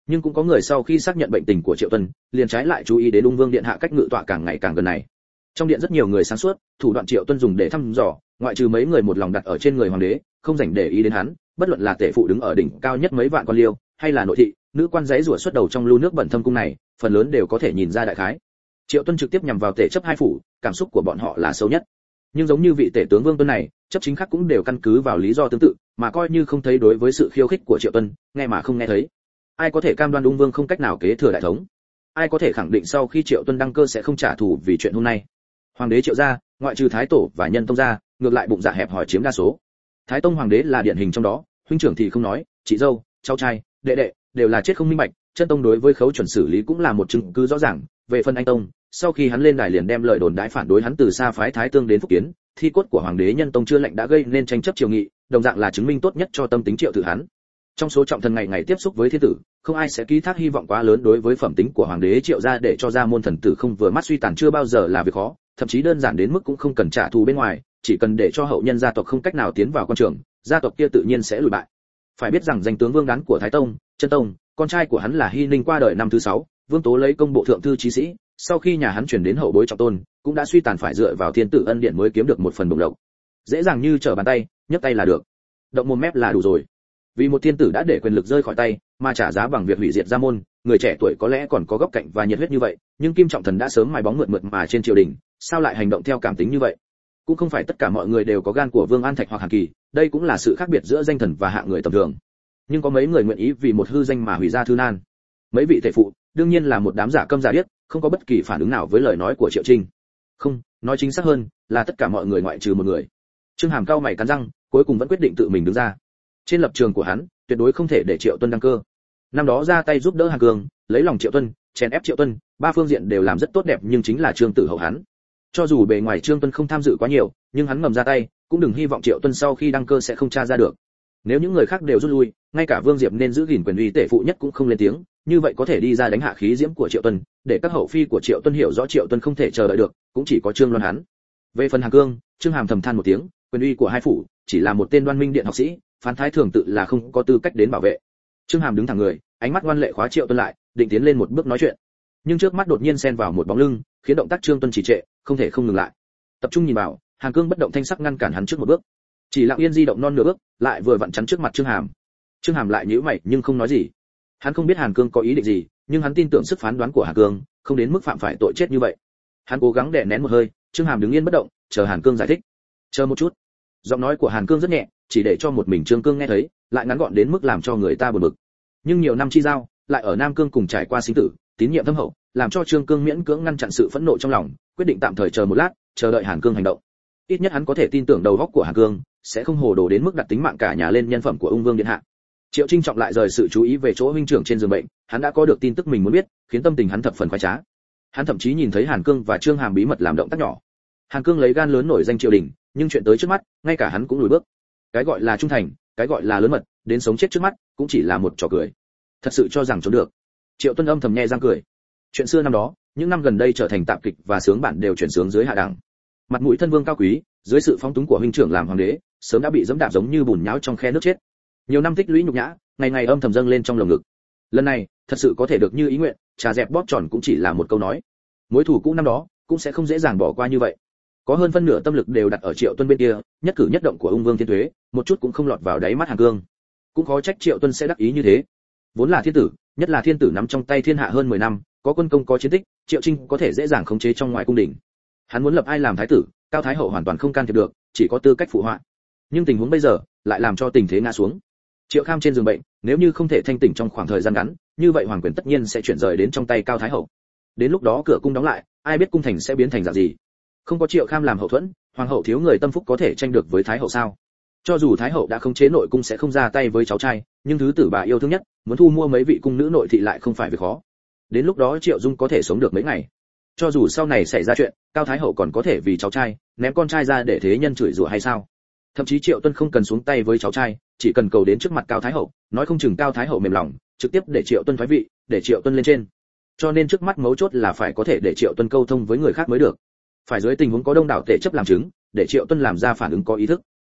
Nhưng cũng có người sau khi xác nhận bệnh tình của Triệu Tuân, liền trái lại chú ý đến Ung Vương điện hạ cách ngự tọa càng ngày càng gần này. Trong điện rất nhiều người sáng suốt, thủ đoạn Triệu Tuân dùng để thăm dò, ngoại trừ mấy người một lòng đặt ở trên người hoàng đế, không dành để ý đến hắn, bất luận là tể phụ đứng ở đỉnh cao nhất mấy vạn con liêu, hay là nội thị, nữ quan giấy rủa xuất đầu trong lưu nước bẩn thâm cung này, phần lớn đều có thể nhìn ra đại khái. Triệu Tuân trực tiếp nhằm vào tể chấp hai phủ, cảm xúc của bọn họ là xấu nhất. Nhưng giống như vị tể tướng Vương Tuân này, chấp chính khác cũng đều căn cứ vào lý do tương tự, mà coi như không thấy đối với sự khiêu khích của Triệu Tuân, nghe mà không nghe thấy. Ai có thể cam đoan Ung Vương không cách nào kế thừa đại thống? Ai có thể khẳng định sau khi Triệu Tuân đăng cơ sẽ không trả thù vì chuyện hôm nay? Hoàng đế Triệu gia, ngoại trừ Thái tổ và Nhân tông gia, ngược lại bụng dạ hẹp hòi chiếm đa số. Thái tông hoàng đế là điển hình trong đó, huynh trưởng thì không nói, chị dâu, cháu trai, đệ đệ đều là chết không minh bạch. Chân tông đối với khấu chuẩn xử lý cũng là một chứng cứ rõ ràng. Về phần anh tông, sau khi hắn lên đài liền đem lời đồn đãi phản đối hắn từ xa phái Thái tương đến Phúc Kiến, thi cốt của hoàng đế Nhân tông chưa lệnh đã gây nên tranh chấp triều nghị, đồng dạng là chứng minh tốt nhất cho tâm tính Triệu Thử hắn. Trong số trọng thần ngày ngày tiếp xúc với thiên tử, không ai sẽ ký thác hy vọng quá lớn đối với phẩm tính của hoàng đế Triệu gia để cho ra môn thần tử không vừa mắt suy tàn chưa bao giờ là việc khó, thậm chí đơn giản đến mức cũng không cần trả thù bên ngoài, chỉ cần để cho hậu nhân gia tộc không cách nào tiến vào quan trường, gia tộc kia tự nhiên sẽ lùi bại. Phải biết rằng danh tướng Vương Đán của Thái tông, Chân tông, con trai của hắn là Hy Ninh qua đời năm thứ 6, Vương Tố lấy công bộ thượng thư chí sĩ, sau khi nhà hắn chuyển đến hậu bối trọng tôn, cũng đã suy tàn phải dựa vào thiên tử ân điện mới kiếm được một phần bổng lộc. Dễ dàng như trở bàn tay, nhấc tay là được. Động mồm mép là đủ rồi. Vì một thiên tử đã để quyền lực rơi khỏi tay, mà trả giá bằng việc hủy diệt gia môn, người trẻ tuổi có lẽ còn có góc cạnh và nhiệt huyết như vậy, nhưng Kim Trọng Thần đã sớm mài bóng mượt mượt mà trên triều đình, sao lại hành động theo cảm tính như vậy? Cũng không phải tất cả mọi người đều có gan của Vương An Thạch hoặc Hàn Kỳ, đây cũng là sự khác biệt giữa danh thần và hạng người tầm thường. Nhưng có mấy người nguyện ý vì một hư danh mà hủy gia thư nan. Mấy vị tể phụ, đương nhiên là một đám giả câm giả điếc, không có bất kỳ phản ứng nào với lời nói của Triệu Trinh. Không, nói chính xác hơn, là tất cả mọi người ngoại trừ một người. Trương Hàm cau mày cắn răng, cuối cùng vẫn quyết định tự mình đứng ra. Trên lập trường của hắn, tuyệt đối không thể để Triệu Tuân đăng cơ. Năm đó ra tay giúp đỡ Hàn Cương, lấy lòng Triệu Tuân, chèn ép Triệu Tuân, ba phương diện đều làm rất tốt đẹp, nhưng chính là Trương Tử hậu hắn. Cho dù bề ngoài Trương Tuân không tham dự quá nhiều, nhưng hắn ngầm ra tay, cũng đừng hy vọng Triệu Tuân sau khi đăng cơ sẽ không tra ra được. Nếu những người khác đều rút lui, ngay cả Vương Diệp nên giữ gìn quyền uy tể phụ nhất cũng không lên tiếng, như vậy có thể đi ra đánh hạ khí diễm của Triệu Tuân, để các hậu phi của Triệu Tuân hiểu rõ Triệu Tuân không thể chờ đợi được, cũng chỉ có Trương Loan hắn. Về phần Hàn Cương, Trương Hàm thầm than một tiếng, quyền uy của hai phủ, chỉ là một tên Đoan Minh điện học sĩ, phán thái thường tự là không có tư cách đến bảo vệ. Trương Hàm đứng thẳng người, ánh mắt ngoan lệ khóa Triệu Tuân lại, định tiến lên một bước nói chuyện. Nhưng trước mắt đột nhiên xen vào một bóng lưng, khiến động tác Trương Tuân trì trệ, không thể không ngừng lại. Tập trung nhìn vào, Hàn Cương bất động thanh sắc ngăn cản hắn trước một bước. Chỉ lặng yên di động non nửa bước, lại vừa vặn chắn trước mặt Trương Hàm. Trương Hàm lại nhíu mày nhưng không nói gì. Hắn không biết Hàn Cương có ý định gì, nhưng hắn tin tưởng sức phán đoán của Hàn Cương, không đến mức phạm phải tội chết như vậy. Hắn cố gắng đè nén một hơi, Trương Hàm đứng yên bất động, chờ Hàn Cương giải thích. Chờ một chút. Giọng nói của Hàn Cương rất nhẹ, chỉ để cho một mình Trương Cương nghe thấy, lại ngắn gọn đến mức làm cho người ta buồn bực. Nhưng nhiều năm chi giao, lại ở Nam Cương cùng trải qua sinh tử, tín nhiệm thâm hậu, làm cho Trương Cương miễn cưỡng ngăn chặn sự phẫn nộ trong lòng, quyết định tạm thời chờ một lát, chờ đợi Hàn Cương hành động. Ít nhất hắn có thể tin tưởng đầu óc của Hàn Cương sẽ không hồ đồ đến mức đặt tính mạng cả nhà lên nhân phẩm của Ung Vương điện hạ. Triệu Trinh trọng lại rời sự chú ý về chỗ huynh trưởng trên giường bệnh, hắn đã có được tin tức mình muốn biết, khiến tâm tình hắn thập phần khoái trá. Hắn thậm chí nhìn thấy Hàn Cương và Trương Hàm bí mật làm động tác nhỏ. Hàn Cương lấy gan lớn nổi danh triều đình, nhưng chuyện tới trước mắt, ngay cả hắn cũng lùi bước. Cái gọi là trung thành, cái gọi là lớn mật, đến sống chết trước mắt, cũng chỉ là một trò cười. Thật sự cho rằng trốn được. Triệu Tuân âm thầm nhe răng cười. Chuyện xưa năm đó, những năm gần đây trở thành tạp kịch và sướng bản đều chuyển sướng dưới hạ đẳng. Mặt mũi thân vương cao quý, dưới sự phóng túng của huynh trưởng làm hoàng đế, sớm đã bị dẫm đạp giống như bùn nhão trong khe nước chết. Nhiều năm tích lũy nhục nhã, ngày ngày âm thầm dâng lên trong lồng ngực. Lần này, thật sự có thể được như ý nguyện, trà dẹp bóp tròn cũng chỉ là một câu nói. Mối thù cũ năm đó, cũng sẽ không dễ dàng bỏ qua như vậy. Có hơn phân nửa tâm lực đều đặt ở Triệu Tuân bên kia, nhất cử nhất động của Ung Vương Thiên Tuế, một chút cũng không lọt vào đáy mắt Hàn Cương. Cũng khó trách Triệu Tuân sẽ đắc ý như thế. Vốn là thiên tử, nhất là thiên tử nắm trong tay thiên hạ hơn 10 năm, có quân công có chiến tích, Triệu Trinh có thể dễ dàng khống chế trong ngoài cung đình. Hắn muốn lập ai làm thái tử, Cao Thái hậu hoàn toàn không can thiệp được, chỉ có tư cách phụ họa. Nhưng tình huống bây giờ lại làm cho tình thế ngã xuống. Triệu Kham trên giường bệnh, nếu như không thể thanh tỉnh trong khoảng thời gian ngắn, như vậy hoàng quyền tất nhiên sẽ chuyển rời đến trong tay Cao Thái hậu. Đến lúc đó cửa cung đóng lại, ai biết cung thành sẽ biến thành dạng gì. Không có Triệu Kham làm hậu thuẫn, hoàng hậu thiếu người tâm phúc có thể tranh được với thái hậu sao? Cho dù thái hậu đã khống chế nội cung sẽ không ra tay với cháu trai, nhưng thứ tử bà yêu thương nhất, muốn thu mua mấy vị cung nữ nội thị lại không phải việc khó. Đến lúc đó Triệu Dung có thể sống được mấy ngày. Cho dù sau này xảy ra chuyện, Cao Thái hậu còn có thể vì cháu trai ném con trai ra để thế nhân chửi rủa hay sao? Thậm chí Triệu Tuân không cần xuống tay với cháu trai, chỉ cần cầu đến trước mặt Cao Thái hậu, nói không chừng Cao Thái hậu mềm lòng, trực tiếp để Triệu Tuân thoái vị, để Triệu Tuân lên trên. Cho nên trước mắt mấu chốt là phải có thể để Triệu Tuân câu thông với người khác mới được. Phải dưới tình huống có đông đảo tể chấp làm chứng, để Triệu Tuân làm ra phản ứng có ý thức.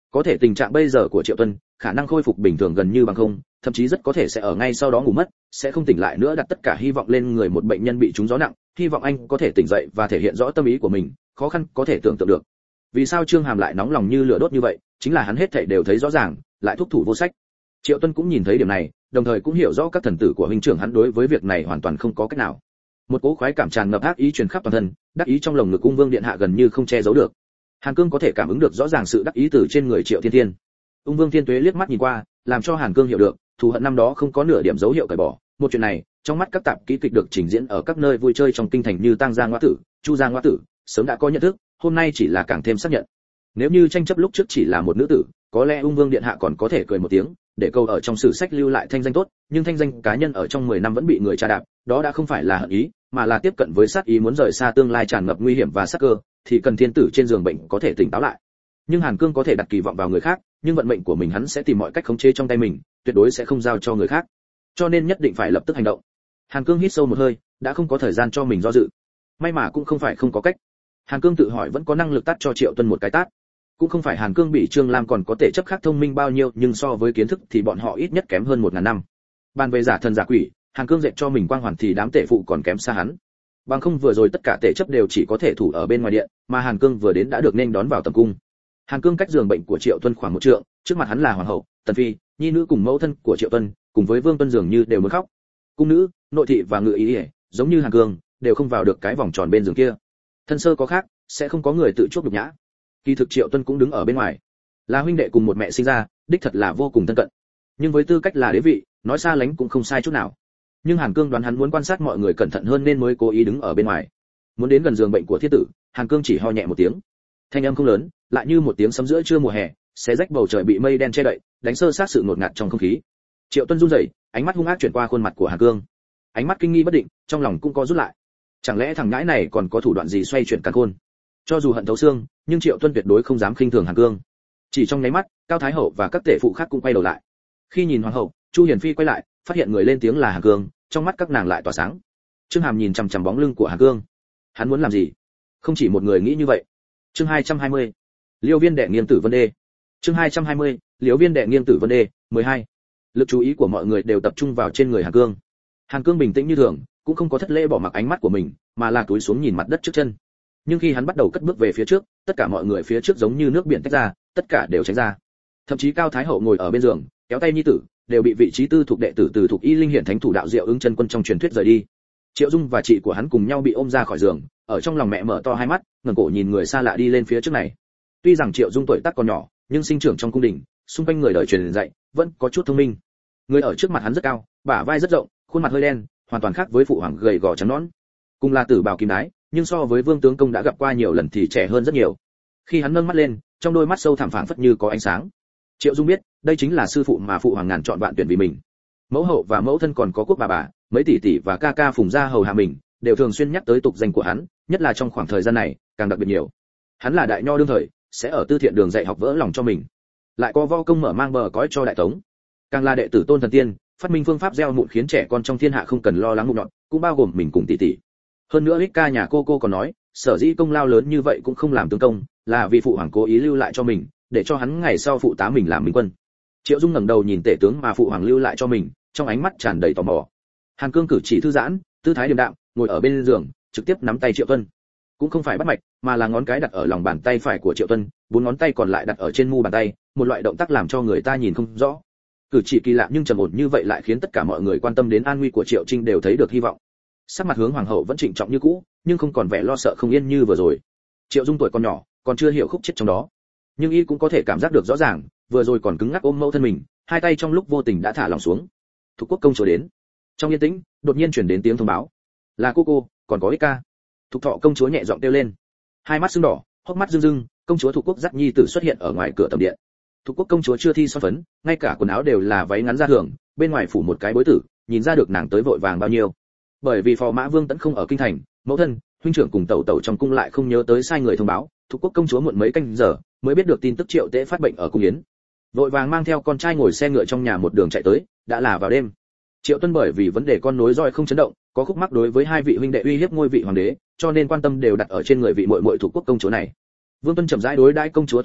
Có thể tình trạng bây giờ của Triệu Tuân, khả năng khôi phục bình thường gần như bằng không, thậm chí rất có thể sẽ ở ngay sau đó ngủ mất, sẽ không tỉnh lại nữa, đặt tất cả hy vọng lên người một bệnh nhân bị trúng gió nặng, hy vọng anh có thể tỉnh dậy và thể hiện rõ tâm ý của mình, khó khăn có thể tưởng tượng được. Vì sao Trương Hàm lại nóng lòng như lửa đốt như vậy, chính là hắn hết thảy đều thấy rõ ràng, lại thúc thủ vô sách. Triệu Tuân cũng nhìn thấy điểm này, đồng thời cũng hiểu rõ các thần tử của huynh trưởng hắn đối với việc này hoàn toàn không có cách nào. Một cỗ khoái cảm tràn ngập ác ý truyền khắp toàn thân, đắc ý trong lồng ngực Ung Vương điện hạ gần như không che giấu được. Hàn Cương có thể cảm ứng được rõ ràng sự đắc ý từ trên người Triệu Thiên Thiên. Ung Vương Thiên Tuế liếc mắt nhìn qua, làm cho Hàn Cương hiểu được, thù hận năm đó không có nửa điểm dấu hiệu cởi bỏ. Một chuyện này, trong mắt các tạp kỹ kịch được trình diễn ở các nơi vui chơi trong kinh thành như Tang Giang Ngoa Tử, Chu Giang Ngoa Tử, sớm đã có nhận thức, hôm nay chỉ là càng thêm xác nhận. Nếu như tranh chấp lúc trước chỉ là một nữ tử, có lẽ Ung Vương điện hạ còn có thể cười một tiếng, để câu ở trong sử sách lưu lại thanh danh tốt, nhưng thanh danh cá nhân ở trong 10 năm vẫn bị người tra đạp, đó đã không phải là hận ý, mà là tiếp cận với sát ý muốn rời xa tương lai tràn ngập nguy hiểm và sát cơ, thì cần thiên tử trên giường bệnh có thể tỉnh táo lại. Nhưng Hàn Cương có thể đặt kỳ vọng vào người khác, nhưng vận mệnh của mình hắn sẽ tìm mọi cách khống chế trong tay mình, tuyệt đối sẽ không giao cho người khác. Cho nên nhất định phải lập tức hành động. Hàn Cương hít sâu một hơi, đã không có thời gian cho mình do dự. May mà cũng không phải không có cách. Hàn Cương tự hỏi vẫn có năng lực tát cho Triệu Tuân một cái tát. Cũng không phải Hàn Cương bị Trương Lam còn có thể chấp khác thông minh bao nhiêu, nhưng so với kiến thức thì bọn họ ít nhất kém hơn 1000 năm. Bàn về giả thần giả quỷ, Hàn Cương dệt cho mình quang hoàn thì đám tể phụ còn kém xa hắn. Bằng không vừa rồi tất cả tể chấp đều chỉ có thể thủ ở bên ngoài điện, mà Hàn Cương vừa đến đã được nên đón vào tầm cung. Hàn Cương cách giường bệnh của Triệu Tuân khoảng 1 trượng, trước mặt hắn là hoàng hậu, tần phi, nhi nữ cùng mẫu thân của Triệu Tuân, cùng với Vương Tuân dường như đều muốn khóc. Cung nữ, nội thị và ngự y, giống như Hàn Cương, đều không vào được cái vòng tròn bên giường kia. Thân sơ có khác, sẽ không có người tự chuốc nhục nhã. Kỳ thực Triệu Tuân cũng đứng ở bên ngoài, là huynh đệ cùng một mẹ sinh ra, đích thật là vô cùng thân cận. Nhưng với tư cách là đế vị, nói xa lánh cũng không sai chút nào. Nhưng Hàn Cương đoán hắn muốn quan sát mọi người cẩn thận hơn nên mới cố ý đứng ở bên ngoài. Muốn đến gần giường bệnh của thiết tử, Hàn Cương chỉ ho nhẹ một tiếng. Thanh âm không lớn, lại như một tiếng sấm giữa trưa mùa hè, xé rách bầu trời bị mây đen che đậy, đánh sơ sát sự ngột ngạt trong không khí. Triệu Tuân run rẩy, ánh mắt hung ác chuyển qua khuôn mặt của Hàn Cương. Ánh mắt kinh nghi bất định, trong lòng cũng có rút lại. Chẳng lẽ thằng nhãi này còn có thủ đoạn gì xoay chuyển càn khôn? Cho dù hận thấu xương, nhưng Triệu Tuân tuyệt đối không dám khinh thường Hàn Cương. Chỉ trong nháy mắt, Cao Thái hậu và các tể phụ khác cũng quay đầu lại. Khi nhìn hoàng hậu, Chu Hiền Phi quay lại, phát hiện người lên tiếng là Hàn Cương, trong mắt các nàng lại tỏa sáng. Trương Hàm nhìn chằm chằm bóng lưng của Hàn Cương. Hắn muốn làm gì? Không chỉ một người nghĩ như vậy. Chương 220. Liêu Viên đệ nghiêng tử vân đê. Chương 220. Liêu Viên đệ nghiêng tử vân đê, 12. Lực chú ý của mọi người đều tập trung vào trên người Hàn Cương. Hàn Cương bình tĩnh như thường, cũng không có thất lễ bỏ mặc ánh mắt của mình, mà là cúi xuống nhìn mặt đất trước chân. Nhưng khi hắn bắt đầu cất bước về phía trước, tất cả mọi người phía trước giống như nước biển tách ra, tất cả đều tránh ra. Thậm chí Cao Thái hậu ngồi ở bên giường, kéo tay nhi tử, đều bị vị trí tư thuộc đệ tử từ thuộc Y Linh Hiển Thánh thủ đạo Diệu Ứng chân quân trong truyền thuyết rời đi. Triệu Dung và chị của hắn cùng nhau bị ôm ra khỏi giường, ở trong lòng mẹ mở to hai mắt, ngẩng cổ nhìn người xa lạ đi lên phía trước này. Tuy rằng Triệu Dung tuổi tác còn nhỏ, nhưng sinh trưởng trong cung đình, xung quanh người đời truyền dạy, vẫn có chút thông minh. Người ở trước mặt hắn rất cao, bả vai rất rộng, khuôn mặt hơi đen, hoàn toàn khác với phụ hoàng gầy gò trắng nõn. Cùng là tử bào kim đái, nhưng so với Vương tướng công đã gặp qua nhiều lần thì trẻ hơn rất nhiều. Khi hắn nâng mắt lên, trong đôi mắt sâu thẳm phảng phất như có ánh sáng. Triệu Dung biết, đây chính là sư phụ mà phụ hoàng ngàn chọn vạn tuyển vì mình. Mẫu hậu và mẫu thân còn có quốc bà, mấy tỷ tỷ và ca ca phùng gia hầu hạ mình, đều thường xuyên nhắc tới tục danh của hắn, nhất là trong khoảng thời gian này, càng đặc biệt nhiều. Hắn là đại nho đương thời, sẽ ở Tư Thiện Đường dạy học vỡ lòng cho mình. Lại có võ công mở mang bờ cõi cho đại tống. Càng là đệ tử Tôn Thần Tiên, phát minh phương pháp gieo mụn khiến trẻ con trong thiên hạ không cần lo lắng mụn nhọn, cũng bao gồm mình cùng tỷ tỷ. Hơn nữa Ích ca nhà cô còn nói, sở dĩ công lao lớn như vậy cũng không làm tướng công, là vì phụ hoàng cố ý lưu lại cho mình, để cho hắn ngày sau phụ tá mình làm minh quân. Triệu Dung ngẩng đầu nhìn tể tướng mà phụ hoàng lưu lại cho mình, trong ánh mắt tràn đầy tò mò. Hàn Cương cử chỉ thư giãn, tư thái điềm đạm, ngồi ở bên giường, trực tiếp nắm tay Triệu Tuân. Cũng không phải bắt mạch, mà là ngón cái đặt ở lòng bàn tay phải của Triệu Tuân, 4 ngón tay còn lại đặt ở trên mu bàn tay, một loại động tác làm cho người ta nhìn không rõ. Cử chỉ kỳ lạ nhưng trầm ổn như vậy lại khiến tất cả mọi người quan tâm đến an nguy của Triệu Trinh đều thấy được hy vọng. Sắc mặt hướng hoàng hậu vẫn trịnh trọng như cũ, nhưng không còn vẻ lo sợ không yên như vừa rồi. Triệu Dung tuổi còn nhỏ, còn chưa hiểu khúc chết trong đó, nhưng y cũng có thể cảm giác được rõ ràng, vừa rồi còn cứng ngắc ôm mẫu thân mình, hai tay trong lúc vô tình đã thả lỏng xuống. Thục Quốc công chúa đến. Trong yên tĩnh, đột nhiên truyền đến tiếng thông báo. Là cô, còn có Ích ca. Thục Thọ công chúa nhẹ giọng kêu lên. Hai mắt sưng đỏ, hốc mắt rưng rưng, công chúa Thục Quốc dắt nhi tử xuất hiện ở ngoài cửa tầm điện. Thục Quốc công chúa chưa thi son phấn, ngay cả quần áo đều là váy ngắn da thường, bên ngoài phủ một cái bối tử, nhìn ra được nàng tới vội vàng bao nhiêu. Bởi vì Phò Mã Vương Tẫn không ở kinh thành, mẫu thân, huynh trưởng cùng tẩu tẩu trong cung lại không nhớ tới sai người thông báo, Thục Quốc công chúa muộn mấy canh giờ mới biết được tin tức Triệu Tế phát bệnh ở cung yến. Vội vàng mang theo con trai ngồi xe ngựa trong nhà một đường chạy tới, đã là vào đêm. Triệu Tuân bởi vì vấn đề con nối roi không chấn động, có khúc mắc đối với hai vị huynh đệ uy hiếp ngôi vị hoàng đế, cho nên quan tâm đều đặt ở trên người vị muội muội Thục Quốc công chúa này. Vương Tuân chậm rãi đối đãi công chúa Thục Quốc,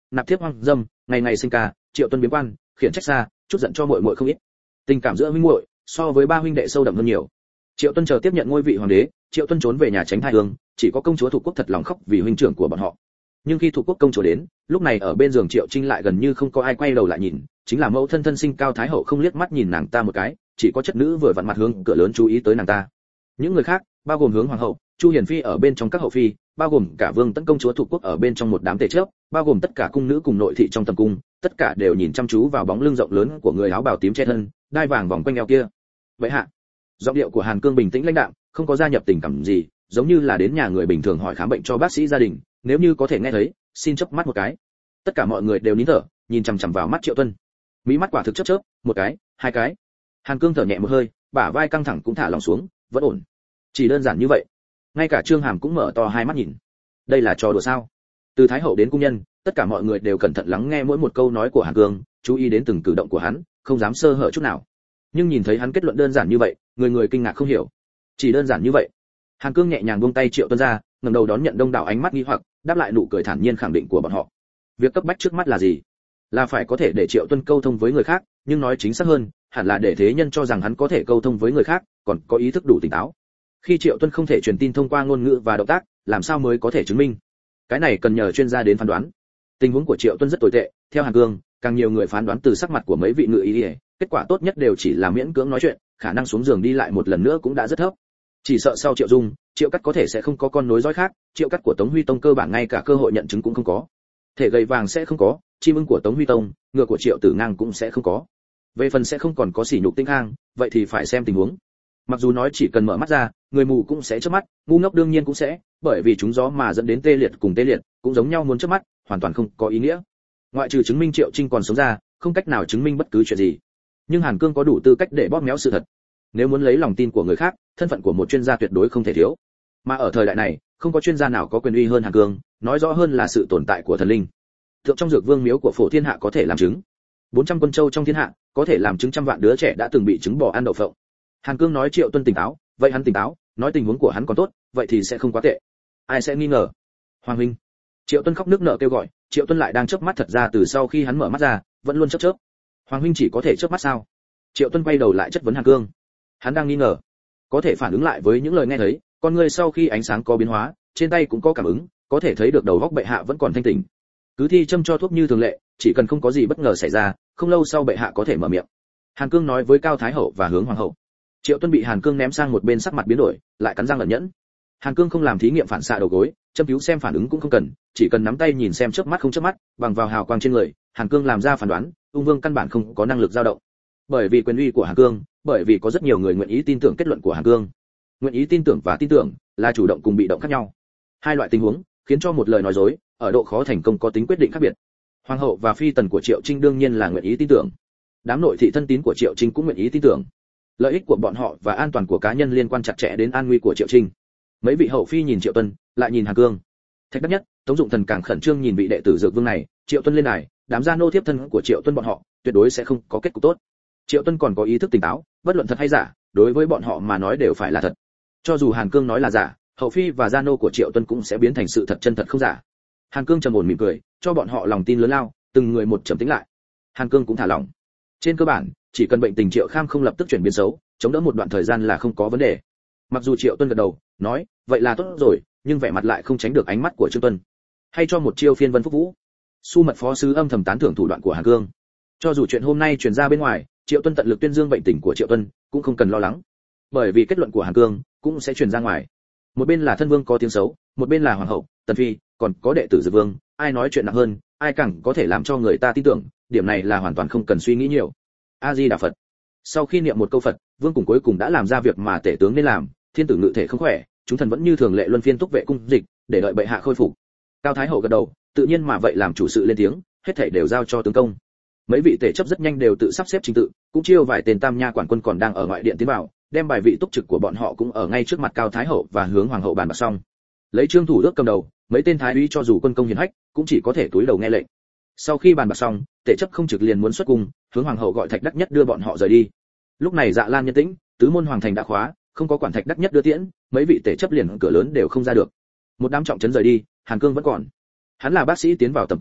nạp thiếp hoang dâm, ngày ngày sinh ca, Triệu Tuân biếm quan, khiển trách xa, chút giận cho muội muội không ít. Tình cảm giữa huynh muội so với ba huynh đệ sâu đậm hơn nhiều. Triệu Tuân chờ tiếp nhận ngôi vị hoàng đế, Triệu Tuân trốn về nhà tránh thai hương, chỉ có công chúa Thục Quốc thật lòng khóc vì huynh trưởng của bọn họ. Nhưng khi Thục Quốc công chúa đến, lúc này ở bên giường Triệu Trinh lại gần như không có ai quay đầu lại nhìn, chính là mẫu thân thân sinh Cao Thái hậu không liếc mắt nhìn nàng ta một cái, chỉ có chất nữ vừa vặn mặt hướng cửa lớn chú ý tới nàng ta. Những người khác, bao gồm Hướng hoàng hậu, Chu Hiền phi ở bên trong các hậu phi, bao gồm cả Vương Tấn công chúa Thục Quốc ở bên trong một đám tề chớp, bao gồm tất cả cung nữ cùng nội thị trong tầm cung, tất cả đều nhìn chăm chú vào bóng lưng rộng lớn của người áo bào tím che thân, đai vàng vòng quanh eo kia. Vậy hạ, giọng điệu của Hàn Cương bình tĩnh lãnh đạm, không có gia nhập tình cảm gì, giống như là đến nhà người bình thường hỏi khám bệnh cho bác sĩ gia đình, nếu như có thể nghe thấy, xin chớp mắt một cái. Tất cả mọi người đều nín thở, nhìn chằm chằm vào mắt Triệu Tuân. Mí mắt quả thực chớp chớp, một cái, hai cái. Hàn Cương thở nhẹ một hơi, bả vai căng thẳng cũng thả lỏng xuống, vẫn ổn. Chỉ đơn giản như vậy. Ngay cả Trương Hàm cũng mở to hai mắt nhìn. Đây là trò đùa sao? Từ thái hậu đến cung nhân, tất cả mọi người đều cẩn thận lắng nghe mỗi một câu nói của Hàn Cương, chú ý đến từng cử động của hắn, không dám sơ hở chút nào. Nhưng nhìn thấy hắn kết luận đơn giản như vậy, người người kinh ngạc không hiểu. Chỉ đơn giản như vậy. Hàn Cương nhẹ nhàng buông tay Triệu Tuân ra, ngẩng đầu đón nhận đông đảo ánh mắt nghi hoặc, đáp lại nụ cười thản nhiên khẳng định của bọn họ. Việc cấp bách trước mắt là gì? Là phải có thể để Triệu Tuân câu thông với người khác, nhưng nói chính xác hơn, hẳn là để thế nhân cho rằng hắn có thể câu thông với người khác, còn có ý thức đủ tỉnh táo. Khi Triệu Tuân không thể truyền tin thông qua ngôn ngữ và động tác, làm sao mới có thể chứng minh? Cái này cần nhờ chuyên gia đến phán đoán. Tình huống của Triệu Tuân rất tồi tệ, theo Hàn Cương, càng nhiều người phán đoán từ sắc mặt của mấy vị ngự y, kết quả tốt nhất đều chỉ là miễn cưỡng nói chuyện, khả năng xuống giường đi lại một lần nữa cũng đã rất thấp. Chỉ sợ sau Triệu Dung, Triệu Cắt có thể sẽ không có con nối dõi khác, Triệu Cắt của Tống Huy Tông cơ bản ngay cả cơ hội nhận chứng cũng không có. Thể gầy vàng sẽ không có, chim ưng của Tống Huy Tông, ngựa của Triệu Tử Ngang cũng sẽ không có. Về phần sẽ không còn có sỉ nhục tinh hang, vậy thì phải xem tình huống. Mặc dù nói chỉ cần mở mắt ra, người mù cũng sẽ chớp mắt, ngu ngốc đương nhiên cũng sẽ, bởi vì chúng gió mà dẫn đến tê liệt cùng tê liệt, cũng giống nhau muốn chớp mắt, hoàn toàn không có ý nghĩa. Ngoại trừ chứng minh Triệu Trinh còn sống ra, không cách nào chứng minh bất cứ chuyện gì. Nhưng Hàn Cương có đủ tư cách để bóp méo sự thật. Nếu muốn lấy lòng tin của người khác, thân phận của một chuyên gia tuyệt đối không thể thiếu. Mà ở thời đại này, không có chuyên gia nào có quyền uy hơn Hàn Cương, nói rõ hơn là sự tồn tại của thần linh. Thượng trong dược vương miếu của Phổ Thiên Hạ có thể làm chứng. 400 quân châu trong thiên hạ, có thể làm chứng trăm vạn đứa trẻ đã từng bị trứng bò ăn đậu phộng. Hàn Cương nói Triệu Tuân tỉnh táo, vậy hắn tỉnh táo, nói tình huống của hắn còn tốt, vậy thì sẽ không quá tệ. Ai sẽ nghi ngờ? Hoàng huynh. Triệu Tuân khóc nước nở kêu gọi, Triệu Tuân lại đang chớp mắt thật ra từ sau khi hắn mở mắt ra, vẫn luôn chớp chớp. Hoàng huynh chỉ có thể chớp mắt sao? Triệu Tuân quay đầu lại chất vấn Hàn Cương. Hắn đang nghi ngờ, có thể phản ứng lại với những lời nghe thấy, con người sau khi ánh sáng có biến hóa, trên tay cũng có cảm ứng, có thể thấy được đầu góc bệ hạ vẫn còn thanh tỉnh. Cứ thi châm cho thuốc như thường lệ, chỉ cần không có gì bất ngờ xảy ra, không lâu sau bệ hạ có thể mở miệng. Hàn Cương nói với Cao Thái hậu và Hướng hoàng hậu. Triệu Tuân bị Hàn Cương ném sang một bên, sắc mặt biến đổi, lại cắn răng ẩn nhẫn. Hàn Cương không làm thí nghiệm phản xạ đầu gối, châm cứu xem phản ứng cũng không cần, chỉ cần nắm tay nhìn xem chớp mắt không chớp mắt, bằng vào hào quang trên người, Hàn Cương làm ra phán đoán, Ung Vương căn bản không có năng lực dao động. Bởi vì quyền uy của Hàn Cương, bởi vì có rất nhiều người nguyện ý tin tưởng kết luận của Hàn Cương. Nguyện ý tin tưởng và tin tưởng là chủ động cùng bị động khác nhau. Hai loại tình huống khiến cho một lời nói dối, ở độ khó thành công có tính quyết định khác biệt. Hoàng hậu và phi tần của Triệu Trinh đương nhiên là nguyện ý tin tưởng. Đám nội thị thân tín của Triệu Trinh cũng nguyện ý tin tưởng. Lợi ích của bọn họ và an toàn của cá nhân liên quan chặt chẽ đến an nguy của Triệu Trinh. Mấy vị hậu phi nhìn Triệu Tuân, lại nhìn Hàn Cương. Thạch Đắc Nhất, Tống Dụng Thần càng khẩn trương nhìn vị đệ tử dược vương này, Triệu Tuân lên đài, đám gia nô thiếp thân của Triệu Tuân bọn họ, tuyệt đối sẽ không có kết cục tốt. Triệu Tuân còn có ý thức tỉnh táo, bất luận thật hay giả, đối với bọn họ mà nói đều phải là thật. Cho dù Hàn Cương nói là giả, hậu phi và gia nô của Triệu Tuân cũng sẽ biến thành sự thật chân thật không giả. Hàn Cương trầm ổn mỉm cười, cho bọn họ lòng tin lớn lao, từng người một trầm tĩnh lại. Hàn Cương cũng thả lỏng. Trên cơ bản, chỉ cần bệnh tình Triệu Kham không lập tức chuyển biến xấu, chống đỡ một đoạn thời gian là không có vấn đề. Mặc dù Triệu Tuân gật đầu, nói, vậy là tốt rồi, nhưng vẻ mặt lại không tránh được ánh mắt của Trương Tuân. Hay cho một chiêu phiên vân phúc vũ. Su mật phó sứ âm thầm tán thưởng thủ đoạn của Hàn Cương. Cho dù chuyện hôm nay truyền ra bên ngoài, Triệu Tuân tận lực tuyên dương bệnh tình của Triệu Tuân, cũng không cần lo lắng, bởi vì kết luận của Hàn Cương cũng sẽ truyền ra ngoài. Một bên là thân vương có tiếng xấu, một bên là hoàng hậu, tần phi, còn có đệ tử dược vương, ai nói chuyện nặng hơn, ai càng có thể làm cho người ta tin tưởng, điểm này là hoàn toàn không cần suy nghĩ nhiều. A Di Đà Phật. Sau khi niệm một câu Phật, vương cùng cuối cùng đã làm ra việc mà tể tướng nên làm, thiên tử ngự thể không khỏe, chúng thần vẫn như thường lệ luân phiên túc vệ cung dịch, để đợi bệ hạ khôi phục. Cao Thái hậu gật đầu, tự nhiên mà vậy làm chủ sự lên tiếng, hết thảy đều giao cho tướng công. Mấy vị tể chấp rất nhanh đều tự sắp xếp trình tự, cũng chiêu vài tên tam nha quản quân còn đang ở ngoại điện tiến vào, đem bài vị túc trực của bọn họ cũng ở ngay trước mặt Cao Thái hậu và Hướng hoàng hậu bàn bạc xong. Lấy Trương Thủ Đức cầm đầu, mấy tên thái úy cho dù quân công hiển hách, cũng chỉ có thể túi đầu nghe lệnh. Sau khi bàn bạc xong, tể chấp không trực liền muốn xuất cung, Hướng hoàng hậu gọi Thạch Đắc Nhất đưa bọn họ rời đi. Lúc này Dạ Lan nhân tĩnh, tứ môn hoàng thành đã khóa, không có quản Thạch Đắc Nhất đưa tiễn, mấy vị tể chấp liền cửa lớn đều không ra được. Một đám trọng trấn rời đi, Hàn Cương vẫn còn. Hắn là bác sĩ tiến vào tầm cung,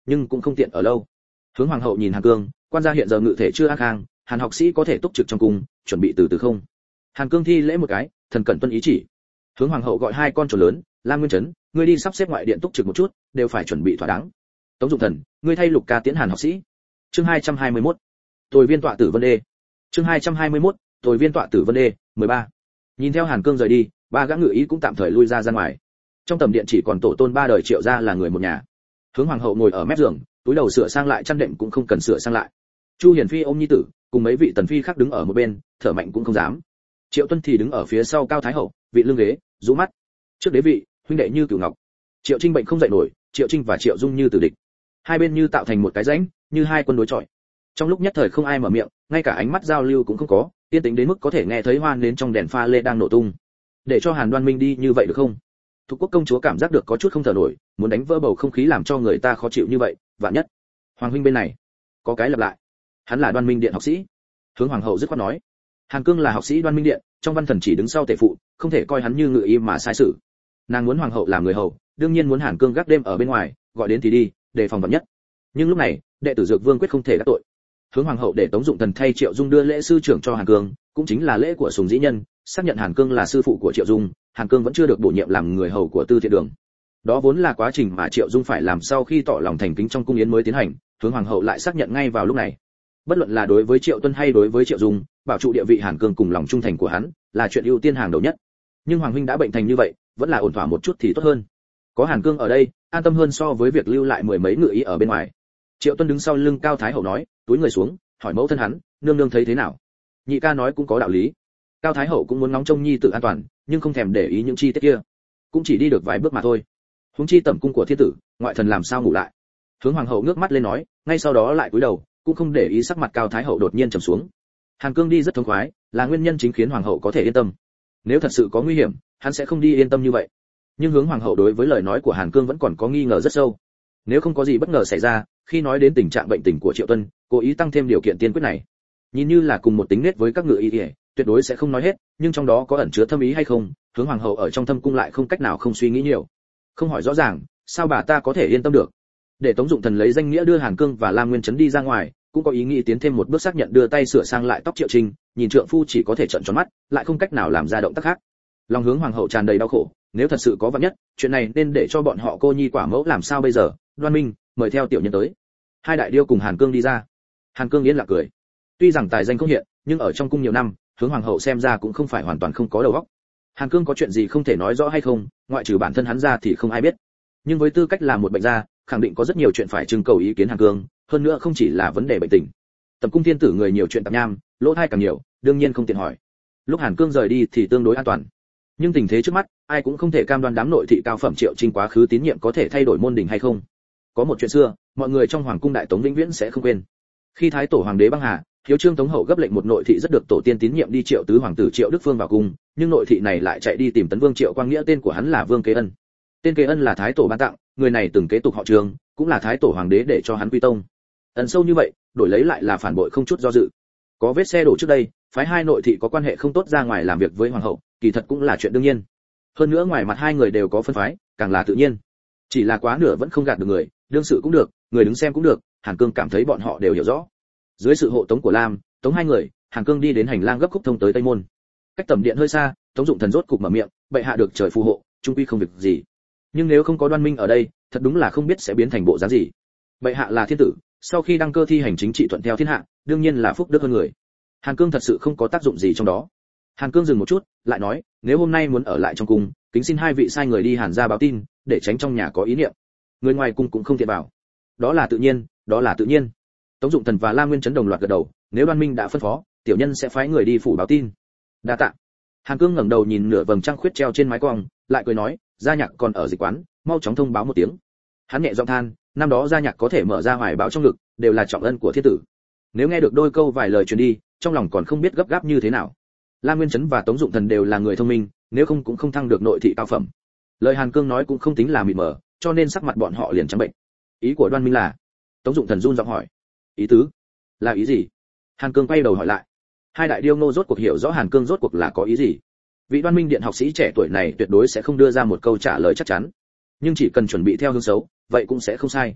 nhưng cũng không tiện ở lâu. Hướng hoàng hậu nhìn Hàn Cương, quan gia hiện giờ ngự thể chưa an khang, Hàn học sĩ có thể túc trực trong cung, chuẩn bị từ từ không? Hàn Cương thi lễ một cái, thần cẩn tuân ý chỉ. Hướng hoàng hậu gọi hai con trồn lớn, Lam Nguyên Chấn, ngươi đi sắp xếp ngoại điện túc trực một chút, đều phải chuẩn bị thỏa đáng. Tống Dụng Thần, ngươi thay Lục Ca tiễn Hàn học sĩ. Chương 221. Tồi viên tọa tử Vân Đê. Chương 221. Tồi viên tọa tử Vân Đê, 13. Nhìn theo Hàn Cương rời đi, ba gã ngự ý cũng tạm thời lui ra ngoài. Trong tầm điện chỉ còn tổ tôn ba đời Triệu gia là người một nhà. Hướng hoàng hậu ngồi ở mép giường, túi đầu sửa sang lại chăn đệm cũng không cần sửa sang lại. Chu Hiển Phi ôm nhi tử, cùng mấy vị tần phi khác đứng ở một bên, thở mạnh cũng không dám. Triệu Tuân thì đứng ở phía sau Cao Thái hậu, vị lưng ghế, rũ mắt. Trước đế vị, huynh đệ như cửu ngọc. Triệu Trinh bệnh không dậy nổi, Triệu Trinh và Triệu Dung như tử địch. Hai bên như tạo thành một cái rãnh, như hai quân đối chọi. Trong lúc nhất thời không ai mở miệng, ngay cả ánh mắt giao lưu cũng không có, yên tĩnh đến mức có thể nghe thấy hoa nến trong đèn pha lê đang nổ tung. Để cho Hàn Đoan Minh đi như vậy được không? Thục Quốc công chúa cảm giác được có chút không thở nổi, muốn đánh vỡ bầu không khí làm cho người ta khó chịu như vậy, vạn nhất hoàng huynh bên này có cái lặp lại, hắn là Đoan Minh điện học sĩ. Hướng hoàng hậu dứt khoát nói, Hàn Cương là học sĩ Đoan Minh điện, trong văn thần chỉ đứng sau tể phụ, không thể coi hắn như ngự y mà sai sử. Nàng muốn hoàng hậu làm người hầu, đương nhiên muốn Hàn Cương gác đêm ở bên ngoài, gọi đến thì đi, đề phòng vạn nhất. Nhưng lúc này, đệ tử Dược Vương quyết không thể đắc tội. Hướng hoàng hậu để Tống Dụng Thần thay Triệu Dung đưa lễ sư trưởng cho Hàn Cương, cũng chính là lễ của Sùng Dĩ Nhân, xác nhận Hàn Cương là sư phụ của Triệu Dung, Hàn Cương vẫn chưa được bổ nhiệm làm người hầu của Tư Thiện Đường. Đó vốn là quá trình mà Triệu Dung phải làm sau khi tỏ lòng thành kính trong cung yến mới tiến hành, Hướng hoàng hậu lại xác nhận ngay vào lúc này. Bất luận là đối với Triệu Tuân hay đối với Triệu Dung, bảo trụ địa vị Hàn Cương cùng lòng trung thành của hắn là chuyện ưu tiên hàng đầu nhất. Nhưng hoàng huynh đã bệnh thành như vậy, vẫn là ổn thỏa một chút thì tốt hơn. Có Hàn Cương ở đây, an tâm hơn so với việc lưu lại mười mấy ngự ý ở bên ngoài. Triệu Tuân đứng sau lưng Cao Thái hậu nói, túi người xuống, hỏi mẫu thân hắn, nương nương thấy thế nào? Nhị ca nói cũng có đạo lý. Cao Thái hậu cũng muốn ngóng trông nhi tự an toàn, nhưng không thèm để ý những chi tiết kia, cũng chỉ đi được vài bước mà thôi. Huống chi tẩm cung của thiên tử, ngoại thần làm sao ngủ lại? Hướng hoàng hậu ngước mắt lên nói, ngay sau đó lại cúi đầu, cũng không để ý sắc mặt Cao Thái hậu đột nhiên trầm xuống. Hàn Cương đi rất thông khoái, là nguyên nhân chính khiến hoàng hậu có thể yên tâm. Nếu thật sự có nguy hiểm, hắn sẽ không đi yên tâm như vậy. Nhưng Hướng hoàng hậu đối với lời nói của Hàn Cương vẫn còn có nghi ngờ rất sâu. Nếu không có gì bất ngờ xảy ra, khi nói đến tình trạng bệnh tình của Triệu Tuân, cố ý tăng thêm điều kiện tiên quyết này, nhìn như là cùng một tính nết với các ngự y, tuyệt đối sẽ không nói hết, nhưng trong đó có ẩn chứa thâm ý hay không, Hướng hoàng hậu ở trong thâm cung lại không cách nào không suy nghĩ nhiều. Không hỏi rõ ràng, sao bà ta có thể yên tâm được? Để Tống Dụng Thần lấy danh nghĩa đưa Hàn Cương và Lam Nguyên Chấn đi ra ngoài, cũng có ý nghĩ tiến thêm một bước xác nhận đưa tay sửa sang lại tóc Triệu Trinh, nhìn trượng phu chỉ có thể trợn tròn mắt, lại không cách nào làm ra động tác khác. Lòng Hướng hoàng hậu tràn đầy đau khổ, nếu thật sự có vạn nhất, chuyện này nên để cho bọn họ cô nhi quả mẫu làm sao bây giờ? Đoan Minh, mời theo tiểu nhân tới. Hai đại điêu cùng Hàn Cương đi ra. Hàn Cương yên lặng cười. Tuy rằng tài danh không hiện, nhưng ở trong cung nhiều năm, Hướng hoàng hậu xem ra cũng không phải hoàn toàn không có đầu óc. Hàn Cương có chuyện gì không thể nói rõ hay không, ngoại trừ bản thân hắn ra thì không ai biết. Nhưng với tư cách là một bệnh gia, khẳng định có rất nhiều chuyện phải trưng cầu ý kiến Hàn Cương, hơn nữa không chỉ là vấn đề bệnh tình. Tầm cung thiên tử người nhiều chuyện tạp nham, lỗ tai càng nhiều, đương nhiên không tiện hỏi. Lúc Hàn Cương rời đi thì tương đối an toàn. Nhưng tình thế trước mắt, ai cũng không thể cam đoan đám nội thị cao phẩm Triệu Trinh quá khứ tín nhiệm có thể thay đổi môn đình hay không. Có một chuyện xưa, mọi người trong hoàng cung đại tống vĩnh viễn sẽ không quên. Khi thái tổ hoàng đế băng hà, hiếu trương tống hậu gấp lệnh một nội thị rất được tổ tiên tín nhiệm đi triệu tứ hoàng tử Triệu Đức Phương vào cung, nhưng nội thị này lại chạy đi tìm tấn vương Triệu Quang Nghĩa, tên của hắn là Vương Kế Ân. Tên Kế Ân là thái tổ ban tặng, người này từng kế tục họ Trương, cũng là thái tổ hoàng đế để cho hắn quy tông. Ẩn sâu như vậy, đổi lấy lại là phản bội không chút do dự. Có vết xe đổ trước đây, phái hai nội thị có quan hệ không tốt ra ngoài làm việc với hoàng hậu, kỳ thật cũng là chuyện đương nhiên. Hơn nữa ngoài mặt hai người đều có phân phái, càng là tự nhiên. Chỉ là quá nửa vẫn không gạt được người, đương sự cũng được, người đứng xem cũng được, Hàn Cương cảm thấy bọn họ đều hiểu rõ. Dưới sự hộ tống của Lam, Tống hai người, Hàn Cương đi đến hành lang gấp khúc thông tới Tây môn. Cách tầm điện hơi xa, Tống Dụng Thần rốt cục mở miệng, bệ hạ được trời phù hộ, trung quy không việc gì. Nhưng nếu không có Đoan Minh ở đây, thật đúng là không biết sẽ biến thành bộ dáng gì. Bệ hạ là thiên tử, sau khi đăng cơ thi hành chính trị thuận theo thiên hạ, đương nhiên là phúc đức hơn người. Hàn Cương thật sự không có tác dụng gì trong đó. Hàn Cương dừng một chút, lại nói, nếu hôm nay muốn ở lại trong cung, kính xin hai vị sai người đi Hàn gia báo tin, để tránh trong nhà có ý niệm. Người ngoài cung cũng không tiện vào. Đó là tự nhiên, đó là tự nhiên. Tống Dụng Thần và Lam Nguyên Chấn đồng loạt gật đầu, nếu Đoan Minh đã phân phó, tiểu nhân sẽ phái người đi phủ báo tin. Đa tạ. Hàn Cương ngẩng đầu nhìn nửa vầng trăng khuyết treo trên mái quòng, lại cười nói, gia nhạc còn ở dịch quán, mau chóng thông báo một tiếng. Hắn nhẹ giọng than, năm đó gia nhạc có thể mở ra hoài báo trong ngực, đều là trọng ân của thiên tử. Nếu nghe được đôi câu vài lời truyền đi, trong lòng còn không biết gấp gáp như thế nào. Lam Nguyên Chấn và Tống Dụng Thần đều là người thông minh, nếu không cũng không thăng được nội thị cao phẩm. Lời Hàn Cương nói cũng không tính là mịt mờ, cho nên sắc mặt bọn họ liền trắng bệnh. Ý của Đoan Minh là? Tống Dụng Thần run giọng hỏi. Ý tứ? Là ý gì? Hàn Cương quay đầu hỏi lại. Hai đại điêu nô rốt cuộc hiểu rõ Hàn Cương rốt cuộc là có ý gì. Vị Đoan Minh điện học sĩ trẻ tuổi này tuyệt đối sẽ không đưa ra một câu trả lời chắc chắn, nhưng chỉ cần chuẩn bị theo hướng xấu, vậy cũng sẽ không sai.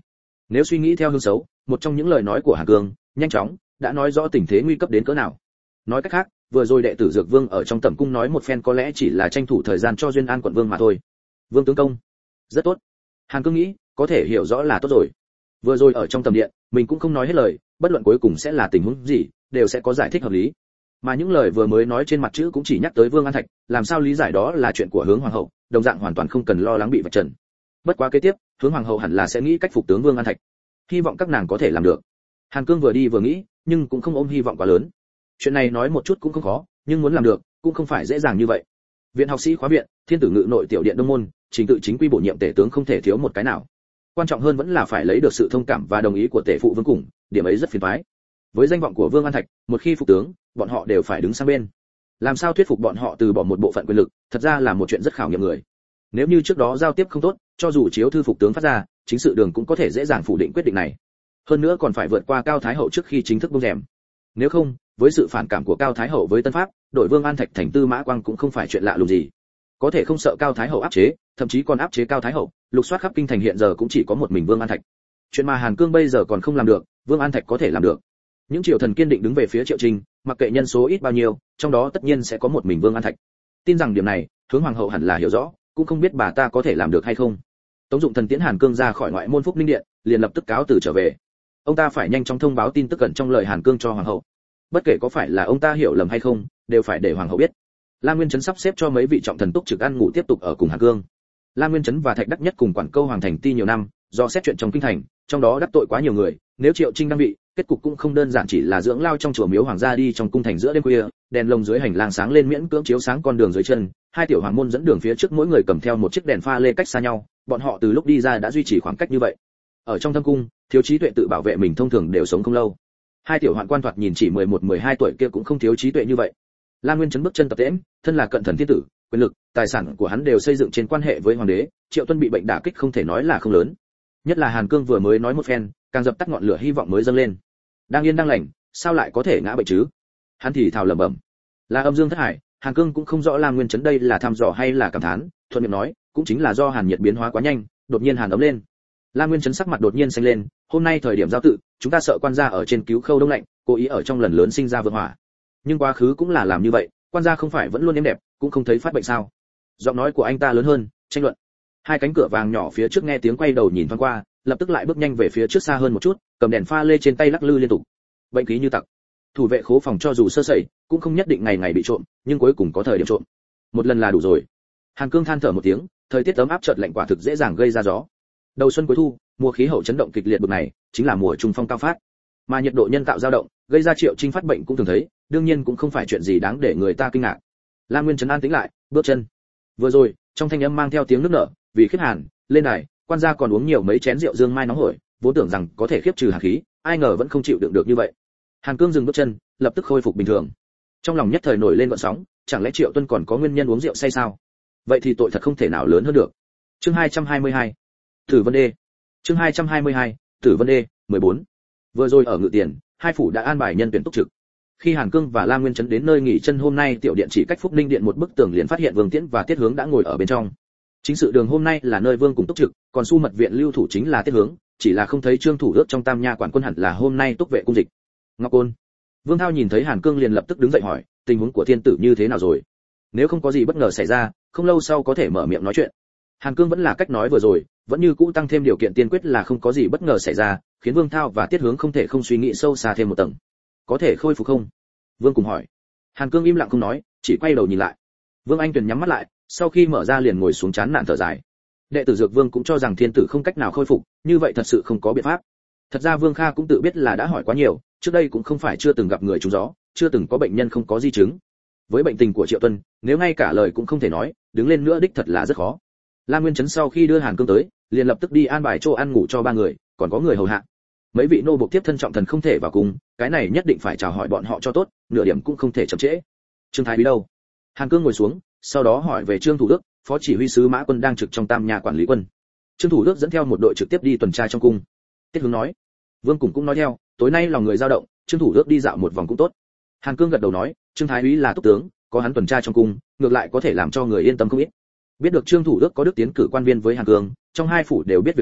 Nếu suy nghĩ theo hướng xấu, một trong những lời nói của Hàn Cương, nhanh chóng đã nói rõ tình thế nguy cấp đến cỡ nào. Nói cách khác, vừa rồi đệ tử Dược Vương ở trong tẩm cung nói một phen có lẽ chỉ là tranh thủ thời gian cho Duyên An quận vương mà thôi. Vương tướng công, rất tốt. Hàn Cương nghĩ, có thể hiểu rõ là tốt rồi. Vừa rồi ở trong tầm điện, mình cũng không nói hết lời, bất luận cuối cùng sẽ là tình huống gì, đều sẽ có giải thích hợp lý. Mà những lời vừa mới nói trên mặt chữ cũng chỉ nhắc tới Vương An Thạch, làm sao lý giải đó là chuyện của Hướng hoàng hậu, đồng dạng hoàn toàn không cần lo lắng bị vạch trần. Bất quá kế tiếp, Hướng hoàng hậu hẳn là sẽ nghĩ cách phục tướng Vương An Thạch. Hy vọng các nàng có thể làm được. Hàn Cương vừa đi vừa nghĩ, nhưng cũng không ôm hy vọng quá lớn. Chuyện này nói một chút cũng không khó, nhưng muốn làm được, cũng không phải dễ dàng như vậy. Viện học sĩ khóa viện, Thiên tử ngự nội tiểu điện đông môn, trình tự chính quy bổ nhiệm tể tướng không thể thiếu một cái nào. Quan trọng hơn vẫn là phải lấy được sự thông cảm và đồng ý của tể phụ Vương Cùng, điểm ấy rất phiền toái. Với danh vọng của Vương An Thạch, một khi phục tướng, bọn họ đều phải đứng sang bên. Làm sao thuyết phục bọn họ từ bỏ một bộ phận quyền lực, thật ra là một chuyện rất khảo nghiệm người. Nếu như trước đó giao tiếp không tốt, cho dù chiếu thư phục tướng phát ra, chính sự đường cũng có thể dễ dàng phủ định quyết định này. Hơn nữa còn phải vượt qua Cao Thái hậu trước khi chính thức buông rèm. Nếu không, với sự phản cảm của Cao Thái hậu với Tân Pháp, đổi Vương An Thạch thành Tư Mã Quang cũng không phải chuyện lạ lùng gì. Có thể không sợ Cao Thái hậu áp chế, thậm chí còn áp chế Cao Thái hậu, lục soát khắp kinh thành hiện giờ cũng chỉ có một mình Vương An Thạch. Chuyện mà Hàn Cương bây giờ còn không làm được, Vương An Thạch có thể làm được. Những triều thần kiên định đứng về phía Triệu Trinh, mặc kệ nhân số ít bao nhiêu, trong đó tất nhiên sẽ có một mình Vương An Thạch. Tin rằng điểm này, Hướng hoàng hậu hẳn là hiểu rõ, cũng không biết bà ta có thể làm được hay không. Tống Dụng Thần tiễn Hàn Cương ra khỏi ngoại môn Phúc Ninh điện, liền lập tức cáo từ trở về. Ông ta phải nhanh chóng thông báo tin tức cẩn trong lời Hàn Cương cho hoàng hậu. Bất kể có phải là ông ta hiểu lầm hay không, đều phải để hoàng hậu biết. Lam Nguyên Chấn sắp xếp cho mấy vị trọng thần túc trực ăn ngủ tiếp tục ở cùng Hàn Cương. Lam Nguyên Chấn và Thạch Đắc Nhất cùng quản câu hoàng thành ti nhiều năm, do xét chuyện trong kinh thành, trong đó đắc tội quá nhiều người, nếu Triệu Trinh đăng vị, kết cục cũng không đơn giản chỉ là dưỡng lao trong chùa miếu hoàng gia đi trong cung thành giữa đêm khuya, đèn lồng dưới hành lang sáng lên miễn cưỡng chiếu sáng con đường dưới chân, hai tiểu hoàng môn dẫn đường phía trước mỗi người cầm theo một chiếc đèn pha lê cách xa nhau, bọn họ từ lúc đi ra đã duy trì khoảng cách như vậy. Ở trong thâm cung, thiếu trí tuệ tự bảo vệ mình thông thường đều sống không lâu. Hai tiểu hoạn quan thoạt nhìn chỉ 11-12 tuổi kia cũng không thiếu trí tuệ như vậy. Lam Nguyên Chấn bước chân tập tễnh, thân là cận thần thiên tử, quyền lực, tài sản của hắn đều xây dựng trên quan hệ với hoàng đế, Triệu Tuân bị bệnh đả kích không thể nói là không lớn. Nhất là Hàn Cương vừa mới nói một phen, càng dập tắt ngọn lửa hy vọng mới dâng lên. Đang yên đang lành, sao lại có thể ngã bệnh chứ? Hắn thì thào lẩm bẩm. Là âm dương thất hải, Hàn Cương cũng không rõ Lam Nguyên Chấn đây là thăm dò hay là cảm thán, thuận miệng nói, cũng chính là do hàn nhiệt biến hóa quá nhanh, đột nhiên hàn ấm lên. Lam Nguyên Chấn sắc mặt đột nhiên xanh lên, hôm nay thời điểm giao tự, chúng ta sợ quan gia ở trên cứu khâu đông lạnh, cố ý ở trong lần lớn sinh ra vượng hỏa. Nhưng quá khứ cũng là làm như vậy, quan gia không phải vẫn luôn êm đẹp, cũng không thấy phát bệnh sao? Giọng nói của anh ta lớn hơn, tranh luận. Hai cánh cửa vàng nhỏ phía trước nghe tiếng quay đầu nhìn thoáng qua, lập tức lại bước nhanh về phía trước xa hơn một chút, cầm đèn pha lê trên tay lắc lư liên tục. Bệnh khí như tặc. Thủ vệ khố phòng cho dù sơ sẩy, cũng không nhất định ngày ngày bị trộm, nhưng cuối cùng có thời điểm trộm. Một lần là đủ rồi. Hàn Cương than thở một tiếng, thời tiết ấm áp chợt lạnh quả thực dễ dàng gây ra gió. Đầu xuân cuối thu, mùa khí hậu chấn động kịch liệt bực này, chính là mùa trung phong cao phát. Mà nhiệt độ nhân tạo dao động, gây ra Triệu Trinh phát bệnh cũng thường thấy, đương nhiên cũng không phải chuyện gì đáng để người ta kinh ngạc. Lam Nguyên Chấn an tĩnh lại, bước chân. Vừa rồi, trong thanh âm mang theo tiếng nức nở, vì khiếp hàn, lên đài, quan gia còn uống nhiều mấy chén rượu dương mai nóng hổi, vốn tưởng rằng có thể khiếp trừ hàn khí, ai ngờ vẫn không chịu đựng được như vậy. Hàn Cương dừng bước chân, lập tức khôi phục bình thường. Trong lòng nhất thời nổi lên gợn sóng, chẳng lẽ Triệu Tuân còn có nguyên nhân uống rượu say sao? Vậy thì tội thật không thể nào lớn hơn được. Chương 222. Tử Vân Đê. Chương 222. Tử Vân Đê, 14. Vừa rồi ở Ngự Tiền, hai phủ đã an bài nhân tuyển túc trực. Khi Hàn Cương và Lam Nguyên Chấn đến nơi nghỉ chân hôm nay, tiểu điện chỉ cách Phúc Ninh điện một bức tường liền phát hiện Vương Tiễn và Tiết Hướng đã ngồi ở bên trong. Chính sự đường hôm nay là nơi Vương cùng túc trực, còn Su Mật viện lưu thủ chính là Tiết Hướng, chỉ là không thấy Trương Thủ Ước trong Tam Nha quản quân hẳn là hôm nay túc vệ cung dịch. Ngọc Côn. Vương Thao nhìn thấy Hàn Cương liền lập tức đứng dậy hỏi, tình huống của thiên tử như thế nào rồi? Nếu không có gì bất ngờ xảy ra, không lâu sau có thể mở miệng nói chuyện. Hàn Cương vẫn là cách nói vừa rồi, vẫn như cũ tăng thêm điều kiện tiên quyết là không có gì bất ngờ xảy ra, khiến Vương Thao và Tiết Hướng không thể không suy nghĩ sâu xa thêm một tầng. Có thể khôi phục không? Vương cùng hỏi. Hàn Cương im lặng không nói, chỉ quay đầu nhìn lại. Vương Anh Tuyền nhắm mắt lại, sau khi mở ra liền ngồi xuống chán nản thở dài. Đệ tử Dược Vương cũng cho rằng thiên tử không cách nào khôi phục, như vậy thật sự không có biện pháp. Thật ra Vương Kha cũng tự biết là đã hỏi quá nhiều, trước đây cũng không phải chưa từng gặp người trúng gió, chưa từng có bệnh nhân không có di chứng. Với bệnh tình của Triệu Tuân, nếu ngay cả lời cũng không thể nói, đứng lên nữa đích thật là rất khó. Lam Nguyên Chấn sau khi đưa Hàn Cương tới, liền lập tức đi an bài chỗ ăn ngủ cho ba người, còn có người hầu hạ. Mấy vị nô buộc tiếp thân trọng thần không thể vào cùng, cái này nhất định phải chào hỏi bọn họ cho tốt, nửa điểm cũng không thể chậm trễ. Trương Thái Úy đâu? Hàn Cương ngồi xuống, sau đó hỏi về Trương Thủ Đức, phó chỉ huy sứ Mã Quân đang trực trong Tam Nha quản lý quân. Trương Thủ Đức dẫn theo một đội trực tiếp đi tuần tra trong cung. Tiết Hướng nói. Vương Cùng cũng nói theo, tối nay lòng người dao động, Trương Thủ Đức đi dạo một vòng cũng tốt. Hàn Cương gật đầu nói, Trương Thái Úy là túc tướng, có hắn tuần tra trong cung, ngược lại có thể làm cho người yên tâm không ít. Biết được Trương Thủ Đức có đức tiến cử quan viên với Hàn Cương, trong hai phủ đều biết việc này,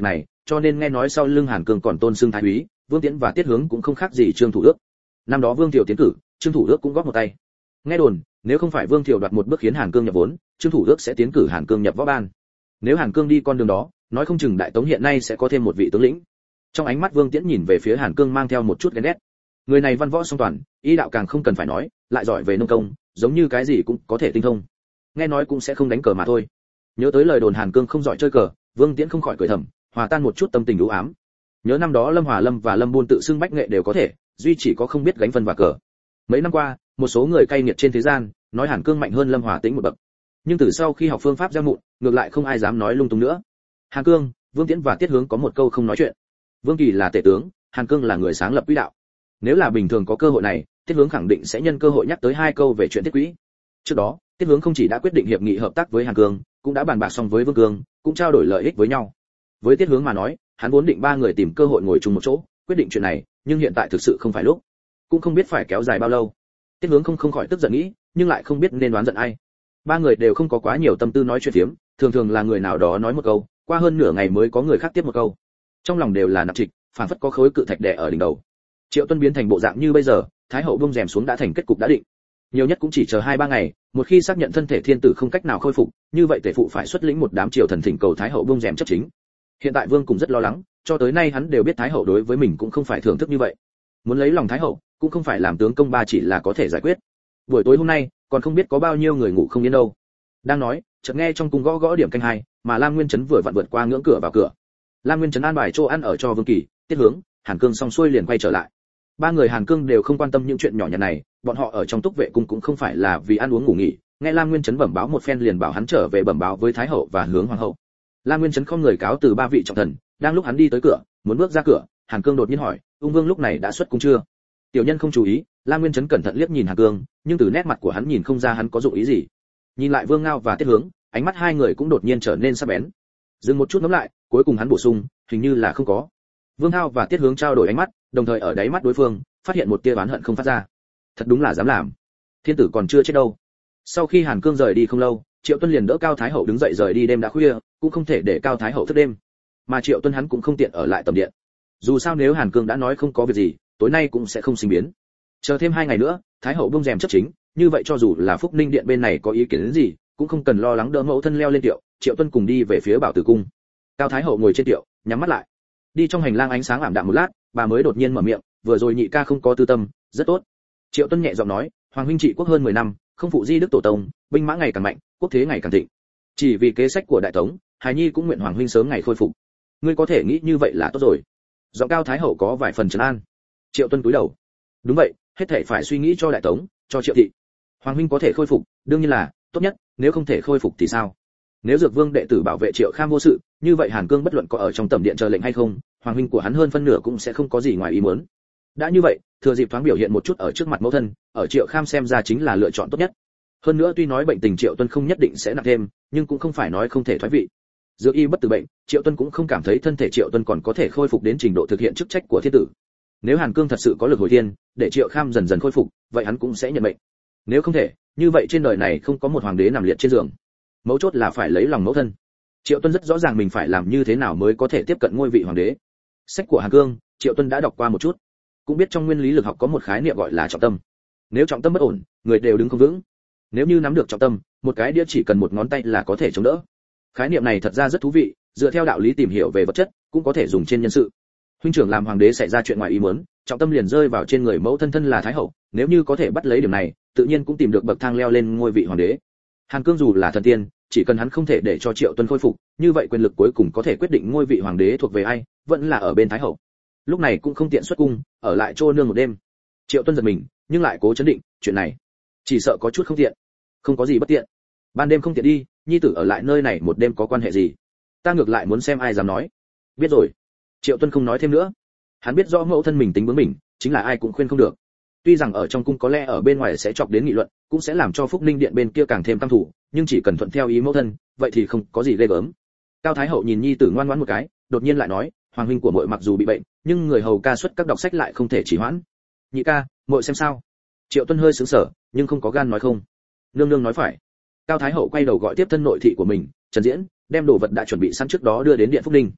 cho nên nghe nói sau lưng Hàn Cương còn tôn xưng thái úy, Vương Tiễn và Tiết Hướng cũng không khác gì Trương Thủ Ước. Năm đó Vương Thiệu tiến cử, Trương Thủ Ước cũng góp một tay. Nghe đồn, nếu không phải Vương Thiệu đoạt một bước khiến Hàn Cương nhập vốn, Trương Thủ Ước sẽ tiến cử Hàn Cương nhập võ ban. Nếu Hàn Cương đi con đường đó, nói không chừng Đại Tống hiện nay sẽ có thêm một vị tướng lĩnh. Trong ánh mắt Vương Tiễn nhìn về phía Hàn Cương mang theo một chút ghen ghét. Người này văn võ song toàn, y đạo càng không cần phải nói, lại giỏi về nông công, giống như cái gì cũng có thể tinh thông. Nghe nói cũng sẽ không đánh cờ mà thôi. Nhớ tới lời đồn Hàn Cương không giỏi chơi cờ, Vương Tiễn không khỏi cười thầm, hòa tan một chút tâm tình u ám. Nhớ năm đó Lâm Hòa Lâm và Lâm Buôn tự xưng bách nghệ đều có thể, duy chỉ có không biết gánh phân và cờ. Mấy năm qua, một số người cay nghiệt trên thế gian, nói Hàn Cương mạnh hơn Lâm Hòa Tĩnh một bậc. Nhưng từ sau khi học phương pháp gieo mụn, ngược lại không ai dám nói lung tung nữa. Hàn Cương, Vương Tiễn và Tiết Hướng có một câu không nói chuyện. Vương Kỳ là tể tướng, Hàn Cương là người sáng lập quỹ đạo. Nếu là bình thường có cơ hội này, Tiết Hướng khẳng định sẽ nhân cơ hội nhắc tới hai câu về chuyện tiết quỹ. Trước đó, Tiết Hướng không chỉ đã quyết định hiệp nghị hợp tác với Hàn Cương, cũng đã bàn bạc xong với Vương Cương, cũng trao đổi lợi ích với nhau. Với Tiết Hướng mà nói, hắn vốn định ba người tìm cơ hội ngồi chung một chỗ, quyết định chuyện này, nhưng hiện tại thực sự không phải lúc, cũng không biết phải kéo dài bao lâu. Tiết Hướng không khỏi tức giận nghĩ, nhưng lại không biết nên đoán giận ai. Ba người đều không có quá nhiều tâm tư nói chuyện phiếm, thường thường là người nào đó nói một câu, qua hơn nửa ngày mới có người khác tiếp một câu. Trong lòng đều là nặng trịch, phản phất có khối cự thạch đè ở đỉnh đầu. Triệu Tuân biến thành bộ dạng như bây giờ, Thái hậu buông rèm xuống đã thành kết cục đã định. Nhiều nhất cũng chỉ chờ 2-3 ngày, một khi xác nhận thân thể thiên tử không cách nào khôi phục, như vậy tể phụ phải xuất lĩnh một đám triều thần thỉnh cầu Thái hậu buông rèm chấp chính. Hiện tại Vương cũng rất lo lắng, cho tới nay hắn đều biết Thái hậu đối với mình cũng không phải thưởng thức như vậy. Muốn lấy lòng Thái hậu, cũng không phải làm tướng công ba chỉ là có thể giải quyết. Buổi tối hôm nay, còn không biết có bao nhiêu người ngủ không yên đâu. Đang nói, chợt nghe trong cung gõ gõ điểm canh 2, mà Lam Nguyên Chấn vừa vặn vượt qua ngưỡng cửa vào cửa. Lam Nguyên Chấn an bài chỗ ăn ở cho Vương Kỳ, Tiết Hướng, Hàn Cương xong xuôi liền quay trở lại. Ba người Hàn Cương đều không quan tâm những chuyện nhỏ nhặt này, bọn họ ở trong túc vệ cung cũng không phải là vì ăn uống ngủ nghỉ. Nghe Lam Nguyên Chấn bẩm báo một phen liền bảo hắn trở về bẩm báo với Thái hậu và Hướng hoàng hậu. Lam Nguyên Chấn không người cáo từ ba vị trọng thần, đang lúc hắn đi tới cửa, muốn bước ra cửa, Hàn Cương đột nhiên hỏi, Ung Vương lúc này đã xuất cung chưa? Tiểu nhân không chú ý, Lam Nguyên Chấn cẩn thận liếc nhìn Hàn Cương, nhưng từ nét mặt của hắn nhìn không ra hắn có dụng ý gì. Nhìn lại Vương Ngao và Tiết Hướng, ánh mắt hai người cũng đột nhiên trở nên sắc bén. Dừng một chút ngẫm lại, cuối cùng hắn bổ sung, hình như là không có. Vương Thao và Tiết Hướng trao đổi ánh mắt, đồng thời ở đáy mắt đối phương phát hiện một tia oán hận không phát ra. Thật đúng là dám làm. Thiên tử còn chưa chết đâu. Sau khi Hàn Cương rời đi không lâu, Triệu Tuân liền đỡ Cao Thái hậu đứng dậy rời đi, đêm đã khuya, cũng không thể để Cao Thái hậu thức đêm. Mà Triệu Tuân hắn cũng không tiện ở lại tầm điện. Dù sao nếu Hàn Cương đã nói không có việc gì, tối nay cũng sẽ không sinh biến. Chờ thêm 2 ngày nữa, Thái hậu buông rèm chấp chính, như vậy cho dù là Phúc Ninh điện bên này có ý kiến đến gì, cũng không cần lo lắng đỡ mẫu thân leo lên tiệu. Triệu Tuân cùng đi về phía Bảo Tử cung. Cao Thái hậu ngồi trên tiệu, nhắm mắt lại. Đi trong hành lang ánh sáng ảm đạm một lát, bà mới đột nhiên mở miệng, vừa rồi nhị ca không có tư tâm, rất tốt. Triệu Tuân nhẹ giọng nói, Hoàng huynh trị quốc hơn 10 năm, không phụ di đức tổ tông, binh mã ngày càng mạnh, quốc thế ngày càng thịnh. Chỉ vì kế sách của Đại Tống, hài nhi cũng nguyện Hoàng huynh sớm ngày khôi phục. Ngươi có thể nghĩ như vậy là tốt rồi. Giọng Cao Thái hậu có vài phần trấn an. Triệu Tuân cúi đầu. Đúng vậy, hết thảy phải suy nghĩ cho Đại Tống, cho Triệu thị. Hoàng huynh có thể khôi phục, đương nhiên là tốt nhất, nếu không thể khôi phục thì sao? Nếu Dược Vương đệ tử bảo vệ Triệu Kham vô sự, như vậy Hàn Cương bất luận có ở trong tẩm điện chờ lệnh hay không, hoàng huynh của hắn hơn phân nửa cũng sẽ không có gì ngoài ý muốn. Đã như vậy, thừa dịp thoáng biểu hiện một chút ở trước mặt mẫu thân, ở Triệu Kham xem ra chính là lựa chọn tốt nhất. Hơn nữa tuy nói bệnh tình Triệu Tuân không nhất định sẽ nặng thêm, nhưng cũng không phải nói không thể thoái vị. Dược y bất tử bệnh, Triệu Tuân cũng không cảm thấy thân thể Triệu Tuân còn có thể khôi phục đến trình độ thực hiện chức trách của thiên tử. Nếu Hàn Cương thật sự có lực hồi thiên, để Triệu Kham dần dần khôi phục, vậy hắn cũng sẽ nhận mệnh. Nếu không thể, như vậy trên đời này không có một hoàng đế nằm liệt trên giường. Mấu chốt là phải lấy lòng mẫu thân. Triệu Tuân rất rõ ràng mình phải làm như thế nào mới có thể tiếp cận ngôi vị hoàng đế. Sách của Hàn Cương, Triệu Tuân đã đọc qua một chút, cũng biết trong nguyên lý lực học có một khái niệm gọi là trọng tâm. Nếu trọng tâm bất ổn, người đều đứng không vững. Nếu như nắm được trọng tâm, một cái đĩa chỉ cần một ngón tay là có thể chống đỡ. Khái niệm này thật ra rất thú vị, dựa theo đạo lý tìm hiểu về vật chất, cũng có thể dùng trên nhân sự. Huynh trưởng làm hoàng đế xảy ra chuyện ngoài ý muốn, trọng tâm liền rơi vào trên người mẫu thân thân là thái hậu, nếu như có thể bắt lấy điểm này, tự nhiên cũng tìm được bậc thang leo lên ngôi vị hoàng đế. Hàn Cương dù là thần tiên, chỉ cần hắn không thể để cho Triệu Tuân khôi phục, như vậy quyền lực cuối cùng có thể quyết định ngôi vị hoàng đế thuộc về ai, vẫn là ở bên thái hậu. Lúc này cũng không tiện xuất cung, ở lại trô nương một đêm. Triệu Tuân giật mình, nhưng lại cố chấn định, chuyện này chỉ sợ có chút không tiện. Không có gì bất tiện. Ban đêm không tiện đi, nhi tử ở lại nơi này một đêm có quan hệ gì? Ta ngược lại muốn xem ai dám nói. Biết rồi. Triệu Tuân không nói thêm nữa. Hắn biết rõ mẫu thân mình tính bướng mình, chính là ai cũng khuyên không được. Tuy rằng ở trong cung có lẽ ở bên ngoài sẽ chọc đến nghị luận, cũng sẽ làm cho Phúc Ninh điện bên kia càng thêm căm thù, nhưng chỉ cần thuận theo ý mẫu thân, vậy thì không có gì ghê gớm. Cao Thái hậu nhìn nhi tử ngoan ngoãn một cái, đột nhiên lại nói, hoàng huynh của muội mặc dù bị bệnh, nhưng người hầu ca xuất các đọc sách lại không thể trì hoãn. Nhị ca, muội xem sao? Triệu Tuân hơi sững sờ, nhưng không có gan nói không. Nương nương nói phải. Cao Thái hậu quay đầu gọi tiếp thân nội thị của mình, Trần Diễn, đem đồ vật đã chuẩn bị sẵn trước đó đưa đến điện Phúc Ninh.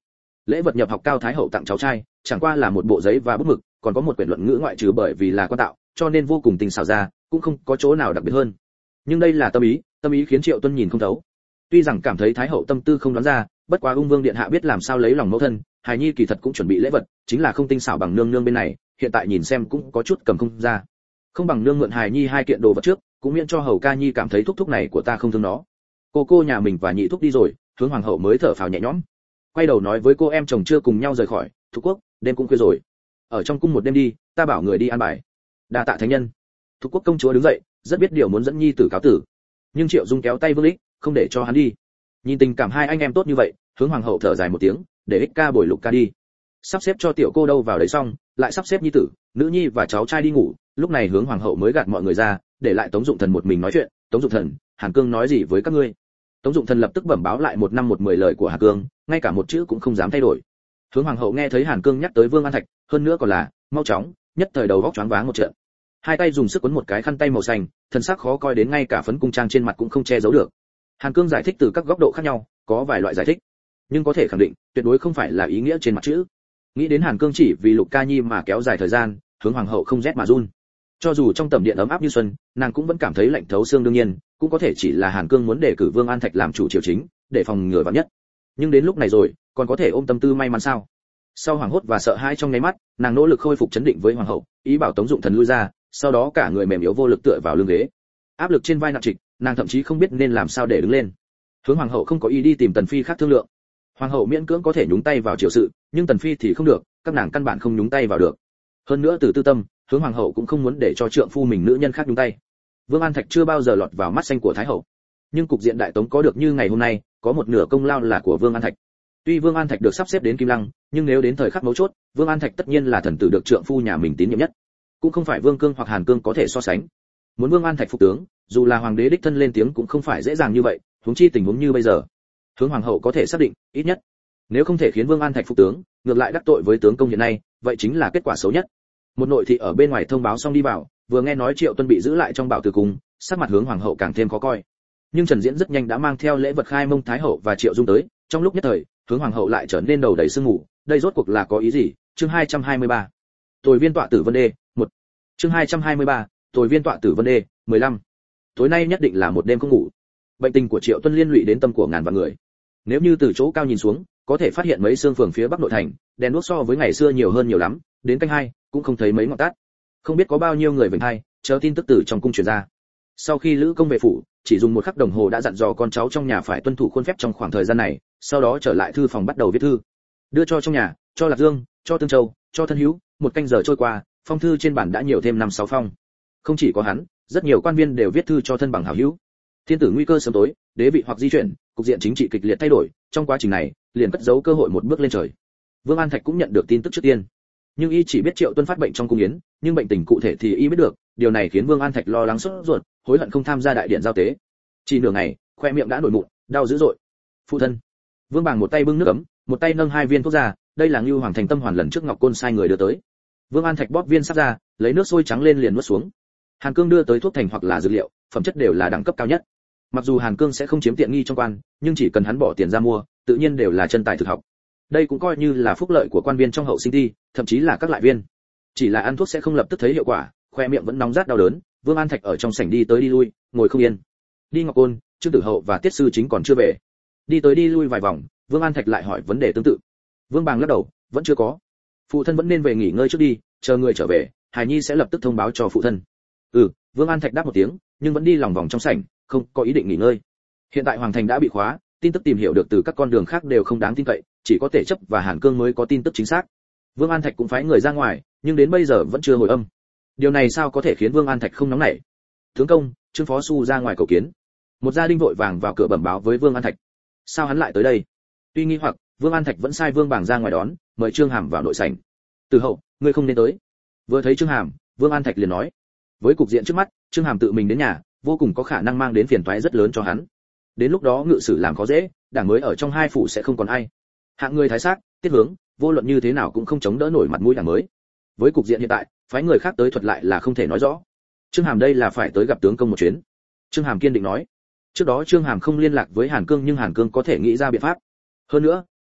Lễ vật nhập học Cao Thái hậu tặng cháu trai, chẳng qua là một bộ giấy và bút mực, còn có một quyển luận ngữ ngoại trừ bởi vì là quan tạo, cho nên vô cùng tình xảo ra, cũng không có chỗ nào đặc biệt hơn. Nhưng đây là tâm ý khiến Triệu Tuân nhìn không thấu. Tuy rằng cảm thấy Thái hậu tâm tư không đoán ra, bất quá Ung Vương điện hạ biết làm sao lấy lòng mẫu thân, hài nhi kỳ thật cũng chuẩn bị lễ vật, chính là không tinh xảo bằng nương nương bên này, hiện tại nhìn xem cũng có chút cầm không ra. Không bằng nương mượn hài nhi hai kiện đồ vật trước, cũng miễn cho hầu ca nhi cảm thấy thúc thúc này của ta không thương nó. Cô nhà mình và nhị thúc đi rồi, Hướng hoàng hậu mới thở phào nhẹ nhõm. Quay đầu nói với cô em chồng chưa cùng nhau rời khỏi, thúc quốc, đêm cũng khuya rồi, ở trong cung một đêm đi, ta bảo người đi an bài. Đa tạ thánh nhân. Thúc quốc công chúa đứng dậy, rất biết điều muốn dẫn nhi tử cáo tử, nhưng Triệu Dung kéo tay Vương Lích, không để cho hắn đi. Nhìn tình cảm hai anh em tốt như vậy, Hướng hoàng hậu thở dài một tiếng, để Ích ca bồi Lục ca đi. Sắp xếp cho tiểu cô đâu vào đấy xong, lại sắp xếp nhi tử, nữ nhi và cháu trai đi ngủ, lúc này Hướng hoàng hậu mới gạt mọi người ra, để lại Tống Dụng Thần một mình nói chuyện. Tống Dụng Thần, Hàn Cương nói gì với các ngươi? Tống Dụng Thần lập tức bẩm báo lại 1 năm 10 lời của Hàn Cương, ngay cả một chữ cũng không dám thay đổi. Hướng hoàng hậu nghe thấy Hàn Cương nhắc tới Vương An Thạch, hơn nữa còn là mau chóng, nhất thời đầu óc choáng váng một trận. Hai tay dùng sức quấn một cái khăn tay màu xanh, thân sắc khó coi đến ngay cả phấn cung trang trên mặt cũng không che giấu được. Hàn Cương giải thích từ các góc độ khác nhau, có vài loại giải thích, nhưng có thể khẳng định, tuyệt đối không phải là ý nghĩa trên mặt chữ. Nghĩ đến Hàn Cương chỉ vì Lục Ca Nhi mà kéo dài thời gian, Hướng hoàng hậu không rét mà run. Cho dù trong tầm điện ấm áp như xuân, nàng cũng vẫn cảm thấy lạnh thấu xương, đương nhiên, cũng có thể chỉ là Hàn Cương muốn đề cử Vương An Thạch làm chủ triều chính, để phòng ngừa vạn nhất. Nhưng đến lúc này rồi, còn có thể ôm tâm tư may mắn sao? Sau hoảng hốt và sợ hãi trong nháy mắt, nàng nỗ lực khôi phục chấn định với hoàng hậu, ý bảo Tống Dụng Thần lui ra, sau đó cả người mềm yếu vô lực tựa vào lưng ghế. Áp lực trên vai nặng trịch, nàng thậm chí không biết nên làm sao để đứng lên. Hướng hoàng hậu không có ý đi tìm Tần phi khác thương lượng. Hoàng hậu miễn cưỡng có thể nhúng tay vào triều sự, nhưng Tần phi thì không được, các nàng căn bản không nhúng tay vào được. Hơn nữa từ tư tâm, Hướng hoàng hậu cũng không muốn để cho trượng phu mình nữ nhân khác nhúng tay. Vương An Thạch chưa bao giờ lọt vào mắt xanh của thái hậu, nhưng cục diện đại tống có được như ngày hôm nay, có một nửa công lao là của Vương An Thạch. Tuy Vương An Thạch được sắp xếp đến Kim Lăng, nhưng nếu đến thời khắc mấu chốt, Vương An Thạch tất nhiên là thần tử được trượng phu nhà mình tín nhiệm nhất, cũng không phải Vương Cương hoặc Hàn Cương có thể so sánh. Muốn Vương An Thạch phục tướng, dù là hoàng đế đích thân lên tiếng cũng không phải dễ dàng như vậy, huống chi tình huống như bây giờ. Hướng hoàng hậu có thể xác định, ít nhất, nếu không thể khiến Vương An Thạch phục tướng, ngược lại đắc tội với tướng công hiện nay, vậy chính là kết quả xấu nhất. Một nội thị ở bên ngoài thông báo xong đi vào, vừa nghe nói Triệu Tuân bị giữ lại trong Bảo Tử cung, sắc mặt Hướng hoàng hậu càng thêm khó coi. Nhưng Trần Diễn rất nhanh đã mang theo lễ vật khai mông thái hậu và Triệu Dung tới, trong lúc nhất thời, Hướng hoàng hậu lại trở nên đầu đầy sương mù, đây rốt cuộc là có ý gì? Chương 223. Tồi viên tọa tử Vân Đê, 1. Chương 223. Tồi viên tọa tử Vân Đê, 15. Tối nay nhất định là một đêm không ngủ. Bệnh tình của Triệu Tuân liên lụy đến tâm của ngàn vạn người. Nếu như từ chỗ cao nhìn xuống, có thể phát hiện mấy xương phường phía bắc nội thành, đèn đuốc so với ngày xưa nhiều hơn nhiều lắm, đến canh 2 cũng không thấy mấy ngọn tắt. Không biết có bao nhiêu người vểnh hai, chờ tin tức từ trong cung truyền ra. Sau khi Lữ Công về phủ, chỉ dùng 1 khắc đồng hồ đã dặn dò con cháu trong nhà phải tuân thủ khuôn phép trong khoảng thời gian này, sau đó trở lại thư phòng bắt đầu viết thư, đưa cho trong nhà, cho Lạc Dương, cho Tương Châu, cho thân hữu. 1 canh giờ trôi qua, phong thư trên bản đã nhiều thêm 5-6 phong. Không chỉ có hắn, rất nhiều quan viên đều viết thư cho thân bằng hảo hữu. Thiên tử nguy cơ sớm tối, đế vị hoặc di chuyển, cục diện chính trị kịch liệt thay đổi, trong quá trình này, liền cất giấu cơ hội một bước lên trời. Vương An Thạch cũng nhận được tin tức trước tiên, nhưng y chỉ biết Triệu Tuân phát bệnh trong cung yến, nhưng bệnh tình cụ thể thì y biết được, điều này khiến Vương An Thạch lo lắng sốt ruột, hối hận không tham gia đại điện giao tế. Chỉ nửa ngày, khoe miệng đã nổi mụn, đau dữ dội. Phụ thân. Vương Bàng một tay bưng nước ấm, một tay nâng 2 viên thuốc ra, đây là Ngưu Hoàng Thành Tâm Hoàn lần trước Ngọc Côn sai người đưa tới. Vương An Thạch bóp viên sắp ra, lấy nước sôi trắng lên liền nuốt xuống. Hàn Cương đưa tới thuốc thành hoặc là dược liệu, phẩm chất đều là đẳng cấp cao nhất. Mặc dù Hàn Cương sẽ không chiếm tiện nghi trong quan, nhưng chỉ cần hắn bỏ tiền ra mua, tự nhiên đều là chân tài thực học. Đây cũng coi như là phúc lợi của quan viên trong hậu sinh ty, thậm chí là các lại viên. Chỉ là ăn thuốc sẽ không lập tức thấy hiệu quả, khoe miệng vẫn nóng rát đau đớn. Vương An Thạch ở trong sảnh đi tới đi lui, ngồi không yên. Đi Ngọc Côn, Trương Tử Hậu và Tiết Sư Chính còn chưa về. Đi tới đi lui vài vòng, Vương An Thạch lại hỏi vấn đề tương tự. Vương Bàng lắc đầu, vẫn chưa có. Phụ thân vẫn nên về nghỉ ngơi trước đi, chờ người trở về, Hải Nhi sẽ lập tức thông báo cho phụ thân. Vương An Thạch đáp một tiếng, nhưng vẫn đi lòng vòng trong sảnh, không có ý định nghỉ ngơi. Hiện tại Hoàng Thành đã bị khóa, tin tức tìm hiểu được từ các con đường khác đều không đáng tin cậy, chỉ có Tể Chấp và Hàn Cương mới có tin tức chính xác. Vương An Thạch cũng phái người ra ngoài, nhưng đến bây giờ vẫn chưa hồi âm. Điều này sao có thể khiến Vương An Thạch không nóng nảy? Tướng công, Trương Phó Su ra ngoài cầu kiến. Một gia đình vội vàng vào cửa bẩm báo với Vương An Thạch. Sao hắn lại tới đây? Tuy nghi hoặc, Vương An Thạch vẫn sai Vương Bàng ra ngoài đón, mời Trương Hàm vào nội sảnh. Từ Hậu, ngươi không nên tới. Vừa thấy Trương Hàm, Vương An Thạch liền nói, với cục diện trước mắt, Trương Hàm tự mình đến nhà, vô cùng có khả năng mang đến phiền toái rất lớn cho hắn. Đến lúc đó ngự sử làm khó dễ, đảng mới ở trong 2 phủ sẽ không còn ai. Hạng người thái sắc, Tiết Hướng, vô luận như thế nào cũng không chống đỡ nổi mặt mũi đảng mới. Với cục diện hiện tại, phái người khác tới thuật lại là không thể nói rõ. Trương Hàm đây là phải tới gặp tướng công một chuyến. Trương Hàm kiên định nói. Trước đó Trương Hàm không liên lạc với Hàn Cương, nhưng Hàn Cương có thể nghĩ ra biện pháp. Hơn nữa,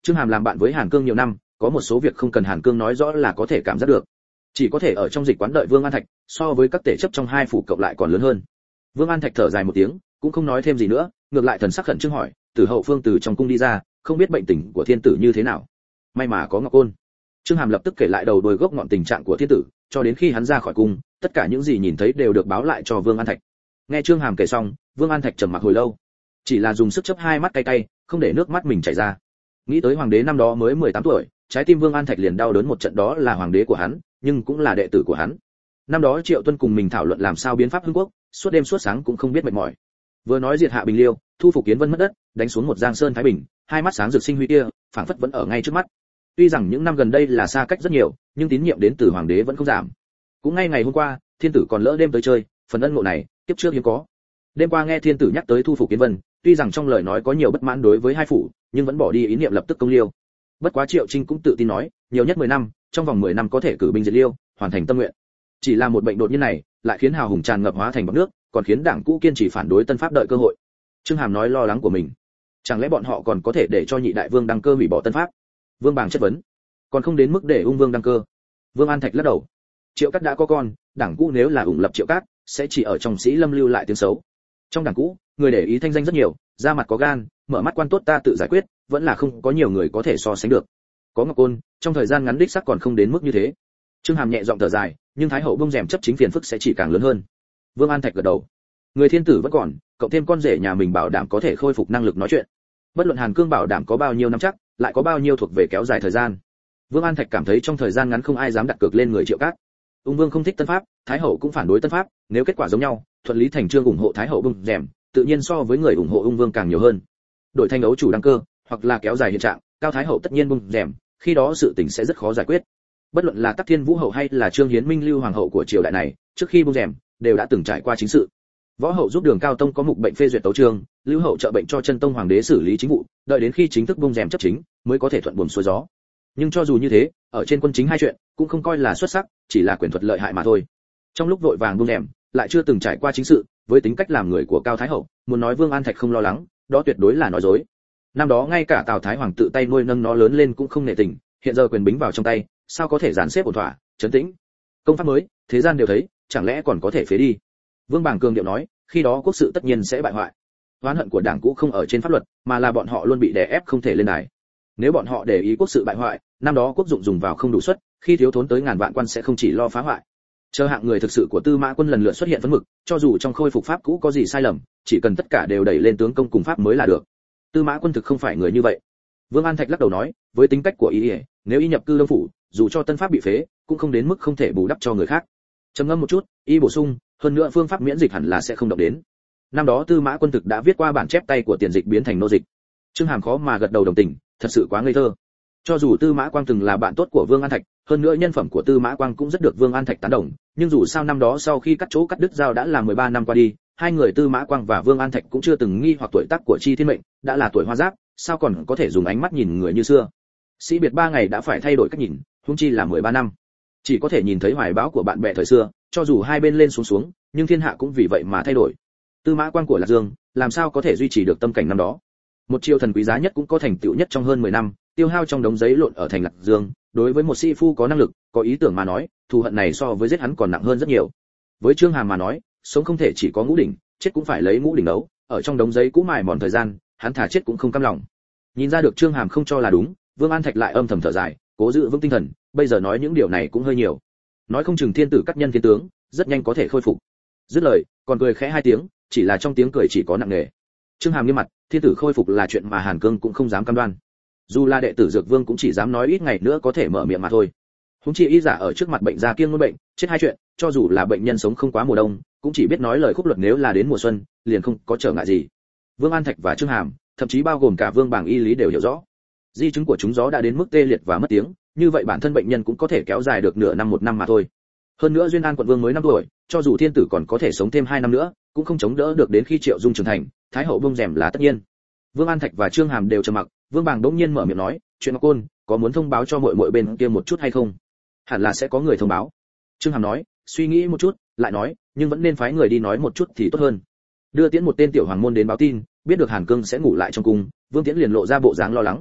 Trương Hàm làm bạn với Hàn Cương nhiều năm, có một số việc không cần Hàn Cương nói rõ là có thể cảm giác được. Chỉ có thể ở trong dịch quán đợi Vương An Thạch, so với các tể chấp trong hai phủ cộng lại còn lớn hơn. Vương An Thạch thở dài một tiếng, cũng không nói thêm gì nữa, ngược lại thần sắc khẩn trương hỏi, Từ hậu phương từ trong cung đi ra, không biết bệnh tình của thiên tử như thế nào. May mà có Ngọc Côn. Trương Hàm lập tức kể lại đầu đuôi gốc ngọn tình trạng của thiên tử, cho đến khi hắn ra khỏi cung, tất cả những gì nhìn thấy đều được báo lại cho Vương An Thạch. Nghe Trương Hàm kể xong, Vương An Thạch trầm mặc hồi lâu, chỉ là dùng sức chớp hai mắt cay cay, không để nước mắt mình chảy ra. Nghĩ tới hoàng đế năm đó mới 18 tuổi, trái tim Vương An Thạch liền đau đớn một trận, đó là hoàng đế của hắn, nhưng cũng là đệ tử của hắn. Năm đó Triệu Tuân cùng mình thảo luận làm sao biến pháp hưng quốc, suốt đêm suốt sáng cũng không biết mệt mỏi. Vừa nói diệt hạ Bình Liêu, thu phục Kiến Vân mất đất, đánh xuống một giang sơn thái bình, hai mắt sáng rực sinh huy kia, phảng phất vẫn ở ngay trước mắt. Tuy rằng những năm gần đây là xa cách rất nhiều, nhưng tín nhiệm đến từ hoàng đế vẫn không giảm. Cũng ngay ngày hôm qua, thiên tử còn lỡ đêm tới chơi, phần ân ngộ này, kiếp trước hiếm có. Đêm qua nghe thiên tử nhắc tới thu phục Kiến Vân, tuy rằng trong lời nói có nhiều bất mãn đối với hai phủ, nhưng vẫn bỏ đi ý niệm lập tức công liêu. Bất quá Triệu Trinh cũng tự tin nói, nhiều nhất 10 năm, trong vòng 10 năm có thể cử binh diệt Liêu, hoàn thành tâm nguyện. Chỉ là một bệnh đột nhiên này, lại khiến hào hùng tràn ngập hóa thành bọt nước, còn khiến đảng cũ kiên trì phản đối tân pháp đợi cơ hội. Trương Hàm nói lo lắng của mình, chẳng lẽ bọn họ còn có thể để cho nhị đại vương đăng cơ hủy bỏ tân pháp? Vương Bàng chất vấn, còn không đến mức để ung vương đăng cơ. Vương An Thạch lắc đầu, Triệu Cát đã có con, đảng cũ nếu là ủng lập Triệu Cát, sẽ chỉ ở trong sĩ lâm lưu lại tiếng xấu. Trong đảng cũ, người để ý thanh danh rất nhiều, ra mặt có gan, mở mắt quan tốt ta tự giải quyết, vẫn là không có nhiều người có thể so sánh được. Có Ngọc Côn, trong thời gian ngắn đích xác còn không đến mức như thế. Trương Hàm nhẹ giọng thở dài, nhưng thái hậu bông rèm chấp chính phiền phức sẽ chỉ càng lớn hơn. Vương An Thạch gật đầu, người thiên tử vẫn còn, cộng thêm con rể nhà mình bảo đảm có thể khôi phục năng lực nói chuyện. Bất luận Hàn Cương bảo đảm có bao nhiêu năm chắc, lại có bao nhiêu thuộc về kéo dài thời gian. Vương An Thạch cảm thấy trong thời gian ngắn không ai dám đặt cược lên người Triệu Cát. Ung Vương không thích tân pháp, thái hậu cũng phản đối tân pháp, nếu kết quả giống nhau, thuận lý thành trương ủng hộ thái hậu bông rèm, tự nhiên so với người ủng hộ Ung Vương càng nhiều hơn. Đổi thành đấu chủ đăng cơ, hoặc là kéo dài hiện trạng, cao thái hậu tất nhiên bông rèm, khi đó sự tình sẽ rất khó giải quyết. Bất luận là Tắc Thiên Vũ hậu hay là Trương Hiến Minh lưu hoàng hậu của triều đại này, trước khi bông rèm, đều đã từng trải qua chính sự. Võ hậu giúp Đường Cao Tông có mục bệnh phê duyệt tấu chương, Lưu hậu trợ bệnh cho Chân Tông hoàng đế xử lý chính vụ, đợi đến khi chính thức bông rèm chấp chính, mới có thể thuận buồm xuôi gió. Nhưng cho dù như thế, ở trên quân chính hai chuyện, cũng không coi là xuất sắc, chỉ là quyền thuật lợi hại mà thôi. Trong lúc vội vàng bông rèm, lại chưa từng trải qua chính sự, với tính cách làm người của Cao Thái hậu, muốn nói Vương An Thạch không lo lắng, đó tuyệt đối là nói dối. Năm đó ngay cả Tào Thái hoàng tự tay nuôi nâng nó lớn lên cũng không nể tình, hiện giờ quyền bính vào trong tay, sao có thể dàn xếp ổn thỏa, trấn tĩnh. Công pháp mới, thế gian đều thấy, chẳng lẽ còn có thể phế đi? Vương Bàng cường điệu nói, khi đó quốc sự tất nhiên sẽ bại hoại. Oán hận của đảng cũ không ở trên pháp luật, mà là bọn họ luôn bị đè ép không thể lên đài. Nếu bọn họ để ý quốc sự bại hoại, năm đó quốc dụng dùng vào không đủ suất, khi thiếu thốn tới ngàn vạn quan sẽ không chỉ lo phá hoại. Chờ hạng người thực sự của Tư Mã Quân lần lượt xuất hiện phấn mực, cho dù trong khôi phục pháp cũ có gì sai lầm, chỉ cần tất cả đều đẩy lên tướng công cùng pháp mới là được. Tư Mã Quân thực không phải người như vậy. Vương An Thạch lắc đầu nói, với tính cách của y, nếu y nhập cư Đông phủ, dù cho tân pháp bị phế, cũng không đến mức không thể bù đắp cho người khác. Trầm ngâm một chút, y bổ sung, hơn nữa phương pháp miễn dịch hẳn là sẽ không động đến. Năm đó Tư Mã Quân thực đã viết qua bản chép tay của tiền dịch biến thành nô dịch. Trương Hàm khó mà gật đầu đồng tình, thật sự quá ngây thơ. Cho dù Tư Mã Quang từng là bạn tốt của Vương An Thạch, hơn nữa nhân phẩm của Tư Mã Quang cũng rất được Vương An Thạch tán đồng, nhưng dù sao năm đó sau khi cắt chỗ cắt đứt giao đã là 13 năm qua đi, hai người Tư Mã Quang và Vương An Thạch cũng chưa từng nghi hoặc tuổi tác của Chi Thiên Mệnh, đã là tuổi hoa giáp, sao còn có thể dùng ánh mắt nhìn người như xưa. Sĩ biệt 3 ngày đã phải thay đổi cách nhìn, huống chi là 13 năm. Chỉ có thể nhìn thấy hoài bão của bạn bè thời xưa, cho dù hai bên lên xuống xuống, nhưng thiên hạ cũng vì vậy mà thay đổi. Tư Mã Quang của Lạc Dương, làm sao có thể duy trì được tâm cảnh năm đó? Một triều thần quý giá nhất cũng có thành tựu nhất trong hơn 10 năm, tiêu hao trong đống giấy lộn ở thành Lạc Dương, đối với một sĩ phu có năng lực, có ý tưởng mà nói, thù hận này so với giết hắn còn nặng hơn rất nhiều. Với Trương Hàm mà nói, sống không thể chỉ có ngũ đỉnh, chết cũng phải lấy ngũ đỉnh đấu, ở trong đống giấy cũ mài mòn thời gian, hắn thả chết cũng không cam lòng. Nhìn ra được Trương Hàm không cho là đúng, Vương An Thạch lại âm thầm thở dài, cố giữ vững tinh thần, bây giờ nói những điều này cũng hơi nhiều. Nói không chừng thiên tử cắt nhân thiên tướng, rất nhanh có thể khôi phục. Dứt lời, còn cười khẽ hai tiếng, chỉ là trong tiếng cười chỉ có nặng nề. Trương Hàm nghiêm mặt, thiên tử khôi phục là chuyện mà Hàn Cương cũng không dám cam đoan. Dù là đệ tử Dược Vương cũng chỉ dám nói ít ngày nữa có thể mở miệng mà thôi. Huống chi y giả ở trước mặt bệnh già kiêng ngôn bệnh, chết hai chuyện, cho dù là bệnh nhân sống không quá mùa đông, cũng chỉ biết nói lời khúc luật, nếu là đến mùa xuân, liền không có trở ngại gì. Vương An Thạch và Trương Hàm, thậm chí bao gồm cả Vương Bàng y lý đều hiểu rõ. Di chứng của chúng gió đã đến mức tê liệt và mất tiếng, như vậy bản thân bệnh nhân cũng có thể kéo dài được nửa năm một năm mà thôi. Hơn nữa Duyên An quận vương mới 5 tuổi, cho dù thiên tử còn có thể sống thêm 2 năm nữa, cũng không chống đỡ được đến khi Triệu Dung trưởng thành, thái hậu bông rèm là tất nhiên. Vương An Thạch và Trương Hàm đều trầm mặc, Vương Bàng đống nhiên mở miệng nói, chuyện Ngọc Côn, có muốn thông báo cho muội muội bên kia một chút hay không? Hẳn là sẽ có người thông báo. Trương Hàm nói, suy nghĩ một chút, lại nói, nhưng vẫn nên phái người đi nói một chút thì tốt hơn. Đưa Tiễn một tên tiểu hoàng môn đến báo tin, biết được Hàn Cương sẽ ngủ lại trong cung, Vương Tiễn liền lộ ra bộ dáng lo lắng.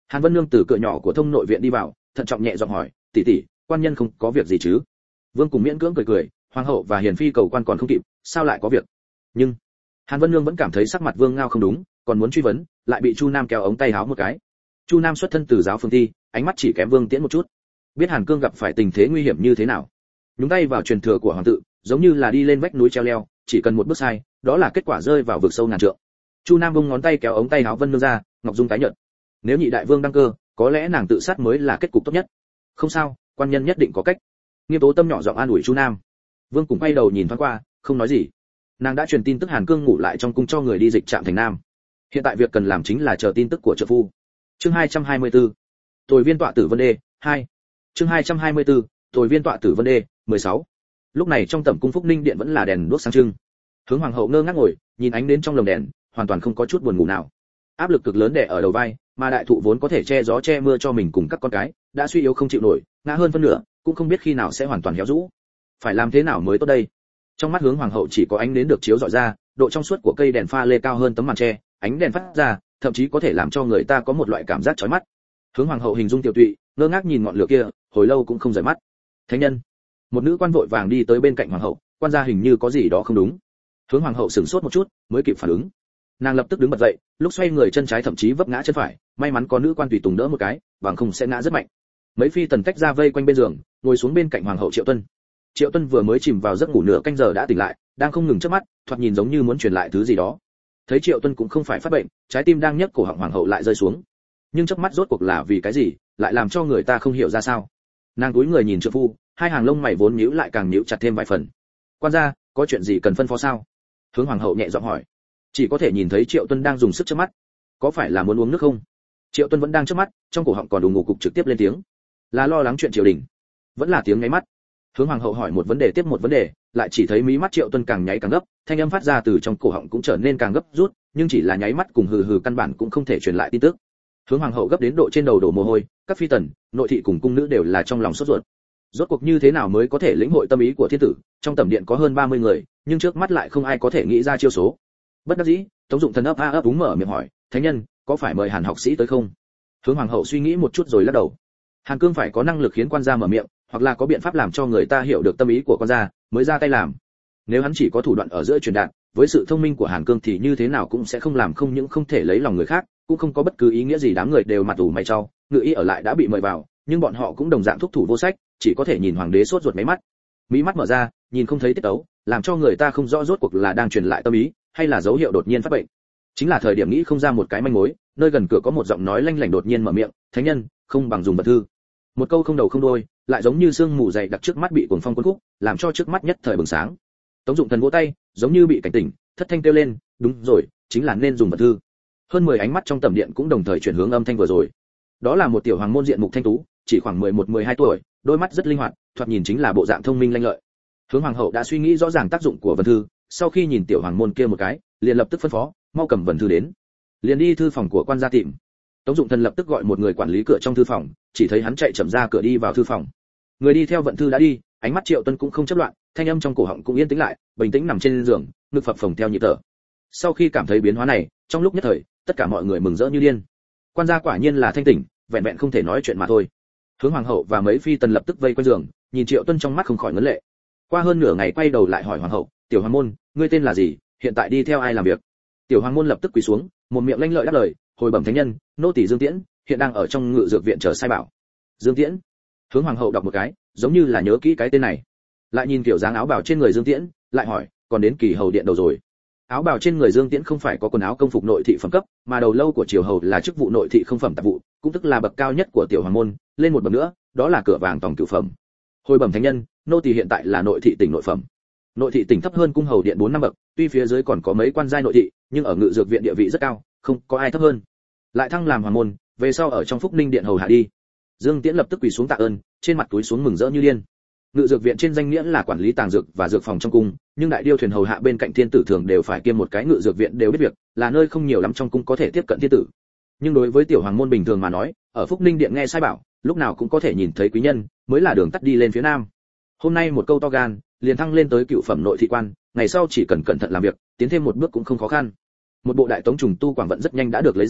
Hàn Vân Nương từ cửa nhỏ của thông nội viện đi vào, thận trọng nhẹ giọng hỏi, tỷ tỷ, quan nhân không có việc gì chứ? Vương Cùng miễn cưỡng cười cười, hoàng hậu và hiền phi cầu quan còn không kịp, sao lại có việc? Nhưng Hàn Vân Nương vẫn cảm thấy sắc mặt Vương Ngao không đúng, còn muốn truy vấn, lại bị Chu Nam kéo ống tay áo một cái. Chu Nam xuất thân từ giáo phương thi, ánh mắt chỉ kém Vương Tiễn một chút, biết Hàn Cương gặp phải tình thế nguy hiểm như thế nào. Nhúng tay vào truyền thừa của hoàng tự, giống như là đi lên vách núi treo leo, chỉ cần một bước sai, đó là kết quả rơi vào vực sâu ngàn trượng. Chu Nam vung ngón tay kéo ống tay áo Vân Nương ra, ngọc dung tái nhợt. Nếu nhị đại vương đăng cơ, có lẽ nàng tự sát mới là kết cục tốt nhất. Không sao, quan nhân nhất định có cách. Nghiêm Tố Tâm nhỏ giọng an ủi Chu Nam. Vương cùng quay đầu nhìn thoáng qua, không nói gì. Nàng đã truyền tin tức Hàn Cương ngủ lại trong cung cho người đi dịch trạm thành Nam. Hiện tại việc cần làm chính là chờ tin tức của trợ phu. Chương 224. Tồi viên tọa tử Vân Đê 2. Chương 224. Tồi viên tọa tử Vân Đê 16. Lúc này trong tẩm cung Phúc Ninh điện vẫn là đèn đuốc sáng trưng. Hướng hoàng hậu ngơ ngác ngồi, nhìn ánh đến trong lồng đèn, hoàn toàn không có chút buồn ngủ nào. Áp lực cực lớn đè ở đầu vai, mà đại thụ vốn có thể che gió che mưa cho mình cùng các con cái, đã suy yếu không chịu nổi, ngã hơn phân nửa, cũng không biết khi nào sẽ hoàn toàn héo rũ. Phải làm thế nào mới tốt đây? Trong mắt Hướng hoàng hậu chỉ có ánh đến được chiếu rọi ra, độ trong suốt của cây đèn pha lê cao hơn tấm màn tre, ánh đèn phát ra, thậm chí có thể làm cho người ta có một loại cảm giác chói mắt. Hướng hoàng hậu hình dung tiểu tụy, ngơ ngác nhìn ngọn lửa kia, hồi lâu cũng không rời mắt. Thánh nhân, một nữ quan vội vàng đi tới bên cạnh hoàng hậu, quan gia hình như có gì đó không đúng. Hướng hoàng hậu sửng sốt một chút, mới kịp phản ứng. Nàng lập tức đứng bật dậy, lúc xoay người chân trái thậm chí vấp ngã chân phải, may mắn có nữ quan tùy tùng đỡ một cái, bằng không sẽ ngã rất mạnh. Mấy phi tần tách ra vây quanh bên giường, ngồi xuống bên cạnh hoàng hậu Triệu Tuân. Triệu Tuân vừa mới chìm vào giấc ngủ nửa canh giờ đã tỉnh lại, đang không ngừng chớp mắt, thoạt nhìn giống như muốn truyền lại thứ gì đó. Thấy Triệu Tuân cũng không phải phát bệnh, trái tim đang nhấc cổ họng hoàng hậu lại rơi xuống. Nhưng chớp mắt rốt cuộc là vì cái gì, lại làm cho người ta không hiểu ra sao. Nàng cúi người nhìn trợ phu, hai hàng lông mày vốn nhíu lại càng nhíu chặt thêm vài phần. Quan gia, có chuyện gì cần phân phó sao? Hướng hoàng hậu nhẹ giọng hỏi. Chỉ có thể nhìn thấy Triệu Tuân đang dùng sức chớp mắt. Có phải là muốn uống nước không? Triệu Tuân vẫn đang chớp mắt, trong cổ họng còn đùng ngủ cục trực tiếp lên tiếng. Là lo lắng chuyện triều đình, vẫn là tiếng ngáy mắt. Hướng hoàng hậu hỏi một vấn đề tiếp một vấn đề, lại chỉ thấy mí mắt Triệu Tuân càng nháy càng gấp, thanh âm phát ra từ trong cổ họng cũng trở nên càng gấp rút, nhưng chỉ là nháy mắt cùng hừ hừ căn bản cũng không thể truyền lại tin tức. Hướng hoàng hậu gấp đến độ trên đầu đổ mồ hôi, các phi tần, nội thị cùng cung nữ đều là trong lòng sốt ruột. Rốt cuộc như thế nào mới có thể lĩnh hội tâm ý của thiên tử? Trong tẩm điện có hơn 30 người, nhưng trước mắt lại không ai có thể nghĩ ra chiêu số. Bất đắc dĩ, Tống Dụng Thần ấp a ấp úng mở miệng hỏi, thánh nhân, có phải mời Hàn học sĩ tới không? Hướng hoàng hậu suy nghĩ một chút rồi lắc đầu. Hàn Cương phải có năng lực khiến quan gia mở miệng, hoặc là có biện pháp làm cho người ta hiểu được tâm ý của quan gia, mới ra tay làm. Nếu hắn chỉ có thủ đoạn ở giữa truyền đạt, với sự thông minh của Hàn Cương thì như thế nào cũng sẽ không làm, không những không thể lấy lòng người khác, cũng không có bất cứ ý nghĩa gì. Đám người đều mặt ủ mày trao, ngự y ở lại đã bị mời vào, nhưng bọn họ cũng đồng dạng thúc thủ vô sách, chỉ có thể nhìn hoàng đế sốt ruột mấy mắt. Mí mắt mở ra, nhìn không thấy tiết tấu, làm cho người ta không rõ rốt cuộc là đang truyền lại tâm ý, hay là dấu hiệu đột nhiên phát bệnh. Chính là thời điểm nghĩ không ra một cái manh mối, nơi gần cửa có một giọng nói lanh lảnh đột nhiên mở miệng, thánh nhân, không bằng dùng vật thư. Một câu không đầu không đuôi, lại giống như sương mù dày đặc trước mắt bị cuồng phong cuốn khúc, làm cho trước mắt nhất thời bừng sáng. Tống Dụng Thần vỗ tay, giống như bị cảnh tỉnh, thất thanh kêu lên, đúng rồi, chính là nên dùng vật thư. Hơn 10 ánh mắt trong tầm điện cũng đồng thời chuyển hướng âm thanh vừa rồi. Đó là một tiểu hoàng môn diện mục thanh tú, chỉ khoảng 11-12 tuổi, đôi mắt rất linh hoạt, thoạt nhìn chính là bộ dạng thông minh lanh lợi. Hướng hoàng hậu đã suy nghĩ rõ ràng tác dụng của vần thư, sau khi nhìn tiểu hoàng môn kia một cái, liền lập tức phân phó, mau cầm vần thư đến, liền đi thư phòng của quan gia tìm. Tống Dụng Thần lập tức gọi một người quản lý cửa trong thư phòng, chỉ thấy hắn chạy chậm ra cửa đi vào thư phòng. Người đi theo vận thư đã đi, ánh mắt Triệu Tuân cũng không chấp loạn, thanh âm trong cổ họng cũng yên tĩnh lại, bình tĩnh nằm trên giường, ngực phập phồng theo nhịp thở. Sau khi cảm thấy biến hóa này, trong lúc nhất thời, tất cả mọi người mừng rỡ như điên. Quan gia quả nhiên là thanh tỉnh, vẹn vẹn không thể nói chuyện mà thôi. Hướng hoàng hậu và mấy phi tần lập tức vây quanh giường, nhìn Triệu Tuân trong mắt không khỏi ngấn lệ. Qua hơn nửa ngày quay đầu lại hỏi hoàng hậu, tiểu hoàng môn, ngươi tên là gì, hiện tại đi theo ai làm việc? Tiểu hoàng môn lập tức quỳ xuống, một miệng lanh lợi đáp lời, hồi bẩm thánh nhân, nô tỳ Dương Tiễn, hiện đang ở trong ngự dược viện chờ sai bảo. Dương Tiễn. Hướng hoàng hậu đọc một cái, giống như là nhớ kỹ cái tên này. Lại nhìn kiểu dáng áo bào trên người Dương Tiễn, lại hỏi, còn đến kỳ hầu điện đầu rồi. Áo bào trên người Dương Tiễn không phải có quần áo công phục nội thị phẩm cấp, mà đầu lâu của triều hầu là chức vụ nội thị không phẩm tạp vụ, cũng tức là bậc cao nhất của tiểu hoàng môn, lên một bậc nữa, đó là cửa vàng tòng cửu phẩm. Hồi bẩm thánh nhân, nô tỳ hiện tại là nội thị tỉnh nội phẩm. Nội thị tỉnh thấp hơn cung hầu điện 4-5 bậc, tuy phía dưới còn có mấy quan giai nội thị, nhưng ở ngự dược viện địa vị rất cao, không có ai thấp hơn. Lại thăng làm hoàng môn, về sau ở trong Phúc Ninh điện hầu hạ đi. Dương Tiễn lập tức quỳ xuống tạ ơn, trên mặt túi xuống mừng rỡ như điên. Ngự dược viện trên danh nghĩa là quản lý tàng dược và dược phòng trong cung, nhưng đại điêu thuyền hầu hạ bên cạnh thiên tử thường đều phải kiêm một cái ngự dược viện đều biết việc, là nơi không nhiều lắm trong cung có thể tiếp cận thiên tử. Nhưng đối với tiểu hoàng môn bình thường mà nói, ở Phúc Ninh điện nghe sai bảo, lúc nào cũng có thể nhìn thấy quý nhân, mới là đường tắt đi lên phía nam. Hôm nay một câu to gan, liền thăng lên tới cựu phẩm nội thị quan, ngày sau chỉ cần cẩn thận làm việc, tiến thêm một bước cũng không khó khăn. Một bộ đại tống trùng tu quảng vận rất nhanh đã được lấy ra,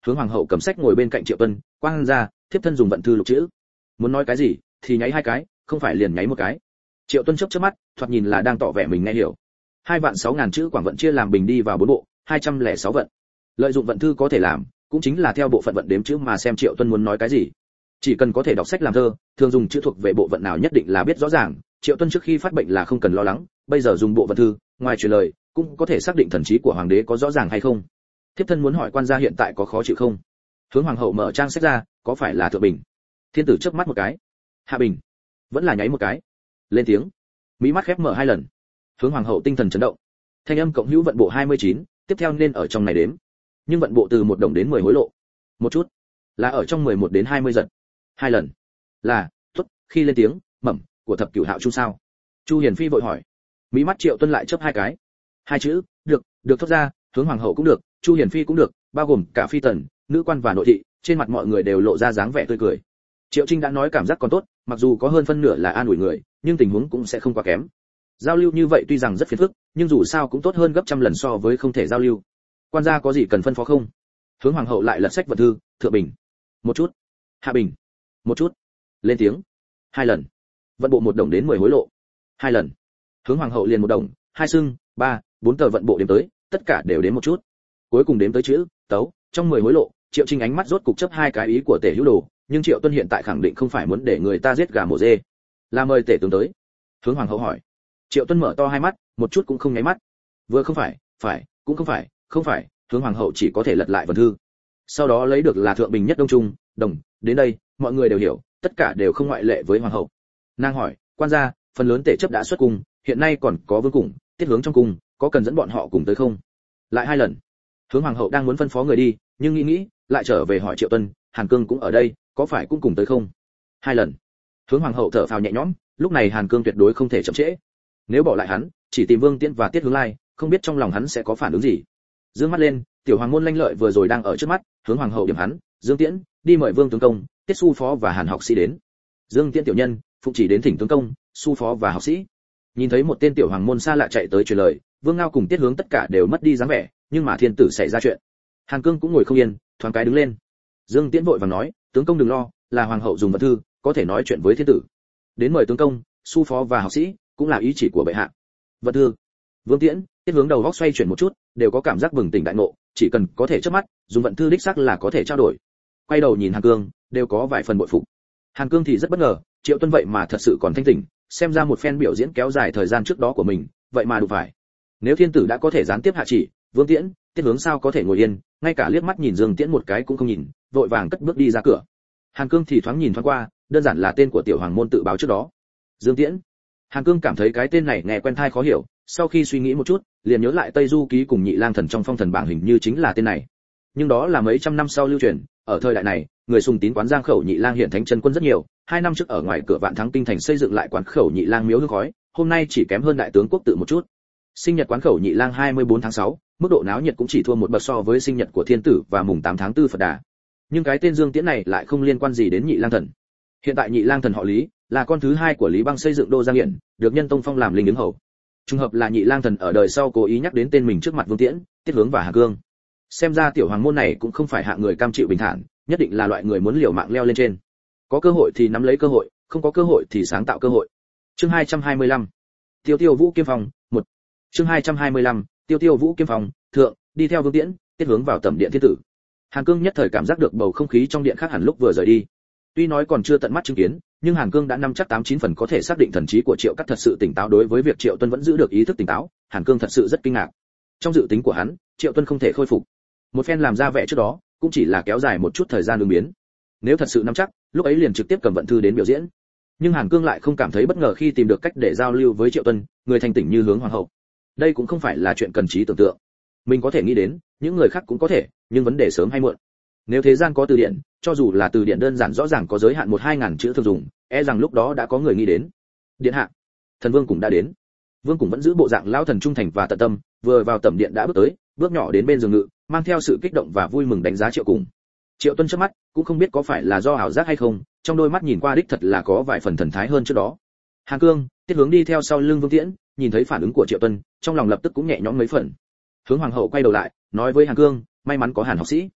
hướng hoàng hậu cầm sách ngồi bên cạnh Triệu Tuân, quang ra, thiếp thân dùng vận thư lục chữ. Muốn nói cái gì thì nháy hai cái, không phải liền nháy một cái. Triệu Tuân chớp chớp mắt, thoạt nhìn là đang tỏ vẻ mình nghe hiểu. 2.600.000 chữ quảng vận chia làm bình đi vào 4 bộ, 206 vận. Lợi dụng vận thư có thể làm, cũng chính là theo bộ phận vận đếm chữ mà xem Triệu Tuân muốn nói cái gì. Chỉ cần có thể đọc sách làm thơ, thường dùng chữ thuộc về bộ vận nào nhất định là biết rõ ràng. Triệu Tuân trước khi phát bệnh là không cần lo lắng, bây giờ dùng bộ vận thư, ngoài truyền lời, cũng có thể xác định thần trí của hoàng đế có rõ ràng hay không. Thiếp thân muốn hỏi quan gia hiện tại có khó chịu không? Hướng hoàng hậu mở trang sách ra, có phải là thượng bình? Thiên tử chớp mắt một cái. Hạ bình. Vẫn là nháy một cái. Lên tiếng. Mí mắt khép mở 2 lần. Hướng hoàng hậu tinh thần chấn động. Thanh âm cộng hữu vận bộ 29, tiếp theo nên ở trong này đếm. Nhưng vận bộ từ 1 đồng đến 10 hối lộ. Một chút. Là ở trong 11 đến 20 giật. 2 lần. Là, tốt, khi lên tiếng, mẩm, của thập cửu hạo chu sao? Chu Hiền Phi vội hỏi. Mí mắt Triệu Tuân lại chớp 2 cái. 2 chữ, được thốt ra, hướng hoàng hậu cũng được, Chu Hiền Phi cũng được, bao gồm cả phi tần, nữ quan và nội thị, trên mặt mọi người đều lộ ra dáng vẻ tươi cười. Triệu Trinh đã nói cảm giác còn tốt, mặc dù có hơn phân nửa là an ủi người, nhưng tình huống cũng sẽ không quá kém. Giao lưu như vậy tuy rằng rất phiền phức, nhưng dù sao cũng tốt hơn gấp trăm lần so với không thể giao lưu. Quan gia có gì cần phân phó không? Hướng hoàng hậu lại lật sách vận thư, thượng bình. Một chút. Hạ bình. Một chút. Lên tiếng. 2 lần. Vận bộ 1 đồng đến 10 hối lộ. 2 lần. Hướng hoàng hậu liền 1 đồng, 2 xưng, 3, 4 tờ vận bộ đếm tới, tất cả đều đếm một chút. Cuối cùng đếm tới chữ tấu, trong 10 hối lộ, Triệu Trinh ánh mắt rốt cục chấp 2 cái ý của Tể Hữu Đồ, nhưng Triệu Tuân hiện tại khẳng định không phải muốn để người ta giết gà mổ dê, là mời Tể tướng tới. Hướng hoàng hậu hỏi. Triệu Tuân mở to 2 mắt, một chút cũng không nháy mắt. Vừa không phải, cũng không phải, hướng hoàng hậu chỉ có thể lật lại vận thư. Sau đó lấy được là thượng bình nhất đông trung, đồng, đến đây, mọi người đều hiểu, tất cả đều không ngoại lệ với hoàng hậu. Nàng hỏi, quan gia, phần lớn Tể chấp đã xuất cung, hiện nay còn có vương cùng, tiết hướng trong cung, có cần dẫn bọn họ cùng tới không? Lại 2 lần. Hướng hoàng hậu đang muốn phân phó người đi, nhưng nghĩ, lại trở về hỏi Triệu Tuân, Hàn Cương cũng ở đây, có phải cũng cùng tới không? 2 lần. Hướng hoàng hậu thở phào nhẹ nhõm, lúc này Hàn Cương tuyệt đối không thể chậm trễ. Nếu bỏ lại hắn, chỉ tìm Vương Tiễn và Tiết Hướng Lai, không biết trong lòng hắn sẽ có phản ứng gì. Dương mắt lên, tiểu hoàng môn lanh lợi vừa rồi đang ở trước mắt, hướng hoàng hậu điểm hắn, Dương Tiễn, đi mời Vương tướng công, Tiết Su phó và Hàn học sĩ đến. Dương Tiễn tiểu nhân, phụng chỉ đến thỉnh tướng công, Su phó và học sĩ. Nhìn thấy một tên tiểu hoàng môn xa lạ chạy tới truyền lời, Vương Ngao cùng Tiết Hướng tất cả đều mất đi dáng vẻ, nhưng mà thiên tử xảy ra chuyện. Hàn Cương cũng ngồi không yên, thoáng cái đứng lên. Dương Tiễn vội vàng nói, tướng công đừng lo, là hoàng hậu dùng vật thư, có thể nói chuyện với thiên tử. Đến mời tướng công, Su phó và học sĩ, cũng là ý chỉ của bệ hạ. Vật thư. Vương Tiễn, Tiết Hướng đầu góc xoay chuyển một chút, đều có cảm giác bừng tỉnh đại ngộ, chỉ cần có thể chớp mắt, dùng vận thư đích xác là có thể trao đổi. Quay đầu nhìn Hàn Cương, đều có vài phần bội phục. Hàn Cương thì rất bất ngờ, Triệu Tuân vậy mà thật sự còn thanh tỉnh, xem ra một phen biểu diễn kéo dài thời gian trước đó của mình, vậy mà đủ phải. Nếu thiên tử đã có thể gián tiếp hạ chỉ, Vương Tiễn, Tiết Hướng sao có thể ngồi yên, ngay cả liếc mắt nhìn Dương Tiễn một cái cũng không nhìn, vội vàng cất bước đi ra cửa. Hàn Cương thì thoáng nhìn thoáng qua, đơn giản là tên của tiểu hoàng môn tự báo trước đó. Dương Tiễn. Hàn Cương cảm thấy cái tên này nghe quen tai khó hiểu, sau khi suy nghĩ một chút, liền nhớ lại Tây Du ký cùng Nhị Lang Thần trong phong thần bảng hình như chính là tên này. Nhưng đó là mấy trăm năm sau lưu truyền, ở thời đại này, người sùng tín quán Giang Khẩu Nhị Lang hiện thánh chân quân rất nhiều, 2 năm trước ở ngoài cửa Vạn Thắng kinh thành xây dựng lại quán Khẩu Nhị Lang miếu hương khói, hôm nay chỉ kém hơn đại tướng quốc tự một chút. Sinh nhật quán Khẩu Nhị Lang 24 tháng 6, mức độ náo nhiệt cũng chỉ thua một bậc so với sinh nhật của thiên tử và mùng 8 tháng 4 Phật Đà. Nhưng cái tên Dương Tiễn này lại không liên quan gì đến Nhị Lang Thần. Hiện tại Nhị Lang Thần họ Lý, là con thứ 2 của Lý Băng xây dựng Đô Giang Hiển, được Nhân Tông phong làm linh ứng hầu. Trùng hợp là Nhị Lang Thần ở đời sau cố ý nhắc đến tên mình trước mặt Vương Tiễn, Tiết Hướng và Hàn Cương. Xem ra tiểu hoàng môn này cũng không phải hạng người cam chịu bình thản, nhất định là loại người muốn liều mạng leo lên trên. Có cơ hội thì nắm lấy cơ hội, không có cơ hội thì sáng tạo cơ hội. Chương 225. Tiêu Tiêu Vũ Kiêm Phòng 1. Chương 225. Tiêu Tiêu Vũ Kiêm Phòng thượng, đi theo Vương Tiễn, Tiết Hướng vào tẩm điện thiên tử. Hàn Cương nhất thời cảm giác được bầu không khí trong điện khác hẳn lúc vừa rời đi. Tuy nói còn chưa tận mắt chứng kiến, nhưng Hàn Cương đã nắm chắc 89 phần có thể xác định thần trí của Triệu Cắt thật sự tỉnh táo. Đối với việc Triệu Tuân vẫn giữ được ý thức tỉnh táo, Hàn Cương thật sự rất kinh ngạc. Trong dự tính của hắn, Triệu Tuân không thể khôi phục. Một phen làm ra vẻ trước đó, cũng chỉ là kéo dài một chút thời gian ứng biến. Nếu thật sự nắm chắc, lúc ấy liền trực tiếp cầm vận thư đến biểu diễn. Nhưng Hàn Cương lại không cảm thấy bất ngờ khi tìm được cách để giao lưu với Triệu Tuân, người thành tỉnh như hướng hoàng hậu. Đây cũng không phải là chuyện cần trí tưởng tượng. Mình có thể nghĩ đến, những người khác cũng có thể, nhưng vấn đề sớm hay muộn. Nếu thế gian có từ điển, cho dù là từ điển đơn giản rõ ràng có giới hạn 1-2 ngàn chữ thường dùng, e rằng lúc đó đã có người nghĩ đến. Điện hạ, thần vương cũng đã đến. Vương cũng vẫn giữ bộ dạng lão thần trung thành và tận tâm, vừa vào tẩm điện đã bước tới, bước nhỏ đến bên giường ngự, mang theo sự kích động và vui mừng đánh giá Triệu cùng. Triệu Tuân chớp mắt, cũng không biết có phải là do ảo giác hay không, trong đôi mắt nhìn qua đích thật là có vài phần thần thái hơn trước đó. Hàn Cương, Tiết Hướng đi theo sau lưng Vương Tiễn, nhìn thấy phản ứng của Triệu Tuân, trong lòng lập tức cũng nhẹ nhõm mấy phần. Hướng hoàng hậu quay đầu lại, nói với Hàn Cương, may mắn có Hàn học sĩ.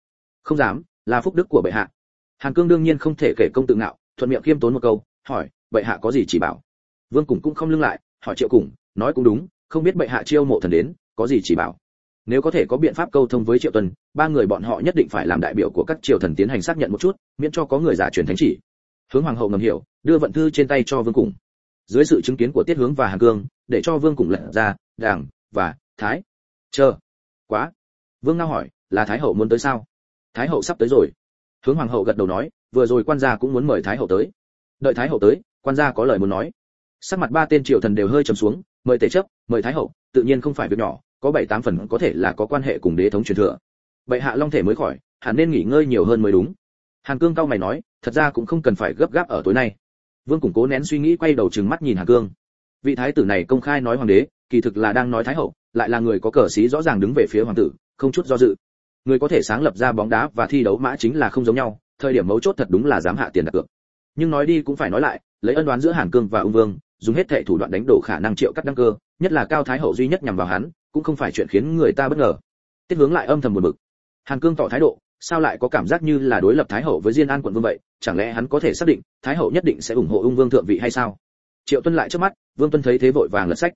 Không dám, là phúc đức của bệ hạ. Hàn Cương đương nhiên không thể kể công tự ngạo, thuận miệng khiêm tốn một câu, hỏi, bệ hạ có gì chỉ bảo. Vương Củng cũng không lưng lại, hỏi Triệu Củng, nói cũng đúng, không biết bệ hạ chiêu mộ thần đến, có gì chỉ bảo. Nếu có thể có biện pháp câu thông với Triệu Tuân, ba người bọn họ nhất định phải làm đại biểu của các triều thần tiến hành xác nhận một chút, miễn cho có người giả truyền thánh chỉ. Hướng hoàng hậu ngầm hiểu, đưa vận thư trên tay cho Vương Củng. Dưới sự chứng kiến của Tiết Hướng và Hàn Cương, để cho Vương Củng lật ra, Đảng và Thái. Chờ. Quá. Vương Ngao hỏi, là Thái hậu muốn tới sao? Thái hậu sắp tới rồi. Hướng hoàng hậu gật đầu nói, vừa rồi quan gia cũng muốn mời Thái hậu tới. Đợi Thái hậu tới, quan gia có lời muốn nói. Sắc mặt ba tên triều thần đều hơi trầm xuống, mời tể chấp, mời Thái hậu, tự nhiên không phải việc nhỏ, có 7-8 phần có thể là có quan hệ cùng đế thống truyền thừa. Bệ hạ long thể mới khỏi, hẳn nên nghỉ ngơi nhiều hơn mới đúng. Hàn Cương cau mày nói, thật ra cũng không cần phải gấp gáp ở tối nay. Vương Củng cố nén suy nghĩ quay đầu trừng mắt nhìn Hàn Cương. Vị thái tử này công khai nói hoàng đế, kỳ thực là đang nói Thái hậu, lại là người có cờ xí rõ ràng đứng về phía hoàng tử, không chút do dự. Người có thể sáng lập ra bóng đá và thi đấu mã chính là không giống nhau, thời điểm mấu chốt thật đúng là dám hạ tiền đặt cược. Nhưng nói đi cũng phải nói lại, lấy ân oán giữa Hàn Cương và Ung Vương, dùng hết thảy thủ đoạn đánh đổ khả năng Triệu cắt đăng cơ, nhất là Cao Thái hậu duy nhất nhằm vào hắn, cũng không phải chuyện khiến người ta bất ngờ. Tiết Hướng lại âm thầm buồn bực. Hàn Cương tỏ thái độ, sao lại có cảm giác như là đối lập Thái hậu với Diên An quận vương vậy, chẳng lẽ hắn có thể xác định Thái hậu nhất định sẽ ủng hộ Ung Vương thượng vị hay sao? Triệu Tuân lại trước mắt, Vương Tuân thấy thế vội vàng lật sách.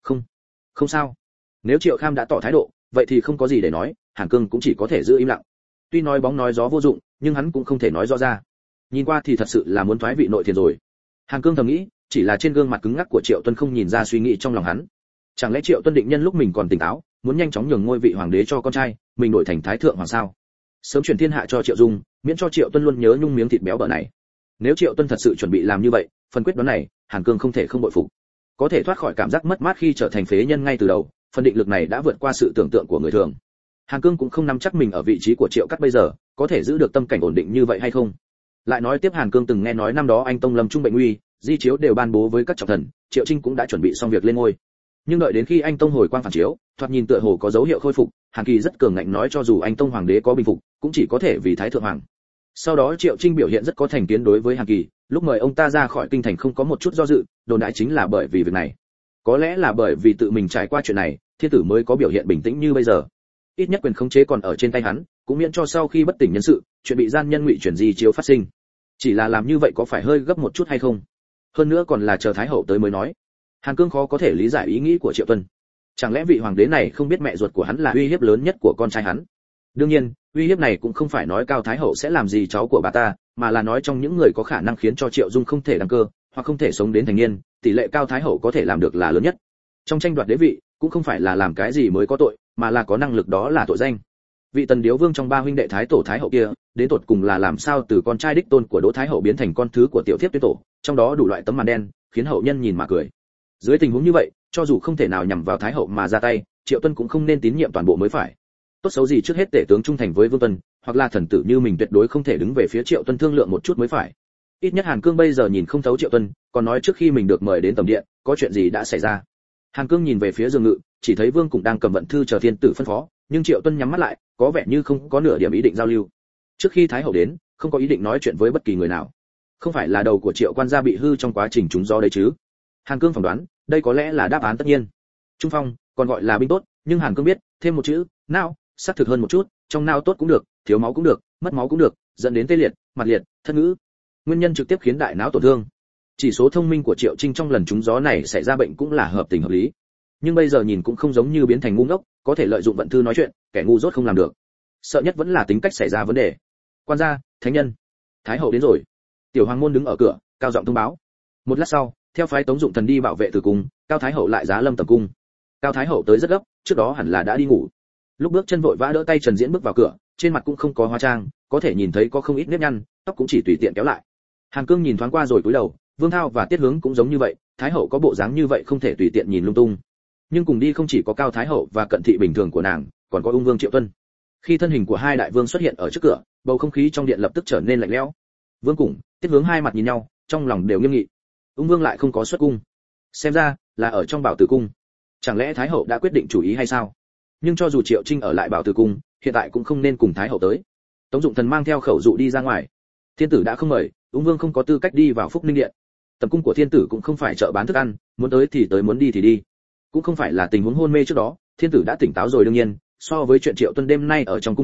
Không sao. Nếu Triệu Kham đã tỏ thái độ, vậy thì không có gì để nói, Hàn Cương cũng chỉ có thể giữ im lặng. Tuy nói bóng nói gió vô dụng, nhưng hắn cũng không thể nói rõ ra. Nhìn qua thì thật sự là muốn thoái vị nội thiền rồi. Hàn Cương thầm nghĩ, chỉ là trên gương mặt cứng ngắc của Triệu Tuân không nhìn ra suy nghĩ trong lòng hắn. Chẳng lẽ Triệu Tuân định nhân lúc mình còn tỉnh táo, muốn nhanh chóng nhường ngôi vị hoàng đế cho con trai, mình đổi thành thái thượng hoàng sao? Sớm truyền thiên hạ cho Triệu Dung, miễn cho Triệu Tuân luôn nhớ nhung miếng thịt béo bở này. Nếu Triệu Tuân thật sự chuẩn bị làm như vậy, phần quyết đoán này, Hàn Cương không thể không bội phục. Có thể thoát khỏi cảm giác mất mát khi trở thành phế nhân ngay từ đầu, phần định lực này đã vượt qua sự tưởng tượng của người thường. Hàn Cương cũng không nắm chắc mình ở vị trí của Triệu Cắt bây giờ, có thể giữ được tâm cảnh ổn định như vậy hay không. Lại nói tiếp, Hàn Cương từng nghe nói năm đó anh Tông Lâm trung bệnh nguy, di chiếu đều ban bố với các trọng thần, Triệu Trinh cũng đã chuẩn bị xong việc lên ngôi. Nhưng đợi đến khi anh Tông hồi quang phản chiếu, thoạt nhìn tựa hồ có dấu hiệu khôi phục, Hàn Kỳ rất cường ngạnh nói cho dù anh Tông hoàng đế có bình phục, cũng chỉ có thể vì thái thượng hoàng. Sau đó Triệu Trinh biểu hiện rất có thành kiến đối với Hàn Kỳ, lúc mời ông ta ra khỏi kinh thành không có một chút do dự, đồn đại chính là bởi vì việc này. Có lẽ là bởi vì tự mình trải qua chuyện này, thiên tử mới có biểu hiện bình tĩnh như bây giờ. Ít nhất quyền khống chế còn ở trên tay hắn, cũng miễn cho sau khi bất tỉnh nhân sự, chuyện bị gian nhân ngụy chuyển di chiếu phát sinh. Chỉ là làm như vậy có phải hơi gấp một chút hay không? Hơn nữa còn là chờ thái hậu tới mới nói. Hàn Cương khó có thể lý giải ý nghĩ của Triệu Tuân. Chẳng lẽ vị hoàng đế này không biết mẹ ruột của hắn là uy hiếp lớn nhất của con trai hắn? Đương nhiên, uy hiếp này cũng không phải nói Cao Thái hậu sẽ làm gì cháu của bà ta, mà là nói trong những người có khả năng khiến cho Triệu Dung không thể đăng cơ, hoặc không thể sống đến thành niên, tỷ lệ Cao Thái hậu có thể làm được là lớn nhất. Trong tranh đoạt đế vị, cũng không phải là làm cái gì mới có tội, mà là có năng lực đó là tội danh. Vị Tần Điếu Vương trong ba huynh đệ Thái tổ Thái hậu kia, đến tột cùng là làm sao từ con trai đích tôn của Đỗ Thái hậu biến thành con thứ của tiểu thiếp Tuyết tổ, trong đó đủ loại tấm màn đen, khiến hậu nhân nhìn mà cười. Dưới tình huống như vậy, cho dù không thể nào nhằm vào Thái hậu mà ra tay, Triệu Tuân cũng không nên tín nhiệm toàn bộ mới phải. Tốt xấu gì trước hết tể tướng trung thành với Vương Tuân, hoặc là thần tử như mình tuyệt đối không thể đứng về phía Triệu Tuân thương lượng một chút mới phải. Ít nhất Hàn Cương bây giờ nhìn không thấu Triệu Tuân, còn nói trước khi mình được mời đến tầm điện, có chuyện gì đã xảy ra. Hàn Cương nhìn về phía giường ngự, chỉ thấy Vương cũng đang cầm vận thư chờ thiên tử phân phó, nhưng Triệu Tuân nhắm mắt lại, có vẻ như không có nửa điểm ý định giao lưu. Trước khi Thái hậu đến, không có ý định nói chuyện với bất kỳ người nào. Không phải là đầu của Triệu quan gia bị hư trong quá trình trúng gió đấy chứ? Hàn Cương phỏng đoán, đây có lẽ là đáp án tất nhiên. Trung phong, còn gọi là binh tốt, nhưng Hàn Cương biết, thêm một chữ, não, xác thực hơn một chút, trong não tốt cũng được, thiếu máu cũng được, mất máu cũng được, dẫn đến tê liệt, mặt liệt, thất ngữ. Nguyên nhân trực tiếp khiến đại não tổn thương. Chỉ số thông minh của Triệu Trinh trong lần trúng gió này xảy ra bệnh cũng là hợp tình hợp lý. Nhưng bây giờ nhìn cũng không giống như biến thành ngu ngốc, có thể lợi dụng vận thư nói chuyện, kẻ ngu dốt không làm được. Sợ nhất vẫn là tính cách xảy ra vấn đề. Quan gia, thánh nhân, Thái hậu đến rồi. Tiểu hoàng môn đứng ở cửa, cao giọng thông báo. Một lát sau, theo phái Tống Dụng Thần đi bảo vệ từ cung, Cao Thái hậu lại giá lâm tầm cung. Cao Thái hậu tới rất gấp, trước đó hẳn là đã đi ngủ. Lúc bước chân vội vã đỡ tay Trần Diễn bước vào cửa, trên mặt cũng không có hóa trang, có thể nhìn thấy có không ít nếp nhăn, tóc cũng chỉ tùy tiện kéo lại. Hàn Cương nhìn thoáng qua rồi cúi đầu, Vương Thao và Tiết Hướng cũng giống như vậy, Thái hậu có bộ dáng như vậy không thể tùy tiện nhìn lung tung. Nhưng cùng đi không chỉ có Cao Thái hậu và cận thị bình thường của nàng, còn có Ung Vương Triệu Tuân. Khi thân hình của hai đại vương xuất hiện ở trước cửa, bầu không khí trong điện lập tức trở nên lạnh lẽo. Vương cùng Tiết Hướng hai mặt nhìn nhau, trong lòng đều nghiêm nghị. Ung Vương lại không có xuất cung, xem ra là ở trong Bảo Tử cung. Chẳng lẽ Thái hậu đã quyết định chủ ý hay sao? Nhưng cho dù Triệu Trinh ở lại Bảo Tử cung, hiện tại cũng không nên cùng Thái hậu tới. Tống Dụng Thần mang theo khẩu dụ đi ra ngoài. Thiên tử đã không mời, Ung Vương không có tư cách đi vào Phúc Ninh điện. Tầm cung của thiên tử cũng không phải chợ bán thức ăn, muốn tới thì tới, muốn đi thì đi. Cũng không phải là tình huống hôn mê trước đó, thiên tử đã tỉnh táo rồi. Đương nhiên, so với chuyện Triệu Tuân đêm nay ở trong cung thành,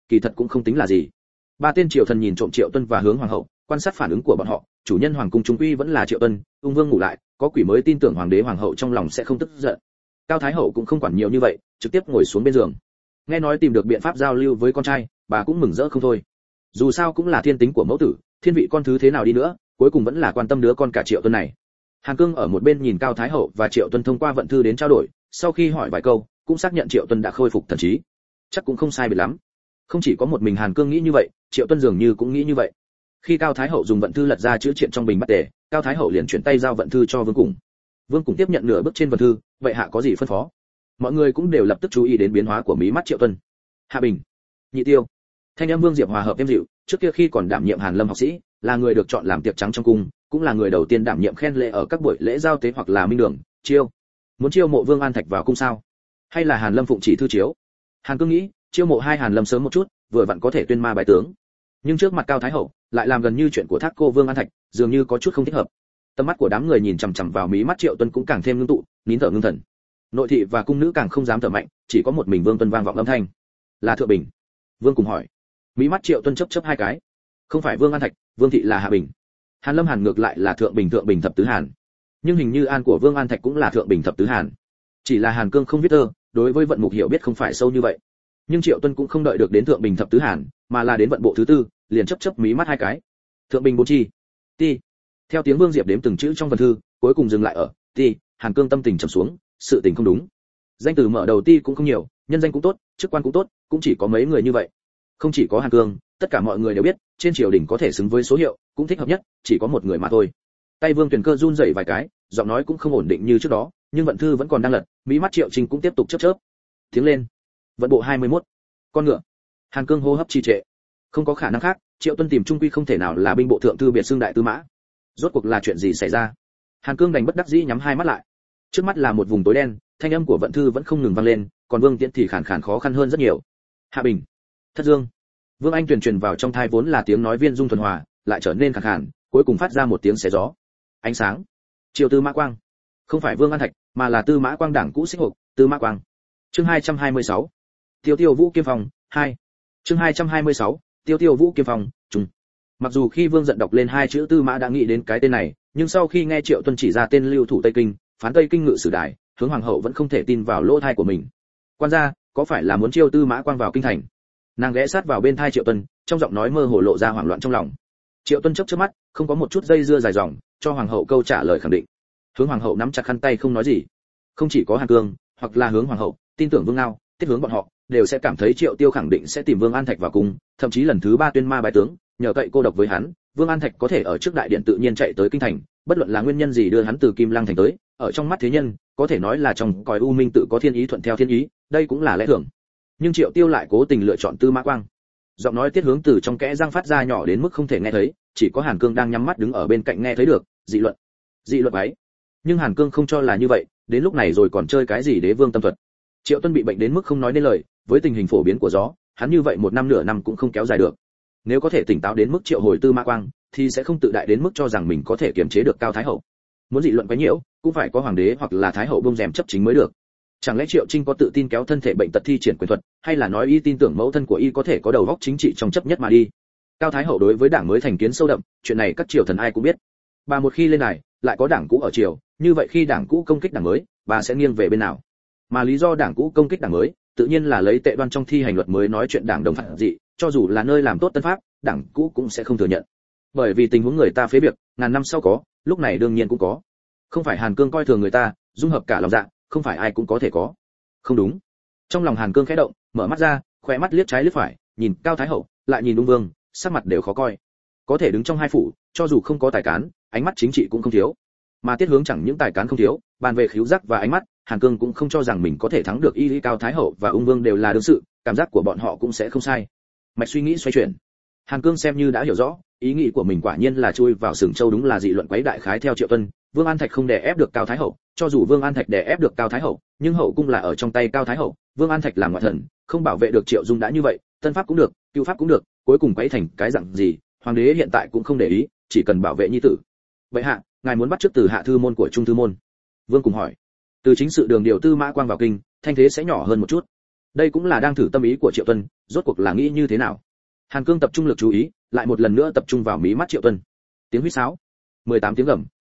kỳ thật cũng không tính là gì. Ba tên triều thần nhìn trộm Triệu Tuân và Hướng hoàng hậu, quan sát phản ứng của bọn họ, chủ nhân hoàng cung trung quy vẫn là Triệu Tuân, ung vương ngủ lại, có quỷ mới tin tưởng hoàng đế hoàng hậu trong lòng sẽ không tức giận. Cao thái hậu cũng không quản nhiều như vậy, trực tiếp ngồi xuống bên giường. Nghe nói tìm được biện pháp giao lưu với con trai, bà cũng mừng rỡ không thôi. Dù sao cũng là thiên tính của mẫu tử, thiên vị con thứ thế nào đi nữa, cuối cùng vẫn là quan tâm đứa con cả Triệu Tuân này. Hàn Cương ở một bên nhìn Cao thái hậu và Triệu Tuân thông qua vận thư đến trao đổi, sau khi hỏi vài câu, cũng xác nhận Triệu Tuân đã khôi phục thần trí. Chắc cũng không sai biệt lắm. Không chỉ có một mình Hàn Cương nghĩ như vậy, Triệu Tuân dường như cũng nghĩ như vậy. Khi Cao thái hậu dùng vận thư lật ra chữ triện trong bình bắt tề, Cao thái hậu liền chuyển tay giao vận thư cho Vương Cùng. Vương Cùng tiếp nhận nửa bước trên vận thư, vậy hạ có gì phân phó? Mọi người cũng đều lập tức chú ý đến biến hóa của mí mắt Triệu Tuân. Hạ Bình, Nhị Tiêu. Thanh âm Vương Diệp hòa hợp êm dịu, trước kia khi còn đảm nhiệm Hàn Lâm học sĩ, là người được chọn làm tiệc trắng trong cung, cũng là người đầu tiên đảm nhiệm khen lễ ở các buổi lễ giao tế hoặc là minh đường, chiêu. Muốn chiêu mộ Vương An Thạch vào cung sao? Hay là Hàn Lâm phụng chỉ thư chiếu? Hàn Cương nghĩ, chiêu mộ hai Hàn Lâm sớm một chút, vừa vặn có thể tuyên ma bái tướng. Nhưng trước mặt Cao thái hậu, lại làm gần như chuyện của thác cô Vương An Thạch, dường như có chút không thích hợp. Tầm mắt của đám người nhìn chằm chằm vào mí mắt Triệu Tuân cũng càng thêm ngưng tụ, nín thở ngưng thần. Nội thị và cung nữ càng không dám thở mạnh, chỉ có một mình Vương Tuân vang vọng âm thanh. Là Thượng Bình. Vương Cùng hỏi. Mí mắt Triệu Tuân chớp chớp hai cái. Không phải Vương An Thạch, Vương thị là Hạ Bình. Hàn Lâm Hàn ngược lại là Thượng Bình thập tứ Hàn. Nhưng hình như an của Vương An Thạch cũng là Thượng Bình thập tứ Hàn. Chỉ là Hàn Cương không biết thơ, đối với vận mục hiểu biết không phải sâu như vậy. Nhưng Triệu Tuân cũng không đợi được đến Thượng Bình thập tứ Hàn, mà là đến vận bộ thứ tư, liền chớp chớp mí mắt hai cái. Thượng Bình bốn chi. Ti. Theo tiếng Vương Diệp đếm từng chữ trong văn thư, cuối cùng dừng lại ở ti. Hàn Cương tâm tình trầm xuống, sự tình không đúng. Danh từ mở đầu ti cũng không nhiều, nhân danh cũng tốt, chức quan cũng tốt, cũng chỉ có mấy người như vậy. Không chỉ có Hàn Cương, tất cả mọi người đều biết, trên triều đình có thể xứng với số hiệu, cũng thích hợp nhất, chỉ có một người mà thôi. Tay Vương Tuyền Cơ run rẩy vài cái, giọng nói cũng không ổn định như trước đó, nhưng vận thư vẫn còn đang lật, mí mắt Triệu Trình cũng tiếp tục chớp chớp. Tiếng lên. Vận bộ 21. Con ngựa. Hàn Cương hô hấp trì trệ. Không có khả năng khác, Triệu Tuân tìm trung quy không thể nào là binh bộ thượng thư biệt xưng đại tư mã. Rốt cuộc là chuyện gì xảy ra? Hàn Cương đành bất đắc dĩ nhắm hai mắt lại. Trước mắt là một vùng tối đen, thanh âm của vận thư vẫn không ngừng vang lên, còn Vương Tiễn thì khàn khàn khó khăn hơn rất nhiều. Hạ Bình, Thất Dương. Vương Anh truyền vào trong thai vốn là tiếng nói viên dung thuần hòa, lại trở nên khàn khàn, cuối cùng phát ra một tiếng xé gió. Ánh sáng. Triều Tư Mã Quang. Không phải Vương An Thạch, mà là Tư Mã Quang đảng cũ xích hộp, Tư Mã Quang. Chương 226. Tiêu Tiêu Vũ Kiêm Phòng 2. Chương 226. Tiêu Tiêu Vũ Kiêm Phòng trùng. Mặc dù khi Vương giận đọc lên hai chữ Tư Mã đã nghĩ đến cái tên này, nhưng sau khi nghe Triệu Tuân chỉ ra tên lưu thủ Tây Kinh, phán Tây Kinh ngự sử đài, Hướng hoàng hậu vẫn không thể tin vào lỗ tai của mình. Quan gia, có phải là muốn chiêu Tư Mã Quang vào kinh thành? Nàng ghé sát vào bên tai Triệu Tuân, trong giọng nói mơ hồ lộ ra hoảng loạn trong lòng. Triệu Tuân chớp chớp mắt, không có một chút dây dưa dài dòng, cho hoàng hậu câu trả lời khẳng định. Hướng hoàng hậu nắm chặt khăn tay không nói gì. Không chỉ có Hàn Cương, hoặc là Hướng hoàng hậu, tin tưởng Vương Ngao, Tiết Hướng bọn họ đều sẽ cảm thấy Triệu Tiêu khẳng định sẽ tìm Vương An Thạch vào cung, thậm chí lần thứ 3 tuyên ma bái tướng, nhờ cậy cô độc với hắn, Vương An Thạch có thể ở trước đại điện tự nhiên chạy tới kinh thành, bất luận là nguyên nhân gì đưa hắn từ Kim Lăng thành tới, ở trong mắt thế nhân, có thể nói là trong cõi u minh tự có thiên ý thuận theo thiên ý, đây cũng là lẽ thường. Nhưng Triệu Tiêu lại cố tình lựa chọn Tư Mã Quang. Giọng nói Tiết Hướng từ trong kẽ răng phát ra nhỏ đến mức không thể nghe thấy, chỉ có Hàn Cương đang nhắm mắt đứng ở bên cạnh nghe thấy được. Dị luận ấy. Nhưng Hàn Cương không cho là như vậy, đến lúc này rồi còn chơi cái gì đế vương tâm thuật. Triệu Tuân bị bệnh đến mức không nói nên lời, với tình hình phổ biến của gió, hắn như vậy một năm nửa năm cũng không kéo dài được. Nếu có thể tỉnh táo đến mức triệu hồi Tư Mã Quang, thì sẽ không tự đại đến mức cho rằng mình có thể kiềm chế được Cao Thái hậu. Muốn dị luận quấy nhiễu, cũng phải có hoàng đế hoặc là thái hậu bông rèm chấp chính mới được. Chẳng lẽ Triệu Trinh có tự tin kéo thân thể bệnh tật thi triển quyền thuật, hay là nói y tin tưởng mẫu thân của y có thể có đầu óc chính trị trong chấp nhất mà đi? Cao Thái hậu đối với đảng mới thành kiến sâu đậm, chuyện này các triều thần ai cũng biết. Bà một khi lên đài, lại có đảng cũ ở triều, như vậy khi đảng cũ công kích đảng mới, bà sẽ nghiêng về bên nào? Mà lý do đảng cũ công kích đảng mới, tự nhiên là lấy tệ đoan trong thi hành luật mới nói chuyện đảng đồng phản dị, cho dù là nơi làm tốt tân pháp, đảng cũ cũng sẽ không thừa nhận. Bởi vì tình huống người ta phế việc, ngàn năm sau có, lúc này đương nhiên cũng có. Không phải Hàn Cương coi thường người ta, dung hợp cả lòng dạ, không phải ai cũng có thể có. Không đúng. Trong lòng Hàn Cương khẽ động, mở mắt ra, khóe mắt liếc trái liếc phải, nhìn Cao Thái hậu, lại nhìn Ung Vương, sắc mặt đều khó coi. Có thể đứng trong hai phủ, cho dù không có tài cán, ánh mắt chính trị cũng không thiếu. Mà Tiết Hướng chẳng những tài cán không thiếu, bàn về khứu giác và ánh mắt, Hàn Cương cũng không cho rằng mình có thể thắng được y lý. Cao Thái hậu và Ung Vương đều là đương sự, cảm giác của bọn họ cũng sẽ không sai. Mạch suy nghĩ xoay chuyển, Hàn Cương xem như đã hiểu rõ, ý nghĩ của mình quả nhiên là chui vào sừng châu, đúng là dị luận quấy đại khái theo Triệu Tuân. Vương An Thạch không đè ép được Cao Thái hậu, cho dù Vương An Thạch đè ép được Cao Thái hậu, nhưng hậu cung là ở trong tay Cao Thái hậu, Vương An Thạch là ngoại thần, không bảo vệ được Triệu Dung đã như vậy, tân pháp cũng được, cựu pháp cũng được, cuối cùng quấy thành cái dạng gì, hoàng đế hiện tại cũng không để ý, chỉ cần bảo vệ nhi tử. Vậy hạ, ngài muốn bắt chước từ hạ thư môn của trung thư môn? Vương cùng hỏi. Từ chính sự đường điều Tư Mã Quang vào kinh, thanh thế sẽ nhỏ hơn một chút. Đây cũng là đang thử tâm ý của Triệu Tuân, rốt cuộc là nghĩ như thế nào. Hàn Cương tập trung lực chú ý, lại một lần nữa tập trung vào mí mắt Triệu Tuân. Tiếng huýt sáo, 18 tiếng gầm.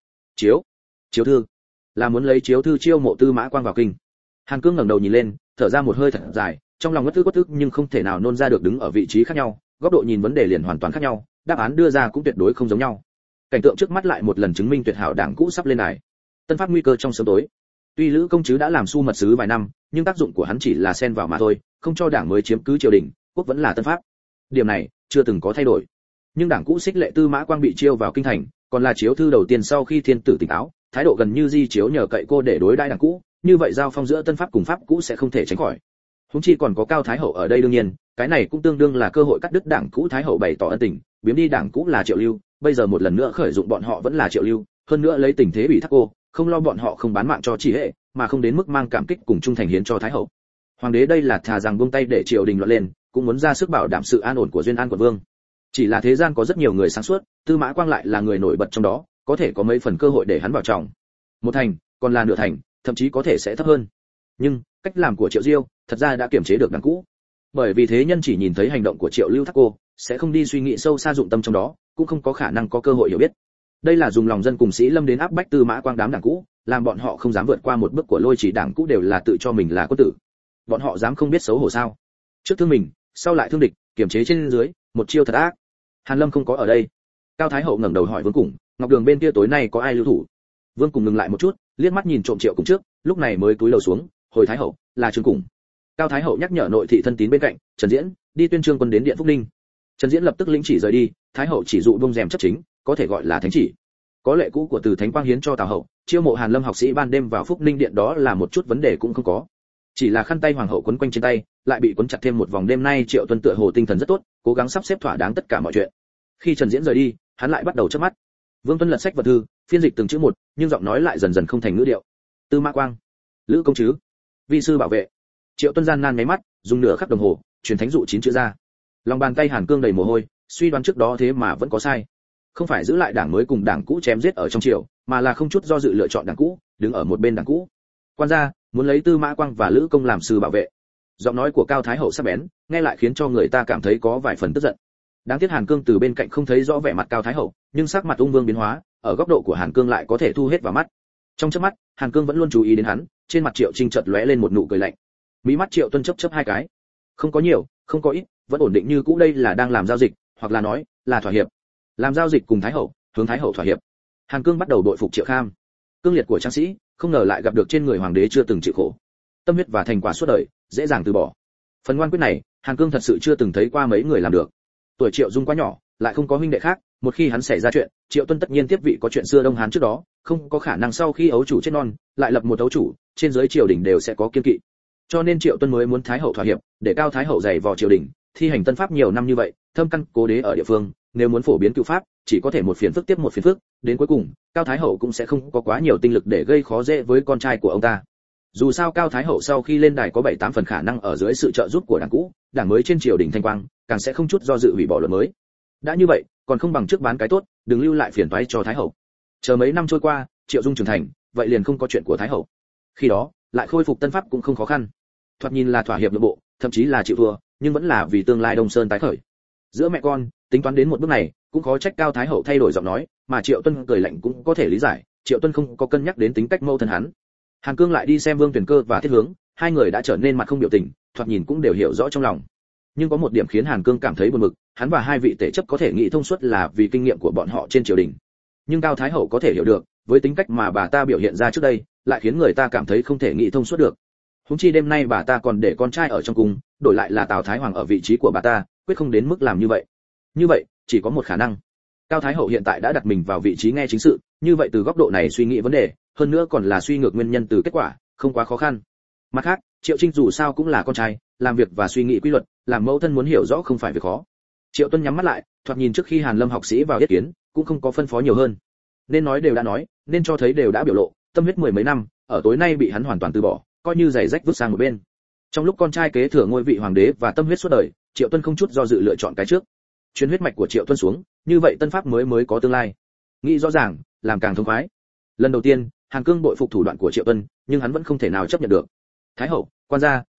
Chiếu thư, là muốn lấy chiếu thư chiêu mộ Tư Mã Quang vào kinh. Hàn Cương ngẩng đầu nhìn lên, thở ra một hơi thật dài, trong lòng ngất ức nhưng không thể nào nôn ra được, đứng ở vị trí khác nhau, góc độ nhìn vấn đề liền hoàn toàn khác nhau, đáp án đưa ra cũng tuyệt đối không giống nhau. Cảnh tượng trước mắt lại một lần chứng minh tuyệt hảo đảng cũ sắp lên đài. Tân Pháp nguy cơ trong sớm tối. Tuy Lữ công chứ đã làm su mật sứ vài năm, nhưng tác dụng của hắn chỉ là xen vào mà thôi, không cho đảng mới chiếm cứ triều đình, quốc vẫn là Tân Pháp. Điểm này chưa từng có thay đổi. Nhưng đảng cũ xích lệ Tư Mã Quang bị chiêu vào kinh thành, còn là chiếu thư đầu tiên sau khi thiên tử tỉnh táo, thái độ gần như di chiếu nhờ cậy cô để đối đãi đảng cũ, như vậy giao phong giữa Tân Pháp cùng Pháp cũ sẽ không thể tránh khỏi. Huống chi còn có Cao Thái hậu ở đây, đương nhiên, cái này cũng tương đương là cơ hội cắt đứt đảng cũ. Thái hậu bày tỏ ân tình, biếm đi đảng cũ là Triệu Lưu, bây giờ một lần nữa khởi dụng bọn họ vẫn là Triệu Lưu, hơn nữa lấy tình thế ủy thác cô, không lo bọn họ không bán mạng cho chỉ hệ, mà không đến mức mang cảm kích cùng trung thành hiến cho Thái hậu. Hoàng đế đây là thà rằng buông tay để triều đình loạn lên, cũng muốn ra sức bảo đảm sự an ổn của Duyên An quận vương. Chỉ là thế gian có rất nhiều người sáng suốt, Tư Mã Quang lại là người nổi bật trong đó, có thể có mấy phần cơ hội để hắn vào trọng. Một thành, còn là nửa thành, thậm chí có thể sẽ thấp hơn. Nhưng cách làm của Triệu Diêu thật ra đã kiểm chế được đảng cũ. Bởi vì thế nhân chỉ nhìn thấy hành động của Triệu Lưu Thác cô, sẽ không đi suy nghĩ sâu xa dụng tâm trong đó, cũng không có khả năng có cơ hội hiểu biết. Đây là dùng lòng dân cùng sĩ lâm đến áp bách Tư Mã Quang đám đảng cũ, làm bọn họ không dám vượt qua một bước của Lôi Chỉ. Đảng cũ đều là tự cho mình là quân tử, bọn họ dám không biết xấu hổ sao? Trước thương mình, sau lại thương địch, kiểm chế trên dưới, một chiêu thật ác. Hàn Lâm không có ở đây. Cao Thái hậu ngẩng đầu hỏi Vương Cùng, Ngọc Đường bên kia tối nay có ai lưu thủ? Vương Cùng ngừng lại một chút, liếc mắt nhìn trộm Triệu Cùng trước, lúc này mới cúi đầu xuống, hồi Thái hậu, là Trương Cùng. Cao Thái hậu nhắc nhở nội thị thân tín bên cạnh, Trần Diễn, đi tuyên trương quân đến điện Phúc Ninh. Trần Diễn lập tức lĩnh chỉ rời đi, Thái hậu chỉ dụ bông rèm chấp chính, có thể gọi là thánh chỉ. Có lệ cũ của Từ Thánh Quang hiến cho Tào hậu, chiêu mộ Hàn Lâm học sĩ ban đêm vào Phúc Ninh điện, đó là một chút vấn đề cũng không có. Chỉ là khăn tay hoàng hậu quấn quanh trên tay, lại bị quấn chặt thêm một vòng. Đêm nay Triệu Tuân tựa hồ tinh thần rất tốt, cố gắng sắp xếp thỏa đáng tất cả mọi chuyện. Khi Trần Diễn rời đi, hắn lại bắt đầu chớp mắt. Vương Tuân lật sách vật thư, phiên dịch từng chữ một, nhưng giọng nói lại dần dần không thành ngữ điệu. Tư Mã Quang, Lữ công chứ, vi sư bảo vệ. Triệu Tuân gian nan nháy mắt, dùng nửa khắc đồng hồ, truyền thánh dụ 9 chữ ra. Lòng bàn tay Hàn Cương đầy mồ hôi, suy đoán trước đó thế mà vẫn có sai. Không phải giữ lại đảng mới cùng đảng cũ chém giết ở trong triều, mà là không chút do dự lựa chọn đảng cũ, đứng ở một bên đảng cũ. Quan gia muốn lấy Tư Mã Quang và Lữ công làm sư bảo vệ. Giọng nói của Cao Thái hậu sắc bén, nghe lại khiến cho người ta cảm thấy có vài phần tức giận. Đáng tiếc Hàn Cương từ bên cạnh không thấy rõ vẻ mặt Cao Thái hậu, nhưng sắc mặt ung vương biến hóa, ở góc độ của Hàn Cương lại có thể thu hết vào mắt. Trong chớp mắt, Hàn Cương vẫn luôn chú ý đến hắn, trên mặt Triệu Trinh chợt lóe lên một nụ cười lạnh. Mí mắt Triệu Tuân chớp hai cái. Không có nhiều, không có ít, vẫn ổn định như cũ. Đây là đang làm giao dịch, hoặc là nói là thỏa hiệp. Làm giao dịch cùng Thái hậu, hướng Thái hậu thỏa hiệp. Hàn Cương bắt đầu đội phục Triệu Kham. Cương liệt của trang sĩ, không ngờ lại gặp được trên người hoàng đế chưa từng chịu khổ. Tâm huyết và thành quả suốt đời, dễ dàng từ bỏ. Phần ngoan quyết này, Hàn Cương thật sự chưa từng thấy qua mấy người làm được. Tuổi Triệu Dung quá nhỏ, lại không có huynh đệ khác, một khi hắn xảy ra chuyện, Triệu Tuân tất nhiên tiếp vị. Có chuyện xưa Đông Hán trước đó, không có khả năng sau khi ấu chủ chết non, lại lập một ấu chủ, trên dưới triều đình đều sẽ có kiêng kỵ. Cho nên Triệu Tuân mới muốn Thái hậu thỏa hiệp, để Cao Thái hậu dày vò triều đình, thi hành tân pháp nhiều năm như vậy, thâm căn cố đế ở địa phương, nếu muốn phổ biến cựu pháp, chỉ có thể một phiền phức tiếp một phiền phức, đến cuối cùng, Cao Thái hậu cũng sẽ không có quá nhiều tinh lực để gây khó dễ với con trai của ông ta. Dù sao Cao Thái hậu sau khi lên đài có 7-8 phần khả năng ở dưới sự trợ giúp của đảng cũ, đảng mới trên triều đình thanh quang, càng sẽ không chút do dự hủy bỏ luật mới. Đã như vậy, còn không bằng trước bán cái tốt, đừng lưu lại phiền toái cho Thái hậu. Chờ mấy năm trôi qua, Triệu Dung trưởng thành, vậy liền không có chuyện của Thái hậu. Khi đó, lại khôi phục tân pháp cũng không khó khăn. Thoạt nhìn là thỏa hiệp nội bộ, thậm chí là chịu thua, nhưng vẫn là vì tương lai Đông Sơn tái khởi. Giữa mẹ con, tính toán đến một bước này, cũng khó trách Cao Thái hậu thay đổi giọng nói, mà Triệu Tuân cười lạnh cũng có thể lý giải, Triệu Tuân không có cân nhắc đến tính cách mâu thân hắn. Hàn Cương lại đi xem Vương Tuyển Cơ và Thiết Hướng, hai người đã trở nên mặt không biểu tình, thoạt nhìn cũng đều hiểu rõ trong lòng. Nhưng có một điểm khiến Hàn Cương cảm thấy buồn bực, hắn và hai vị tể chấp có thể nghĩ thông suốt là vì kinh nghiệm của bọn họ trên triều đình. Nhưng Cao Thái hậu có thể hiểu được, với tính cách mà bà ta biểu hiện ra trước đây, lại khiến người ta cảm thấy không thể nghĩ thông suốt được. Huống chi đêm nay bà ta còn để con trai ở trong cung, đổi lại là Tào Thái Hoàng ở vị trí của bà ta, quyết không đến mức làm như vậy. Như vậy, chỉ có một khả năng. Cao Thái hậu hiện tại đã đặt mình vào vị trí nghe chính sự, như vậy từ góc độ này suy nghĩ vấn đề, hơn nữa còn là suy ngược nguyên nhân từ kết quả, không quá khó khăn. Mặt khác, Triệu Trinh dù sao cũng là con trai, làm việc và suy nghĩ quy luật, làm mẫu thân muốn hiểu rõ không phải việc khó. Triệu Tuân nhắm mắt lại, thoạt nhìn trước khi Hàn Lâm học sĩ vào yết kiến, cũng không có phân phó nhiều hơn. Nên nói đều đã nói, nên cho thấy đều đã biểu lộ, tâm huyết mười mấy năm, ở tối nay bị hắn hoàn toàn từ bỏ, coi như giày rách vứt sang một bên. Trong lúc con trai kế thừa ngôi vị hoàng đế và tâm huyết suốt đời, Triệu Tuân không chút do dự lựa chọn cái trước. Truyền huyết mạch của Triệu Tuân xuống, như vậy tân pháp mới có tương lai. Nghĩ rõ ràng, làm càng thông khoái. Lần đầu tiên, Hàn Cương bội phục thủ đoạn của Triệu Tuân, nhưng hắn vẫn không thể nào chấp nhận được. Thái hậu, quan gia,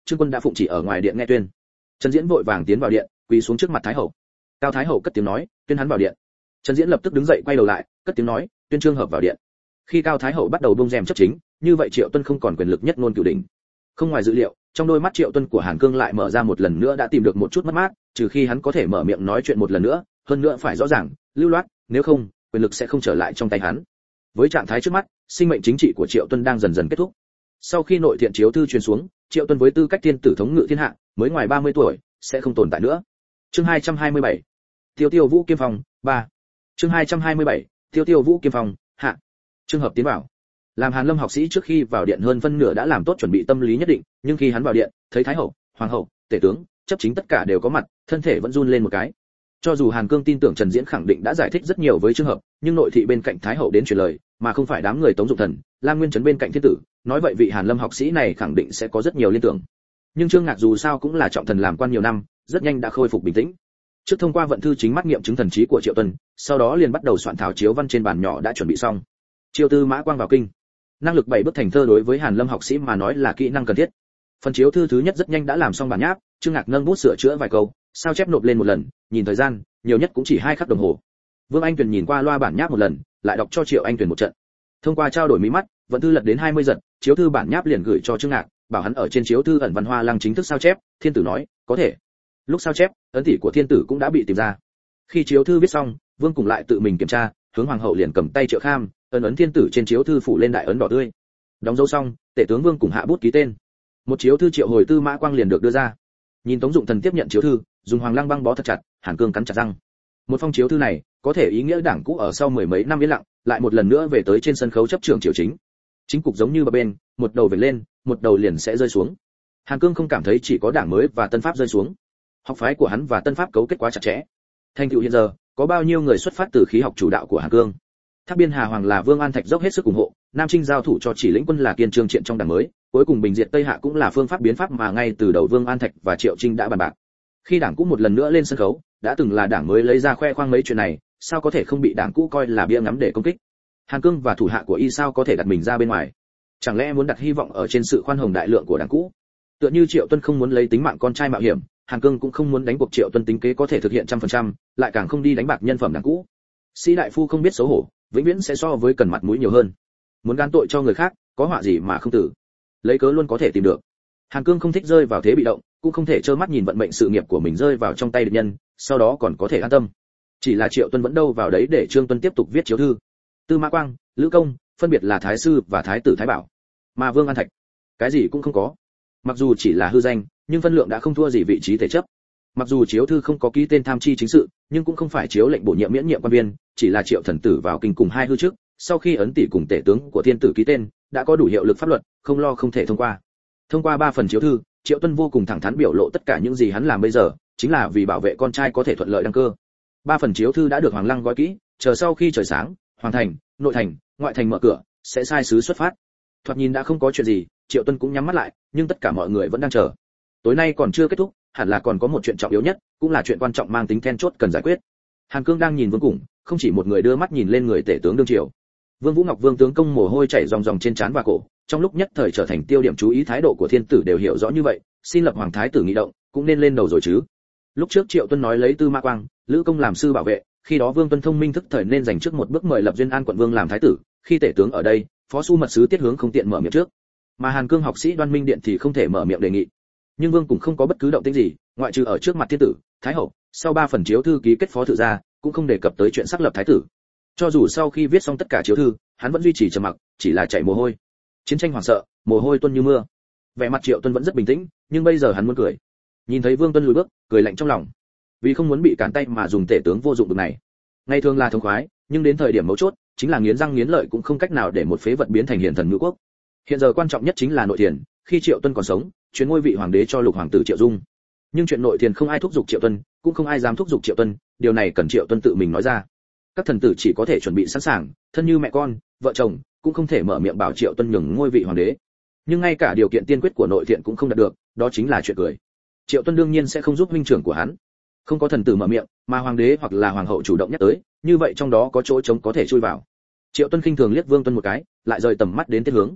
trương quân đã phụng chỉ ở ngoài điện nghe tuyên. Trần Diễn vội vàng tiến vào điện, quỳ xuống trước mặt thái hậu. Cao thái hậu cất tiếng nói, tuyên hắn vào điện. Trần Diễn lập tức đứng dậy quay đầu lại, cất tiếng nói, tuyên Trương Hợp vào điện. Khi Cao thái hậu bắt đầu buông rèm chấp chính, như vậy Triệu Tuân không còn quyền lực nhất ngôn cửu đỉnh. Không ngoài dự liệu, trong đôi mắt Triệu Tuân của Hàn Cương lại mở ra một lần nữa đã tìm được một chút mất mát, trừ khi hắn có thể mở miệng nói chuyện một lần nữa, hơn nữa phải rõ ràng, lưu loát, nếu không, quyền lực sẽ không trở lại trong tay hắn. Với trạng thái trước mắt, sinh mệnh chính trị của Triệu Tuân đang dần dần kết thúc. Sau khi nội thiện chiếu thư truyền xuống, Triệu Tuân với tư cách thiên tử thống ngự thiên hạ, mới ngoài 30 tuổi, sẽ không tồn tại nữa. Chương 227. Tiêu Tiêu Vũ Kiêm Phong 3. Chương 227. Tiêu Tiêu Vũ Kiêm Phong hạ. Trương Hợp tiến vào. Làm Hàn Lâm học sĩ trước khi vào điện hơn phân nửa đã làm tốt chuẩn bị tâm lý nhất định, nhưng khi hắn vào điện, thấy thái hậu, hoàng hậu, tể tướng, chấp chính tất cả đều có mặt, thân thể vẫn run lên một cái. Cho dù Hàn Cương tin tưởng Trần Diễn khẳng định đã giải thích rất nhiều với Trương Hợp, nhưng nội thị bên cạnh thái hậu đến truyền lời, mà không phải đám người Tống Dụng Thần, Lam Nguyên Trấn bên cạnh thiên tử, nói vậy vị Hàn Lâm học sĩ này khẳng định sẽ có rất nhiều liên tưởng. Nhưng Trương Ngạc dù sao cũng là trọng thần làm quan nhiều năm, rất nhanh đã khôi phục bình tĩnh. Trước thông qua vận thư chính mắt nghiệm chứng thần trí của Triệu Tuân, sau đó liền bắt đầu soạn thảo chiếu văn trên bàn nhỏ đã chuẩn bị xong. Chiêu tư mã quang vào kinh. Năng lực 7 bước thành thơ đối với Hàn Lâm học sĩ mà nói là kỹ năng cần thiết. Phần chiếu thư thứ nhất rất nhanh đã làm xong bản nháp, Trương Ngạc nâng bút sửa chữa vài câu, sao chép nộp lên một lần, nhìn thời gian, nhiều nhất cũng chỉ 2 khắc đồng hồ. Vương Anh Tuyền nhìn qua loa bản nháp một lần, lại đọc cho Triệu Anh Tuyền một trận. Thông qua trao đổi mí mắt, vận thư lật đến 20 giật, chiếu thư bản nháp liền gửi cho Trương Ngạc, bảo hắn ở trên chiếu thư ẩn văn hoa lăng chính thức sao chép. Thiên tử nói, có thể. Lúc sao chép, ấn tỷ của thiên tử cũng đã bị tìm ra. Khi chiếu thư viết xong, Vương cùng lại tự mình kiểm tra, hướng hoàng hậu liền cầm tay Triệu Kham, ấn thiên tử trên chiếu thư phủ lên đại ấn đỏ tươi. Đóng dấu xong, tể tướng Vương cùng hạ bút ký tên. Một chiếu thư triệu hồi tư mã quang liền được đưa ra. Nhìn Tống Dụng Thần tiếp nhận chiếu thư, dùng hoàng lăng băng bó thật chặt, Hàn Cương cắn chặt răng. Một phong chiếu thư này, có thể ý nghĩa đảng cũ ở sau mười mấy năm yên lặng, lại một lần nữa về tới trên sân khấu chấp trường triều chính. Chính cục giống như bờ bên, một đầu về lên, một đầu liền sẽ rơi xuống. Hàn Cương không cảm thấy chỉ có đảng mới và tân pháp rơi xuống. Học phái của hắn và tân pháp cấu kết quá chặt chẽ. Thành tựu hiện giờ, có bao nhiêu người xuất phát từ khí học chủ đạo của Hàn Cương. Thác Biên Hà Hoàng là Vương An Thạch dốc hết sức ủng hộ, Nam Trinh giao thủ cho Chỉ Lĩnh Quân là kiên trương triện trong đảng mới, cuối cùng bình diệt Tây Hạ cũng là phương pháp biến pháp mà ngay từ đầu Vương An Thạch và Triệu Trinh đã bàn bạc. Khi đảng cũ một lần nữa lên sân khấu, đã từng là đảng mới lấy ra khoe khoang mấy chuyện này, sao có thể không bị đảng cũ coi là bia ngắm để công kích. Hàn Cương và thủ hạ của y sao có thể đặt mình ra bên ngoài? Chẳng lẽ muốn đặt hy vọng ở trên sự khoan hồng đại lượng của đảng cũ? Tựa như Triệu Tuân không muốn lấy tính mạng con trai mạo hiểm, Hàn Cương cũng không muốn đánh cuộc Triệu Tuân tính kế có thể thực hiện 100%, lại càng không đi đánh bạc nhân phẩm đảng cũ. Sĩ đại phu không biết xấu hổ, vĩnh viễn sẽ so với cần mặt mũi nhiều hơn. Muốn gan tội cho người khác, có họa gì mà không tử. Lấy cớ luôn có thể tìm được. Hàn Cương không thích rơi vào thế bị động, cũng không thể trơ mắt nhìn vận mệnh sự nghiệp của mình rơi vào trong tay địch nhân, sau đó còn có thể an tâm. Chỉ là Triệu Tuân vẫn đâu vào đấy để Trương Tuân tiếp tục viết chiếu thư. Tư Mã Quang, Lữ Công, phân biệt là thái sư và thái tử Thái Bảo. Mà Vương An Thạch, cái gì cũng không có. Mặc dù chỉ là hư danh, nhưng phân lượng đã không thua gì vị trí thể chấp. Mặc dù chiếu thư không có ký tên tham chi chính sự, nhưng cũng không phải chiếu lệnh bổ nhiệm miễn nhiệm quan viên, chỉ là Triệu thần tử vào kinh cùng 2 hư trước, sau khi ấn tỷ cùng tể tướng của thiên tử ký tên, đã có đủ hiệu lực pháp luật, không lo không thể thông qua. Thông qua 3 phần chiếu thư, Triệu Tuân vô cùng thẳng thắn biểu lộ tất cả những gì hắn làm bây giờ, chính là vì bảo vệ con trai có thể thuận lợi đăng cơ. 3 phần chiếu thư đã được Hoàng Lăng gói kỹ, chờ sau khi trời sáng, Hoàng thành, nội thành, ngoại thành mở cửa, sẽ sai sứ xuất phát. Thoạt nhìn đã không có chuyện gì, Triệu Tuân cũng nhắm mắt lại, nhưng tất cả mọi người vẫn đang chờ. Tối nay còn chưa kết thúc, hẳn là còn có một chuyện trọng yếu nhất, cũng là chuyện quan trọng mang tính then chốt cần giải quyết. Hàn Cương đang nhìn Vương Cùng, không chỉ một người đưa mắt nhìn lên người tể tướng đương triều. Vương Vũ Ngọc Vương tướng công mồ hôi chảy ròng ròng trên trán và cổ, trong lúc nhất thời trở thành tiêu điểm chú ý, thái độ của thiên tử đều hiểu rõ như vậy, xin lập hoàng thái tử nghị động, cũng nên lên đầu rồi chứ. Lúc trước Triệu Tuân nói lấy Tư Mã Quang, Lữ Công làm sư bảo vệ, khi đó Vương Tuân thông minh thức thời nên dành trước một bước mời lập Duyên An quận vương làm thái tử, khi tể tướng ở đây, phó su mật sứ Tiết Hướng không tiện mở miệng trước. Mà Hàn Cương học sĩ Đoan Minh Điện thì không thể mở miệng đề nghị. Nhưng Vương cũng không có bất cứ động tĩnh gì, ngoại trừ ở trước mặt thiên tử, thái hậu, sau 3 phần chiếu thư ký kết phó tự ra, cũng không đề cập tới chuyện xác lập thái tử. Cho dù sau khi viết xong tất cả chiếu thư, hắn vẫn duy trì trầm mặc, chỉ là chảy mồ hôi. Chiến tranh hoảng sợ, mồ hôi tuôn như mưa. Vẻ mặt Triệu Tuân vẫn rất bình tĩnh, nhưng bây giờ hắn muốn cười. Nhìn thấy Vương Tuân lùi bước, cười lạnh trong lòng. Vì không muốn bị cản tay mà dùng tể tướng vô dụng được này. Ngày thường là thống khoái, nhưng đến thời điểm mấu chốt, chính là nghiến răng nghiến lợi cũng không cách nào để một phế vật biến thành hiền thần ngũ quốc. Hiện giờ quan trọng nhất chính là nội thiền, khi Triệu Tuân còn sống, chuyến ngôi vị hoàng đế cho lục hoàng tử Triệu Dung. Nhưng chuyện nội thiền không ai thúc giục Triệu Tuân, cũng không ai dám thúc giục Triệu Tuân, điều này cần Triệu Tuân tự mình nói ra. Các thần tử chỉ có thể chuẩn bị sẵn sàng, thân như mẹ con, vợ chồng, cũng không thể mở miệng bảo Triệu Tuân nhường ngôi vị hoàng đế. Nhưng ngay cả điều kiện tiên quyết của nội thiện cũng không đạt được, đó chính là chuyện cười. Triệu Tuân đương nhiên sẽ không giúp huynh trưởng của hắn. Không có thần tử mở miệng, mà hoàng đế hoặc là hoàng hậu chủ động nhắc tới, như vậy trong đó có chỗ trống có thể chui vào. Triệu Tuân khinh thường liếc Vương Tuân một cái, lại rời tầm mắt đến Tiết Hướng.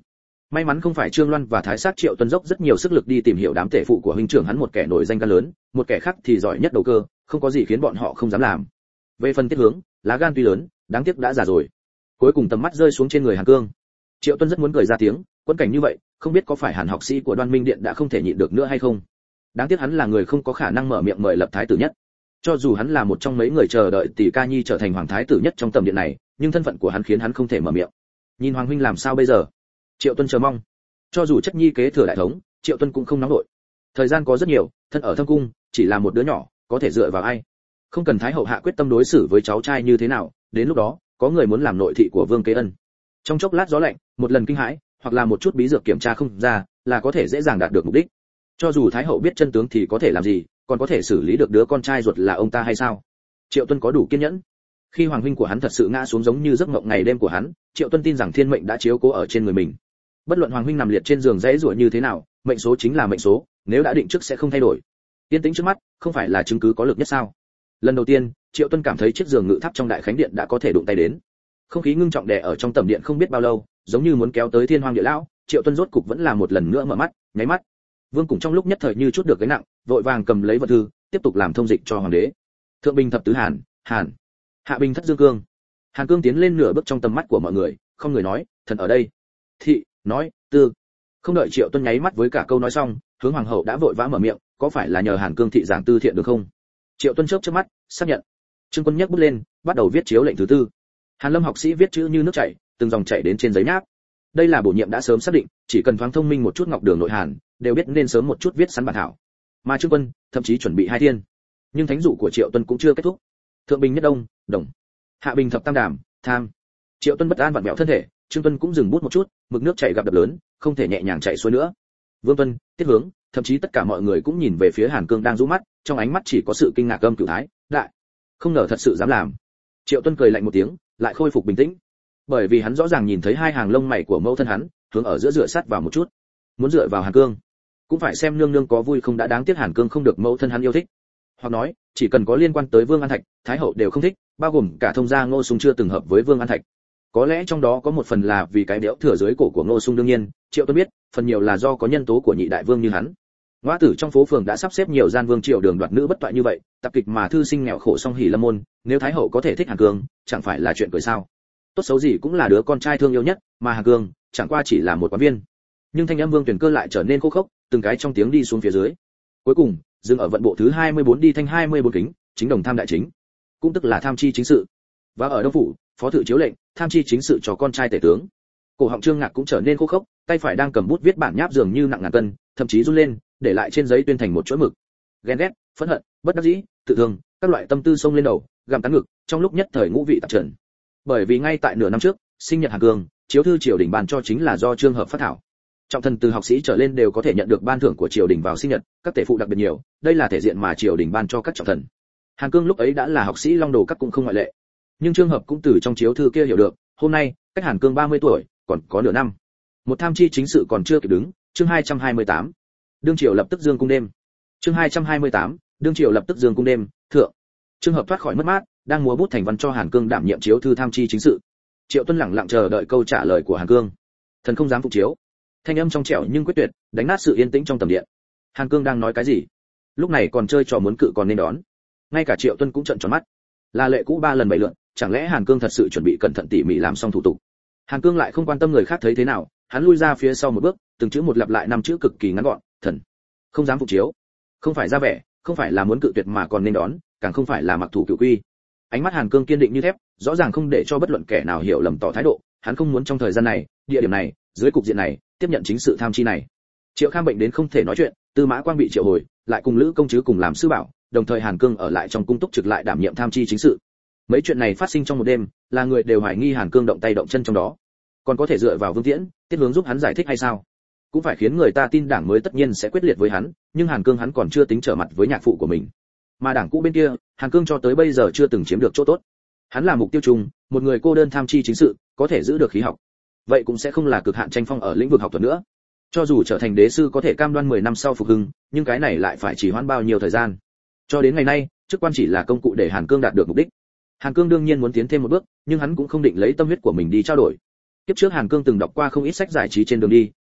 May mắn không phải Trương Loan và Thái Sát Triệu Tuân dốc rất nhiều sức lực đi tìm hiểu đám tể phụ của huynh trưởng hắn, một kẻ nổi danh gan lớn, một kẻ khác thì giỏi nhất đầu cơ, không có gì khiến bọn họ không dám làm. Về phần Tiết Hướng, lá gan tuy lớn, đáng tiếc đã già rồi. Cuối cùng tầm mắt rơi xuống trên người Hàn Cương. Triệu Tuân rất muốn cười ra tiếng, quẫn cảnh như vậy, không biết có phải Hàn học sĩ của Đoan Minh Điện đã không thể nhịn được nữa hay không. Đáng tiếc hắn là người không có khả năng mở miệng mời lập thái tử nhất. Cho dù hắn là một trong mấy người chờ đợi Tỷ Ca Nhi trở thành hoàng thái tử nhất trong tầm điện này, nhưng thân phận của hắn khiến hắn không thể mở miệng. Nhìn hoàng huynh làm sao bây giờ? Triệu Tuân chờ mong. Cho dù chất nhi kế thừa đại thống, Triệu Tuân cũng không nóng nổi. Thời gian có rất nhiều, thân ở thâm cung, chỉ là một đứa nhỏ, có thể dựa vào ai? Không cần thái hậu hạ quyết tâm đối xử với cháu trai như thế nào, đến lúc đó, có người muốn làm nội thị của Vương Kế Ân. Trong chốc lát gió lạnh, một lần kinh hãi, hoặc là một chút bí dược kiểm tra không ra, là có thể dễ dàng đạt được mục đích. Cho dù thái hậu biết chân tướng thì có thể làm gì, còn có thể xử lý được đứa con trai ruột là ông ta hay sao? Triệu Tuân có đủ kiên nhẫn. Khi hoàng huynh của hắn thật sự ngã xuống giống như giấc mộng ngày đêm của hắn, Triệu Tuân tin rằng thiên mệnh đã chiếu cố ở trên người mình. Bất luận hoàng huynh nằm liệt trên giường dãy rủa như thế nào, mệnh số chính là mệnh số, nếu đã định trước sẽ không thay đổi. Yên tĩnh trước mắt, không phải là chứng cứ có lực nhất sao? Lần đầu tiên, Triệu Tuân cảm thấy chiếc giường ngự tháp trong đại khánh điện đã có thể đụng tay đến. Không khí ngưng trọng đè ở trong tầm điện không biết bao lâu, giống như muốn kéo tới thiên hoang địa lão. Triệu Tuân rốt cục vẫn là một lần nữa mở mắt, nháy mắt. Vương Cùng trong lúc nhất thời như chút được gánh nặng, vội vàng cầm lấy vật thư, tiếp tục làm thông dịch cho hoàng đế. Thượng bình thập tứ Hàn, Hàn. Hạ bình thất Dương Cương. Hàn Cương tiến lên nửa bước trong tầm mắt của mọi người, không người nói, thần ở đây. Thị, nói, tư. Không đợi Triệu Tuân nháy mắt với cả câu nói xong, hướng hoàng hậu đã vội vã mở miệng, có phải là nhờ Hàn Cương thị giảng tư thiện được không? Triệu Tuân chớp chớp mắt, xác nhận. Trương Quân nhấc bút lên, bắt đầu viết chiếu lệnh thứ tư. Hàn Lâm học sĩ viết chữ như nước chảy, từng dòng chảy đến trên giấy nháp. Đây là bổ nhiệm đã sớm xác định, chỉ cần thoáng thông minh một chút ngọc đường nội hàn, đều biết nên sớm một chút viết sẵn bản thảo. Mà Trương Quân, thậm chí chuẩn bị 2 thiên. Nhưng thánh dụ của Triệu Tuân cũng chưa kết thúc. Thượng bình nhất đông, đồng. Hạ bình thập tam đàm, tham. Triệu Tuân bất an vặn vẹo thân thể, Trương Tuân cũng dừng bút một chút, mực nước chảy gặp đập lớn, không thể nhẹ nhàng chảy xuôi nữa. Vương Tuân, Tiết Hướng, thậm chí tất cả mọi người cũng nhìn về phía Hàn Cương đang rũ mắt, trong ánh mắt chỉ có sự kinh ngạc âm cửu thái, đại. Không ngờ thật sự dám làm. Triệu Tuân cười lạnh một tiếng, lại khôi phục bình tĩnh. Bởi vì hắn rõ ràng nhìn thấy 2 hàng lông mày của mẫu thân hắn, hướng ở giữa dựa sát vào một chút. Muốn dựa vào Hàn Cương, cũng phải xem nương nương có vui không, đã đáng tiếc Hàn Cương không được mẫu thân hắn yêu thích. Hoặc nói, chỉ cần có liên quan tới Vương An Thạch, Thái hậu đều không thích, bao gồm cả thông gia Ngô Sung chưa từng hợp với Vương An Thạch. Có lẽ trong đó có một phần là vì cái đẽo thừa dưới cổ của Ngô Sung, đương nhiên, Triệu Tuân biết, phần nhiều là do có nhân tố của nhị đại vương như hắn. Ngoại tử trong phố phường đã sắp xếp nhiều gian vương triều đường đoạt nữ bất toại như vậy, tập kịch mà thư sinh nghèo khổ song hỉ lâm môn, nếu Thái hậu có thể thích Hàn Cương, chẳng phải là chuyện cười sao? Tốt xấu gì cũng là đứa con trai thương yêu nhất, mà Hàn Cương chẳng qua chỉ là một quán viên. Nhưng thanh âm Vương Tuyển Cơ lại trở nên khô khốc, từng cái trong tiếng đi xuống phía dưới. Cuối cùng, dừng ở vận bộ thứ 24 đi thanh 24 kính, chính đồng tham đại chính, cũng tức là tham chi chính sự. Và ở Đông phủ, phó thự chiếu lệnh, tham chi chính sự cho con trai tể tướng. Cổ họng Trương Ngạc cũng trở nên khô khốc, tay phải đang cầm bút viết bản nháp dường như nặng ngàn cân, thậm chí run lên, để lại trên giấy tuyên thành một chuỗi mực. Ghen ghét, phẫn hận, bất đắc dĩ, tự thương, các loại tâm tư xông lên đầu, gặm cắn ngực, trong lúc nhất thời ngũ vị tạp trần. Bởi vì ngay tại nửa năm trước, sinh nhật Hàn Cương, chiếu thư triều đình ban cho chính là do Trương Hợp phát thảo. Trọng thần từ học sĩ trở lên đều có thể nhận được ban thưởng của triều đình vào sinh nhật, các tể phụ đặc biệt nhiều, đây là thể diện mà triều đình ban cho các trọng thần. Hàn Cương lúc ấy đã là học sĩ Long Đồ các cũng không ngoại lệ. Nhưng Trương Hợp cũng từ trong chiếu thư kia hiểu được, hôm nay, cách Hàn Cương 30 tuổi, còn có nửa năm. Một tham chi chính sự còn chưa kịp đứng, chương 228. Đương triều lập tức dương cung đêm. Chương 228, đương triều lập tức dương cung đêm, thượng. Trương Hợp thoát khỏi mất mát, đang múa bút thành văn cho Hàn Cương đảm nhiệm chiếu thư tham chi chính sự. Triệu Tuân lẳng lặng chờ đợi câu trả lời của Hàn Cương. Thần không dám phục chiếu. Thanh âm trong trẻo nhưng quyết tuyệt, đánh nát sự yên tĩnh trong tầm điện. Hàn Cương đang nói cái gì? Lúc này còn chơi trò muốn cự còn nên đón. Ngay cả Triệu Tuân cũng trợn tròn mắt. Là lệ cũ 3 lần 7 lượt, chẳng lẽ Hàn Cương thật sự chuẩn bị cẩn thận tỉ mỉ làm xong thủ tục? Hàn Cương lại không quan tâm người khác thấy thế nào, hắn lui ra phía sau một bước, từng chữ một lặp lại 5 chữ cực kỳ ngắn gọn, thần không dám phục chiếu. Không phải ra vẻ, không phải là muốn cự tuyệt mà còn nên đón, càng không phải là mặc thủ cửu quy. Ánh mắt Hàn Cương kiên định như thép, rõ ràng không để cho bất luận kẻ nào hiểu lầm tỏ thái độ, hắn không muốn trong thời gian này, địa điểm này, dưới cục diện này, tiếp nhận chính sự tham chi này. Triệu Kham bệnh đến không thể nói chuyện, Tư Mã Quang bị triệu hồi, lại cùng Lữ công chứ cùng làm sư bảo, đồng thời Hàn Cương ở lại trong cung túc trực lại đảm nhiệm tham chi chính sự. Mấy chuyện này phát sinh trong một đêm, là người đều hoài nghi Hàn Cương động tay động chân trong đó. Còn có thể dựa vào Vương Tiễn, Tiết Hướng giúp hắn giải thích hay sao? Cũng phải khiến người ta tin đảng mới tất nhiên sẽ quyết liệt với hắn, nhưng Hàn Cương hắn còn chưa tính trở mặt với nhạc phụ của mình. Mà đảng cũ bên kia, Hàn Cương cho tới bây giờ chưa từng chiếm được chỗ tốt. Hắn là mục tiêu chung, một người cô đơn tham chi chính sự, có thể giữ được khí học. Vậy cũng sẽ không là cực hạn tranh phong ở lĩnh vực học thuật nữa. Cho dù trở thành đế sư có thể cam đoan 10 năm sau phục hưng, nhưng cái này lại phải chỉ hoãn bao nhiêu thời gian. Cho đến ngày nay, chức quan chỉ là công cụ để Hàn Cương đạt được mục đích. Hàn Cương đương nhiên muốn tiến thêm một bước, nhưng hắn cũng không định lấy tâm huyết của mình đi trao đổi. Kiếp trước Hàn Cương từng đọc qua không ít sách giải trí trên đường đi,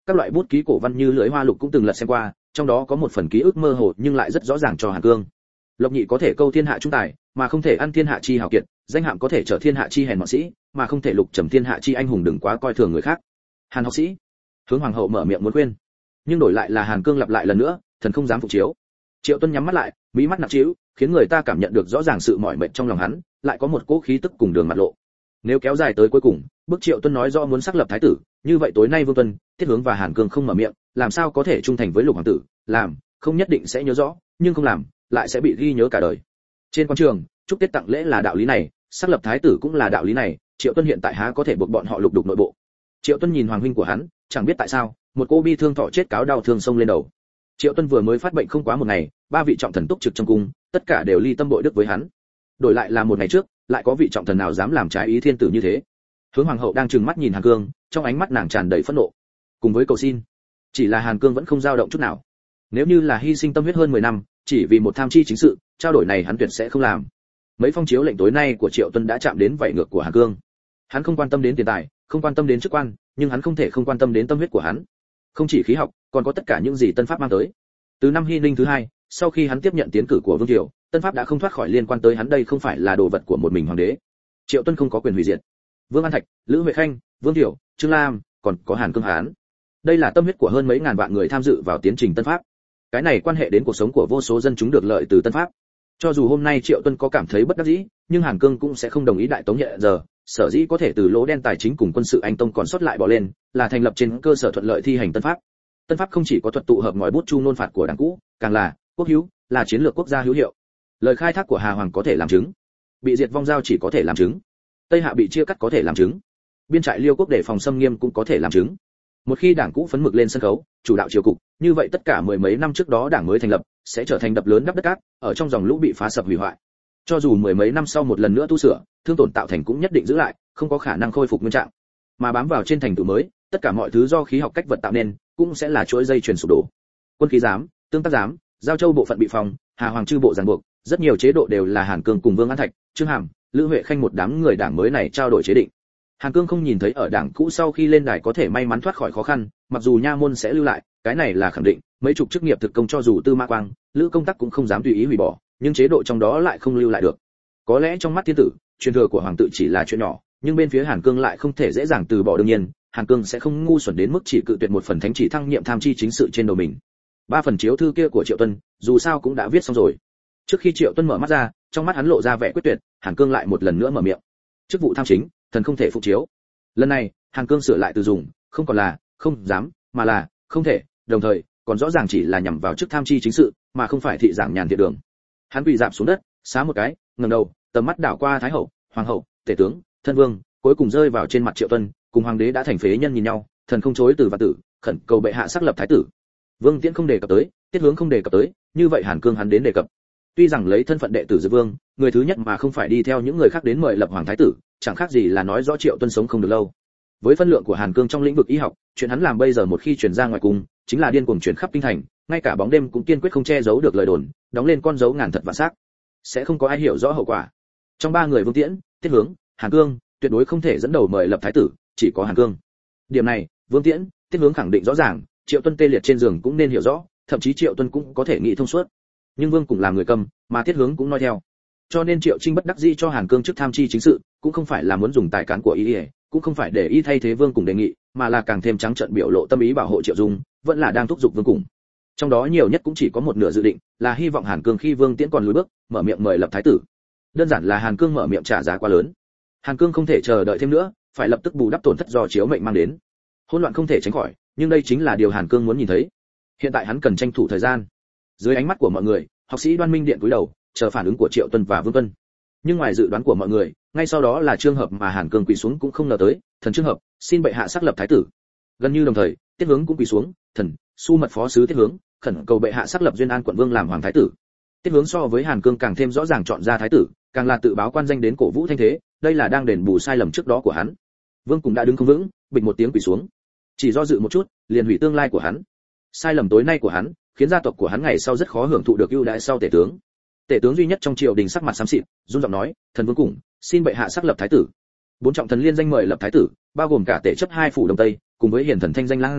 các loại bút ký cổ văn như lưỡi hoa lục cũng từng lật xem qua, trong đó có một phần ký ức mơ hồ nhưng lại rất rõ ràng cho Hàn Cương. Lộc Nhị có thể câu thiên hạ trung tài, mà không thể ăn thiên hạ chi hào kiệt, danh hạm có thể trở thiên hạ chi hèn mọn sĩ, mà không thể lục trầm thiên hạ chi anh hùng, đừng quá coi thường người khác. Hàn học sĩ, hướng hoàng hậu mở miệng muốn khuyên, nhưng đổi lại là Hàn Cương lặp lại lần nữa, thần không dám phục chiếu. Triệu Tuân nhắm mắt lại, mí mắt nặng trĩu, khiến người ta cảm nhận được rõ ràng sự mỏi mệt trong lòng hắn, lại có một cỗ khí tức cùng đường mặt lộ. Nếu kéo dài tới cuối cùng, bức Triệu Tuân nói rõ muốn xác lập thái tử, như vậy tối nay Vương Tuân, Tiết Hướng và Hàn Cương không mở miệng, làm sao có thể trung thành với Lục hoàng tử, làm, không nhất định sẽ nhớ rõ, nhưng không làm, lại sẽ bị ghi nhớ cả đời. Trên quan trường, chúc Tết tặng lễ là đạo lý này, xác lập thái tử cũng là đạo lý này, Triệu Tuân hiện tại há có thể buộc bọn họ lục đục nội bộ. Triệu Tuân nhìn hoàng huynh của hắn, chẳng biết tại sao, một cô bi thương thọ chết cáo đau thương sông lên đầu. Triệu Tuân vừa mới phát bệnh không quá một ngày, ba vị trọng thần túc trực trong cung, tất cả đều ly tâm bội đức với hắn. Đổi lại là một ngày trước, lại có vị trọng thần nào dám làm trái ý thiên tử như thế? Hướng hoàng hậu đang trừng mắt nhìn Hàn Cương, trong ánh mắt nàng tràn đầy phẫn nộ, cùng với cầu xin. Chỉ là Hàn Cương vẫn không dao động chút nào. Nếu như là hy sinh tâm huyết hơn 10 năm, chỉ vì một tham chi chính sự, trao đổi này hắn tuyệt sẽ không làm. Mấy phong chiếu lệnh tối nay của Triệu Tuân đã chạm đến vảy ngược của Hàn Cương. Hắn không quan tâm đến tiền tài, không quan tâm đến chức quan, nhưng hắn không thể không quan tâm đến tâm huyết của hắn. Không chỉ khí học, còn có tất cả những gì Tân Pháp mang tới. Từ năm Hy Ninh thứ hai, sau khi hắn tiếp nhận tiến cử của Vương Thiệu, Tân Pháp đã không thoát khỏi liên quan tới hắn, đây không phải là đồ vật của một mình hoàng đế. Triệu Tuân không có quyền hủy diệt. Vương An Thạch, Lữ Huệ Khanh, Vương Thiệu, Trương Lam, còn có Hàn Cương Hán. Đây là tâm huyết của hơn mấy ngàn vạn người tham dự vào tiến trình Tân Pháp. Cái này quan hệ đến cuộc sống của vô số dân chúng được lợi từ Tân Pháp. Cho dù hôm nay Triệu Tuân có cảm thấy bất đắc dĩ, nhưng Hàn Cương cũng sẽ không đồng ý đại tống hiện giờ, sở dĩ có thể từ lỗ đen tài chính cùng quân sự Anh Tông còn sót lại bỏ lên, là thành lập trên cơ sở thuận lợi thi hành Tân Pháp. Tân Pháp không chỉ có thuật tụ hợp ngòi bút chu nôn phạt của đảng cũ, càng là quốc hữu, là chiến lược quốc gia hữu hiệu. Lời khai thác của Hà Hoàng có thể làm chứng, bị diệt vong giao chỉ có thể làm chứng, Tây Hạ bị chia cắt có thể làm chứng, biên trại Liêu quốc để phòng xâm nghiêm cũng có thể làm chứng. Một khi đảng cũ phấn mực lên sân khấu, chủ đạo triều cục, như vậy tất cả mười mấy năm trước đó đảng mới thành lập sẽ trở thành đập lớn đắp đất cát, ở trong dòng lũ bị phá sập hủy hoại. Cho dù mười mấy năm sau một lần nữa tu sửa, thương tổn tạo thành cũng nhất định giữ lại, không có khả năng khôi phục nguyên trạng. Mà bám vào trên thành tựu mới, tất cả mọi thứ do khí học cách vật tạo nên, cũng sẽ là chuỗi dây chuyền sụp đổ. Quân khí giám, tương tác giám, giao châu bộ phận bị phòng, Hà Hoàng chư bộ ràng buộc, rất nhiều chế độ đều là Hàn Cương cùng Vương An Thạch, Trương Hàm, Lữ Huệ Khanh một đám người đảng mới này trao đổi chế định. Hàn Cương không nhìn thấy ở đảng cũ sau khi lên đài có thể may mắn thoát khỏi khó khăn, mặc dù nha môn sẽ lưu lại, cái này là khẳng định, mấy chục chức nghiệp thực công cho dù Tư Mã Quang, Lữ Công Tắc cũng không dám tùy ý hủy bỏ, nhưng chế độ trong đó lại không lưu lại được. Có lẽ trong mắt thiên tử, truyền thừa của hoàng tử chỉ là chuyện nhỏ, nhưng bên phía Hàn Cương lại không thể dễ dàng từ bỏ, đương nhiên, Hàn Cương sẽ không ngu xuẩn đến mức chỉ cự tuyệt một phần thánh chỉ thăng nhiệm tham chi chính sự trên đầu mình. 3 phần chiếu thư kia của Triệu Tuân, dù sao cũng đã viết xong rồi. Trước khi Triệu Tuân mở mắt ra, trong mắt hắn lộ ra vẻ quyết tuyệt, Hàn Cương lại một lần nữa mở miệng. Chức vụ tham chính, thần không thể phục chiếu. Lần này, Hàn Cương sửa lại từ dùng, không còn là không dám, mà là không thể, đồng thời, còn rõ ràng chỉ là nhằm vào chức tham chi chính sự, mà không phải thị giảng nhàn thiện đường. Hắn quỳ rạp xuống đất, xá một cái, ngẩng đầu, tầm mắt đảo qua thái hậu, hoàng hậu, tể tướng, thân vương, cuối cùng rơi vào trên mặt Triệu Tuân, cùng hoàng đế đã thành phế nhân nhìn nhau, thần không chối từ và tử, khẩn cầu bệ hạ xác lập thái tử. Vương Tiễn không đề cập tới, Tiết Hướng không đề cập tới, như vậy Hàn Cương hắn đến đề cập. Tuy rằng lấy thân phận đệ tử Dược Vương, người thứ nhất mà không phải đi theo những người khác đến mời lập hoàng thái tử, chẳng khác gì là nói rõ Triệu Tuân sống không được lâu. Với phân lượng của Hàn Cương trong lĩnh vực y học, chuyện hắn làm bây giờ một khi truyền ra ngoài cùng, chính là điên cuồng truyền khắp kinh thành, ngay cả bóng đêm cũng kiên quyết không che giấu được lời đồn, đóng lên con dấu ngàn thật vạn xác. Sẽ không có ai hiểu rõ hậu quả. Trong 3 người Vương Tiễn, Tiết Hướng, Hàn Cương, tuyệt đối không thể dẫn đầu mời lập thái tử, chỉ có Hàn Cương. Điểm này, Vương Tiễn, Tiết Hướng khẳng định rõ ràng, Triệu Tuân tê liệt trên giường cũng nên hiểu rõ, thậm chí Triệu Tuân cũng có thể nghĩ thông suốt. Nhưng Vương cũng làm người câm, mà Tiết Hướng cũng nói theo. Cho nên Triệu Trinh bất đắc dĩ cho Hàn Cương chức tham chi chính sự, cũng không phải là muốn dùng tài cán của y, cũng không phải để y thay thế Vương cùng đề nghị, mà là càng thêm trắng trợn biểu lộ tâm ý bảo hộ Triệu Dung, vẫn là đang thúc giục Vương cùng. Trong đó nhiều nhất cũng chỉ có một nửa dự định, là hy vọng Hàn Cương khi Vương Tiễn còn lùi bước, mở miệng mời lập thái tử. Đơn giản là Hàn Cương mở miệng trả giá quá lớn. Hàn Cương không thể chờ đợi thêm nữa, phải lập tức bù đắp tổn thất do chiếu mệnh mang đến. Hỗn loạn không thể tránh khỏi, nhưng đây chính là điều Hàn Cương muốn nhìn thấy. Hiện tại hắn cần tranh thủ thời gian. Dưới ánh mắt của mọi người, học sĩ Đoan Minh điện cúi đầu, chờ phản ứng của Triệu Tuân và Vương Tuân. Nhưng ngoài dự đoán của mọi người, ngay sau đó là Trương Hợp mà Hàn Cương quỳ xuống cũng không ngờ tới, thần Trương Hợp, xin bệ hạ xác lập thái tử. Gần như đồng thời, Tiết Hướng cũng quỳ xuống, thần, su mật phó sứ Tiết Hướng, khẩn cầu bệ hạ xác lập Duyên An quận vương làm hoàng thái tử. Tiết Hướng so với Hàn Cương càng thêm rõ ràng chọn ra thái tử, càng là tự báo quan danh đến cổ vũ thanh thế, đây là đang đền bù sai lầm trước đó của hắn. Vương cũng đã đứng không vững, bịch một tiếng quỳ xuống. Chỉ do dự một chút, liền hủy tương lai của hắn. Sai lầm tối nay của hắn, khiến gia tộc của hắn ngày sau rất khó hưởng thụ được ưu đãi sau tể tướng. Tể tướng duy nhất trong triều đình sắc mặt xám xịt, run giọng nói, thần Vương cùng, xin bệ hạ xác lập thái tử. 4 trọng thần liên danh mời lập thái tử, bao gồm cả tể chấp 2 phủ đông tây, cùng với hiển thần thanh danh lan rộng,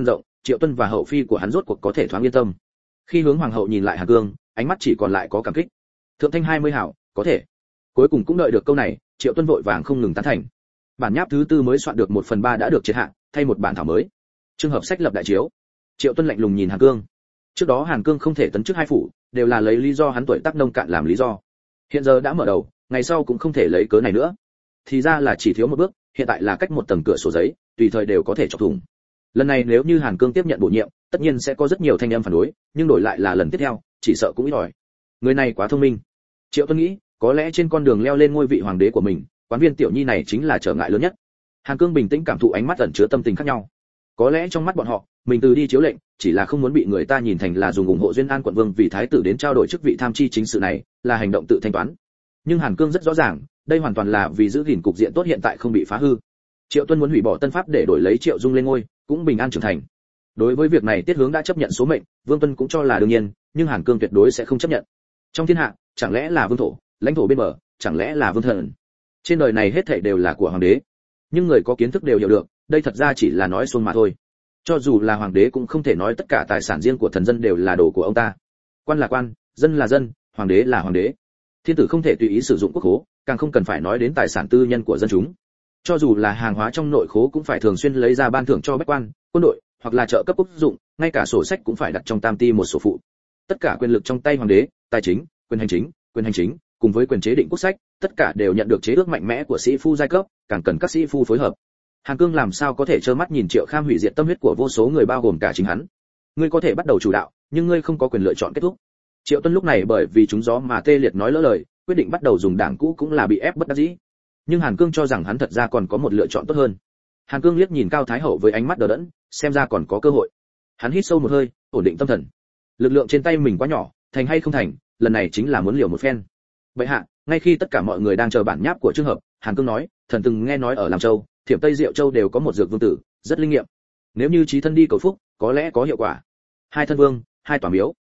Triệu Tuân và hậu phi của hắn rốt cuộc có thể thoáng yên tâm. Khi hướng hoàng hậu nhìn lại Hàn Cương, ánh mắt chỉ còn lại có cảm kích. Thượng thanh 20 hảo, có thể. Cuối cùng cũng đợi được câu này, Triệu Tuân vội vàng không ngừng tán thành. Bản nháp thứ tư mới soạn được 1/3 đã được triệt hạ, thay một bản thảo mới. Trường hợp sách lập đại chiếu. Triệu Tuân lạnh lùng nhìn Hàn Cương. Trước đó Hàn Cương không thể tấn chức hai phủ, đều là lấy lý do hắn tuổi tác nông cạn làm lý do. Hiện giờ đã mở đầu, ngày sau cũng không thể lấy cớ này nữa. Thì ra là chỉ thiếu một bước, hiện tại là cách một tầng cửa sổ giấy, tùy thời đều có thể chọc thủng. Lần này nếu như Hàn Cương tiếp nhận bổ nhiệm, tất nhiên sẽ có rất nhiều thanh âm phản đối, nhưng đổi lại là lần tiếp theo, chỉ sợ cũng ít ỏi. Người này quá thông minh. Triệu Tuân nghĩ, có lẽ trên con đường leo lên ngôi vị hoàng đế của mình, quán viên tiểu nhi này chính là trở ngại lớn nhất. Hàn Cương bình tĩnh cảm thụ ánh mắt ẩn chứa tâm tình khác nhau. Có lẽ trong mắt bọn họ, mình từ đi chiếu lệnh, chỉ là không muốn bị người ta nhìn thành là dùng ủng hộ Duyên An quận vương vì thái tử đến trao đổi chức vị tham chi chính sự này, là hành động tự thanh toán. Nhưng Hàn Cương rất rõ ràng, đây hoàn toàn là vì giữ gìn cục diện tốt hiện tại không bị phá hư. Triệu Tuân muốn hủy bỏ Tân Pháp để đổi lấy Triệu Dung lên ngôi, cũng bình an trưởng thành. Đối với việc này Tiết Hướng đã chấp nhận số mệnh, Vương Tuân cũng cho là đương nhiên, nhưng Hàn Cương tuyệt đối sẽ không chấp nhận. Trong thiên hạ, chẳng lẽ là vương thổ, lãnh thổ bên bờ, chẳng lẽ là vương thần? Trên đời này hết thảy đều là của hoàng đế. Nhưng người có kiến thức đều hiểu được, đây thật ra chỉ là nói suông mà thôi. Cho dù là hoàng đế cũng không thể nói tất cả tài sản riêng của thần dân đều là đồ của ông ta. Quan là quan, dân là dân, hoàng đế là hoàng đế. Thiên tử không thể tùy ý sử dụng quốc khố, càng không cần phải nói đến tài sản tư nhân của dân chúng. Cho dù là hàng hóa trong nội khố cũng phải thường xuyên lấy ra ban thưởng cho bách quan, quân đội, hoặc là trợ cấp quốc dụng, ngay cả sổ sách cũng phải đặt trong tam ti một sổ phụ. Tất cả quyền lực trong tay hoàng đế, tài chính, quyền hành chính, cùng với quyền chế định quốc sách, tất cả đều nhận được chế ước mạnh mẽ của sĩ phu giai cấp, càng cần các sĩ phu phối hợp. Hàn Cương làm sao có thể trơ mắt nhìn Triệu Kham hủy diệt tâm huyết của vô số người bao gồm cả chính hắn. Ngươi có thể bắt đầu chủ đạo, nhưng ngươi không có quyền lựa chọn kết thúc. Triệu Tuân lúc này bởi vì chúng gió mà tê liệt nói lỡ lời, quyết định bắt đầu dùng đảng cũ cũng là bị ép bất đắc dĩ. Nhưng Hàn Cương cho rằng hắn thật ra còn có một lựa chọn tốt hơn. Hàn Cương liếc nhìn Cao Thái Hậu với ánh mắt đờ đẫn, xem ra còn có cơ hội. Hắn hít sâu một hơi, ổn định tâm thần. Lực lượng trên tay mình quá nhỏ, thành hay không thành, lần này chính là muốn liều một phen. Vậy hạ, ngay khi tất cả mọi người đang chờ bản nháp của trường hợp, Hàn Cương nói, thần từng nghe nói ở Lam Châu, Thiểm Tây Diệu Châu đều có một dược vương tử, rất linh nghiệm. Nếu như chí thân đi cầu phúc, có lẽ có hiệu quả. 2 thân vương, 2 tòa miếu.